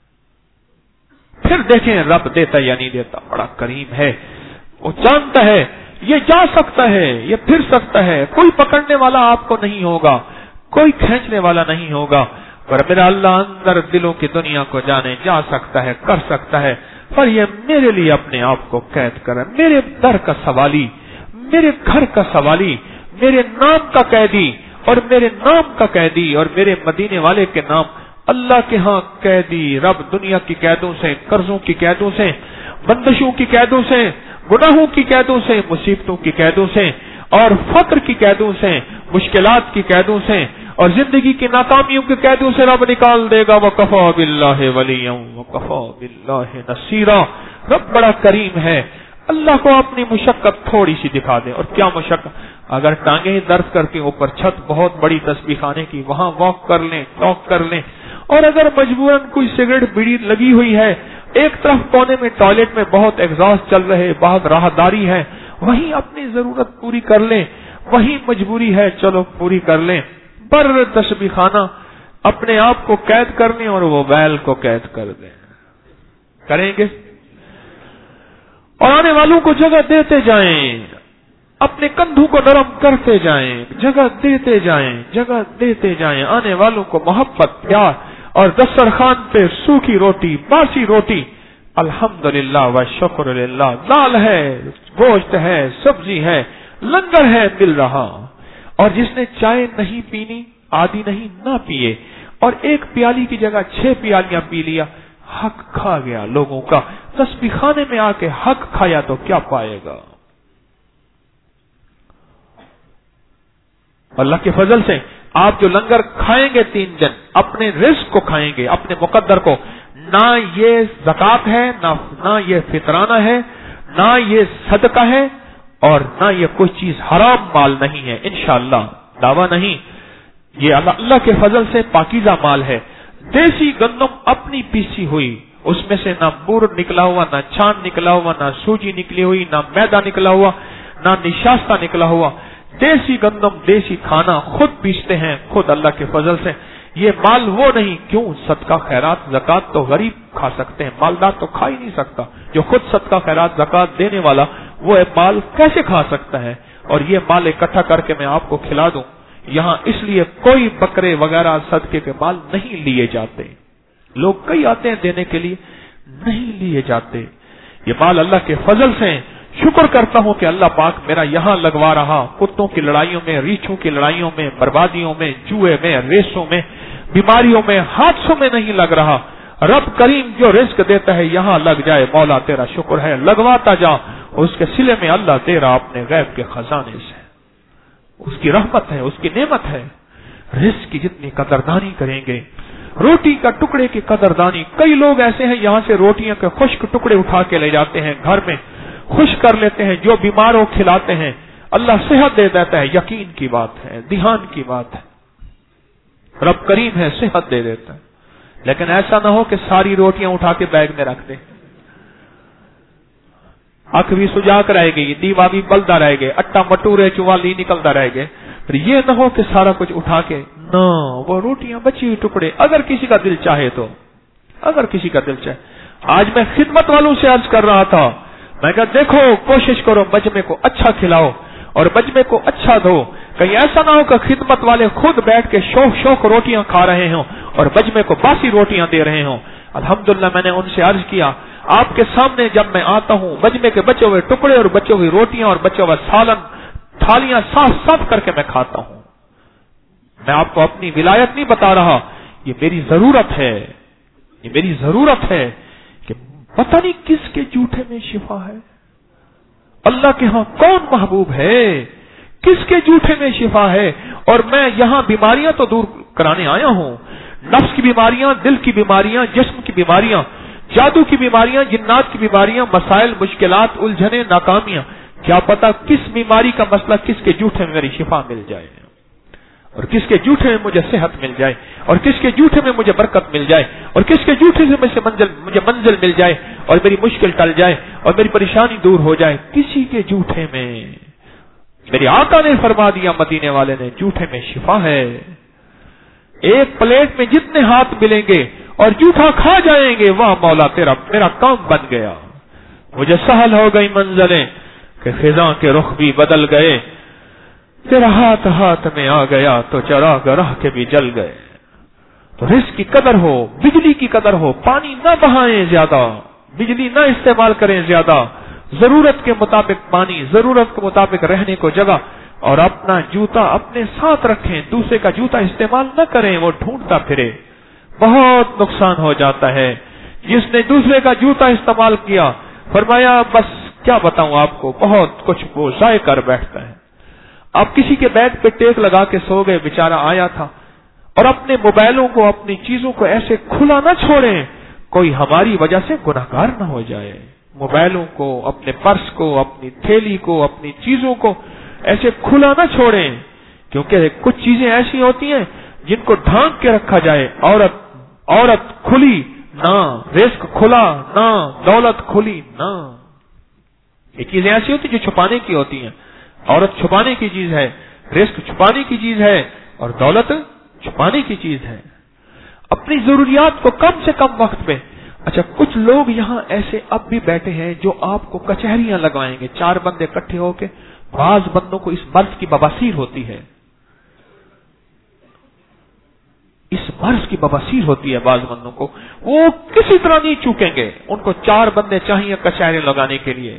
پھر دیکھیں رب دیتا یا نہیں دیتا. بڑا کریم ہے، وہ جانتا ہے یہ جا سکتا ہے، یہ پھر سکتا ہے. کوئی پکڑنے والا آپ کو نہیں ہوگا، کوئی کھینچنے والا نہیں ہوگا. پر میرا اللہ اندر دلوں کی دنیا کو جانے، جا سکتا ہے، کر سکتا ہے. پر یہ میرے لیے اپنے آپ کو قید کریں. میرے در کا سوالی، میرے گھر کا سوالی، میرے نام کا قیدی، اور میرے نام کا قیدی، اور میرے مدینے والے کے نام اللہ کے ہاں قیدی. رب دنیا کی قیدوں سے، قرضوں کی قیدوں سے، بندشوں کی قیدوں سے، گناہوں کی قیدوں سے، مصیبتوں کی قیدوں سے، اور فقر کی قیدوں سے، مشکلات کی قیدوں سے، اور زندگی کی ناکامیوں کی قیدوں سے رب نکال دے گا. وَكَفَى بِاللَّهِ وَلِيًّا وَكَفَى بِاللَّهِ نَصِيرًا. رب بڑا کریم ہے. اللہ کو اپنی مشقت تھوڑی سی دکھا دیں. اور کیا مشقت؟ اگر ٹانگیں درد کرتی اوپر چھت بہت بڑی تسبیح خانے کی، وہاں واک کر لیں، ٹاک کر لیں. اور اگر مجبوراً کوئی سگریٹ بیڑی لگی ہوئی ہے، ایک طرف کونے میں ٹوائلٹ میں بہت ایگزاسٹ چل رہے، بہت راہداری ہے، وہیں اپنی ضرورت پوری کر لیں. وہیں مجبوری ہے، چلو پوری کر لیں. پر تسبیح خانہ اپنے آپ کو قید کر لیں اور وہ ویل کو قید کر دیں. کریں گے؟ اور آنے والوں کو جگہ دیتے جائیں، اپنے کندھوں کو نرم کرتے جائیں، جگہ دیتے جائیں، جگہ دیتے جائیں. آنے والوں کو محبت، پیار، اور دسترخوان پہ سوکھی روٹی، باسی روٹی، الحمدللہ و شکر للہ، دال ہے، گوشت ہے، سبزی ہے، لنگر ہے مل رہا. اور جس نے چائے نہیں پینی، آدھی نہیں، نہ پیے، اور 1 پیالی کی جگہ 6 پیالیاں پی لیا، حق کھا گیا لوگوں کا. تسبیح خانے میں آ کے حق کھایا تو کیا پائے گا؟ اللہ کے فضل سے آپ جو لنگر کھائیں گے 3 دن، اپنے رزق کو کھائیں گے، اپنے مقدر کو. نہ یہ زکات ہے، نہ یہ فطرانہ ہے، نہ یہ صدقہ ہے، اور نہ یہ کوئی چیز حرام مال نہیں ہے. انشاءاللہ دعویٰ نہیں، یہ اللہ کے فضل سے پاکیزہ مال ہے. دیسی گندم اپنی پیسی ہوئی، اس میں سے نہ بور نکلا ہوا، نہ چھان نکلا ہوا، نہ سوجی نکلی ہوئی، نہ میدا نکلا ہوا، نہ نشاستہ نکلا ہوا. دیسی گندم، دیسی کھانا خود پیستے ہیں، خود اللہ کے فضل سے. یہ مال وہ نہیں. کیوں؟ صدقہ خیرات زکات تو غریب کھا سکتے ہیں، مالدار تو کھا ہی نہیں سکتا. جو خود صدقہ خیرات زکات دینے والا، وہ مال کیسے کھا سکتا ہے؟ اور یہ مال اکٹھا کر کے میں آپ کو کھلا دوں. یہاں اس لیے کوئی بکرے وغیرہ صدقے کے مال نہیں لیے جاتے. لوگ کئی آتے ہیں دینے کے لیے، نہیں لیے جاتے. یہ مال اللہ کے فضل سے شکر کرتا ہوں کہ اللہ پاک میرا یہاں لگوا رہا، کتوں کی لڑائیوں میں، ریچھوں کی لڑائیوں میں، بربادیوں میں، جوئے میں، ریسوں میں، بیماریوں میں، حادثوں میں نہیں لگ رہا۔ رب کریم جو رزق دیتا ہے یہاں لگ جائے، مولا تیرا شکر ہے، لگواتا جا، اس کے صلے میں اللہ دے رہا اپنے غیب کے خزانے سے، اس کی رحمت ہے، اس کی نعمت ہے۔ رزق کی جتنی قدردانی کریں گے، روٹی کا ٹکڑے کی قدردانی، کئی لوگ ایسے ہیں یہاں سے روٹیاں کے خشک ٹکڑے اٹھا کے لے جاتے ہیں، گھر میں خشک کر لیتے ہیں، جو بیمار ہو کھلاتے ہیں، اللہ صحت دے دیتا ہے، یقین کی بات ہے، دھیان کی بات ہے، رب کریم ہے، صحت دے دیتا ہے۔ لیکن ایسا نہ ہو کہ ساری روٹیاں اٹھا کے بیگ میں رکھ دیں، آنکھ بھی سجاک رہے گی، دیوا بھی بلدا رہے گے، اٹا مٹورے چوالی نکلتا رہے گے، پھر یہ نہ ہو کہ سارا کچھ اٹھا کے نہ، وہ روٹیاں بچی ہوئی ٹکڑے، اگر کسی کا دل چاہے تو، اگر کسی کا دل چاہے۔ آج میں خدمت والوں سے عرض کر رہا تھا، میں کہا دیکھو کوشش کرو مجمع کو اچھا کھلاؤ اور مجمع کو اچھا دو، کہیں ایسا نہ ہو کہ خدمت والے خود بیٹھ کے شوق روٹیاں کھا رہے ہوں اور مجمع کو باسی روٹیاں دے رہے ہوں۔ الحمدللہ میں نے ان سے عرض کیا، آپ کے سامنے جب میں آتا ہوں مجمع کے بچے ہوئے ٹکڑے اور بچے ہوئی روٹیاں اور بچے ہوئے سالن تھالیاں صاف کر کے میں کھاتا ہوں۔ میں آپ کو اپنی ولایت نہیں بتا رہا، یہ میری ضرورت ہے، یہ میری ضرورت ہے کہ پتہ نہیں کس کے جھوٹے میں شفا ہے، اللہ کے ہاں کون محبوب ہے، کس کے جھوٹے میں شفا ہے۔ اور میں یہاں بیماریاں تو دور کرانے آیا ہوں، نفس کی بیماریاں، دل کی بیماریاں، جسم کی بیماریاں، جادو کی بیماریاں، جنات کی بیماریاں، مسائل، مشکلات، الجھنیں، ناکامیاں، کیا پتا کس بیماری کا مسئلہ کس کے جھوٹے میں میری شفا مل جائے، اور کس کے جھوٹے میں مجھے صحت مل جائے، اور کس کے جھوٹے میں مجھے برکت مل جائے، اور کس کے جھوٹے سے مجھے منزل مل جائے، اور میری مشکل ٹل جائے، اور میری پریشانی دور ہو جائے۔ کسی کے جھوٹے میں، میری آقا نے فرما دیا مدینے والے نے، جھوٹے میں شفا ہے۔ ایک پلیٹ میں جتنے ہاتھ ملیں گے اور جھوٹا کھا جائیں گے، واہ مولا تیرا میرا کام بن گیا، مجھے سہل ہو گئی منزلیں کہ خزاں کے رخ بھی بدل گئے، تیرا ہاتھ میں آ گیا تو چراغ راہ کے بھی جل گئے۔ تو رزق کی قدر ہو، بجلی کی قدر ہو، پانی نہ بہائیں زیادہ، بجلی نہ استعمال کریں زیادہ، ضرورت کے مطابق پانی، ضرورت کے مطابق رہنے کو جگہ، اور اپنا جوتا اپنے ساتھ رکھیں، دوسرے کا جوتا استعمال نہ کریں، وہ ڈھونڈتا پھرے، بہت نقصان ہو جاتا ہے۔ جس نے دوسرے کا جوتا استعمال کیا، فرمایا بس کیا بتاؤں آپ کو، بہت کچھ وہ ضائع کر بیٹھتا ہے۔ آپ کسی کے بیگ پہ ٹیک لگا کے سو گئے، بیچارہ آیا تھا، اور اپنے موبائلوں کو، اپنی چیزوں کو ایسے کھلا نہ چھوڑیں کوئی ہماری وجہ سے گناہگار نہ ہو جائے۔ موبائلوں کو، اپنے پرس کو، اپنی تھیلی کو، اپنی چیزوں کو ایسے کھلا نہ چھوڑیں، کیونکہ کچھ چیزیں ایسی ہوتی ہیں جن کو ڈھانک کے رکھا جائے۔ عورت کھلی نہ، رزق کھلا نہ، دولت کھلی نہ، یہ چیزیں ایسی ہوتی ہیں جو چھپانے کی ہوتی ہیں۔ عورت چھپانے کی چیز ہے، رزق چھپانے کی چیز ہے، اور دولت چھپانے کی چیز ہے۔ اپنی ضروریات کو کم سے کم وقت میں۔ اچھا، کچھ لوگ یہاں ایسے اب بھی بیٹھے ہیں جو آپ کو کچہریاں لگوائیں گے، 4 بندے اکٹھے ہو کے۔ بعض بندوں کو اس مرض کی بواسیر ہوتی ہے، اس مرض کی بواسیر ہوتی ہے بعض بندوں کو، وہ کسی طرح نہیں چوکیں گے، ان کو 4 بندے چاہیے کچہریاں لگانے کے لیے۔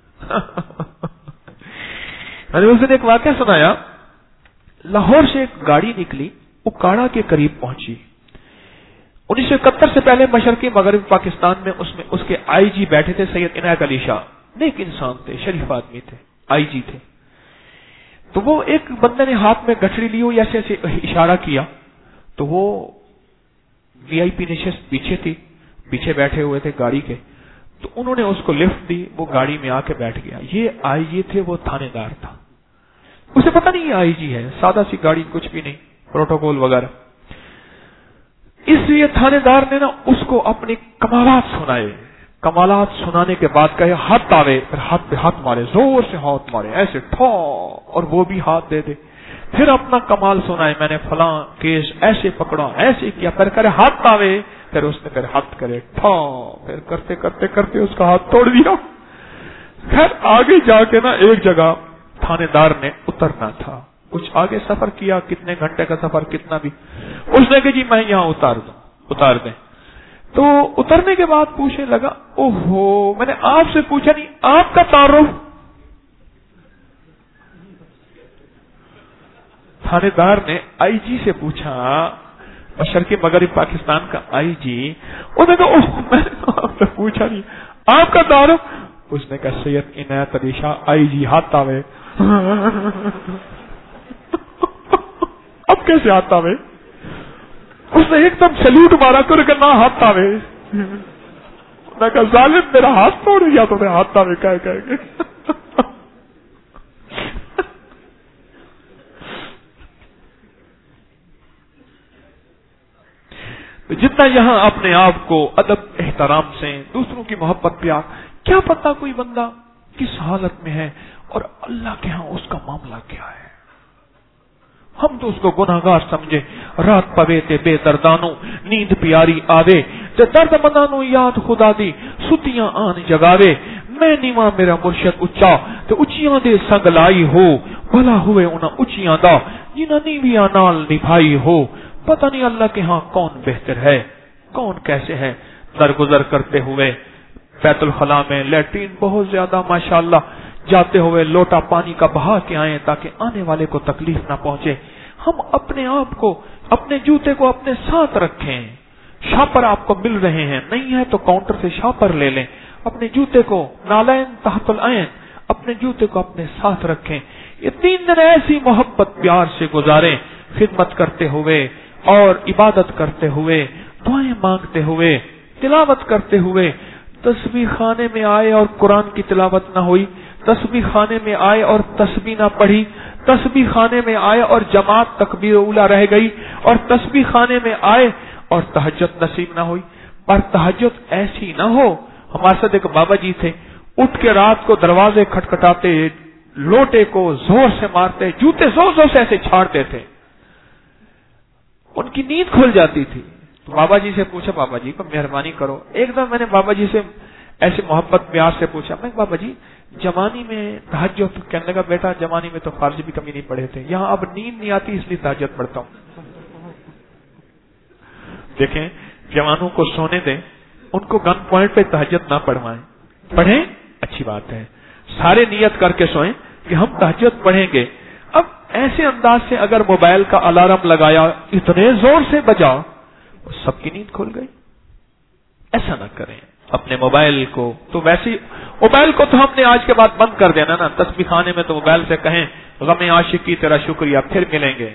میں نے اس دن ایک واقعہ سنایا، لاہور سے ایک گاڑی نکلی، اکاڑا کے قریب پہنچی۔ 1971 سے پہلے مشرقی مغربی پاکستان میں اس کے آئی جی بیٹھے تھے، سید عنایت علی شاہ، نیک انسان تھے، شریف آدمی تھے، آئی جی تھے۔ تو وہ ایک بندے نے ہاتھ میں گٹھڑی لی ہوئی ایسے ایسے اشارہ کیا، تو وہ وی آئی پی نشست پیچھے تھی، پیچھے بیٹھے ہوئے تھے گاڑی کے، تو انہوں نے اس کو لفٹ دی، وہ گاڑی میں آ کے بیٹھ گیا۔ یہ آئی جی تھے، وہ تھانے دار تھا، اسے پتہ نہیں یہ آئی جی ہے، سادہ سی گاڑی، کچھ بھی نہیں، پروٹوکول وغیرہ۔ اس لیے تھانے دار نے نا اس کو اپنے کمالات سنائے، کمالات سنانے کے بعد کہے ہاتھ آوے، پھر ہاتھ پہ ہاتھ مارے، زور سے ہاتھ مارے، ایسے ٹھو، اور وہ بھی ہاتھ دے دے، پھر اپنا کمال سنائے، میں نے فلاں کیس ایسے پکڑا، ایسے کیا، پھر کرے ہاتھ آوے، پھر اس نے پھر ہاتھ کرے ٹھو، پھر کرتے کرتے کرتے اس کا ہاتھ توڑ دیا۔ خیر آگے جا کے نا ایک جگہ تھانے دار نے اترنا تھا، کچھ آگے سفر کیا، کتنے گھنٹے کا سفر، کتنا بھی، اس نے کہ جی میں یہاں اتار دیں۔ تو اترنے کے بعد پوچھنے لگا اوہو میں نے آپ سے پوچھا نہیں آپ کا تعارف. تھانے دار نے آئی جی سے پوچھا مشرقی مغرب پاکستان کا آئی جی. انہوں نے کہا میں نے آپ سے پوچھا نہیں آپ کا تعارف. اس نے کہا سید عنایت علی شاہ آئی جی ہاتھ آوے. اب کیسے ہاتھ آوے؟ اس نے ایک دم سیلوٹ مارا کر کہ نہ ہاتھ آوے. میں کہا ظالم میرا ہاتھ توڑ دیا تو میں ہاتھ آوے کہہ کے. جتنا یہاں اپنے آپ کو ادب احترام سے دوسروں کی محبت پیار، کیا پتا کوئی بندہ کس حالت میں ہے اور اللہ کے ہاں اس کا معاملہ کیا ہے. ہم تو اس کو گناہگار سمجھے. رات پوے تے بے دردانو نیند پیاری آوے تے درد مندانو یاد خدا دی ستیاں آن جگاوے. میں نیواں میرا مرشد اچا تے اچیاں دے سنگ لائی ہو بھلا ہوئے انہاں اچیاں دا جنہاں نیویاں نال نبھائی ہو. پتہ نہیں اللہ کے ہاں کون بہتر ہے کون کیسے ہے. درگزر کرتے ہوئے بیت الخلاء میں لیٹرین بہت زیادہ ماشاءاللہ جاتے ہوئے لوٹا پانی کا بہا کے آئیں تاکہ آنے والے کو تکلیف نہ پہنچے. ہم اپنے آپ کو اپنے جوتے کو اپنے ساتھ رکھیں. شاپر آپ کو مل رہے ہیں نہیں ہے تو کاؤنٹر سے شاپر لے لیں. اپنے جوتے کو نالین تحت العین اپنے جوتے کو اپنے ساتھ رکھیں. یہ 3 دن ایسی محبت پیار سے گزاریں خدمت کرتے ہوئے اور عبادت کرتے ہوئے دعائیں مانگتے ہوئے تلاوت کرتے ہوئے. تسبیح خانے میں آئے اور قرآن کی تلاوت نہ ہوئی. تسبیح خانے میں آئے اور تسبیح نہ پڑھی. تسبیح خانے میں آئے اور جماعت تکبیر اولا رہ گئی. اور تسبیح خانے میں آئے اور تہجد نصیب نہ ہوئی. پر تہجد ایسی نہ ہو. ہمارے ساتھ ایک بابا جی تھے اٹھ کے رات کو دروازے کھٹکھٹاتے لوٹے کو زور سے مارتے جوتے زور زور سے ایسے چھاڑتے تھے. ان کی نیند کھل جاتی تھی. تو بابا جی سے پوچھا بابا جی کو مہربانی کرو. ایک دم میں نے بابا جی سے ایسے محبت پیار سے پوچھا میں بابا جی جوانی میں تہجد کہنے لگا بیٹا جوانی میں تو فارض بھی کمی نہیں پڑھے تھے یہاں اب نیند نہیں آتی اس لیے تہجد پڑھتا ہوں. دیکھیں جوانوں کو سونے دیں ان کو گن پوائنٹ پہ تہجد نہ پڑھوائیں. پڑھیں اچھی بات ہے سارے نیت کر کے سوئیں کہ ہم تہجد پڑھیں گے. اب ایسے انداز سے اگر موبائل کا الارم لگایا اتنے زور سے بجا سب کی نیند کھل گئی. ایسا نہ کریں. اپنے موبائل کو تو ویسے موبائل کو تو ہم نے آج کے بعد بند کر دینا نا. تسبیح خانے میں تو موبائل سے کہیں غم عاشقی تیرا شکریہ پھر ملیں گے.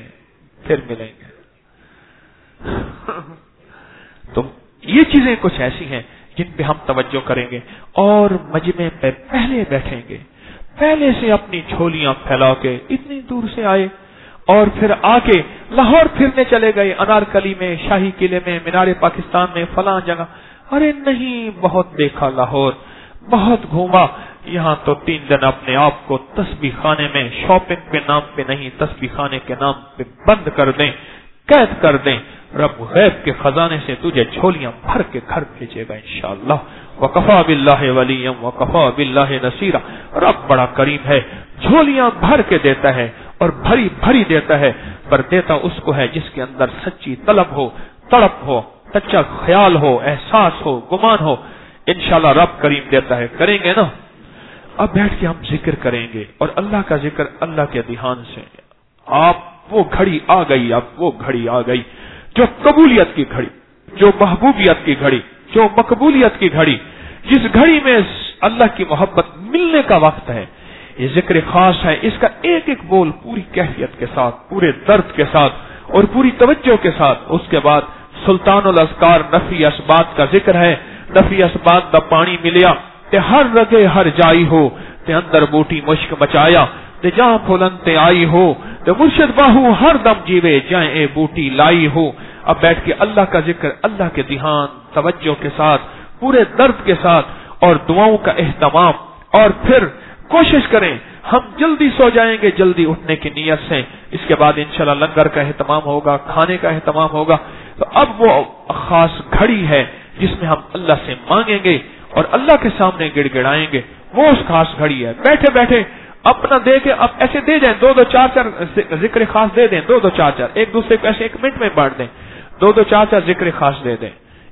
تو یہ چیزیں کچھ ایسی ہیں جن پہ ہم توجہ کریں گے اور مجمع پہ پہلے بیٹھیں گے. پہلے سے اپنی جھولیاں پھیلا کے اتنی دور سے آئے اور پھر آ کے لاہور پھرنے چلے گئے. انارکلی میں شاہی قلعے میں مینار پاکستان میں فلاں جگہ. ارے نہیں بہت دیکھا لاہور بہت گھوما. یہاں تو 3 دن اپنے آپ کو تسبیح خانے میں شاپنگ کے نام پہ نہیں تسبیح خانے کے نام پہ بند کر دیں قید کر دیں. رب غیب کے خزانے سے تجھے جھولیاں بھر کے گھر بھیجے گا انشاءاللہ. وکفا باللہ ولیا وکفا باللہ نصیرا. رب بڑا کریم ہے جھولیاں بھر کے دیتا ہے اور بھری بھری دیتا ہے. پر دیتا اس کو ہے جس کے اندر سچی طلب ہو تڑپ ہو سچا خیال ہو احساس ہو گمان ہو. انشاءاللہ رب کریم دیتا ہے. کریں گے نا. اب بیٹھ کے ہم ذکر کریں گے اور اللہ کا ذکر اللہ کے دھیان سے. آپ وہ گھڑی آ گئی. اب وہ گھڑی آ گئی جو قبولیت کی گھڑی جو محبوبیت کی گھڑی جو مقبولیت کی گھڑی جس گھڑی میں اللہ کی محبت ملنے کا وقت ہے. یہ ذکر خاص ہے. اس کا ایک ایک بول پوری کیفیت کے ساتھ پورے درد کے ساتھ اور پوری توجہ کے ساتھ. اس کے بعد سلطان الاذکار نفی اسبات کا ذکر ہے. نفی اسبات دا پانی ملیا تے ہر رگے ہر جائی ہو تے اندر بوٹی مشک مچایا تے جہاں پھولن تے آئی ہو تے مرشد باہو ہر دم جیوے جائیں اے بوٹی لائی ہو. اب بیٹھ کے اللہ کا ذکر اللہ کے دھیان توجہ کے ساتھ پورے درد کے ساتھ اور دعاؤں کا اہتمام. اور پھر کوشش کریں ہم جلدی سو جائیں گے جلدی اٹھنے کی نیت سے. اس کے بعد انشاءاللہ لنگر کا اہتمام ہوگا کھانے کا اہتمام ہوگا. تو اب وہ خاص گھڑی ہے جس میں ہم اللہ سے مانگیں گے اور اللہ کے سامنے گڑ گڑائیں گے. وہ اس خاص گھڑی ہے. بیٹھے بیٹھے اپنا دے کے اب ایسے دے جائیں 2-2 4-4 ذکر خاص دے دیں. 2-2 4-4 ایک دوسرے کو ایسے 1 منٹ میں بانٹ دیں. 2-2 4-4 ذکر خاص دے دیں.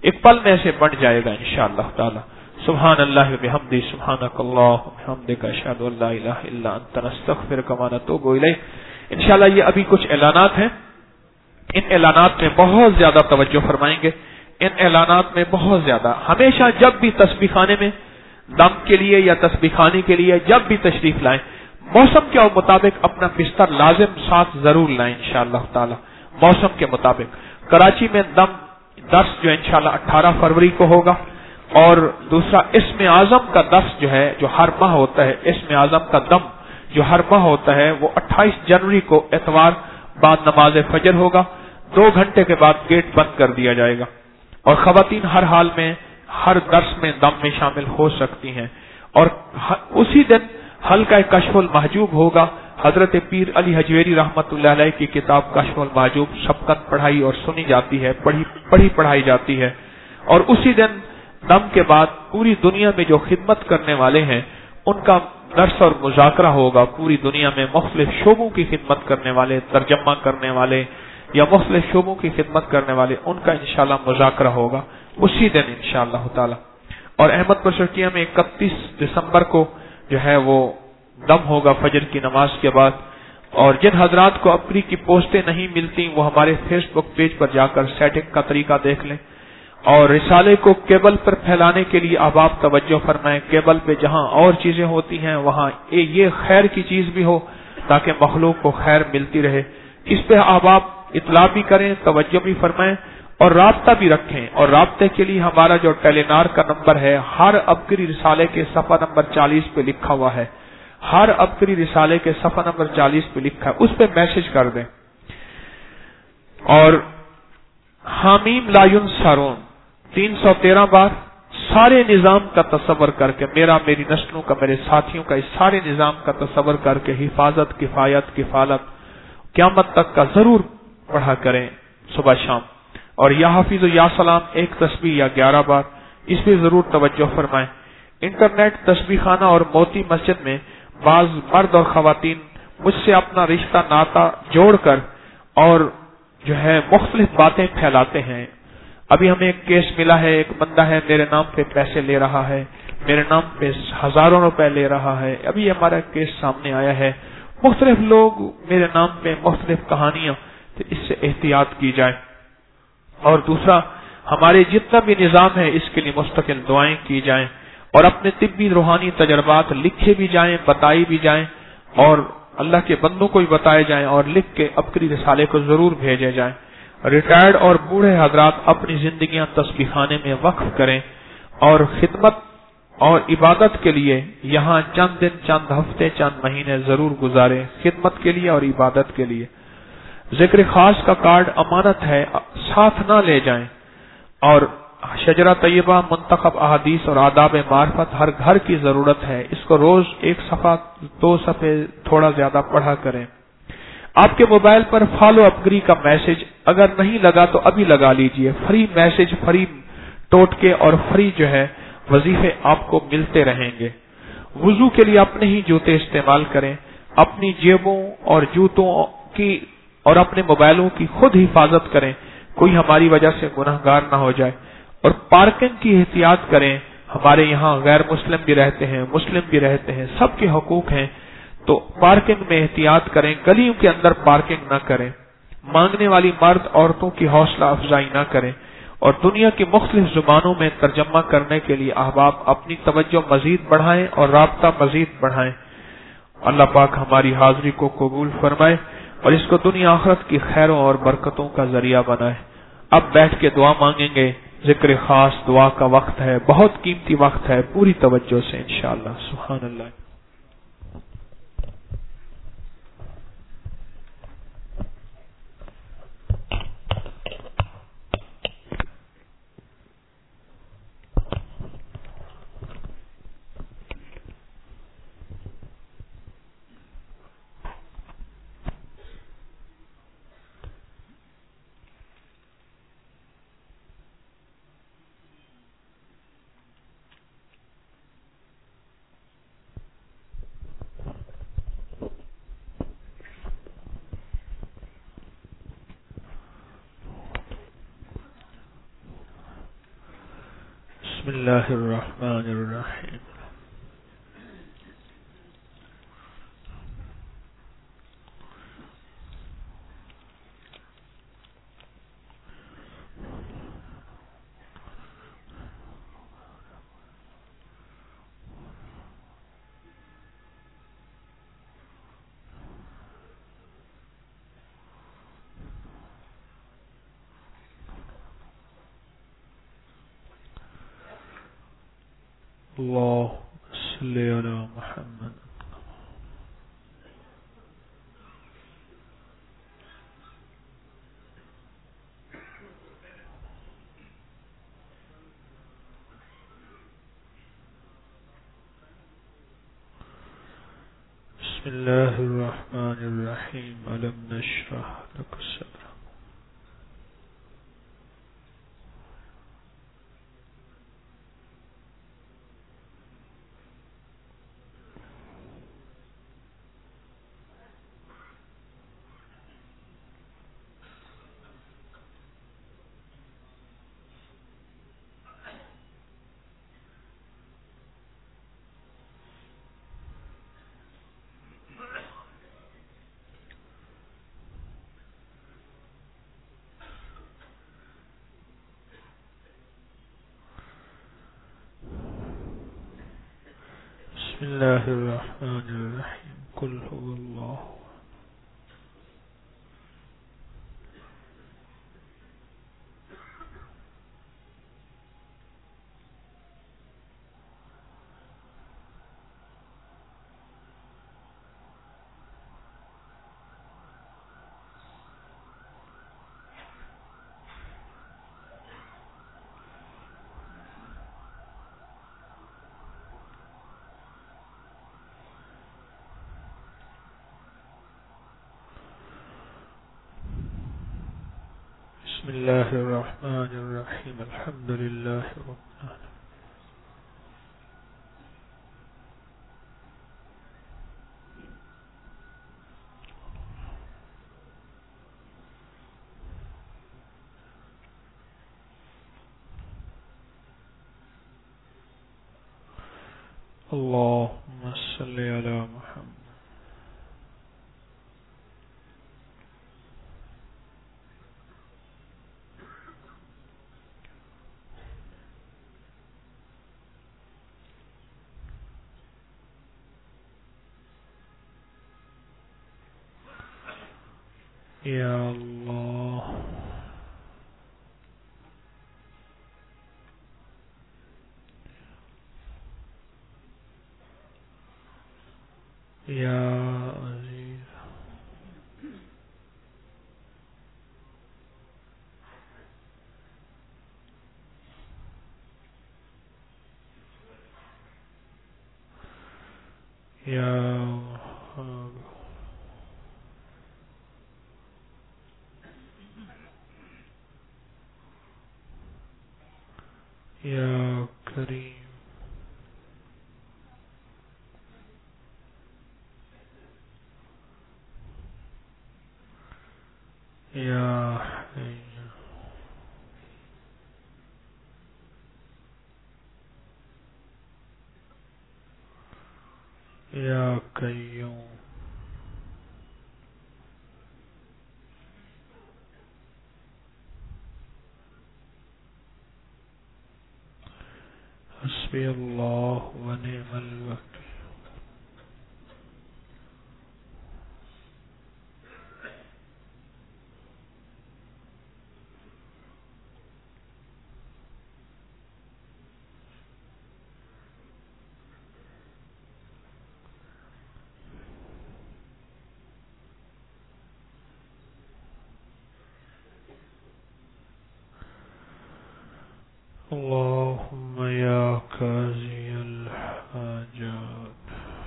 ایک پل میں سے بن جائے گا انشاءاللہ تعالی. سبحان اللہ و بحمدہ سبحانک اللہم و بحمدک اشہد ان لا الہ الا انت نستغفرک و نتوب الیک. انشاءاللہ یہ ابھی کچھ اعلانات ہیں، ان اعلانات میں بہت زیادہ توجہ فرمائیں گے. ان اعلانات میں بہت زیادہ، ہمیشہ جب بھی تسبیح خانے میں دم کے لیے یا تسبیح خانے کے لیے جب بھی تشریف لائیں، موسم کے مطابق اپنا بستر لازم ساتھ ضرور لائیں انشاءاللہ تعالی. موسم کے مطابق کراچی میں دم درس جو انشاءاللہ 18 فروری کو ہوگا، اور دوسرا اسم اعظم کا درس جو ہے، جو ہر ماہ ہوتا ہے، اسم اعظم کا دم جو ہر ماہ ہوتا ہے، وہ 28 جنوری کو اتوار بعد نماز فجر ہوگا. 2 گھنٹے کے بعد گیٹ بند کر دیا جائے گا، اور خواتین ہر حال میں ہر درس میں دم میں شامل ہو سکتی ہیں. اور اسی دن حلقہ کشف المحجوب ہوگا. حضرت پیر علی حجویری رحمت اللہ علیہ کی کتاب کشف المحجوب سبقت پڑھائی اور سنی جاتی ہے، پڑھائی جاتی ہے. اور اسی دن دم کے بعد پوری دنیا میں جو خدمت کرنے والے ہیں ان کا درس اور مذاکرہ ہوگا. پوری دنیا میں مختلف شعبوں کی خدمت کرنے والے، ترجمہ کرنے والے یا مختلف شعبوں کی خدمت کرنے والے، ان کا انشاءاللہ مذاکرہ ہوگا اسی دن انشاءاللہ تعالی. اور احمد پرشکیہ میں 31 دسمبر کو جو ہے وہ دم ہوگا فجر کی نماز کے بعد. اور جن حضرات کو اپری کی پوسٹیں نہیں ملتی وہ ہمارے فیس بک پیج پر جا کر سیٹنگ کا طریقہ دیکھ لیں. اور رسالے کو کیبل پر پھیلانے کے لیے اب آپ توجہ فرمائیں. کیبل پہ جہاں اور چیزیں ہوتی ہیں وہاں یہ خیر کی چیز بھی ہو تاکہ مخلوق کو خیر ملتی رہے. اس پہ اب آپ اطلاع بھی کریں، توجہ بھی فرمائیں اور رابطہ بھی رکھیں. اور رابطے کے لیے ہمارا جو ٹیلی نار کا نمبر ہے، ہر ابکری رسالے کے صفحہ نمبر 40 پہ لکھا ہوا ہے، ہر ابکری رسالے کے صفحہ نمبر 40 پہ لکھا ہے، اس پہ میسج کر دیں. اور حامیم لا ینصرون 313 بار سارے نظام کا تصور کر کے، میری نسلوں کا، میرے ساتھیوں کا، اس سارے نظام کا تصور کر کے حفاظت، کفایت، کفالت قیامت تک کا ضرور پڑھا کریں صبح شام. اور یا حافظ و یا سلام ایک تسبیح یا 11 بار، اس پہ ضرور توجہ فرمائیں. انٹرنیٹ تسبیح خانہ اور موتی مسجد میں بعض مرد اور خواتین مجھ سے اپنا رشتہ ناتا جوڑ کر اور جو ہے مختلف باتیں پھیلاتے ہیں. ابھی ہمیں ایک کیس ملا ہے، ایک بندہ ہے میرے نام پہ پیسے لے رہا ہے، میرے نام پہ ہزاروں روپے لے رہا ہے. ابھی ہمارا کیس سامنے آیا ہے. مختلف لوگ میرے نام پہ مختلف کہانیاں، تو اس سے احتیاط کی جائے. اور دوسرا ہمارے جتنا بھی نظام ہے اس کے لیے مستقل دعائیں کی جائیں، اور اپنے طبی روحانی تجربات لکھے بھی جائیں، بتائی بھی جائیں، اور اللہ کے بندوں کو بھی بتائے جائیں، اور لکھ کے ابکری رسالے کو ضرور بھیجے جائیں. ریٹائرڈ اور بوڑھے حضرات اپنی زندگیاں تسبیح خانے میں وقف کریں اور خدمت اور عبادت کے لیے یہاں چند دن، چند ہفتے، چند مہینے ضرور گزاریں، خدمت کے لیے اور عبادت کے لیے. ذکر خاص کا کارڈ امانت ہے، ساتھ نہ لے جائیں. اور شجرہ طیبہ، منتخب احادیث اور آداب معرفت ہر گھر کی ضرورت ہے. اس کو روز 1 صفحہ 2 صفحے تھوڑا زیادہ پڑھا کریں. آپ کے موبائل پر فالو اپگری کا میسج اگر نہیں لگا تو ابھی لگا لیجئے. فری میسج، فری ٹوٹکے اور فری جو ہے وظیفے آپ کو ملتے رہیں گے. وضو کے لیے اپنے ہی جوتے استعمال کریں. اپنی جیبوں اور جوتوں کی اور اپنے موبائلوں کی خود حفاظت کریں، کوئی ہماری وجہ سے گنہگار نہ ہو جائے. اور پارکنگ کی احتیاط کریں. ہمارے یہاں غیر مسلم بھی رہتے ہیں، مسلم بھی رہتے ہیں، سب کے حقوق ہیں، تو پارکنگ میں احتیاط کریں. گلیوں کے اندر پارکنگ نہ کریں. مانگنے والی مرد عورتوں کی حوصلہ افزائی نہ کریں. اور دنیا کی مختلف زبانوں میں ترجمہ کرنے کے لیے احباب اپنی توجہ مزید بڑھائیں اور رابطہ مزید بڑھائیں. اللہ پاک ہماری حاضری کو قبول فرمائے اور اس کو دنیا آخرت کی خیروں اور برکتوں کا ذریعہ بنائے. اب بیٹھ کے دعا مانگیں گے. ذکر خاص دعا کا وقت ہے، بہت قیمتی وقت ہے، پوری توجہ سے انشاءاللہ. سبحان اللہ. بسم الله الرحمن الرحيم. اللهم صل على محمد. بسم الله الرحمن الرحيم. ألم نشرح لك صدرك. بسم الله الرحمن الرحيم. قل هو الله. بسم الله الرحمن الرحيم. الحمد لله رب العالمين. اللهم صل على محمد. يا الله. يا عزيز. يا وهاب. يا كريم. يا حي. يا قيوم. حسبي الله ونعم الوكيل. اللهم يا قاضي الحاجات.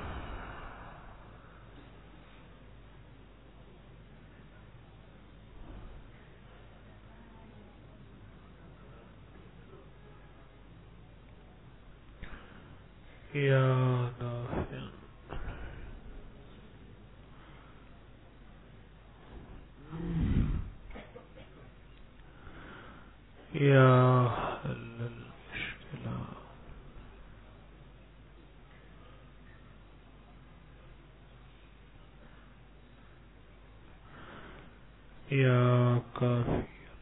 يا نافع. يا حل المشكلات. یا کافی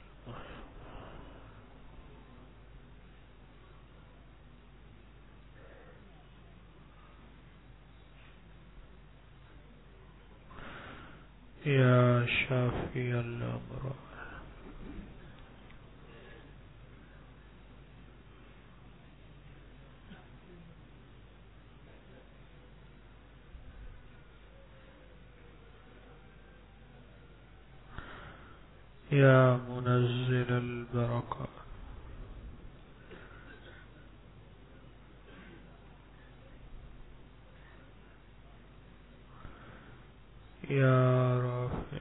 یا شافی الامراض یا منزل البرکات یا رافع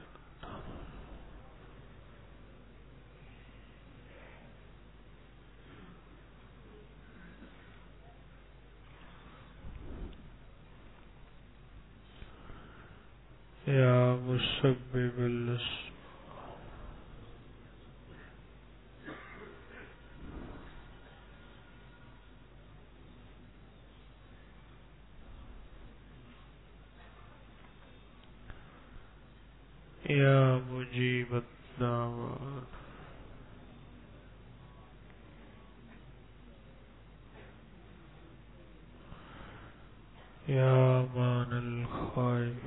یا مسبب الاسم یا مجیب الدعوات یا مان الخائف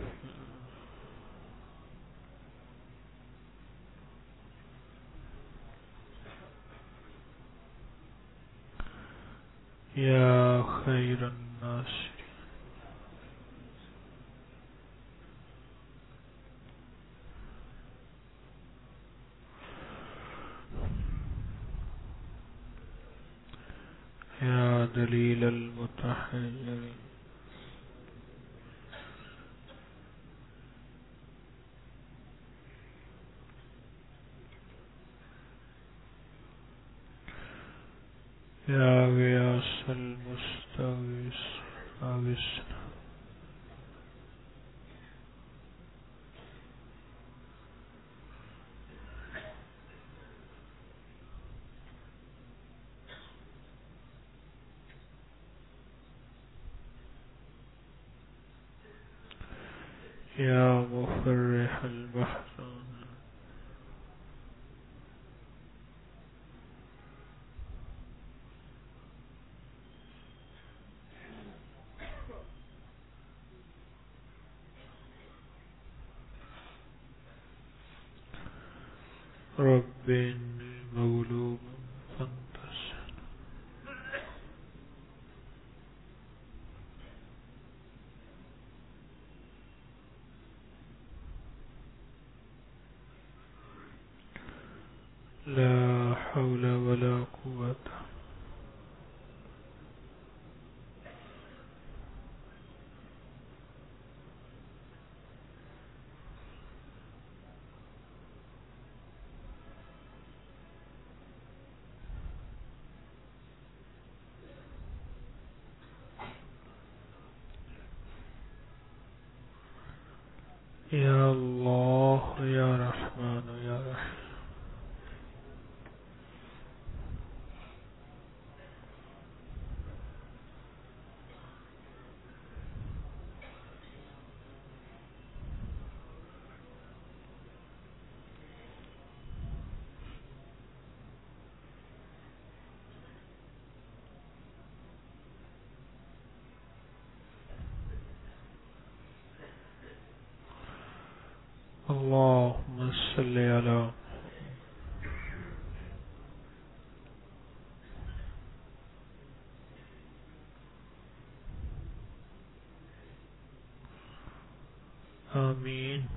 یا خیر الناصر یا دلیل المتحیرین یا غیاث المستغیث اغثنا یا مفرح المحزون رب انی مغلوب فانتصر لا حول ولا قوة یا اللہ یا رحمان یا رحیم اللهم صل على آمین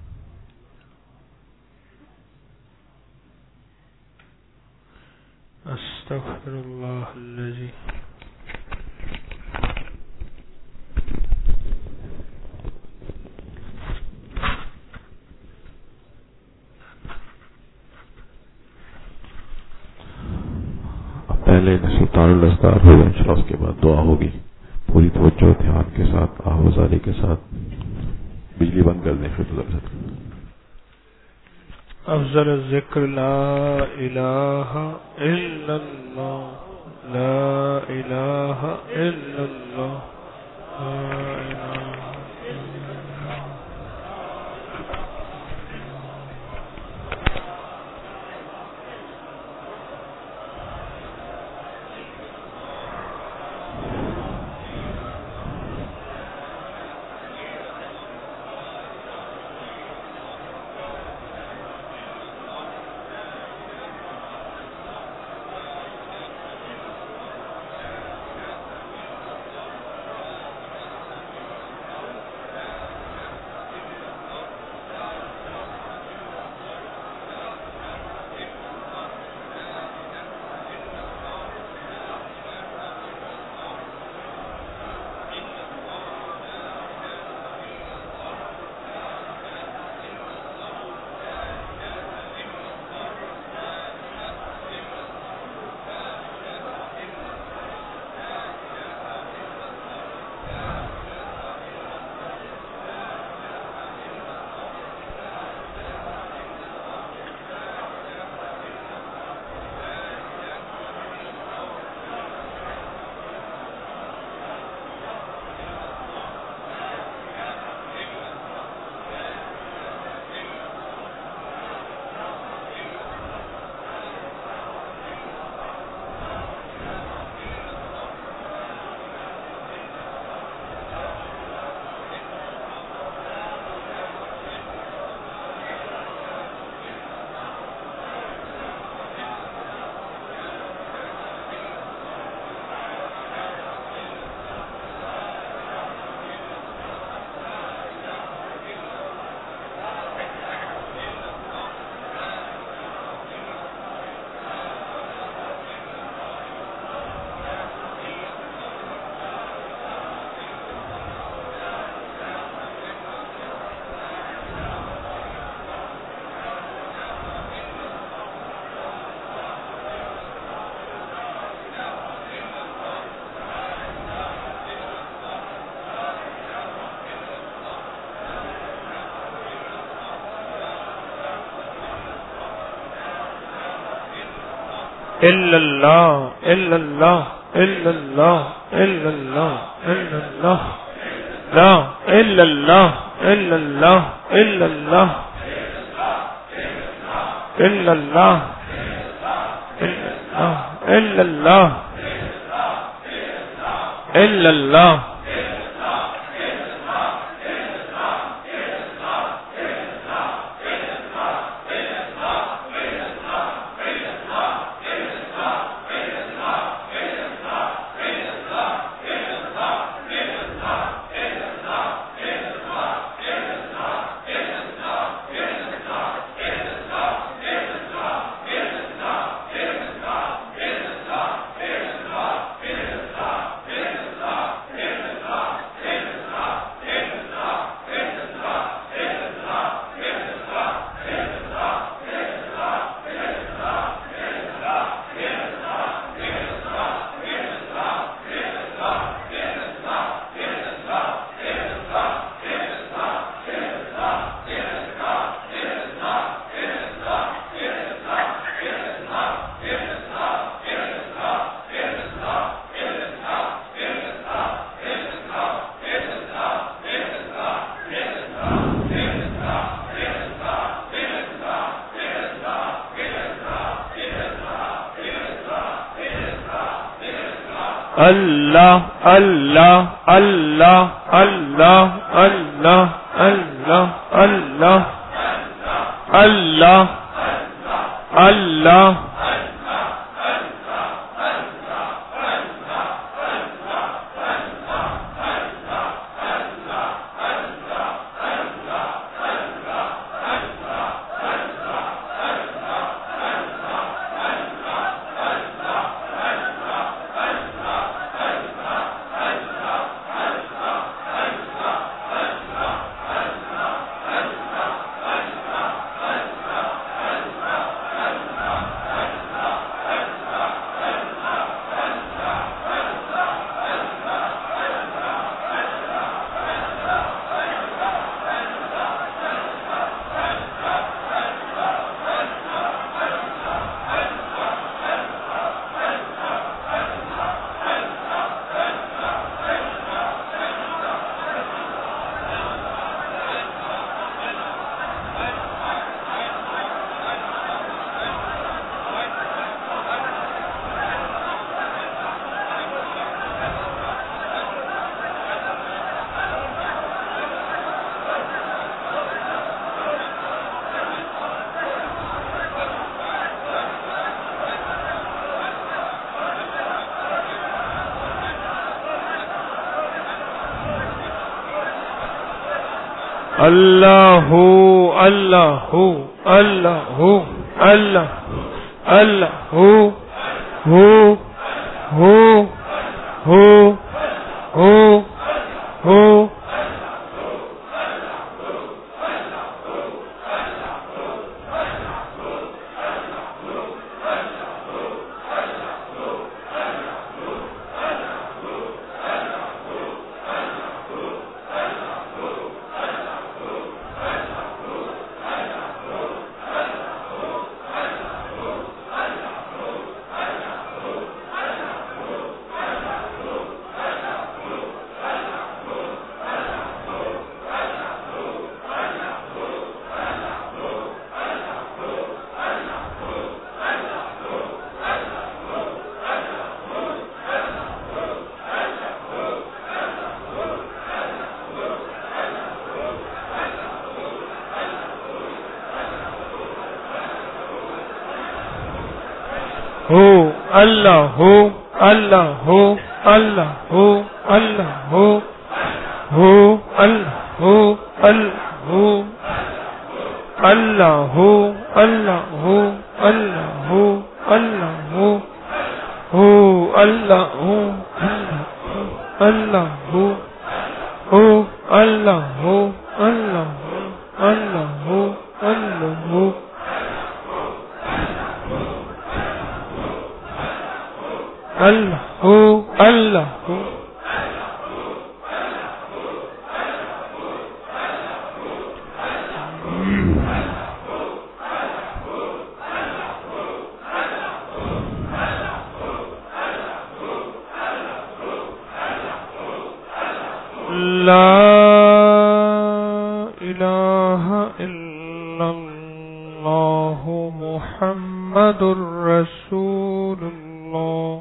استغفر اللہ الذی پہلے سلطان الاسرار ہوگا انشاءاللہ، اس کے بعد دعا ہوگی. پوری توجہ دھیان کے ساتھ آہوازاری کے ساتھ. بجلی بند کر دیں پھر افضل الذکر لا الہ الا اللہ لا الہ الا اللہ لا الہ إلا الله إلا الله إلا الله إلا الله إلا الله لا إلا الله إلا الله إلا الله إلا الله إلا الله إلا الله اللہ اللہ اللہ اللہ اللہ اللہ اللہ اللہ اللہ اللہ اللہ اللہ اللہ اللہ اللہ اللہ اللہ اللہ اللہ الله محمد رسول الله.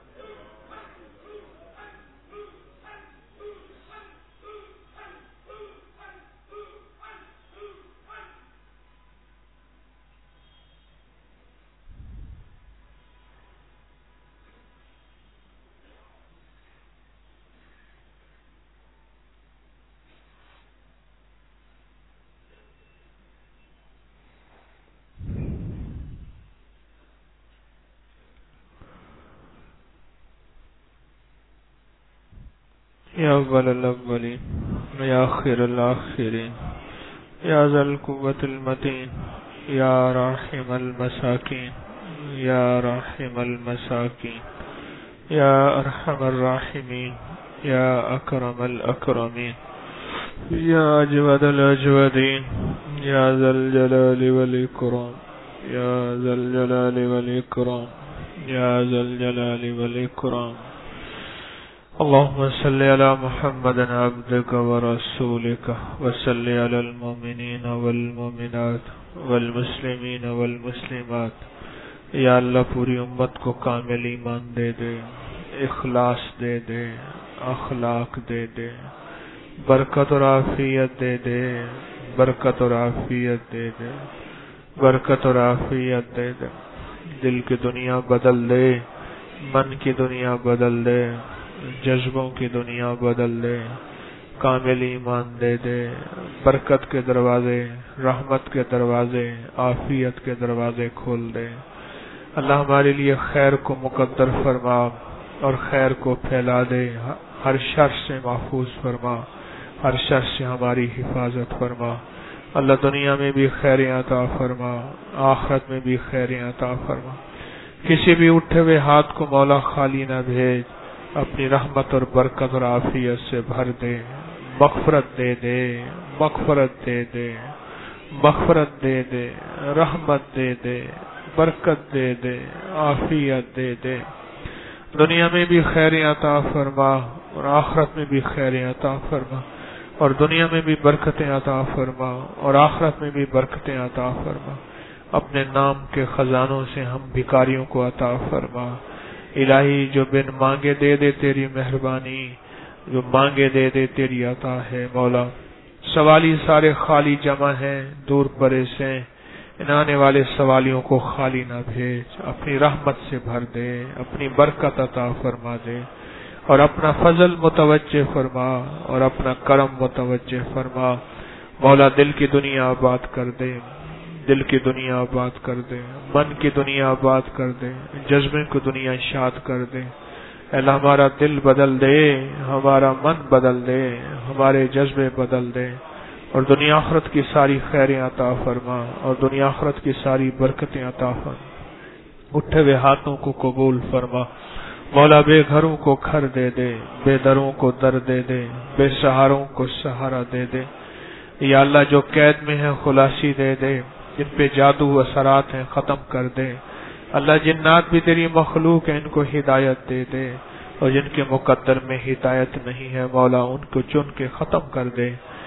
يا أول الأولين يا آخر الآخرين يا ذا القوة المتين يا راحم المساكين يا راحم المساكين يا أرحم الراحمين يا أكرم الأكرمين يا أجود الأجودين يا ذا الجلال والإكرام يا ذا الجلال والإكرام يا ذا الجلال والإكرام. اللهم صل على محمد عبدك ورسولك وصل على المؤمنين والمؤمنات والمسلمین والمسلمات. یا اللہ پوری امت کو کامل ایمان دے دے، اخلاص دے دے، اخلاق دے دے، برکت اور عافیت دے دے، برکت اور عافیت دے دے، برکت اور عافیت دے دے. دل کی دنیا بدل دے، من کی دنیا بدل دے، جذبوں کی دنیا بدل دے، کامل ایمان دے دے، برکت کے دروازے، رحمت کے دروازے، عافیت کے دروازے کھول دے. اللہ ہمارے لیے خیر کو مقدر فرما اور خیر کو پھیلا دے. ہر شر سے محفوظ فرما، ہر شر سے ہماری حفاظت فرما. اللہ دنیا میں بھی خیریں عطا فرما، آخرت میں بھی خیریں عطا فرما. کسی بھی اٹھے ہوئے ہاتھ کو مولا خالی نہ بھیج، اپنی رحمت اور برکت اور عافیت سے بھر دے. مغفرت دے دے، مغفرت دے دے، مغفرت دے دے، رحمت دے دے، برکت دے دے، عافیت دے دے. دنیا میں بھی خیریں عطا فرما اور آخرت میں بھی خیریں عطا فرما، اور دنیا میں بھی برکتیں عطا فرما اور آخرت میں بھی برکتیں عطا فرما. اپنے نام کے خزانوں سے ہم بھکاریوں کو عطا فرما. الہی جو بن مانگے دے دے تیری مہربانی، جو مانگے دے دے تیری عطا ہے. مولا سوالی سارے خالی جمع ہیں، دور پرے سے ان آنے والے سوالیوں کو خالی نہ بھیج. اپنی رحمت سے بھر دے، اپنی برکت عطا فرما دے، اور اپنا فضل متوجہ فرما اور اپنا کرم متوجہ فرما. مولا دل کی دنیا آباد کر دے، دل کی دنیا آباد کر دے، من کی دنیا آباد کر دے، جذبے کو دنیا شاد کر دے. اللہ ہمارا دل بدل دے، ہمارا من بدل دے، ہمارے جذبے بدل دے، اور دنیا آخرت کی ساری خیریں عطا فرما اور دنیا آخرت کی ساری برکتیں عطا فرما. اٹھے ہوئے ہاتھوں کو قبول فرما. مولا بے گھروں کو گھر دے دے، بے دروں کو در دے دے، بے سہاروں کو سہارا دے دے. یا اللہ جو قید میں ہے خلاصی دے دے، جن پہ جادو و اثرات ہیں ختم کر دے. اللہ جنات بھی تیری مخلوق ہیں، ان کو ہدایت دے دے، اور جن کے مقدر میں ہدایت نہیں ہے مولا ان کو چن کے ختم کر دے.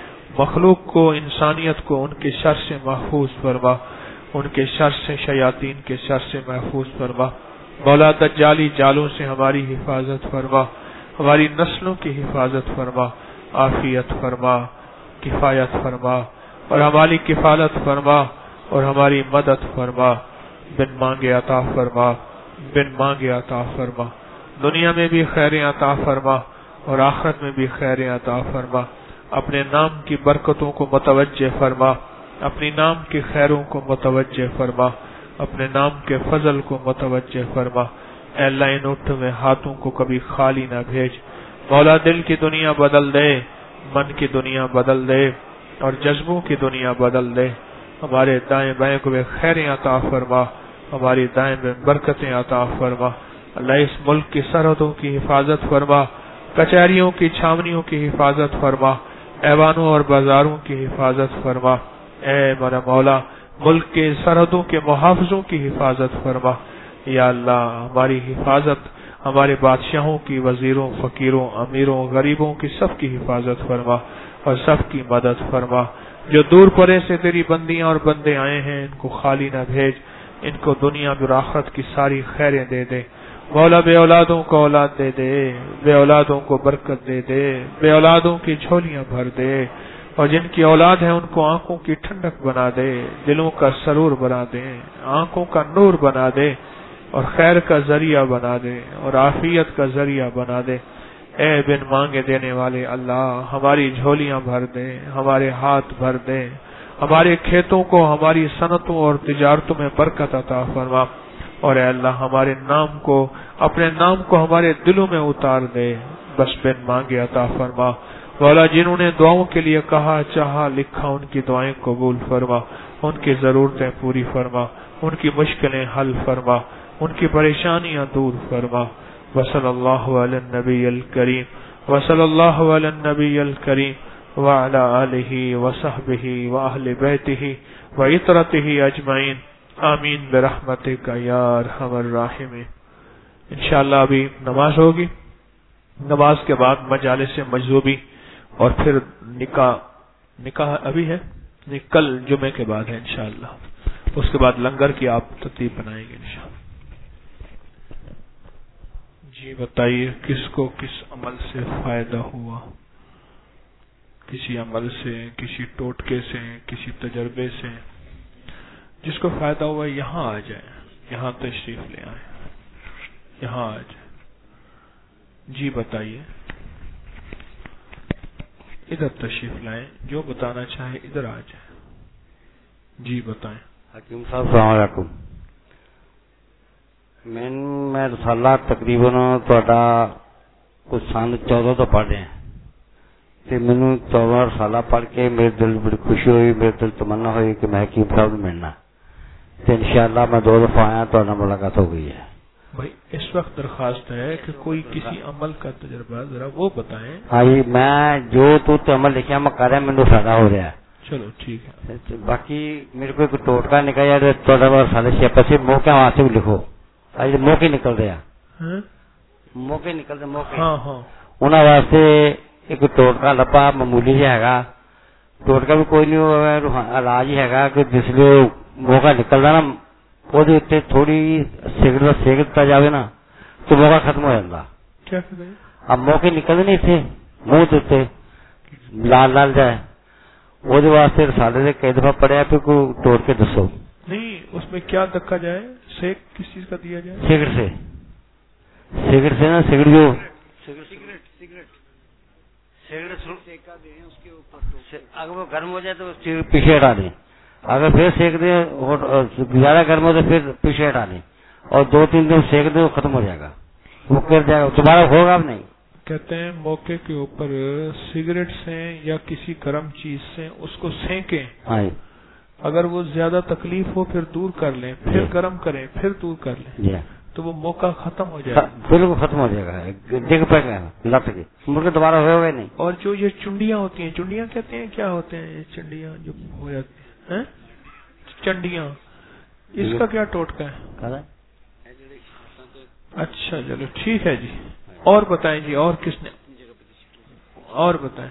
مخلوق کو، انسانیت کو ان کے شر سے محفوظ فرما، ان کے شر سے، شیاطین کے شر سے محفوظ فرما. مولا دجالی جالوں سے ہماری حفاظت فرما، ہماری نسلوں کی حفاظت فرما، عافیت فرما، کفایت فرما، اور ہماری کفالت فرما اور ہماری مدد فرما. بن مانگے عطا فرما، بن مانگے عطا فرما. دنیا میں بھی خیریں عطا فرما اور آخرت میں بھی خیریں عطا فرما. اپنے نام کی برکتوں کو متوجہ فرما، اپنی نام کی خیروں کو متوجہ فرما، اپنے نام کے فضل کو متوجہ فرما. اے اللہ ان اٹھے ہوئے ہاتھوں کو کبھی خالی نہ بھیج. مولا دل کی دنیا بدل دے، من کی دنیا بدل دے، اور جذبوں کی دنیا بدل دے. ہمارے دائیں بائیں کو خیریں عطا فرما، ہماری دائیں بائیں برکتیں عطا فرما. اللہ اس ملک کی سرحدوں کی حفاظت فرما، کچہریوں کی چھاونیوں کی حفاظت فرما، ایوانوں اور بازاروں کی حفاظت فرما. اے میرا مولا ملک کے سرحدوں کے محافظوں کی حفاظت فرما. یا اللہ ہماری حفاظت، ہمارے بادشاہوں کی، وزیروں، فقیروں، امیروں، غریبوں کی سب کی حفاظت فرما اور سب کی مدد فرما. جو دور پرے سے تیری بندیاں اور بندے آئے ہیں ان کو خالی نہ بھیج، ان کو دنیا اور آخرت کی ساری خیریں دے دے۔ مولا بے اولادوں کو اولاد دے دے، بے اولادوں کو برکت دے دے، بے اولادوں کی جھولیاں بھر دے، اور جن کی اولاد ہے ان کو آنکھوں کی ٹھنڈک بنا دے، دلوں کا سرور بنا دے، آنکھوں کا نور بنا دے، اور خیر کا ذریعہ بنا دے، اور عافیت کا ذریعہ بنا دے۔ اے بن مانگے دینے والے اللہ، ہماری جھولیاں بھر دے، ہمارے ہاتھ بھر دے، ہمارے کھیتوں کو، ہماری صنعتوں اور تجارتوں میں برکت عطا فرما، اور اے اللہ ہمارے نام کو، اپنے نام کو ہمارے دلوں میں اتار دے، بس بن مانگے عطا فرما۔ مولا جنہوں نے دعاؤں کے لیے کہا چاہا لکھا ان کی دعائیں قبول فرما، ان کی ضرورتیں پوری فرما، ان کی مشکلیں حل فرما، ان کی پریشانیاں دور فرما۔ وصلی اللہ علی النبی الکریم، وصلی اللہ علی النبی الکریم وعلی آلہ وصحبہ واہل بیتہ وعطرتہ اجمعین، آمین برحمتک یا ارحم الراحمین۔ انشاءاللہ ابھی نماز ہوگی، نماز کے بعد مجالس مجذوبی، اور پھر نکاح ابھی ہے نہیں، کل جمعے کے بعد ہے انشاءاللہ، اس کے بعد لنگر کی آپ ترتیب بنائیں گے انشاءاللہ۔ جی بتائیے کس کو کس عمل سے فائدہ ہوا؟ کسی عمل سے، کسی ٹوٹکے سے، کسی تجربے سے؟ جس کو فائدہ ہوا یہاں آ جائیں، یہاں تشریف لے آئیں، یہاں آ جائیں۔ جی بتائیے، ادھر تشریف لائیں، جو بتانا چاہے ادھر آ جائیں۔ جی بتائیں۔ حکیم صاحب السلام علیکم۔ میں رسالہ تقریباً کچھ سال 14 تو پڑھ رہے ہیں، تو مینو 14 رسالہ پڑھ کے میرے دل بڑی خوشی ہوئی، میرے دل تمنا ہوئی کہ میں حکیم صاحب نے ملنا، تو انشاءاللہ میں 2 دفعہ آیا تو ملاقات ہو گئی ہے۔ بھائی اس وقت درخواست ہے کہ کوئی کسی عمل کا تجربہ ذرا وہ بتائیں۔ ہاں جی، میں جو تو عمل لکھا میں کر رہا، مجھے فائدہ ہو رہا ہے۔ چلو ٹھیک ہے۔ باقی میرے کو ایک ٹوٹکا نکل جائے تو رسالے سے پسے موقع وہاں سے بھی لکھو، موقع نکل رہا، موقع نکل رہے موقع، ہاں ہاں، انہوں واسطے ایک ٹوٹکا لبا معمولی جہا ہے، ٹوٹکا بھی کوئی نہیں، علاج ہی ہے کہ جس لیے موقع نکلتا نا وہ تھوڑی سگریٹ سیک دتا جائے نا تو موقع ختم ہو جاتا۔ کیا کریں؟ اب موقع نکلتے نہیں اتنے منہ دیتے لال لال جائے، وہ واسطے رسالے سے کئی دفعہ پڑھیا پھر کو توڑ کے دسو۔ نہیں اس میں کیا دکا جائے؟ سیک کس چیز کا دیا جائے؟ سگریٹ سے، سگریٹ سے نا، سگریٹ جو اگر وہ گرم ہو جائے تو پیچھے ہٹا دیں، اگر پھر سیک دیں زیادہ گرم ہو تو پھر پیچھے ہٹا دیں، اور 2-3 دن سیک دیں وہ ختم ہو جائے گا، وہ گر جائے گا، دوبارہ ہوگا اب نہیں۔ کہتے ہیں موقع کے اوپر سگریٹ سے یا کسی گرم چیز سے اس کو سینکیں، اگر وہ زیادہ تکلیف ہو پھر دور کر لیں، پھر گرم کریں، پھر دور کر لیں، تو وہ موقع ختم ہو جائے گا، بالکل ختم ہو جائے گا، ڈگ پڑے گا لت کے، مڑ کے دوبارہ ہوئے نہیں۔ اور جو یہ چنڈیاں ہوتی ہیں، چنڈیاں کہتے ہیں کیا ہوتے ہیں یہ چنڈیاں جو ہو جاتی ہیں، چنڈیاں، اس کا کیا ٹوٹکا ہے؟ اچھا چلو ٹھیک ہے جی، اور بتائیں جی، اور کس نے، اور بتائیں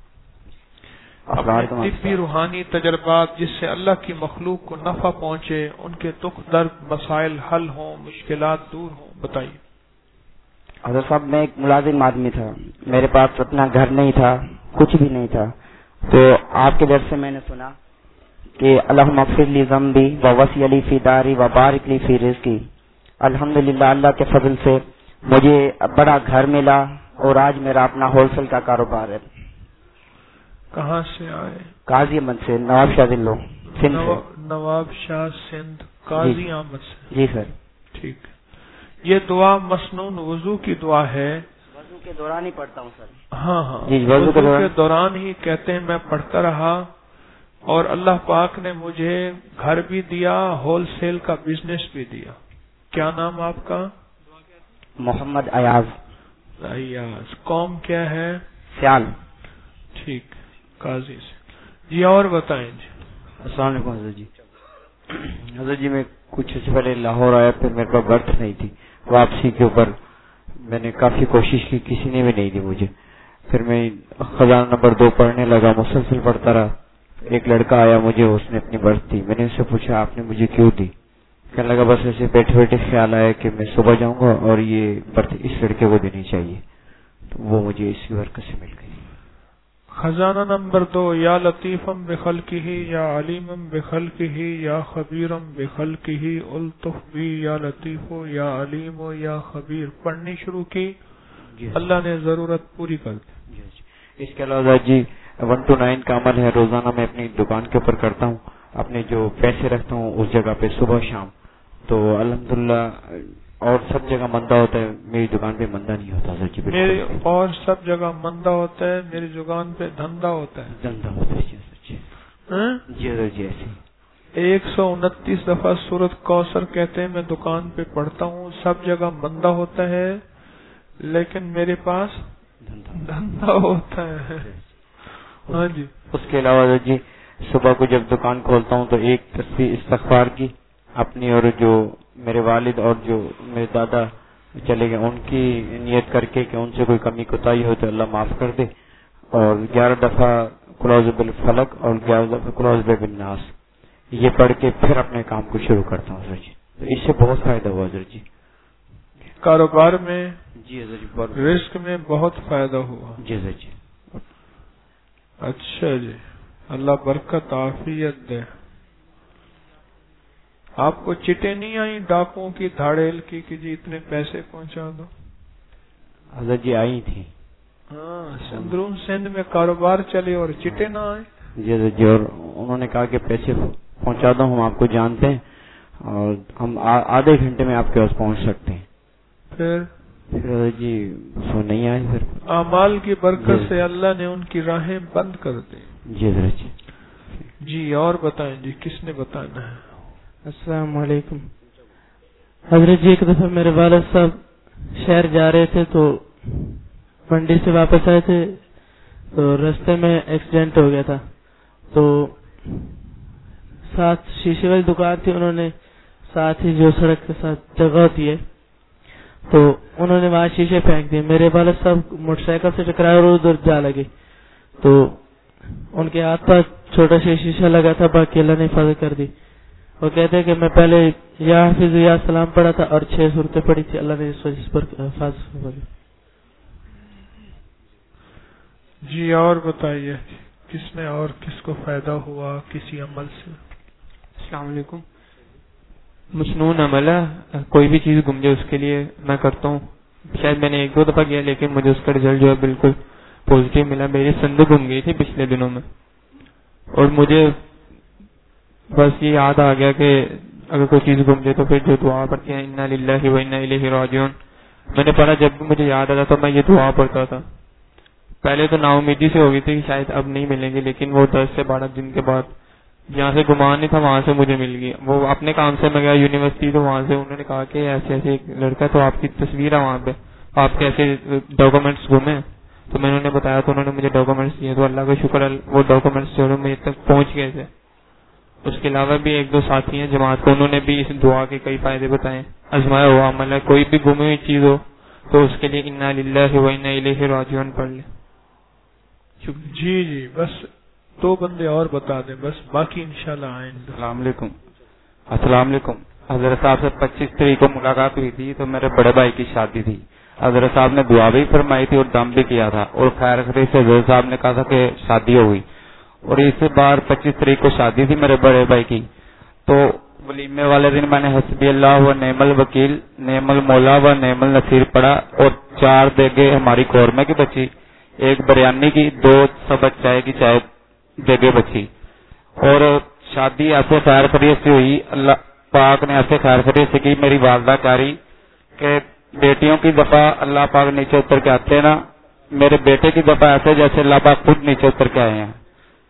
اپنے طبی روحانی تجربات جس سے اللہ کی مخلوق کو نفع پہنچے، ان کے دکھ درد مسائل حل ہوں، مشکلات دور ہوں، بتائیے۔ حضرت صاحب میں ایک ملازم آدمی تھا، میرے پاس اپنا گھر نہیں تھا، کچھ بھی نہیں تھا، تو آپ کے درس سے میں نے سنا کہ اللہم اغفر لی ذنبی ووسع لی فی داری وبارک لی فی رزقی۔ الحمدللہ اللہ کے فضل سے مجھے بڑا گھر ملا اور آج میرا اپنا ہول سیل کا کاروبار ہے۔ کہاں سے آئے؟ قاضی احمد سے، نواب شاہ ضلع سندھ سے۔ نواب شاہ سندھ، قاضی احمد سے؟ جی سر۔ ٹھیک، یہ دعا مسنون وضو کی دعا ہے؟ وضو کے دوران ہی پڑھتا ہوں سر۔ ہاں ہاں جی، وضو کے دوران ہی کہتے ہیں میں پڑھتا رہا، اور اللہ پاک نے مجھے گھر بھی دیا، ہول سیل کا بزنس بھی دیا۔ کیا نام آپ کا؟ محمد ایاز۔ ایاز، قوم کیا ہے؟ سیال۔ ٹھیک، قاضی سے۔ جی اور بتائیں جی۔ السلام علیکم حضرت جی۔ حضرت جی میں کچھ سے پہلے لاہور آیا، پھر میرے پاس برتھ نہیں تھی، واپسی کے اوپر میں نے کافی کوشش کی، کسی نے بھی نہیں دی مجھے، پھر میں خزانہ نمبر 2 پڑھنے لگا، مسلسل پڑھتا رہا، ایک لڑکا آیا مجھے، اس نے اپنی برف دی، میں نے اس سے پوچھا آپ نے مجھے کیوں دی؟ کہنے لگا بس ایسے بیٹھے بیٹھے خیال آیا کہ میں صبح جاؤں گا اور یہ برف اس لڑکے کو دینی چاہیے، تو وہ مجھے اس کی برکت سے مل گئی۔ خزانہ نمبر 2، یا لطیفم بخلقہ یا علیمم بخلقہ یا خبیرم بخلقہ الطف بی یا لطیف یا علیم یا خبیر پڑھنی شروع کی، اللہ نے ضرورت پوری کر دی۔ اس کے علاوہ جی 1 to 9 کا عمل ہے، روزانہ میں اپنی دکان کے اوپر کرتا ہوں، اپنے جو پیسے رکھتا ہوں اس جگہ پہ صبح شام، تو الحمدللہ اور سب جگہ مندہ ہوتا ہے، میری دکان پہ مندہ نہیں ہوتا سر جی۔ میری اور سب جگہ مندہ ہوتا ہے، میری دکان پہ دھندا ہوتا ہے، دھندا ہوتا ہے جی سر جی ایسے 129 دفعہ سورۃ کوثر کہتے ہیں، میں دکان پہ پڑھتا ہوں، سب جگہ مندہ ہوتا ہے لیکن میرے پاس دھندا ہوتا ہے۔ ہاں جی۔ اس کے علاوہ جی صبح کو جب دکان کھولتا ہوں تو ایک تسبیح استغفار کی اپنی، اور جو میرے والد اور جو میرے دادا چلے گئے ان کی نیت کر کے کہ ان سے کوئی کمی کوتاہی ہو تو اللہ معاف کر دے، اور 11 دفعہ قل اعوذ بالفلق اور 11 دفعہ قل اعوذ بالناس، یہ پڑھ کے پھر اپنے کام کو شروع کرتا ہوں سر جی، تو اس سے بہت فائدہ ہوا سر جی۔ کاروبار میں جی سر جی، رزق میں بہت فائدہ ہوا۔ جی سر جی۔ اچھا جی، اللہ برکت عافیت دے۔ آپ کو چٹیں نہیں آئی ڈاکوں کی دھاڑیل کی کہ جی اتنے پیسے پہنچا دو؟ حضرت جی آئی تھی۔ ہاں، اندرون سندھ میں کاروبار چلے اور چٹے نہ آئے؟ جی حضرت جی، اور انہوں نے کہا کہ پیسے پہنچا دو، ہم آپ کو جانتے ہیں اور ہم آدھے گھنٹے میں آپ کے پاس پہنچ سکتے ہیں۔ پھر حضرت جی وہ نہیں آئے، پھر اعمال کی برکت سے اللہ نے ان کی راہیں بند کر دی۔ جی حضرت جی۔ جی اور بتائیں جی، کس نے بتانا ہے؟ السلام علیکم حضرت جی، ایک دفعہ میرے والد صاحب شہر جا رہے تھے تو منڈی سے واپس آئے تھے تو راستے میں ایکسیڈنٹ ہو گیا تھا، تو ساتھ شیشے والی دکان تھی، انہوں نے ساتھ ہی جو سڑک کے ساتھ جگہ ہوتی ہے تو انہوں نے وہاں شیشے پھینک دیے، میرے والد صاحب موٹر سائیکل سے ٹکرائے اور ادھر جا لگے، تو ان کے ہاتھ پر چھوٹا سا شیشہ لگا تھا، باقی اللہ نے حفاظت کر دی۔ وہ کہتے ہیں کہ میں پہلے یا حافظ یا سلام پڑھا تھا اور 6 صورتیں پڑھی تھی، اللہ نے اس وجہ پر حفاظت کر دی۔ جی اور بتائیے، کس نے اور کس کو فائدہ ہوا کسی عمل سے؟ السلام علیکم۔ مصنون عمل ہے، کوئی بھی چیز گم جائے اس کے لیے میں کرتا ہوں، شاید میں نے 1-2 دفعہ کیا لیکن مجھے اس کا رزلٹ جو ہے بالکل پازیٹیو ملا۔ میری صندوق گم گئی تھی پچھلے دنوں میں اور مجھے بس یہ یاد آ گیا کہ اگر کوئی چیز گم جائے تو پھر جو دعا پڑھتے ہیں انا للہ و انا الیہ راجعون، میں نے پڑھا، جب بھی مجھے یاد آتا تو میں یہ دعا پڑھتا تھا۔ پہلے تو نا امیدی سے ہو گئی تھی کہ شاید اب نہیں ملیں گے، لیکن وہ 10 سے 12 دن کے بعد جہاں سے گمان نہیں تھا وہاں سے مجھے مل گئی۔ وہ اپنے کام سے میں گیا یونیورسٹی، تو وہاں سے انہوں نے کہا کہ ایسے ایسے ایک لڑکا تو آپ کی تصویر ہے وہاں پہ، آپ کے ایسے ڈاکومنٹس گمے، تو میں نے انہیں بتایا تو انہوں نے مجھے ڈاکومنٹس دیے، تو اللہ کا شکر وہ ڈاکومنٹس جو مجھے تک پہنچ گئے تھے۔ اس کے علاوہ بھی 1-2 ساتھی ہیں جماعت کو، انہوں نے بھی اس دعا کے کئی فائدے بتائے۔ آزمایا ہوا عمل ہے، کوئی بھی گمی ہوئی چیز ہو تو اس کے لیے انا للہ و انا الیہ راجعون پڑھ لیں۔ جی جی، بس 2 بندے اور بتا دیں بس، باقی انشاءاللہ آئیں۔ السلام علیکم۔ السلام علیکم۔ حضرت صاحب سے 25 تاریخ کو ملاقات ہوئی تھی تو میرے بڑے بھائی کی شادی تھی، حضرت صاحب نے دعا بھی فرمائی تھی اور دم بھی کیا تھا، اور خیر خرید سے حضرت صاحب نے کہا تھا کہ شادی ہو گئی، اور اس بار 25 تاریخ کو شادی تھی میرے بڑے بھائی کی، تو ولیمے والے دن میں نے حسبی اللہ و نعم الوکیل نعم المولا و نعم النصیر پڑھا، اور 4 دیگے ہماری قورمے کی بچی، 1 بریانی کی، 2 سبق چائے کی چائے دیگے بچی، اور شادی ایسے خیر خرید سے ہوئی، اللہ پاک نے ایسے خیر خرید سے کی۔ میری والدہ کہہ رہی کہ بیٹیوں کی دفعہ اللہ پاک نیچے اتر کے آتے نا، میرے بیٹے کی دفعہ ایسے جیسے اللہ پاک خود نیچے اتر کے آئے ہیں۔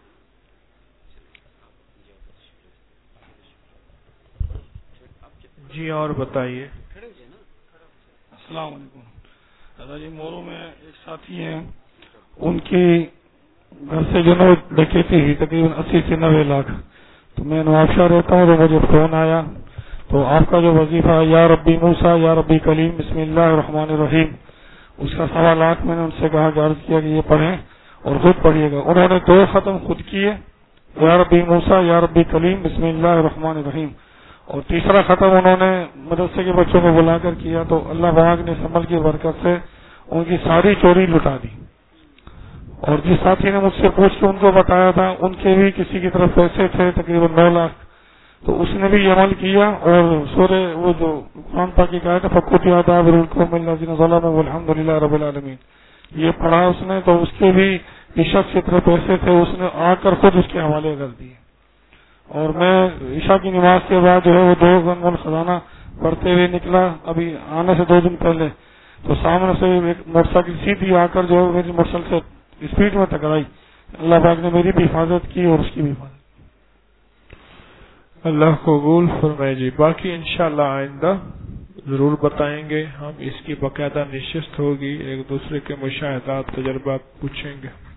جی اور بتائیے۔ السلام علیکم۔ دادا جی، مورو میں ایک ساتھی ہیں، ان کی گھر سے جو ڈکیتی تھی تقریباً 80 سے 90 لاکھ، تو میں نواب شاہ رہتا ہوں، تو مجھے فون آیا، تو آپ کا جو وظیفہ یا ربی موسیٰ یا ربی کلیم بسم اللہ الرحمن الرحیم، اس کا 1.25 لاکھ میں نے ان سے کہا، عرض کیا کہ یہ پڑھیں اور خود پڑھیے گا۔ انہوں نے 2 ختم خود کیے یا ربی موسیٰ یا ربی کلیم بسم اللہ الرحمن الرحیم. اور تیسرا ختم انہوں نے مدرسے کے بچوں کو بلا کر کیا تو اللہ پاک نے اس عمل کی برکت سے ان کی ساری چوری لٹا دی. اور جس ساتھی نے مجھ سے پوچھ کے ان کو بتایا تھا ان کے بھی کسی کی طرف پیسے تھے تقریباً 9 لاکھ، تو اس نے بھی یہ عمل کیا اور سورہ وہ جو قرآن پاک کی آیت ہے فَقُطِعَ دَابِرُ الْقَوْمِ الَّذِينَ ظَلَمُوا وَالْحَمْدُ لِلَّهِ رَبِّ الْعَالَمِينَ یہ پڑھا اس نے، تو اس کے بھی شخص کی طرف پیسے تھے، اس نے آ کر خود اس کے حوالے کر دیے. اور میں عشاء کی نماز کے بعد جو ہے وہ 2 گنگن خزانہ پڑھتے ہوئے نکلا ابھی آنے سے 2 دن پہلے، تو سامنے سے ایک موٹر سائیکل سیدھی آ کر جو ہے میری موٹر سائیکل سے اسپیڈ میں ٹکرائی. اللہ پاک نے میری بھی حفاظت کی اور اس کی بھی حفاظت. اللہ قبول فرمائے جی. باقی انشاءاللہ آئندہ ضرور بتائیں گے ہم، اس کی باقاعدہ نشست ہوگی، ایک دوسرے کے مشاہدات تجربات پوچھیں گے.